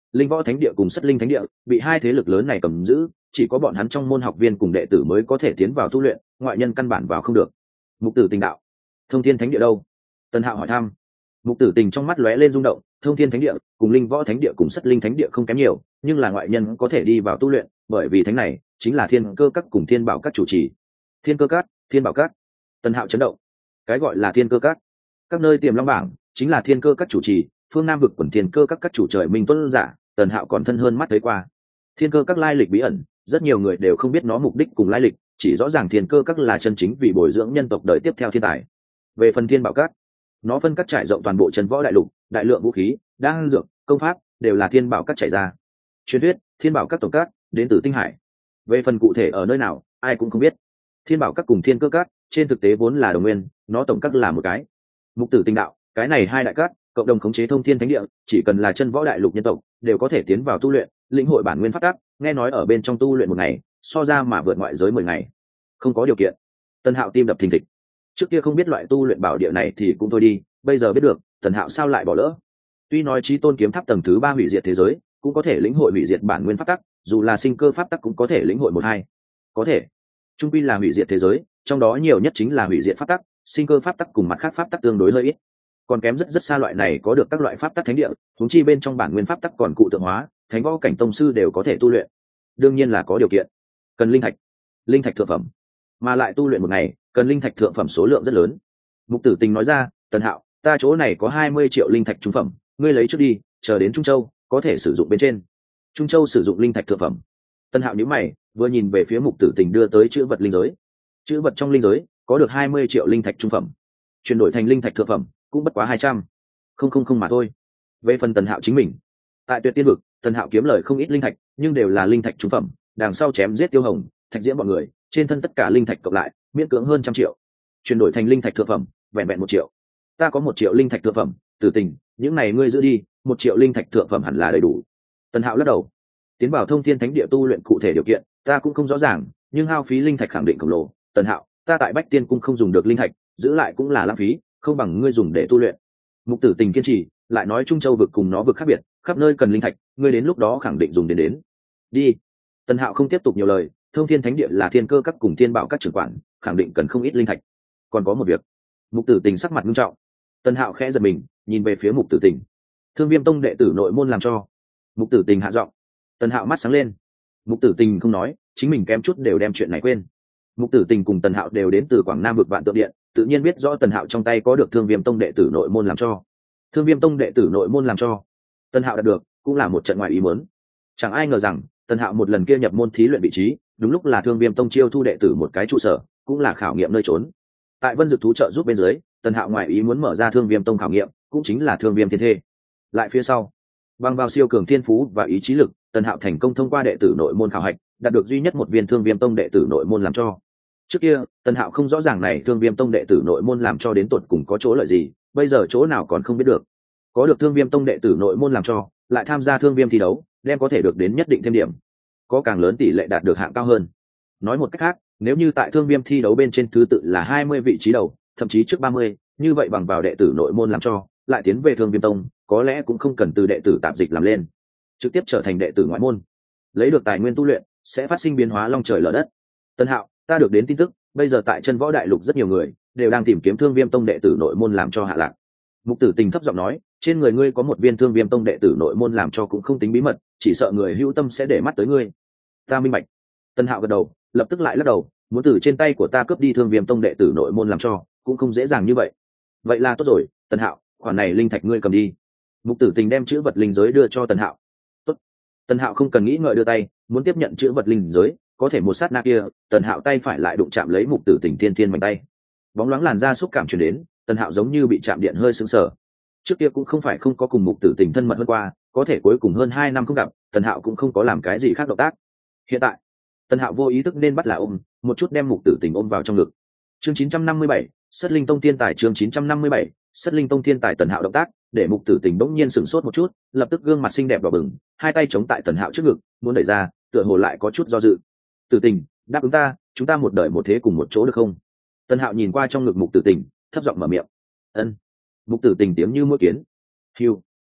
Linh Võ Thánh Địa cùng Sất Linh Thánh Địa bị hai thế lực lớn này cầm giữ, chỉ có bọn hắn trong môn học viên cùng đệ tử mới có thể tiến vào tu luyện, ngoại nhân căn bản vào không được. Mục Tử Tình đạo, Thông Thiên Thánh Địa đâu? Tân Hạo hỏi thăm. Mục Tử Tình trong mắt lóe lên rung động, Thông Thiên Thánh Địa cùng Linh Võ Thánh Địa cùng Sất Linh Thánh Địa không kém nhiều, nhưng là ngoại nhân có thể đi vào tu luyện, bởi vì thánh này chính là Thiên Cơ Các cùng Thiên Bảo Các chủ trì. Thiên Cơ Các, Thiên Bảo Các. Tân Hạo chấn động. Cái gọi là Thiên Cơ Các, các nơi tiềm long bảng chính là Thiên Cơ Các chủ trì, phương Nam vực quần Thiên Cơ Các các chủ trời minh tuân giả, Tần Hạo còn thân hơn mắt thấy qua. Thiên Cơ Các lai lịch bí ẩn, rất nhiều người đều không biết nó mục đích cùng lai lịch, chỉ rõ ràng Thiên Cơ Các là chân chính vì bồi dưỡng nhân tộc đời tiếp theo thiên tài. Về phần Thiên Bảo Các, nó phân các trải rộng toàn bộ chân võ đại lục, đại lượng vũ khí, đan dược, công pháp đều là Thiên Bảo Các trải ra. Truyền thuyết Thiên Bảo Các tổng các đến từ Tinh Hải. Về phần cụ thể ở nơi nào, ai cũng không biết. Thiên Bảo Các cùng Thiên Cơ Các trên thực tế vốn là đồng nguyên, nó tổng các là một cái. Mục Tử Tình đạo, cái này hai đại các cộng đồng khống chế Thông Thiên Thánh Địa, chỉ cần là chân võ đại lục nhân tộc đều có thể tiến vào tu luyện, lĩnh hội bản nguyên pháp tắc, nghe nói ở bên trong tu luyện một ngày so ra mà vượt ngoại giới mười ngày. Không có điều kiện. Tần Hạo tim đập thình thịch. Trước kia không biết loại tu luyện bảo địa này thì cũng thôi đi, bây giờ biết được, Tần Hạo sao lại bỏ lỡ. Tuy nói Chí Tôn kiếm tháp tầng thứ ba hủy diệt thế giới cũng có thể lĩnh hội hủy diệt bản nguyên pháp tắc, dù là sinh cơ pháp tắc cũng có thể lĩnh hội một hai. Có thể trung quy là hủy diệt thế giới, trong đó nhiều nhất chính là hủy diệt pháp tắc, sinh cơ pháp tắc cùng mặt khác pháp tắc tương đối hơi ít, còn kém rất rất xa loại này có được các loại pháp tắc thánh địa, huống chi bên trong bản nguyên pháp tắc còn cụ tượng hóa, thánh võ cảnh tông sư đều có thể tu luyện. Đương nhiên là có điều kiện, cần linh thạch, linh thạch thượng phẩm, mà lại tu luyện một ngày cần linh thạch thượng phẩm số lượng rất lớn. Mục Tử Tình nói ra, Tần Hạo, ta chỗ này có hai mươi triệu linh thạch trung phẩm, ngươi lấy trước đi, chờ đến Trung Châu có thể sử dụng bên trên. Trung Châu sử dụng linh thạch thượng phẩm. Tần Hạo nhíu mày, vừa nhìn về phía Mục Tử Tình đưa tới chữ vật linh giới. Chữ vật trong linh giới có được hai mươi triệu linh thạch trung phẩm, chuyển đổi thành linh thạch thượng phẩm cũng bất quá hai trăm không không không mà thôi. Về phần Tần Hạo chính mình, tại Tuyệt Tiên vực, Tần Hạo kiếm lời không ít linh thạch, nhưng đều là linh thạch trung phẩm, đằng sau chém giết Tiêu Hồng, Thạch Diễm bọn người, trên thân tất cả linh thạch cộng lại miễn cưỡng hơn trăm triệu, chuyển đổi thành linh thạch thượng phẩm vẹn vẹn một triệu. Ta có một triệu linh thạch thượng phẩm, Tử Tình, những này ngươi giữ đi, một triệu linh thạch thượng phẩm hẳn là đầy đủ. Tần Hạo lắc đầu. Tiến vào Thông Thiên Thánh Địa tu luyện cụ thể điều kiện ta cũng không rõ ràng, nhưng hao phí linh thạch khẳng định khổng lồ. Tần Hạo, ta tại Bách Tiên cung không dùng được linh thạch, giữ lại cũng là lãng phí, không bằng ngươi dùng để tu luyện. Mục Tử Tình kiên trì, lại nói Trung Châu vực cùng nó vực khác biệt, khắp nơi cần linh thạch, ngươi đến lúc đó khẳng định dùng đến đến. Đi. Tần Hạo không tiếp tục nhiều lời, Thông Thiên Thánh Địa là Thiên Cơ Các cùng Thiên Bảo Các trưởng quản, khẳng định cần không ít linh thạch. Còn có một việc. Mục Tử Tình sắc mặt nghiêm trọng. Tần Hạo khẽ giật mình, nhìn về phía Mục Tử Tình. Thương Viêm Tông đệ tử nội môn làm cho. Mục Tử Tình hạ giọng. Tần Hạo mắt sáng lên. Mục Tử Tình không nói, chính mình kém chút đều đem chuyện này quên. Mục Tử Tình cùng Tần Hạo đều đến từ Quảng Nam vực Vạn Tượng Điện, tự nhiên biết rõ Tần Hạo trong tay có được Thương Viêm Tông đệ tử nội môn làm cho. Thương Viêm Tông đệ tử nội môn làm cho Tần Hạo đạt được, cũng là một trận ngoài ý muốn. Chẳng ai ngờ rằng Tần Hạo một lần kia nhập môn thí luyện vị trí, đúng lúc là Thương Viêm Tông chiêu thu đệ tử một cái trụ sở, cũng là khảo nghiệm nơi trốn. Tại Vân Dực thú trợ giúp bên dưới, Tần Hạo ngoài ý muốn mở ra Thương Viêm Tông khảo nghiệm, cũng chính là Thương Viêm Thiên Thê. Lại phía sau, bằng vào siêu cường thiên phú và ý chí lực, Tần Hạo thành công thông qua đệ tử nội môn khảo hạch, đạt được duy nhất một viên Thương Viêm Tông đệ tử nội môn làm cho. Trước kia, Tần Hạo không rõ ràng này Thương Viêm Tông đệ tử nội môn làm cho đến tột cùng có chỗ lợi gì, bây giờ chỗ nào còn không biết được. Có được Thương Viêm Tông đệ tử nội môn làm cho, lại tham gia Thương Viêm thi đấu, đem có thể được đến nhất định thêm điểm, có càng lớn tỷ lệ đạt được hạng cao hơn. Nói một cách khác, nếu như tại Thương Viêm thi đấu bên trên thứ tự là hai mươi vị trí đầu, thậm chí trước ba mươi, như vậy bằng vào đệ tử nội môn làm cho, lại tiến về Thương Viêm Tông, có lẽ cũng không cần từ đệ tử tạp dịch làm lên, trực tiếp trở thành đệ tử ngoại môn, lấy được tài nguyên tu luyện, sẽ phát sinh biến hóa long trời lở đất. Tần Hạo, ta được đến tin tức, bây giờ tại chân võ đại lục rất nhiều người đều đang tìm kiếm Thương Viêm Tông đệ tử nội môn làm cho hạ lạc. Mục Tử Tình thấp giọng nói, trên người ngươi có một viên Thương Viêm Tông đệ tử nội môn làm cho cũng không tính bí mật, chỉ sợ người hữu tâm sẽ để mắt tới ngươi. Ta minh bạch. Tần Hạo gật đầu, lập tức lại lắc đầu, muốn từ trên tay của ta cướp đi Thương Viêm Tông đệ tử nội môn làm cho cũng không dễ dàng như vậy. Vậy là tốt rồi, Tần Hạo, khoản này linh thạch ngươi cầm đi. Mục Tử Tình đem chữ vật linh giới đưa cho Tần Hạo. Tốt. Tần Hạo không cần nghĩ ngợi đưa tay, muốn tiếp nhận chữ vật linh giới, có thể một sát na kia, Tần Hạo tay phải lại đụng chạm lấy Mục Tử Tình thiên thiên mạnh tay. Bóng loáng làn da xúc cảm truyền đến, Tần Hạo giống như bị chạm điện hơi sững sờ. Trước kia cũng không phải không có cùng Mục Tử Tình thân mật hơn qua, có thể cuối cùng hơn hai năm không gặp, Tần Hạo cũng không có làm cái gì khác động tác. Hiện tại, Tần Hạo vô ý thức nên bắt là ôm, một chút đem Mục Tử Tình ôm vào trong ngực. Chương chín trăm năm mươi bảy, Sất Linh Tông Thiên Tài chương chín trăm năm mươi bảy, Sất Linh Tông Thiên Tài. Tần Hạo động tác, để Mục Tử Tình bỗng nhiên sửng sốt một chút, lập tức gương mặt xinh đẹp đỏ bừng, hai tay chống tại Tần Hạo trước ngực, muốn đẩy ra, tựa hồ lại có chút do dự. Tử Tình, đáp ứng ta, chúng ta một đời một thế cùng một chỗ được không? Tần Hạo nhìn qua trong ngực Mục Tử Tình, thấp giọng mở miệng. Ân. Mục Tử Tình tiếng như mũi kiến. Hiu.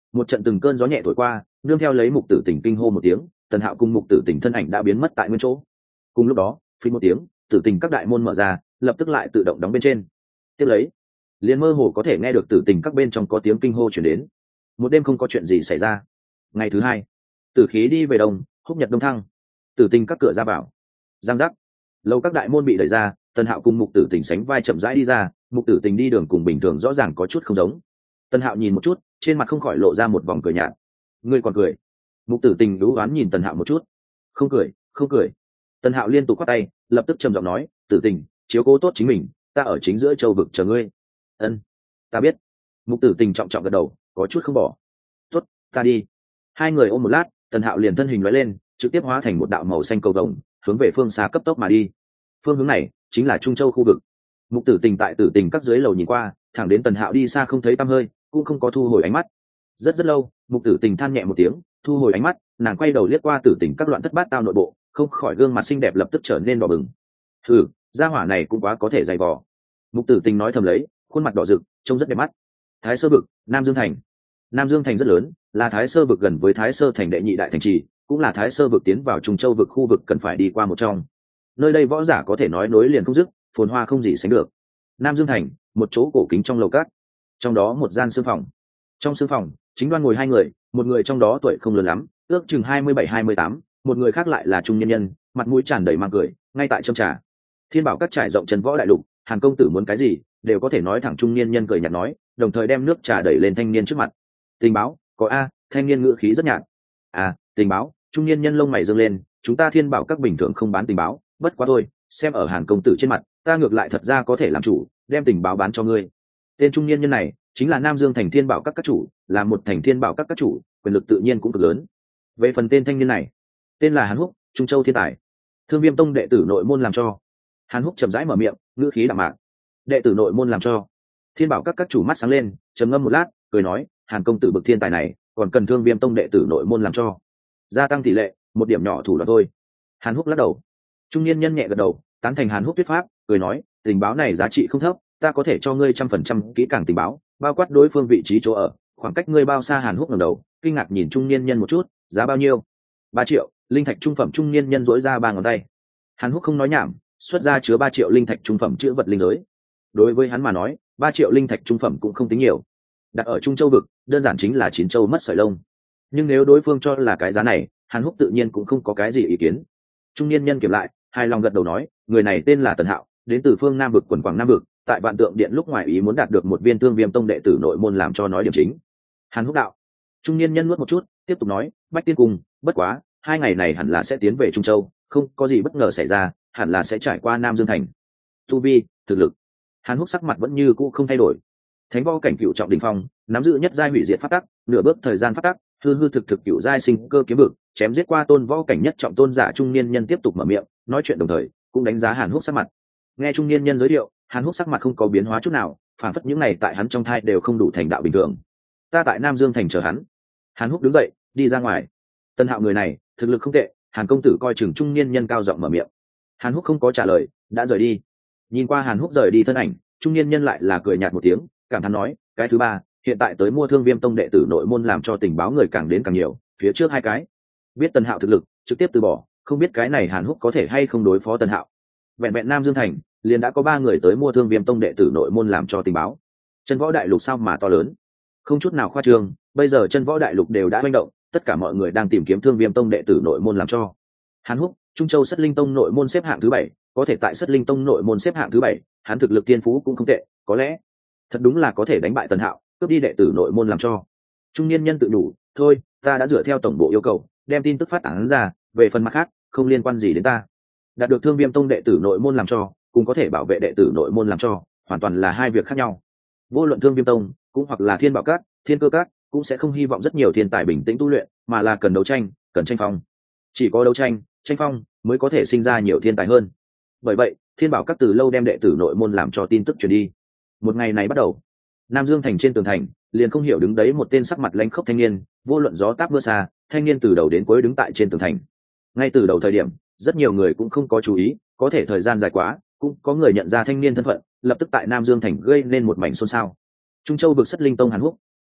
Một trận từng cơn gió nhẹ thổi qua, nương theo lấy Mục Tử Tình kinh hô một tiếng, Tần Hạo cùng Mục Tử Tình thân ảnh đã biến mất tại nguyên chỗ. Cùng lúc đó, phình một tiếng, Tử Tình các đại môn mở ra, lập tức lại tự động đóng bên trên. Tiếp lấy, liền mơ hồ có thể nghe được Tử Tình các bên trong có tiếng kinh hô chuyển đến. Một đêm không có chuyện gì xảy ra. Ngày thứ hai, Tử khí đi về đông, húc nhật đông thăng. Tử Tình các cửa ra vào, giang giác, lâu các đại môn bị đẩy ra, Tần Hạo cùng Mục Tử Tình sánh vai chậm rãi đi ra. Mục Tử Tình đi đường cùng bình thường rõ ràng có chút không giống. Tần Hạo nhìn một chút, trên mặt không khỏi lộ ra một vòng cười nhạt. Ngươi còn cười? Mục Tử Tình đú oán nhìn Tần Hạo một chút. Không cười, không cười. Tần Hạo liên tục quát tay, lập tức trầm giọng nói, Tử Tình, chiếu cố tốt chính mình, ta ở chính giữa châu vực chờ ngươi. Ân, ta biết. Mục Tử Tình trọng trọng gật đầu, có chút không bỏ. Tốt, ta đi. Hai người ôm một lát, Tần Hạo liền thân hình lóe lên, trực tiếp hóa thành một đạo màu xanh cầu vồng, hướng về phương xa cấp tốc mà đi. Phương hướng này chính là Trung Châu khu vực. Mục Tử Tình tại Tử Tình các dưới lầu nhìn qua, thẳng đến Tần Hạo đi xa không thấy tăm hơi, cũng không có thu hồi ánh mắt. Rất rất lâu, Mục Tử Tình than nhẹ một tiếng, thu hồi ánh mắt, nàng quay đầu liếc qua Tử Tình các loạn thất bát tao nội bộ, không khỏi gương mặt xinh đẹp lập tức trở nên đỏ bừng. Ừ, gia hỏa này cũng quá có thể dày vò. Mục Tử Tình nói thầm lấy, khuôn mặt đỏ rực, trông rất đẹp mắt. Thái Sơ vực, Nam Dương thành. Nam Dương thành rất lớn, là Thái Sơ vực gần với Thái Sơ thành đệ nhị đại thành trì, cũng là Thái Sơ vực tiến vào Trung Châu vực khu vực cần phải đi qua một trong. Nơi đây võ giả có thể nói nối liền không dứt, phồn hoa không gì sánh được. Nam Dương thành, một chỗ cổ kính trong lầu cát, trong đó một gian sư phòng. Trong sư phòng, chính đoan ngồi hai người, một người trong đó tuổi không lớn lắm, ước chừng hai mươi bảy hai mươi tám, một người khác lại là trung nhân nhân, mặt mũi tràn đầy mang cười, ngay tại châm trà. Thiên Bảo các trải rộng trần võ đại lục, Hàn công tử muốn cái gì, đều có thể nói thẳng, trung niên nhân cười nhạt nói, đồng thời đem nước trà đẩy lên thanh niên trước mặt. Tình báo, có a, thanh niên ngữ khí rất nhạt. À, tình báo, trung niên nhân lông mày dương lên, chúng ta Thiên Bảo các bình thường không bán tình báo, bất quá thôi, xem ở Hàn công tử trên mặt, ta ngược lại thật ra có thể làm chủ, đem tình báo bán cho ngươi. Tên trung niên nhân này chính là Nam Dương thành Thiên Bảo các các chủ, là một thành Thiên Bảo các các chủ, quyền lực tự nhiên cũng cực lớn. Về phần tên thanh niên này, tên là Hàn Húc, Trung Châu thiên tài, Thương Viêm tông đệ tử nội môn làm cho. Hàn Húc chậm rãi mở miệng, ngữ khí đạm mạc. Đệ tử nội môn làm cho. Thiên Bảo các các chủ mắt sáng lên, trầm ngâm một lát, cười nói, Hàn công tử bực thiên tài này, còn cần Thương Viêm tông đệ tử nội môn làm cho. Gia tăng tỷ lệ, một điểm nhỏ thủ đoạn thôi. Hàn Húc lắc đầu. Trung niên nhân nhẹ gật đầu, tán thành Hàn Húc thuyết pháp, cười nói, tình báo này giá trị không thấp, ta có thể cho ngươi trăm phần trăm kỹ càng tình báo, bao quát đối phương vị trí chỗ ở, khoảng cách ngươi bao xa. Hàn Húc ngẩng đầu, kinh ngạc nhìn trung niên nhân một chút, giá bao nhiêu? Ba triệu. Linh thạch trung phẩm. Trung niên nhân dỗi ra ba ngón tay. Hàn Húc không nói nhảm, xuất ra chứa ba triệu linh thạch trung phẩm chữ vật linh giới. Đối với hắn mà nói, ba triệu linh thạch trung phẩm cũng không tính nhiều, đặt ở Trung Châu vực, đơn giản chính là chín châu mất sợi lông. Nhưng nếu đối phương cho là cái giá này, Hàn Húc tự nhiên cũng không có cái gì ý kiến. Trung niên nhân kiểm lại, hài lòng gật đầu nói, người này tên là Tần Hạo, đến từ phương Nam vực quần quảng Nam vực, tại Vạn Tượng điện lúc ngoài ý muốn đạt được một viên Thương Viêm tông đệ tử nội môn làm cho nói điểm chính. Hàn Húc đạo. Trung niên nhân nuốt một chút, tiếp tục nói, Bách Tiên cùng, bất quá, hai ngày này hẳn là sẽ tiến về Trung Châu, không có gì bất ngờ xảy ra, hẳn là sẽ trải qua Nam Dương thành. Tu vi, thực lực. Hàn Húc sắc mặt vẫn như cũ không thay đổi. Thánh võ cảnh cựu trọng đỉnh phong, nắm giữ nhất giai hủy diệt pháp tắc, nửa bước thời gian pháp tắc, hư hư thực thực cựu giai sinh cơ kiếm vực, chém giết qua tôn võ cảnh nhất trọng tôn giả. Trung niên nhân tiếp tục mở miệng, nói chuyện đồng thời cũng đánh giá Hàn Húc sắc mặt. Nghe trung niên nhân giới thiệu, Hàn Húc sắc mặt không có biến hóa chút nào, phản phất những ngày tại hắn trong thai đều không đủ thành đạo bình thường. Ta tại Nam Dương thành chờ hắn. Hàn Húc đứng dậy, đi ra ngoài. Tân Hạo người này, thực lực không tệ, Hàn công tử coi chừng. Trung niên nhân cao giọng mở miệng. Hàn Húc không có trả lời, đã rời đi. Nhìn qua Hàn Húc rời đi thân ảnh, trung niên nhân lại là cười nhạt một tiếng, cảm thán nói, cái thứ ba, hiện tại tới mua Thương Viêm tông đệ tử nội môn làm cho tình báo người càng đến càng nhiều, phía trước hai cái biết Tần Hạo thực lực, trực tiếp từ bỏ, không biết cái này Hàn Húc có thể hay không đối phó Tần Hạo. Vẹn vẹn Nam Dương thành liền đã có ba người tới mua Thương Viêm tông đệ tử nội môn làm cho tình báo. Chân võ đại lục sao mà to lớn, không chút nào khoa trương, bây giờ chân võ đại lục đều đã manh động, tất cả mọi người đang tìm kiếm Thương Viêm tông đệ tử nội môn làm cho. Hàn Húc, Trung Châu Sất Linh tông nội môn xếp hạng thứ bảy, có thể tại Sất Linh tông nội môn xếp hạng thứ bảy, hắn thực lực tiên phú cũng không tệ, có lẽ thật đúng là có thể đánh bại Tần Hạo, cướp đi đệ tử nội môn làm cho. Trung niên nhân tự đủ, thôi, ta đã dựa theo tổng bộ yêu cầu, đem tin tức phát tán ra, về phần mặt khác, không liên quan gì đến ta. Đạt được Thương Viêm tông đệ tử nội môn làm cho, cũng có thể bảo vệ đệ tử nội môn làm cho, hoàn toàn là hai việc khác nhau. Vô luận Thương Viêm tông, cũng hoặc là Thiên Bảo các, Thiên Cơ các, cũng sẽ không hy vọng rất nhiều thiên tài bình tĩnh tu luyện, mà là cần đấu tranh, cần tranh phong. Chỉ có đấu tranh, tranh phong mới có thể sinh ra nhiều thiên tài hơn. Bởi vậy, Thiên Bảo các từ lâu đem đệ tử nội môn làm cho tin tức truyền đi. Một ngày này bắt đầu, Nam Dương thành trên tường thành, liền không hiểu đứng đấy một tên sắc mặt lãnh khốc thanh niên, vô luận gió táp mưa xa, thanh niên từ đầu đến cuối đứng tại trên tường thành. Ngay từ đầu thời điểm, rất nhiều người cũng không có chú ý, có thể thời gian dài quá, cũng có người nhận ra thanh niên thân phận, lập tức tại Nam Dương thành gây nên một mảnh xôn xao. Trung Châu vực Sất Linh tông Hàn Húc.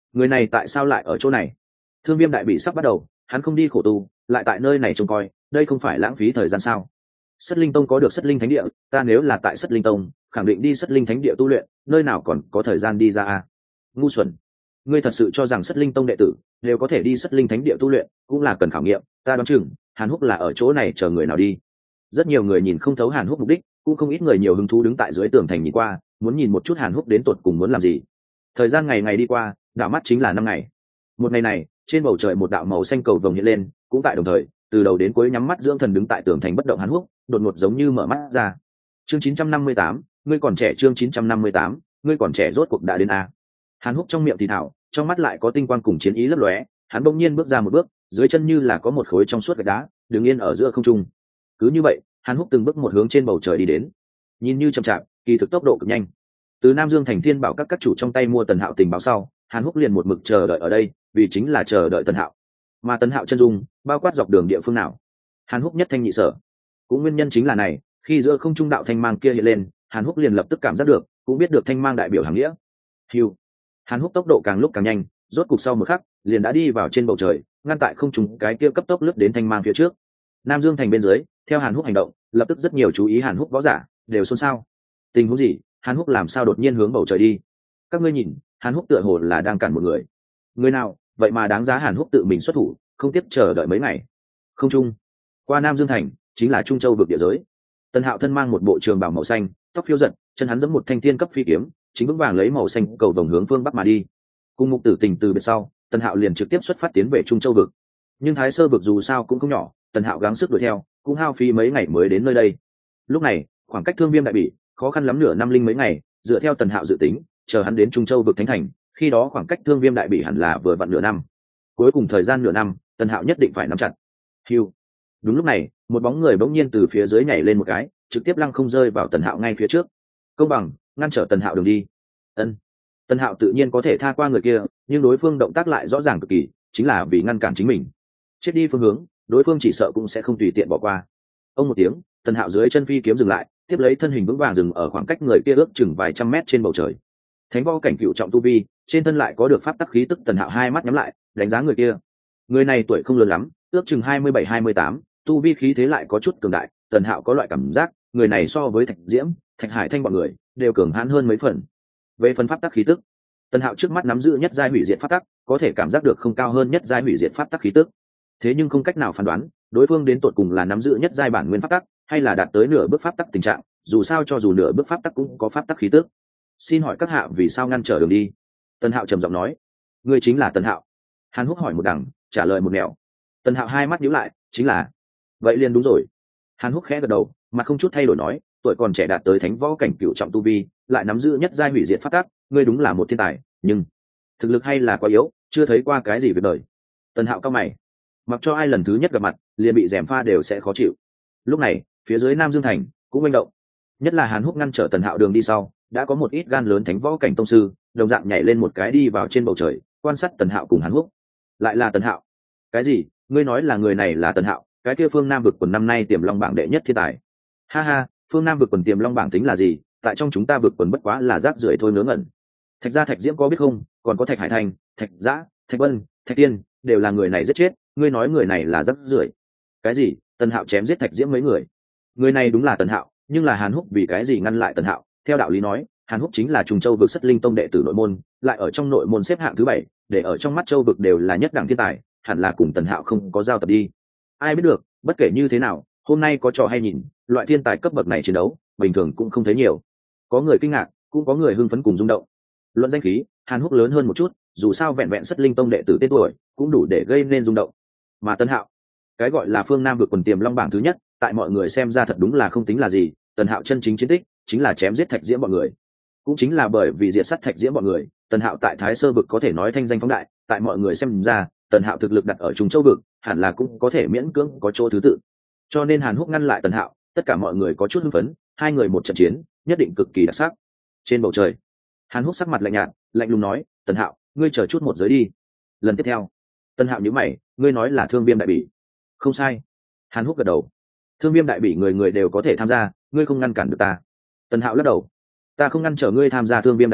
người này tại sao lại ở chỗ này? Thương Viêm đại bị sắp bắt đầu, hắn không đi khổ tu, lại tại nơi này trông coi, đây không phải lãng phí thời gian sao? Sất Linh Tông có được Sất Linh Thánh Địa, ta nếu là tại Sất Linh Tông, khẳng định đi Sất Linh Thánh Địa tu luyện, nơi nào còn có thời gian đi ra à? Ngu xuẩn, ngươi thật sự cho rằng Sất Linh Tông đệ tử đều có thể đi Sất Linh Thánh Địa tu luyện, cũng là cần khảo nghiệm, ta đoán chừng Hàn Húc là ở chỗ này chờ người nào đi. Rất nhiều người nhìn không thấu Hàn Húc mục đích, cũng không ít người nhiều hứng thú đứng tại dưới tường thành nhìn qua, muốn nhìn một chút Hàn Húc đến tột cùng muốn làm gì. Thời gian ngày ngày đi qua, đảo mắt chính là năm ngày. Một ngày này, trên bầu trời một đạo màu xanh cầu vồng hiện lên, cũng tại đồng thời, từ đầu đến cuối nhắm mắt dưỡng thần đứng tại tường thành bất động Hàn Húc, đột ngột giống như mở mắt ra. Chương chín trăm năm mươi tám, ngươi còn trẻ. Chương chín trăm năm mươi tám, ngươi còn trẻ rốt cuộc đã đến a. Hàn Húc trong miệng thì thảo, trong mắt lại có tinh quang cùng chiến ý lấp lóe, hắn bỗng nhiên bước ra một bước, dưới chân như là có một khối trong suốt gạch đá, đứng yên ở giữa không trung. Cứ như vậy, Hàn Húc từng bước một hướng trên bầu trời đi đến. Nhìn như chậm chạp, kỳ thực tốc độ cực nhanh. Từ Nam Dương thành Thiên Bảo các các chủ trong tay mua Tần Hạo tình báo sau, Hàn Húc liền một mực chờ đợi ở đây, vì chính là chờ đợi Tần Hạo. Mà Tần Hạo chân dung, bao quát dọc đường địa phương nào, Hàn Húc nhất thanh nhị sở. Cũng nguyên nhân chính là này, khi giữa không trung đạo thanh mang kia hiện lên, Hàn Húc liền lập tức cảm giác được, cũng biết được thanh mang đại biểu hàng nghĩa. Hưu. Hàn Húc tốc độ càng lúc càng nhanh, rốt cục sau một khắc, liền đã đi vào trên bầu trời, ngăn tại không trung cái kia cấp tốc lướt đến thanh mang phía trước. Nam Dương thành bên dưới, theo Hàn Húc hành động, lập tức rất nhiều chú ý Hàn Húc võ giả đều xôn xao. Tình huống gì? Hàn Húc làm sao đột nhiên hướng bầu trời đi? Các ngươi nhìn, Hàn Húc tựa hồ là đang cản một người. Người nào? Vậy mà đáng giá Hàn Húc tự mình xuất thủ, không tiếp chờ đợi mấy ngày. Không trung, qua Nam Dương thành, chính là Trung Châu vực địa giới. Tần Hạo thân mang một bộ trường bào màu xanh, tóc phiêu giật, chân hắn giẫm một thanh thiên cấp phi kiếm, chính vững vàng lấy màu xanh cầu vồng hướng phương bắc mà đi. Cùng Mục Tử Tình từ biệt sau, Tần Hạo liền trực tiếp xuất phát tiến về Trung Châu vực. Nhưng Thái Sơ vực dù sao cũng không nhỏ, Tần Hạo gắng sức đuổi theo, cũng hao phí mấy ngày mới đến nơi đây. Lúc này, khoảng cách Thương Viêm đại bị khó khăn lắm nửa năm linh mấy ngày, dựa theo Tần Hạo dự tính, chờ hắn đến Trung Châu vực thánh thành, khi đó khoảng cách Thương Viêm đại bị hẳn là vừa vặn nửa năm. Cuối cùng thời gian nửa năm, Tần Hạo nhất định phải nắm chặt. Hưu. Đúng lúc này, một bóng người bỗng nhiên từ phía dưới nhảy lên một cái, trực tiếp lăng không rơi vào Tần Hạo ngay phía trước. Công bằng, ngăn trở Tần Hạo đường đi. Ân. Tần Hạo tự nhiên có thể tha qua người kia, nhưng đối phương động tác lại rõ ràng cực kỳ, chính là vì ngăn cản chính mình. Chết đi phương hướng, đối phương chỉ sợ cũng sẽ không tùy tiện bỏ qua. Ông một tiếng, Tần Hạo dưới chân phi kiếm dừng lại, tiếp lấy thân hình vững vàng dừng ở khoảng cách người kia ước chừng vài trăm mét trên bầu trời. Thánh võ cảnh cựu trọng tu vi, trên thân lại có được pháp tắc khí tức. Tần Hạo hai mắt nhắm lại, đánh giá người kia. Người này tuổi không lớn lắm, ước chừng hai mươi bảy hai mươi tám, tu vi khí thế lại có chút cường đại. Tần Hạo có loại cảm giác, người này so với Thạch Diễm, Thạch Hải Thanh bọn người đều cường hãn hơn mấy phần. Về phần pháp tắc khí tức, Tần Hạo trước mắt nắm giữ nhất giai hủy diệt pháp tắc, có thể cảm giác được không cao hơn nhất giai hủy diệt pháp tắc khí tức. Thế nhưng không cách nào phán đoán, đối phương đến tột cùng là nắm giữ nhất giai bản nguyên pháp tắc, hay là đạt tới nửa bước pháp tắc tình trạng, dù sao cho dù nửa bước pháp tắc cũng có pháp tắc khí tức. Xin hỏi các hạ vì sao ngăn trở đường đi? Tần Hạo trầm giọng nói. Ngươi chính là Tần Hạo? Hàn Húc hỏi một đằng, trả lời một nẻo. Tần Hạo hai mắt nhíu lại, chính là. Vậy liền đúng rồi. Hàn Húc khẽ gật đầu, mặt không chút thay đổi nói, tuổi còn trẻ đạt tới thánh võ cảnh cửu trọng tu vi, lại nắm giữ nhất giai hủy diệt pháp tắc, ngươi đúng là một thiên tài, nhưng thực lực hay là quá yếu, chưa thấy qua cái gì về đời. Tần Hạo cao mày, mặc cho ai lần thứ nhất gặp mặt, liền bị gièm pha đều sẽ khó chịu. Lúc này, phía dưới Nam Dương thành cũng manh động, nhất là Hàn Húc ngăn trở Tần Hạo đường đi sau, đã có một ít gan lớn thánh võ cảnh tông sư, đồng dạng nhảy lên một cái đi vào trên bầu trời, quan sát Tần Hạo cùng Hàn Húc. Lại là Tần Hạo? Cái gì? Ngươi nói là người này là Tần Hạo, cái kia phương Nam vực quần năm nay tiềm long bảng đệ nhất thiên tài? Ha ha, phương Nam vực quần tiềm long bảng tính là gì, tại trong chúng ta vực quần bất quá là rác rưởi thôi ngớ ngẩn. Thạch gia Thạch Diễm có biết không, còn có Thạch Hải Thành, Thạch Giã, Thạch Vân, Thạch Tiên, đều là người này giết chết, ngươi nói người này là rác rưởi? Cái gì? Tần Hạo chém giết Thạch Diễm mấy người? Người này đúng là Tần Hạo, nhưng là Hàn Húc vì cái gì ngăn lại Tần Hạo? Theo đạo lý nói, Hàn Húc chính là Trùng Châu vực Sất Linh Tông đệ tử nội môn, lại ở trong nội môn xếp hạng thứ bảy, để ở trong mắt Châu vực đều là nhất đẳng thiên tài, hẳn là cùng Tần Hạo không có giao tập đi. Ai biết được, bất kể như thế nào, hôm nay có trò hay nhìn, loại thiên tài cấp bậc này chiến đấu, bình thường cũng không thấy nhiều. Có người kinh ngạc, cũng có người hưng phấn cùng rung động. Luận danh khí, Hàn Húc lớn hơn một chút, dù sao vẹn vẹn Sất Linh Tông đệ tử tên tuổi, cũng đủ để gây nên rung động. Mà Tần Hạo, cái gọi là phương Nam vực quần tiềm long bảng thứ nhất, tại mọi người xem ra thật đúng là không tính là gì. Tần Hạo chân chính chiến tích, chính là chém giết Thạch Diễm bọn người. Cũng chính là bởi vì diệt sát Thạch Diễm bọn người, Tần Hạo tại Thái Sơ vực có thể nói thanh danh phóng đại, tại mọi người xem ra, Tần Hạo thực lực đặt ở Trùng Châu vực, hẳn là cũng có thể miễn cưỡng có chỗ thứ tự. Cho nên Hàn Húc ngăn lại Tần Hạo, tất cả mọi người có chút hưng phấn, hai người một trận chiến, nhất định cực kỳ đặc sắc. Trên bầu trời, Hàn Húc sắc mặt lạnh nhạt, lạnh lùng nói, "Tần Hạo, ngươi chờ chút một giới đi." Lần tiếp theo, Tần Hạo nhíu mày, "Ngươi nói là Thương Viêm đại bỉ?" "Không sai." Hàn Húc gật đầu. "Thương Viêm đại bỉ người người đều có thể tham gia, ngươi không ngăn cản được ta." Tần Hạo lắc đầu. "Ta không ngăn trở ngươi tham gia Thương Viêm đại bỉ,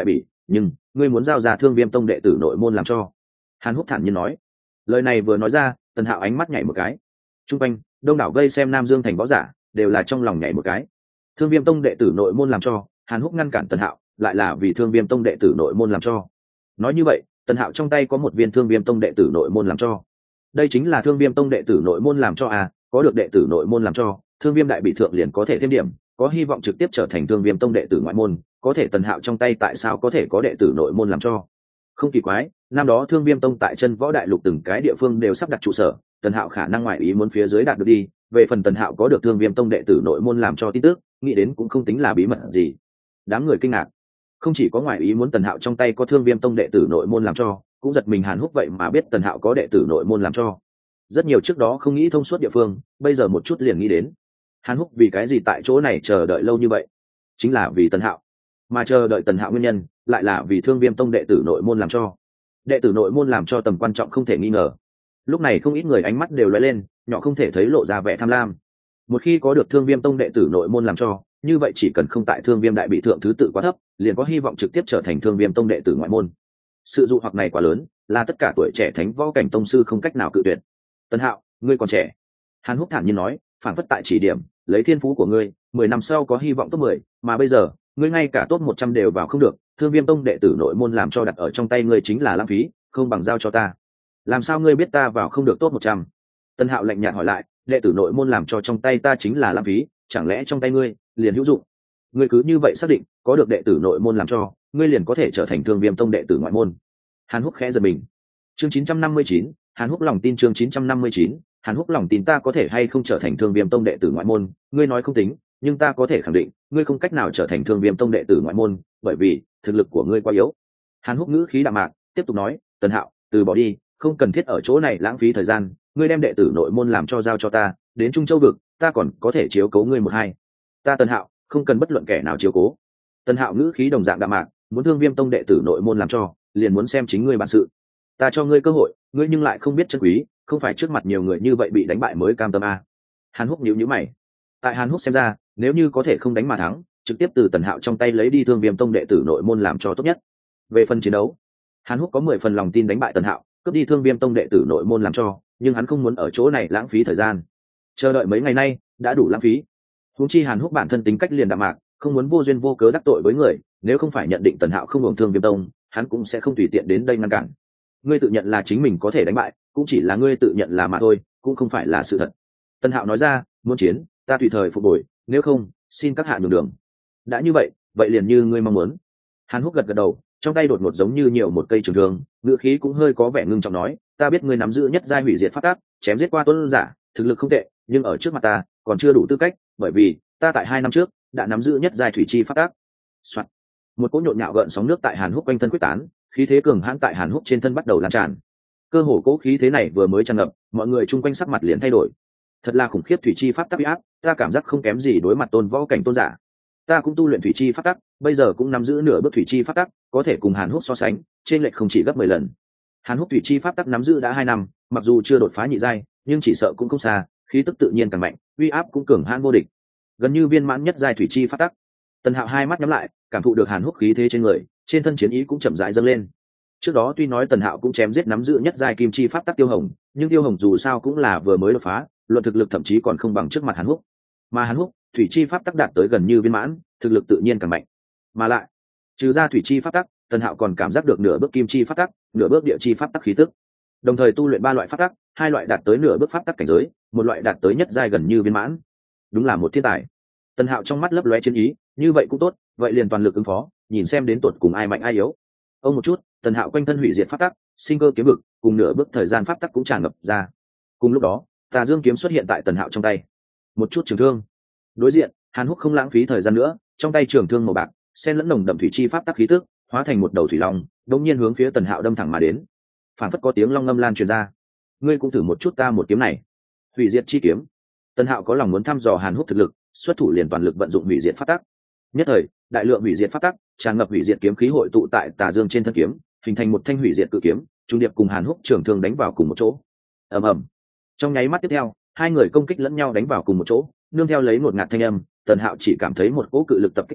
nhưng ngươi muốn giao ra Thương Viêm Tông đệ tử nội môn làm cho. Hàn Húc thản nhiên nói. Lời này vừa nói ra, Tần Hạo ánh mắt nhảy một cái. Trung quanh đông đảo vây xem Nam Dương thành võ giả đều là trong lòng nhảy một cái. Thương Viêm Tông đệ tử nội môn làm cho. Hàn Húc ngăn cản Tần Hạo, lại là vì Thương Viêm Tông đệ tử nội môn làm cho. Nói như vậy, Tần Hạo trong tay có một viên Thương Viêm Tông đệ tử nội môn làm cho. Đây chính là Thương Viêm Tông đệ tử nội môn làm cho à? Có được đệ tử nội môn làm cho, Thương Viêm đại bị thượng liền có thể thêm điểm, có hy vọng trực tiếp trở thành Thương Viêm Tông đệ tử ngoại môn. Có thể Tần Hạo trong tay tại sao có thể có đệ tử nội môn làm cho? Không kỳ quái, năm đó Thương Viêm Tông tại chân võ đại lục từng cái địa phương đều sắp đặt trụ sở, Tần Hạo khả năng ngoại ý muốn phía dưới đạt được đi. Về phần Tần Hạo có được Thương Viêm Tông đệ tử nội môn làm cho tin tức, nghĩ đến cũng không tính là bí mật gì. Đám người kinh ngạc, không chỉ có ngoại ý muốn Tần Hạo trong tay có Thương Viêm Tông đệ tử nội môn làm cho, cũng giật mình Hàn Húc vậy mà biết Tần Hạo có đệ tử nội môn làm cho. Rất nhiều trước đó không nghĩ thông suốt địa phương, bây giờ một chút liền nghĩ đến. Hàn Húc vì cái gì tại chỗ này chờ đợi lâu như vậy? Chính là vì Tần Hạo. Mà chờ đợi Tần Hạo nguyên nhân, lại là vì Thương Viêm Tông đệ tử nội môn làm cho. Đệ tử nội môn làm cho tầm quan trọng không thể nghi ngờ. Lúc này không ít người ánh mắt đều lóe lên, nhỏ không thể thấy lộ ra vẻ tham lam. Một khi có được Thương Viêm Tông đệ tử nội môn làm cho, như vậy chỉ cần không tại Thương Viêm đại bị thượng thứ tự quá thấp, liền có hy vọng trực tiếp trở thành Thương Viêm Tông đệ tử ngoại môn. Sự dụ hoặc này quá lớn, là tất cả tuổi trẻ thánh võ cảnh tông sư không cách nào cự tuyệt. Tần Hạo, ngươi còn trẻ. Hàn Húc thản nhiên nói, phản phất tại chỉ điểm, lấy thiên phú của ngươi, mười năm sau có hy vọng top mười, mà bây giờ, ngươi ngay cả top một trăm đều vào không được, Thương Viêm Tông đệ tử nội môn làm cho đặt ở trong tay ngươi chính là lãng phí, không bằng giao cho ta. Làm sao ngươi biết ta vào không được top một trăm? Tần Hạo lạnh nhạt hỏi lại, đệ tử nội môn làm cho trong tay ta chính là lãng phí, chẳng lẽ trong tay ngươi liền hữu dụng? Ngươi cứ như vậy xác định, có được đệ tử nội môn làm cho, ngươi liền có thể trở thành Thương Viêm Tông đệ tử ngoại môn. Hàn Húc khẽ giật mình. Chương chín trăm năm mươi chín, Hàn Húc lòng tin chương chín trăm năm mươi chín, Hàn Húc lòng tin ta có thể hay không trở thành Thương Viêm Tông đệ tử ngoại môn, ngươi nói không tính, nhưng ta có thể khẳng định, ngươi không cách nào trở thành Thương Viêm Tông đệ tử ngoại môn, bởi vì thực lực của ngươi quá yếu. Hàn Húc ngữ khí đạm mạc, tiếp tục nói, Tần Hạo, từ bỏ đi, không cần thiết ở chỗ này lãng phí thời gian, ngươi đem đệ tử nội môn làm cho giao cho ta, đến Trung Châu vực, ta còn có thể chiếu cố ngươi một hai. Ta Tần Hạo, không cần bất luận kẻ nào chiếu cố. Tần Hạo ngữ khí đồng dạng đạm mạc, muốn Thương Viêm Tông đệ tử nội môn làm cho, liền muốn xem chính ngươi bản sự. Ta cho ngươi cơ hội, ngươi nhưng lại không biết trân quý, không phải trước mặt nhiều người như vậy bị đánh bại mới cam tâm à? Hàn Húc nhíu nhíu mày. Tại Hàn Húc xem ra, nếu như có thể không đánh mà thắng, trực tiếp từ Tần Hạo trong tay lấy đi Thương Viêm Tông đệ tử nội môn làm cho tốt nhất. Về phần chiến đấu, Hàn Húc có mười phần lòng tin đánh bại Tần Hạo, cướp đi Thương Viêm Tông đệ tử nội môn làm cho, nhưng hắn không muốn ở chỗ này lãng phí thời gian. Chờ đợi mấy ngày nay đã đủ lãng phí. Huống chi Hàn Húc bản thân tính cách liền đạm mạc, không muốn vô duyên vô cớ đắc tội với người, nếu không phải nhận định Tần Hạo không hưởng Thương Viêm Tông, hắn cũng sẽ không tùy tiện đến đây ngăn cản. Ngươi tự nhận là chính mình có thể đánh bại, cũng chỉ là ngươi tự nhận là mà thôi, cũng không phải là sự thật. Tần Hạo nói ra, muốn chiến, ta tùy thời phục hồi, nếu không, xin các hạ nhường đường. Đã như vậy, vậy liền như ngươi mong muốn. Hàn Húc gật gật đầu, trong tay đột ngột giống như nhiều một cây trường thương, ngữ khí cũng hơi có vẻ ngưng trọng nói, ta biết ngươi nắm giữ nhất giai hủy diệt pháp tắc, chém giết qua tuấn giả, thực lực không tệ, nhưng ở trước mặt ta, còn chưa đủ tư cách, bởi vì ta tại hai năm trước đã nắm giữ nhất giai thủy chi pháp tắc. Soạt. Một cỗ nhộn nhạo gợn sóng nước tại Hàn Húc quanh thân quyết tán, khí thế cường hãn tại Hàn Húc trên thân bắt đầu lan tràn. Cơ hồ cỗ khí thế này vừa mới tràn ngập, mọi người chung quanh sắc mặt liền thay đổi. Thật là khủng khiếp thủy chi pháp tắc uy áp, ta cảm giác không kém gì đối mặt tôn võ cảnh tôn giả. Ta cũng tu luyện thủy chi pháp tắc, bây giờ cũng nắm giữ nửa bước thủy chi pháp tắc, có thể cùng Hàn Húc so sánh, trên lệch không chỉ gấp mười lần. Hàn Húc thủy chi pháp tắc nắm giữ đã hai năm, mặc dù chưa đột phá nhị giai, nhưng chỉ sợ cũng không xa, khí tức tự nhiên càng mạnh, uy áp cũng cường hãn vô địch, gần như viên mãn nhất giai thủy chi pháp tắc. Tần Hạo hai mắt nhắm lại, cảm thụ được Hàn Húc khí thế trên người, trên thân chiến ý cũng chậm rãi dâng lên. Trước đó tuy nói Tần Hạo cũng chém giết nắm giữ nhất giai kim chi pháp tắc Tiêu Hồng, nhưng Tiêu Hồng dù sao cũng là vừa mới đột phá, luận thực lực thậm chí còn không bằng trước mặt Hàn Húc. Mà Hàn Húc, thủy chi pháp tắc đạt tới gần như viên mãn, thực lực tự nhiên càng mạnh. Mà lại, trừ ra thủy chi pháp tắc, Tần Hạo còn cảm giác được nửa bước kim chi pháp tắc, nửa bước địa chi pháp tắc khí tức. Đồng thời tu luyện ba loại pháp tắc, hai loại đạt tới nửa bước pháp tắc cảnh giới, một loại đạt tới nhất giai gần như viên mãn. Đúng là một thiên tài. Tần Hạo trong mắt lấp lóe chiến ý, như vậy cũng tốt, vậy liền toàn lực ứng phó, nhìn xem đến tuột cùng ai mạnh ai yếu. Ông một chút, Tần Hạo quanh thân hủy diệt pháp tắc, sinh cơ kiếm vực, cùng nửa bước thời gian pháp tắc cũng tràn ngập ra. Cùng lúc đó, Tà Dương kiếm xuất hiện tại Tần Hạo trong tay. Một chút trường thương. Đối diện, Hàn Húc không lãng phí thời gian nữa, trong tay trường thương màu bạc, xen lẫn nồng đậm thủy chi pháp tắc khí tức, hóa thành một đầu thủy long, đột nhiên hướng phía Tần Hạo đâm thẳng mà đến. Phản phất có tiếng long ngâm lan truyền ra. Ngươi cũng thử một chút ta một kiếm này. Hủy diệt chi kiếm. Tần Hạo có lòng muốn thăm dò Hàn Húc thực lực, xuất thủ liền toàn lực vận dụng hủy diệt pháp tắc. Nhất thời, đại lượng hủy diệt pháp tắc tràn ngập hủy diệt kiếm khí hội tụ tại Tà Dương trên thân kiếm, hình thành một thanh hủy diệt cự kiếm, trung điệp cùng Hàn Húc trường thương đánh vào cùng một chỗ. Ầm ầm. Trong nháy mắt tiếp theo, hai người công kích lẫn nhau đánh vào cùng một chỗ, nương theo lấy một ngạt thanh âm, Tần Hạo chỉ cảm thấy một cỗ cự lực tập kích tới,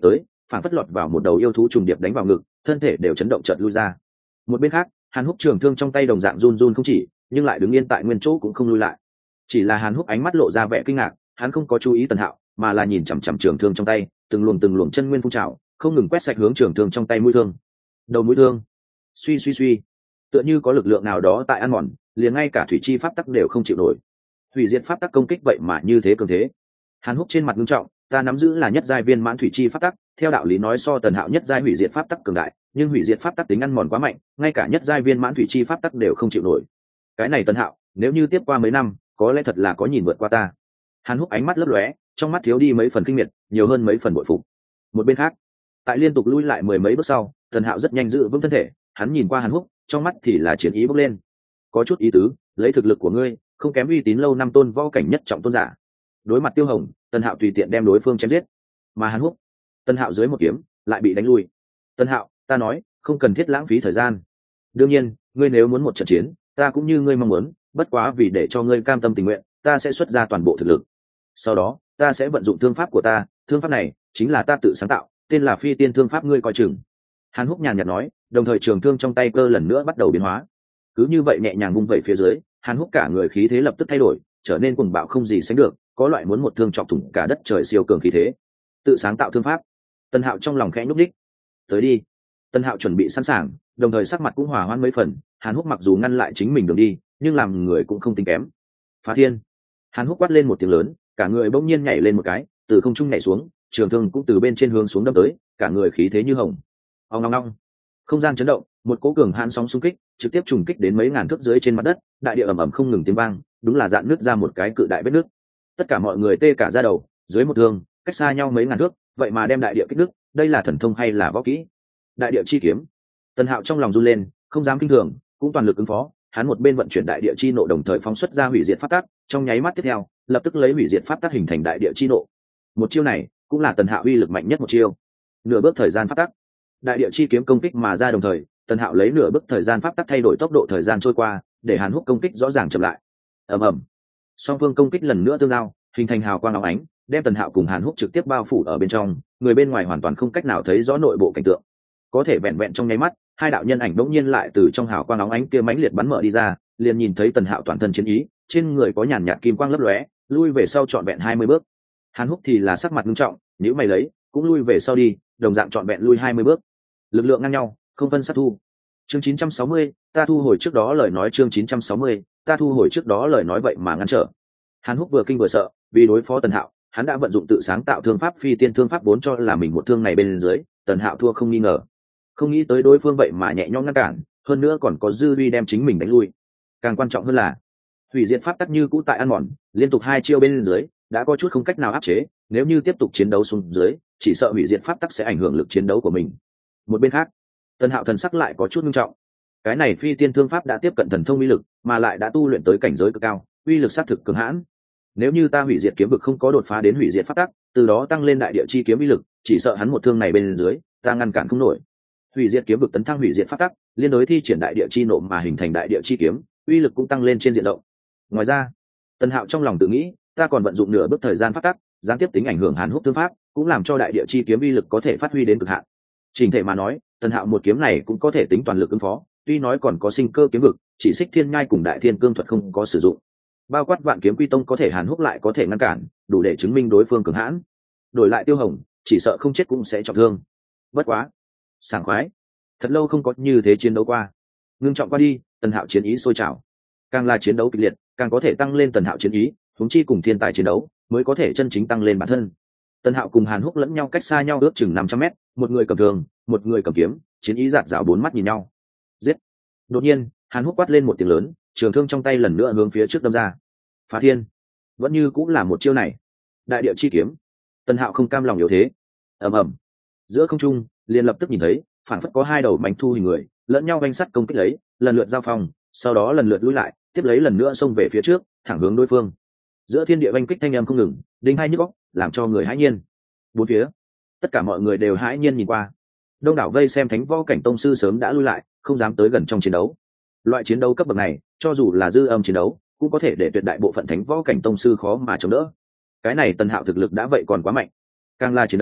phản phất lọt vào một đầu yêu thú trùng điệp đánh vào ngực, thân thể đều chấn động chợt lui ra. Một bên khác, Hàn Húc trường thương trong tay đồng dạng run run không chỉ, nhưng lại đứng yên tại nguyên chỗ cũng không lui lại. Chỉ là Hàn Húc ánh mắt lộ ra vẻ kinh ngạc, hắn không có chú ý Tần Hạo, mà là nhìn chằm chằm trường thương trong tay, từng luồng từng luồng chân nguyên phun trào, không ngừng quét sạch hướng trường thương trong tay mũi thương. Đầu mũi thương, suy suy suy, tựa như có lực lượng nào đó tại ăn mòn, liền ngay cả thủy chi pháp tắc đều không chịu nổi. Hủy diệt pháp tắc công kích vậy mà như thế cường thế. Hàn Húc trên mặt nghiêm trọng, ta nắm giữ là nhất giai viên mãn thủy chi pháp tắc, theo đạo lý nói so Tần Hạo nhất giai hủy diệt pháp tắc cường đại, nhưng hủy diệt pháp tắc tính ăn mòn quá mạnh, ngay cả nhất giai viên mãn thủy chi pháp tắc đều không chịu nổi. Cái này Tần Hạo, nếu như tiếp qua mấy năm, có lẽ thật là có nhìn vượt qua ta. Hàn Húc ánh mắt lấp lóe, trong mắt thiếu đi mấy phần kinh miệt, nhiều hơn mấy phần bội phục. Một bên khác, tại liên tục lui lại mười mấy bước sau, Tần Hạo rất nhanh giữ vững thân thể, hắn nhìn qua Hàn Húc, trong mắt thì là chiến ý bốc lên. Có chút ý tứ, lấy thực lực của ngươi, không kém uy tín lâu năm tôn võ cảnh nhất trọng tôn giả. Đối mặt Tiêu Hồng, Tần Hạo tùy tiện đem đối phương chém giết. Mà Hàn Húc, Tần Hạo dưới một kiếm, lại bị đánh lui. Tần Hạo, ta nói, không cần thiết lãng phí thời gian. Đương nhiên, ngươi nếu muốn một trận chiến, ta cũng như ngươi mong muốn, bất quá vì để cho ngươi cam tâm tình nguyện, ta sẽ xuất ra toàn bộ thực lực. Sau đó, ta sẽ vận dụng thương pháp của ta, thương pháp này chính là ta tự sáng tạo, tên là Phi Tiên Thương Pháp, ngươi coi chừng. Hàn Húc nhàn nhạt nói, đồng thời trường thương trong tay cơ lần nữa bắt đầu biến hóa. Cứ như vậy nhẹ nhàng vung vẩy phía dưới, Hàn Húc cả người khí thế lập tức thay đổi, trở nên cuồng bạo không gì sánh được, có loại muốn một thương chọc thủng cả đất trời siêu cường khí thế. Tự sáng tạo thương pháp. Tần Hạo trong lòng khẽ nhúc nhích. Tới đi. Tần Hạo chuẩn bị sẵn sàng, đồng thời sắc mặt cũng hòa hoãn mấy phần. Hàn Húc mặc dù ngăn lại chính mình đường đi, nhưng làm người cũng không tính kém. Phá thiên. Hàn Húc quát lên một tiếng lớn, cả người bỗng nhiên nhảy lên một cái, từ không trung nhảy xuống, trường thương cũng từ bên trên hướng xuống đâm tới, cả người khí thế như hồng. Ong ong ong. Không gian chấn động, một cỗ cường hãn sóng xung kích, trực tiếp trùng kích đến mấy ngàn thước dưới trên mặt đất, đại địa ầm ầm không ngừng tiếng vang, đúng là dạn nứt ra một cái cự đại vết nứt. Tất cả mọi người tê cả da đầu, dưới một thương, cách xa nhau mấy ngàn thước, vậy mà đem đại địa kích nứt, đây là thần thông hay là võ kỹ? Đại địa chi kiếm. Tần Hạo trong lòng run lên, không dám kinh thường, cũng toàn lực ứng phó, hắn một bên vận chuyển đại địa chi nộ đồng thời phóng xuất ra hủy diệt pháp tắc, trong nháy mắt tiếp theo, lập tức lấy hủy diệt pháp tắc hình thành đại địa chi nộ. Một chiêu này, cũng là Tần Hạo uy lực mạnh nhất một chiêu. Nửa bước thời gian pháp tắc. Đại địa chi kiếm công kích mà ra đồng thời, Tần Hạo lấy nửa bước thời gian pháp tắc thay đổi tốc độ thời gian trôi qua, để Hàn Húc công kích rõ ràng chậm lại. Ầm ầm. Song phương công kích lần nữa tương giao, hình thành hào quang óng ánh, đem Tần Hạo cùng Hàn Húc trực tiếp bao phủ ở bên trong, người bên ngoài hoàn toàn không cách nào thấy rõ nội bộ cảnh tượng. Có thể vẹn vẹn trong nháy mắt, hai đạo nhân ảnh đột nhiên lại từ trong hào quang óng ánh kia mãnh liệt bắn mở đi ra, liền nhìn thấy Tần Hạo toàn thân chiến ý, trên người có nhàn nhạt kim quang lấp lóe, lui về sau trọn vẹn hai mươi bước. Hàn Húc thì là sắc mặt nghiêm trọng, nhíu mày lấy, cũng lui về sau đi, đồng dạng trọn vẹn lui hai mươi bước. Lực lượng ngang nhau, không phân sát thu. Chương chín trăm sáu mươi, ta thu hồi trước đó lời nói chương chín trăm sáu mươi, ta thu hồi trước đó lời nói vậy mà ngăn trở. Hàn Húc vừa kinh vừa sợ, vì đối phó Tần Hạo, hắn đã vận dụng tự sáng tạo thương pháp Phi Tiên Thương Pháp vốn cho là mình một thương này bên dưới, Tần Hạo thua không nghi ngờ. Không nghĩ tới đối phương vậy mà nhẹ nhõm ngăn cản, hơn nữa còn có dư uy đem chính mình đánh lui. Càng quan trọng hơn là, hủy diệt pháp tắc như cũ tại ăn mòn, liên tục hai chiêu bên dưới, đã có chút không cách nào áp chế, nếu như tiếp tục chiến đấu xuống dưới, chỉ sợ hủy diệt pháp tắc sẽ ảnh hưởng lực chiến đấu của mình. Một bên khác, Tần Hạo thần sắc lại có chút nghiêm trọng. Cái này Phi Tiên Thương Pháp đã tiếp cận thần thông uy lực, mà lại đã tu luyện tới cảnh giới cực cao, uy lực sát thực cường hãn. Nếu như ta hủy diệt kiếm vực không có đột phá đến hủy diệt pháp tắc, từ đó tăng lên đại địa chi kiếm uy lực, chỉ sợ hắn một thương này bên dưới, ta ngăn cản không nổi. Hủy diệt kiếm vực tấn thăng hủy diệt pháp tắc, liên đối thi triển đại địa chi nộ mà hình thành đại địa chi kiếm, uy lực cũng tăng lên trên diện rộng. Ngoài ra, Tần Hạo trong lòng tự nghĩ, ta còn vận dụng nửa bước thời gian pháp tắc, gián tiếp tính ảnh hưởng Hàn Húc thương pháp, cũng làm cho đại địa chi kiếm uy lực có thể phát huy đến cực hạn. Trình thể mà nói, Tần Hạo một kiếm này cũng có thể tính toàn lực ứng phó, tuy nói còn có sinh cơ kiếm vực, chỉ xích thiên nhai cùng đại thiên cương thuật không có sử dụng. Bao quát vạn kiếm quy tông có thể Hàn Húc lại có thể ngăn cản, đủ để chứng minh đối phương cường hãn. Đổi lại Tiêu Hồng, chỉ sợ không chết cũng sẽ trọng thương. Bất quá, sảng khoái, thật lâu không có như thế chiến đấu qua. Ngưng trọng qua đi, Tần Hạo chiến ý sôi trào. Càng là chiến đấu kịch liệt, càng có thể tăng lên Tần Hạo chiến ý, huống chi cùng thiên tài chiến đấu, mới có thể chân chính tăng lên bản thân. Tần Hạo cùng Hàn Húc lẫn nhau cách xa nhau ước chừng năm trăm mét, một người cầm thương, một người cầm kiếm, chiến ý rạt rào bốn mắt nhìn nhau. Giết! Đột nhiên, Hàn Húc quát lên một tiếng lớn, trường thương trong tay lần nữa hướng phía trước đâm ra. Phá thiên! Vẫn như cũng là một chiêu này. Đại địa chi kiếm. Tần Hạo không cam lòng yếu thế. Ầm ầm. Giữa không trung, liền lập tức nhìn thấy, phản phất có hai đầu bánh thu hình người, lẫn nhau vanh sắt công kích lấy, lần lượt giao phong, sau đó lần lượt lùi lại, tiếp lấy lần nữa xông về phía trước, thẳng hướng đối phương. Giữa thiên địa vanh kích thanh âm không ngừng, đinh hai nhức óc, làm cho người hãi nhiên. Bốn phía, tất cả mọi người đều hãi nhiên nhìn qua. Đông đảo vây xem thánh võ cảnh tông sư sớm đã lui lại, không dám tới gần trong chiến đấu. Loại chiến đấu cấp bậc này, cho dù là dư âm chiến đấu, cũng có thể để tuyệt đại bộ phận thánh võ cảnh tông sư khó mà chống đỡ. Cái này Tần Hạo thực lực đã vậy còn quá mạnh. Càng là chiến đấu,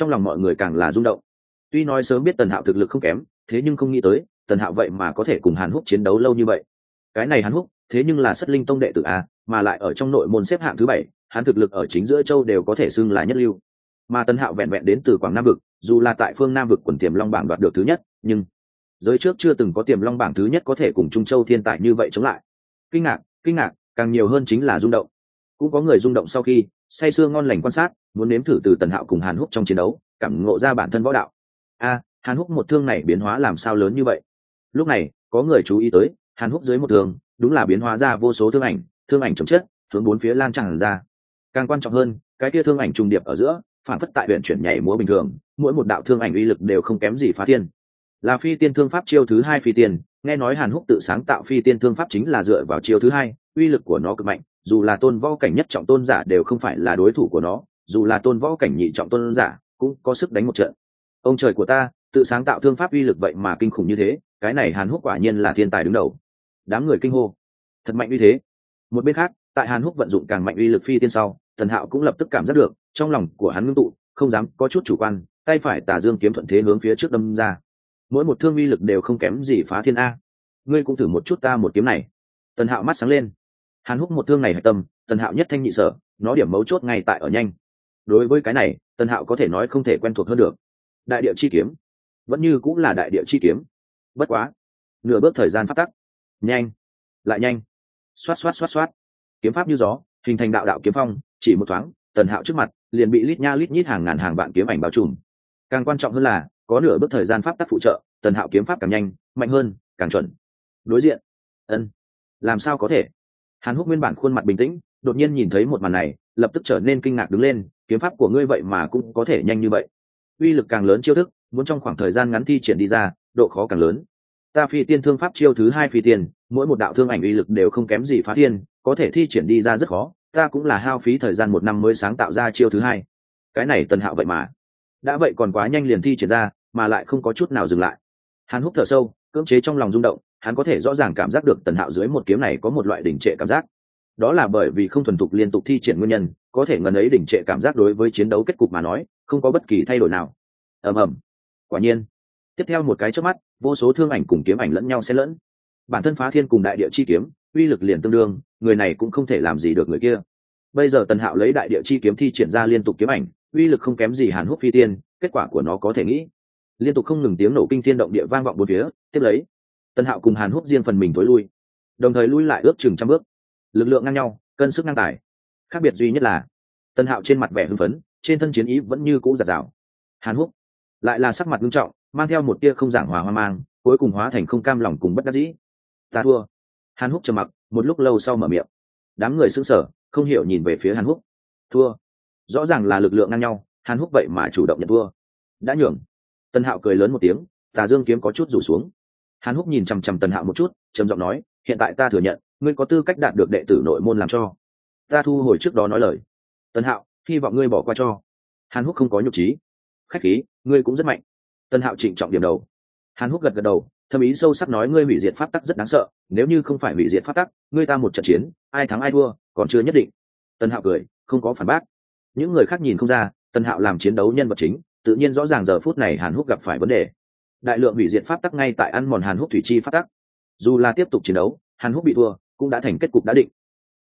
trong lòng mọi người càng là rung động. Tuy nói sớm biết Tần Hạo thực lực không kém, thế nhưng không nghĩ tới Tần Hạo vậy mà có thể cùng Hàn Húc chiến đấu lâu như vậy. Cái này Hàn Húc thế nhưng là Sất Linh Tông đệ tử a, mà lại ở trong nội môn xếp hạng thứ bảy, hắn thực lực ở chính giữa châu đều có thể xưng là nhất lưu. Mà Tần Hạo vẹn vẹn đến từ Quảng Nam vực, dù là tại phương Nam vực quần Tiềm Long bảng đoạt được thứ nhất, nhưng giới trước chưa từng có Tiềm Long bảng thứ nhất có thể cùng Trung Châu thiên tài như vậy chống lại. Kinh ngạc, kinh ngạc, càng nhiều hơn chính là rung động. Cũng có người rung động sau khi say sưa ngon lành quan sát, muốn nếm thử từ Tần Hạo cùng Hàn Húc trong chiến đấu, cảm ngộ ra bản thân võ đạo. A, Hàn Húc một thương này biến hóa làm sao lớn như vậy? Lúc này, có người chú ý tới, Hàn Húc dưới một thương, đúng là biến hóa ra vô số thương ảnh, thương ảnh chồng chất, hướng bốn phía lan tràn ra. Càng quan trọng hơn, cái kia thương ảnh trùng điệp ở giữa, phản phất tại huyện chuyển nhảy múa bình thường, mỗi một đạo thương ảnh uy lực đều không kém gì phá thiên. Là phi tiên thương pháp chiêu thứ hai phi tiên, nghe nói Hàn Húc tự sáng tạo phi tiên thương pháp chính là dựa vào chiêu thứ hai, uy lực của nó cực mạnh, dù là tôn võ cảnh nhất trọng tôn giả đều không phải là đối thủ của nó, dù là tôn võ cảnh nhị trọng tôn giả cũng có sức đánh một trận. Ông trời của ta, tự sáng tạo thương pháp uy lực vậy mà kinh khủng như thế, cái này Hàn Húc quả nhiên là thiên tài đứng đầu. Đám người kinh hô, thật mạnh uy thế. Một bên khác, tại Hàn Húc vận dụng càng mạnh uy lực phi tiên sau, Tần Hạo cũng lập tức cảm giác được, trong lòng của hắn ngưng tụ, không dám có chút chủ quan, tay phải Tà Dương kiếm thuận thế hướng phía trước đâm ra. Mỗi một thương uy lực đều không kém gì phá thiên a. Ngươi cũng thử một chút ta một kiếm này. Tần Hạo mắt sáng lên. Hàn Húc một thương này hạch tâm, Tần Hạo nhất thanh nhị sở, nó điểm mấu chốt ngay tại ở nhanh. Đối với cái này, Tần Hạo có thể nói không thể quen thuộc hơn được. Đại địa chi kiếm, vẫn như cũng là đại địa chi kiếm. Bất quá, nửa bước thời gian phát tắc, nhanh, lại nhanh, xoát xoát xoát xoát, kiếm pháp như gió, hình thành đạo đạo kiếm phong, chỉ một thoáng, Tần Hạo trước mặt liền bị lít nha lít nhít hàng ngàn hàng vạn kiếm ảnh bao trùm. Càng quan trọng hơn là, có nửa bước thời gian pháp tắc phụ trợ, Tần Hạo kiếm pháp càng nhanh, mạnh hơn, càng chuẩn. Đối diện, ân, làm sao có thể? Hàn Húc nguyên bản khuôn mặt bình tĩnh, đột nhiên nhìn thấy một màn này, lập tức trở nên kinh ngạc đứng lên, kiếm pháp của ngươi vậy mà cũng có thể nhanh như vậy. Uy lực càng lớn chiêu thức, muốn trong khoảng thời gian ngắn thi triển đi ra, độ khó càng lớn. Ta phi tiên thương pháp chiêu thứ hai phi tiên, mỗi một đạo thương ảnh uy lực đều không kém gì phá thiên, có thể thi triển đi ra rất khó, ta cũng là hao phí thời gian một năm mới sáng tạo ra chiêu thứ hai. Cái này Tần Hạo vậy mà, đã vậy còn quá nhanh liền thi triển ra, mà lại không có chút nào dừng lại. Hàn Húc thở sâu, cưỡng chế trong lòng rung động, hắn có thể rõ ràng cảm giác được Tần Hạo dưới một kiếm này có một loại đỉnh trệ cảm giác. Đó là bởi vì không thuần thục liên tục thi triển nguyên nhân, có thể ngần ấy đỉnh trệ cảm giác đối với chiến đấu kết cục mà nói, không có bất kỳ thay đổi nào. Ầm ầm. Quả nhiên, tiếp theo một cái chớp mắt, vô số thương ảnh cùng kiếm ảnh lẫn nhau xen lẫn. Bản thân phá thiên cùng đại địa chi kiếm, uy lực liền tương đương, người này cũng không thể làm gì được người kia. Bây giờ Tần Hạo lấy đại địa chi kiếm thi triển ra liên tục kiếm ảnh, uy lực không kém gì Hàn Húc phi tiên, kết quả của nó có thể nghĩ. Liên tục không ngừng tiếng nổ kinh thiên động địa vang vọng bốn phía, tiếp lấy, Tần Hạo cùng Hàn Húc riêng phần mình tối lui, đồng thời lui lại ước chừng trăm bước. Lực lượng ngang nhau, cân sức ngang tài. Khác biệt duy nhất là, Tần Hạo trên mặt vẻ hưng phấn, trên thân chiến ý vẫn như cũ dạt dào. Hàn Húc lại là sắc mặt nghiêm trọng, mang theo một tia không giảng hòa hoang mang, cuối cùng hóa thành không cam lòng cùng bất đắc dĩ. Ta thua. Hàn Húc trầm mặc, một lúc lâu sau mở miệng. Đám người sững sờ, không hiểu nhìn về phía Hàn Húc. Thua? Rõ ràng là lực lượng ngang nhau, Hàn Húc vậy mà chủ động nhận thua. Đã nhường. Tần Hạo cười lớn một tiếng, Tà Dương kiếm có chút rủ xuống. Hàn Húc nhìn chằm chằm Tần Hạo một chút, trầm giọng nói, hiện tại ta thừa nhận, ngươi có tư cách đạt được đệ tử nội môn làm cho. Ta thu hồi trước đó nói lời. Tần Hạo, hy vọng ngươi bỏ qua cho. Hàn Húc không có nhục trí. Khách khí, ngươi cũng rất mạnh. Tần Hạo trịnh trọng điểm đầu. Hàn Húc gật gật đầu, thâm ý sâu sắc nói, ngươi hủy diệt pháp tắc rất đáng sợ, nếu như không phải hủy diệt pháp tắc, ngươi ta một trận chiến, ai thắng ai thua, còn chưa nhất định. Tần Hạo cười, không có phản bác. Những người khác nhìn không ra, Tần Hạo làm chiến đấu nhân vật chính, tự nhiên rõ ràng giờ phút này Hàn Húc gặp phải vấn đề. Đại lượng hủy diệt pháp tắc ngay tại ăn mòn Hàn Húc thủy chi pháp tắc. Dù là tiếp tục chiến đấu, Hàn Húc bị thua, cũng đã thành kết cục đã định.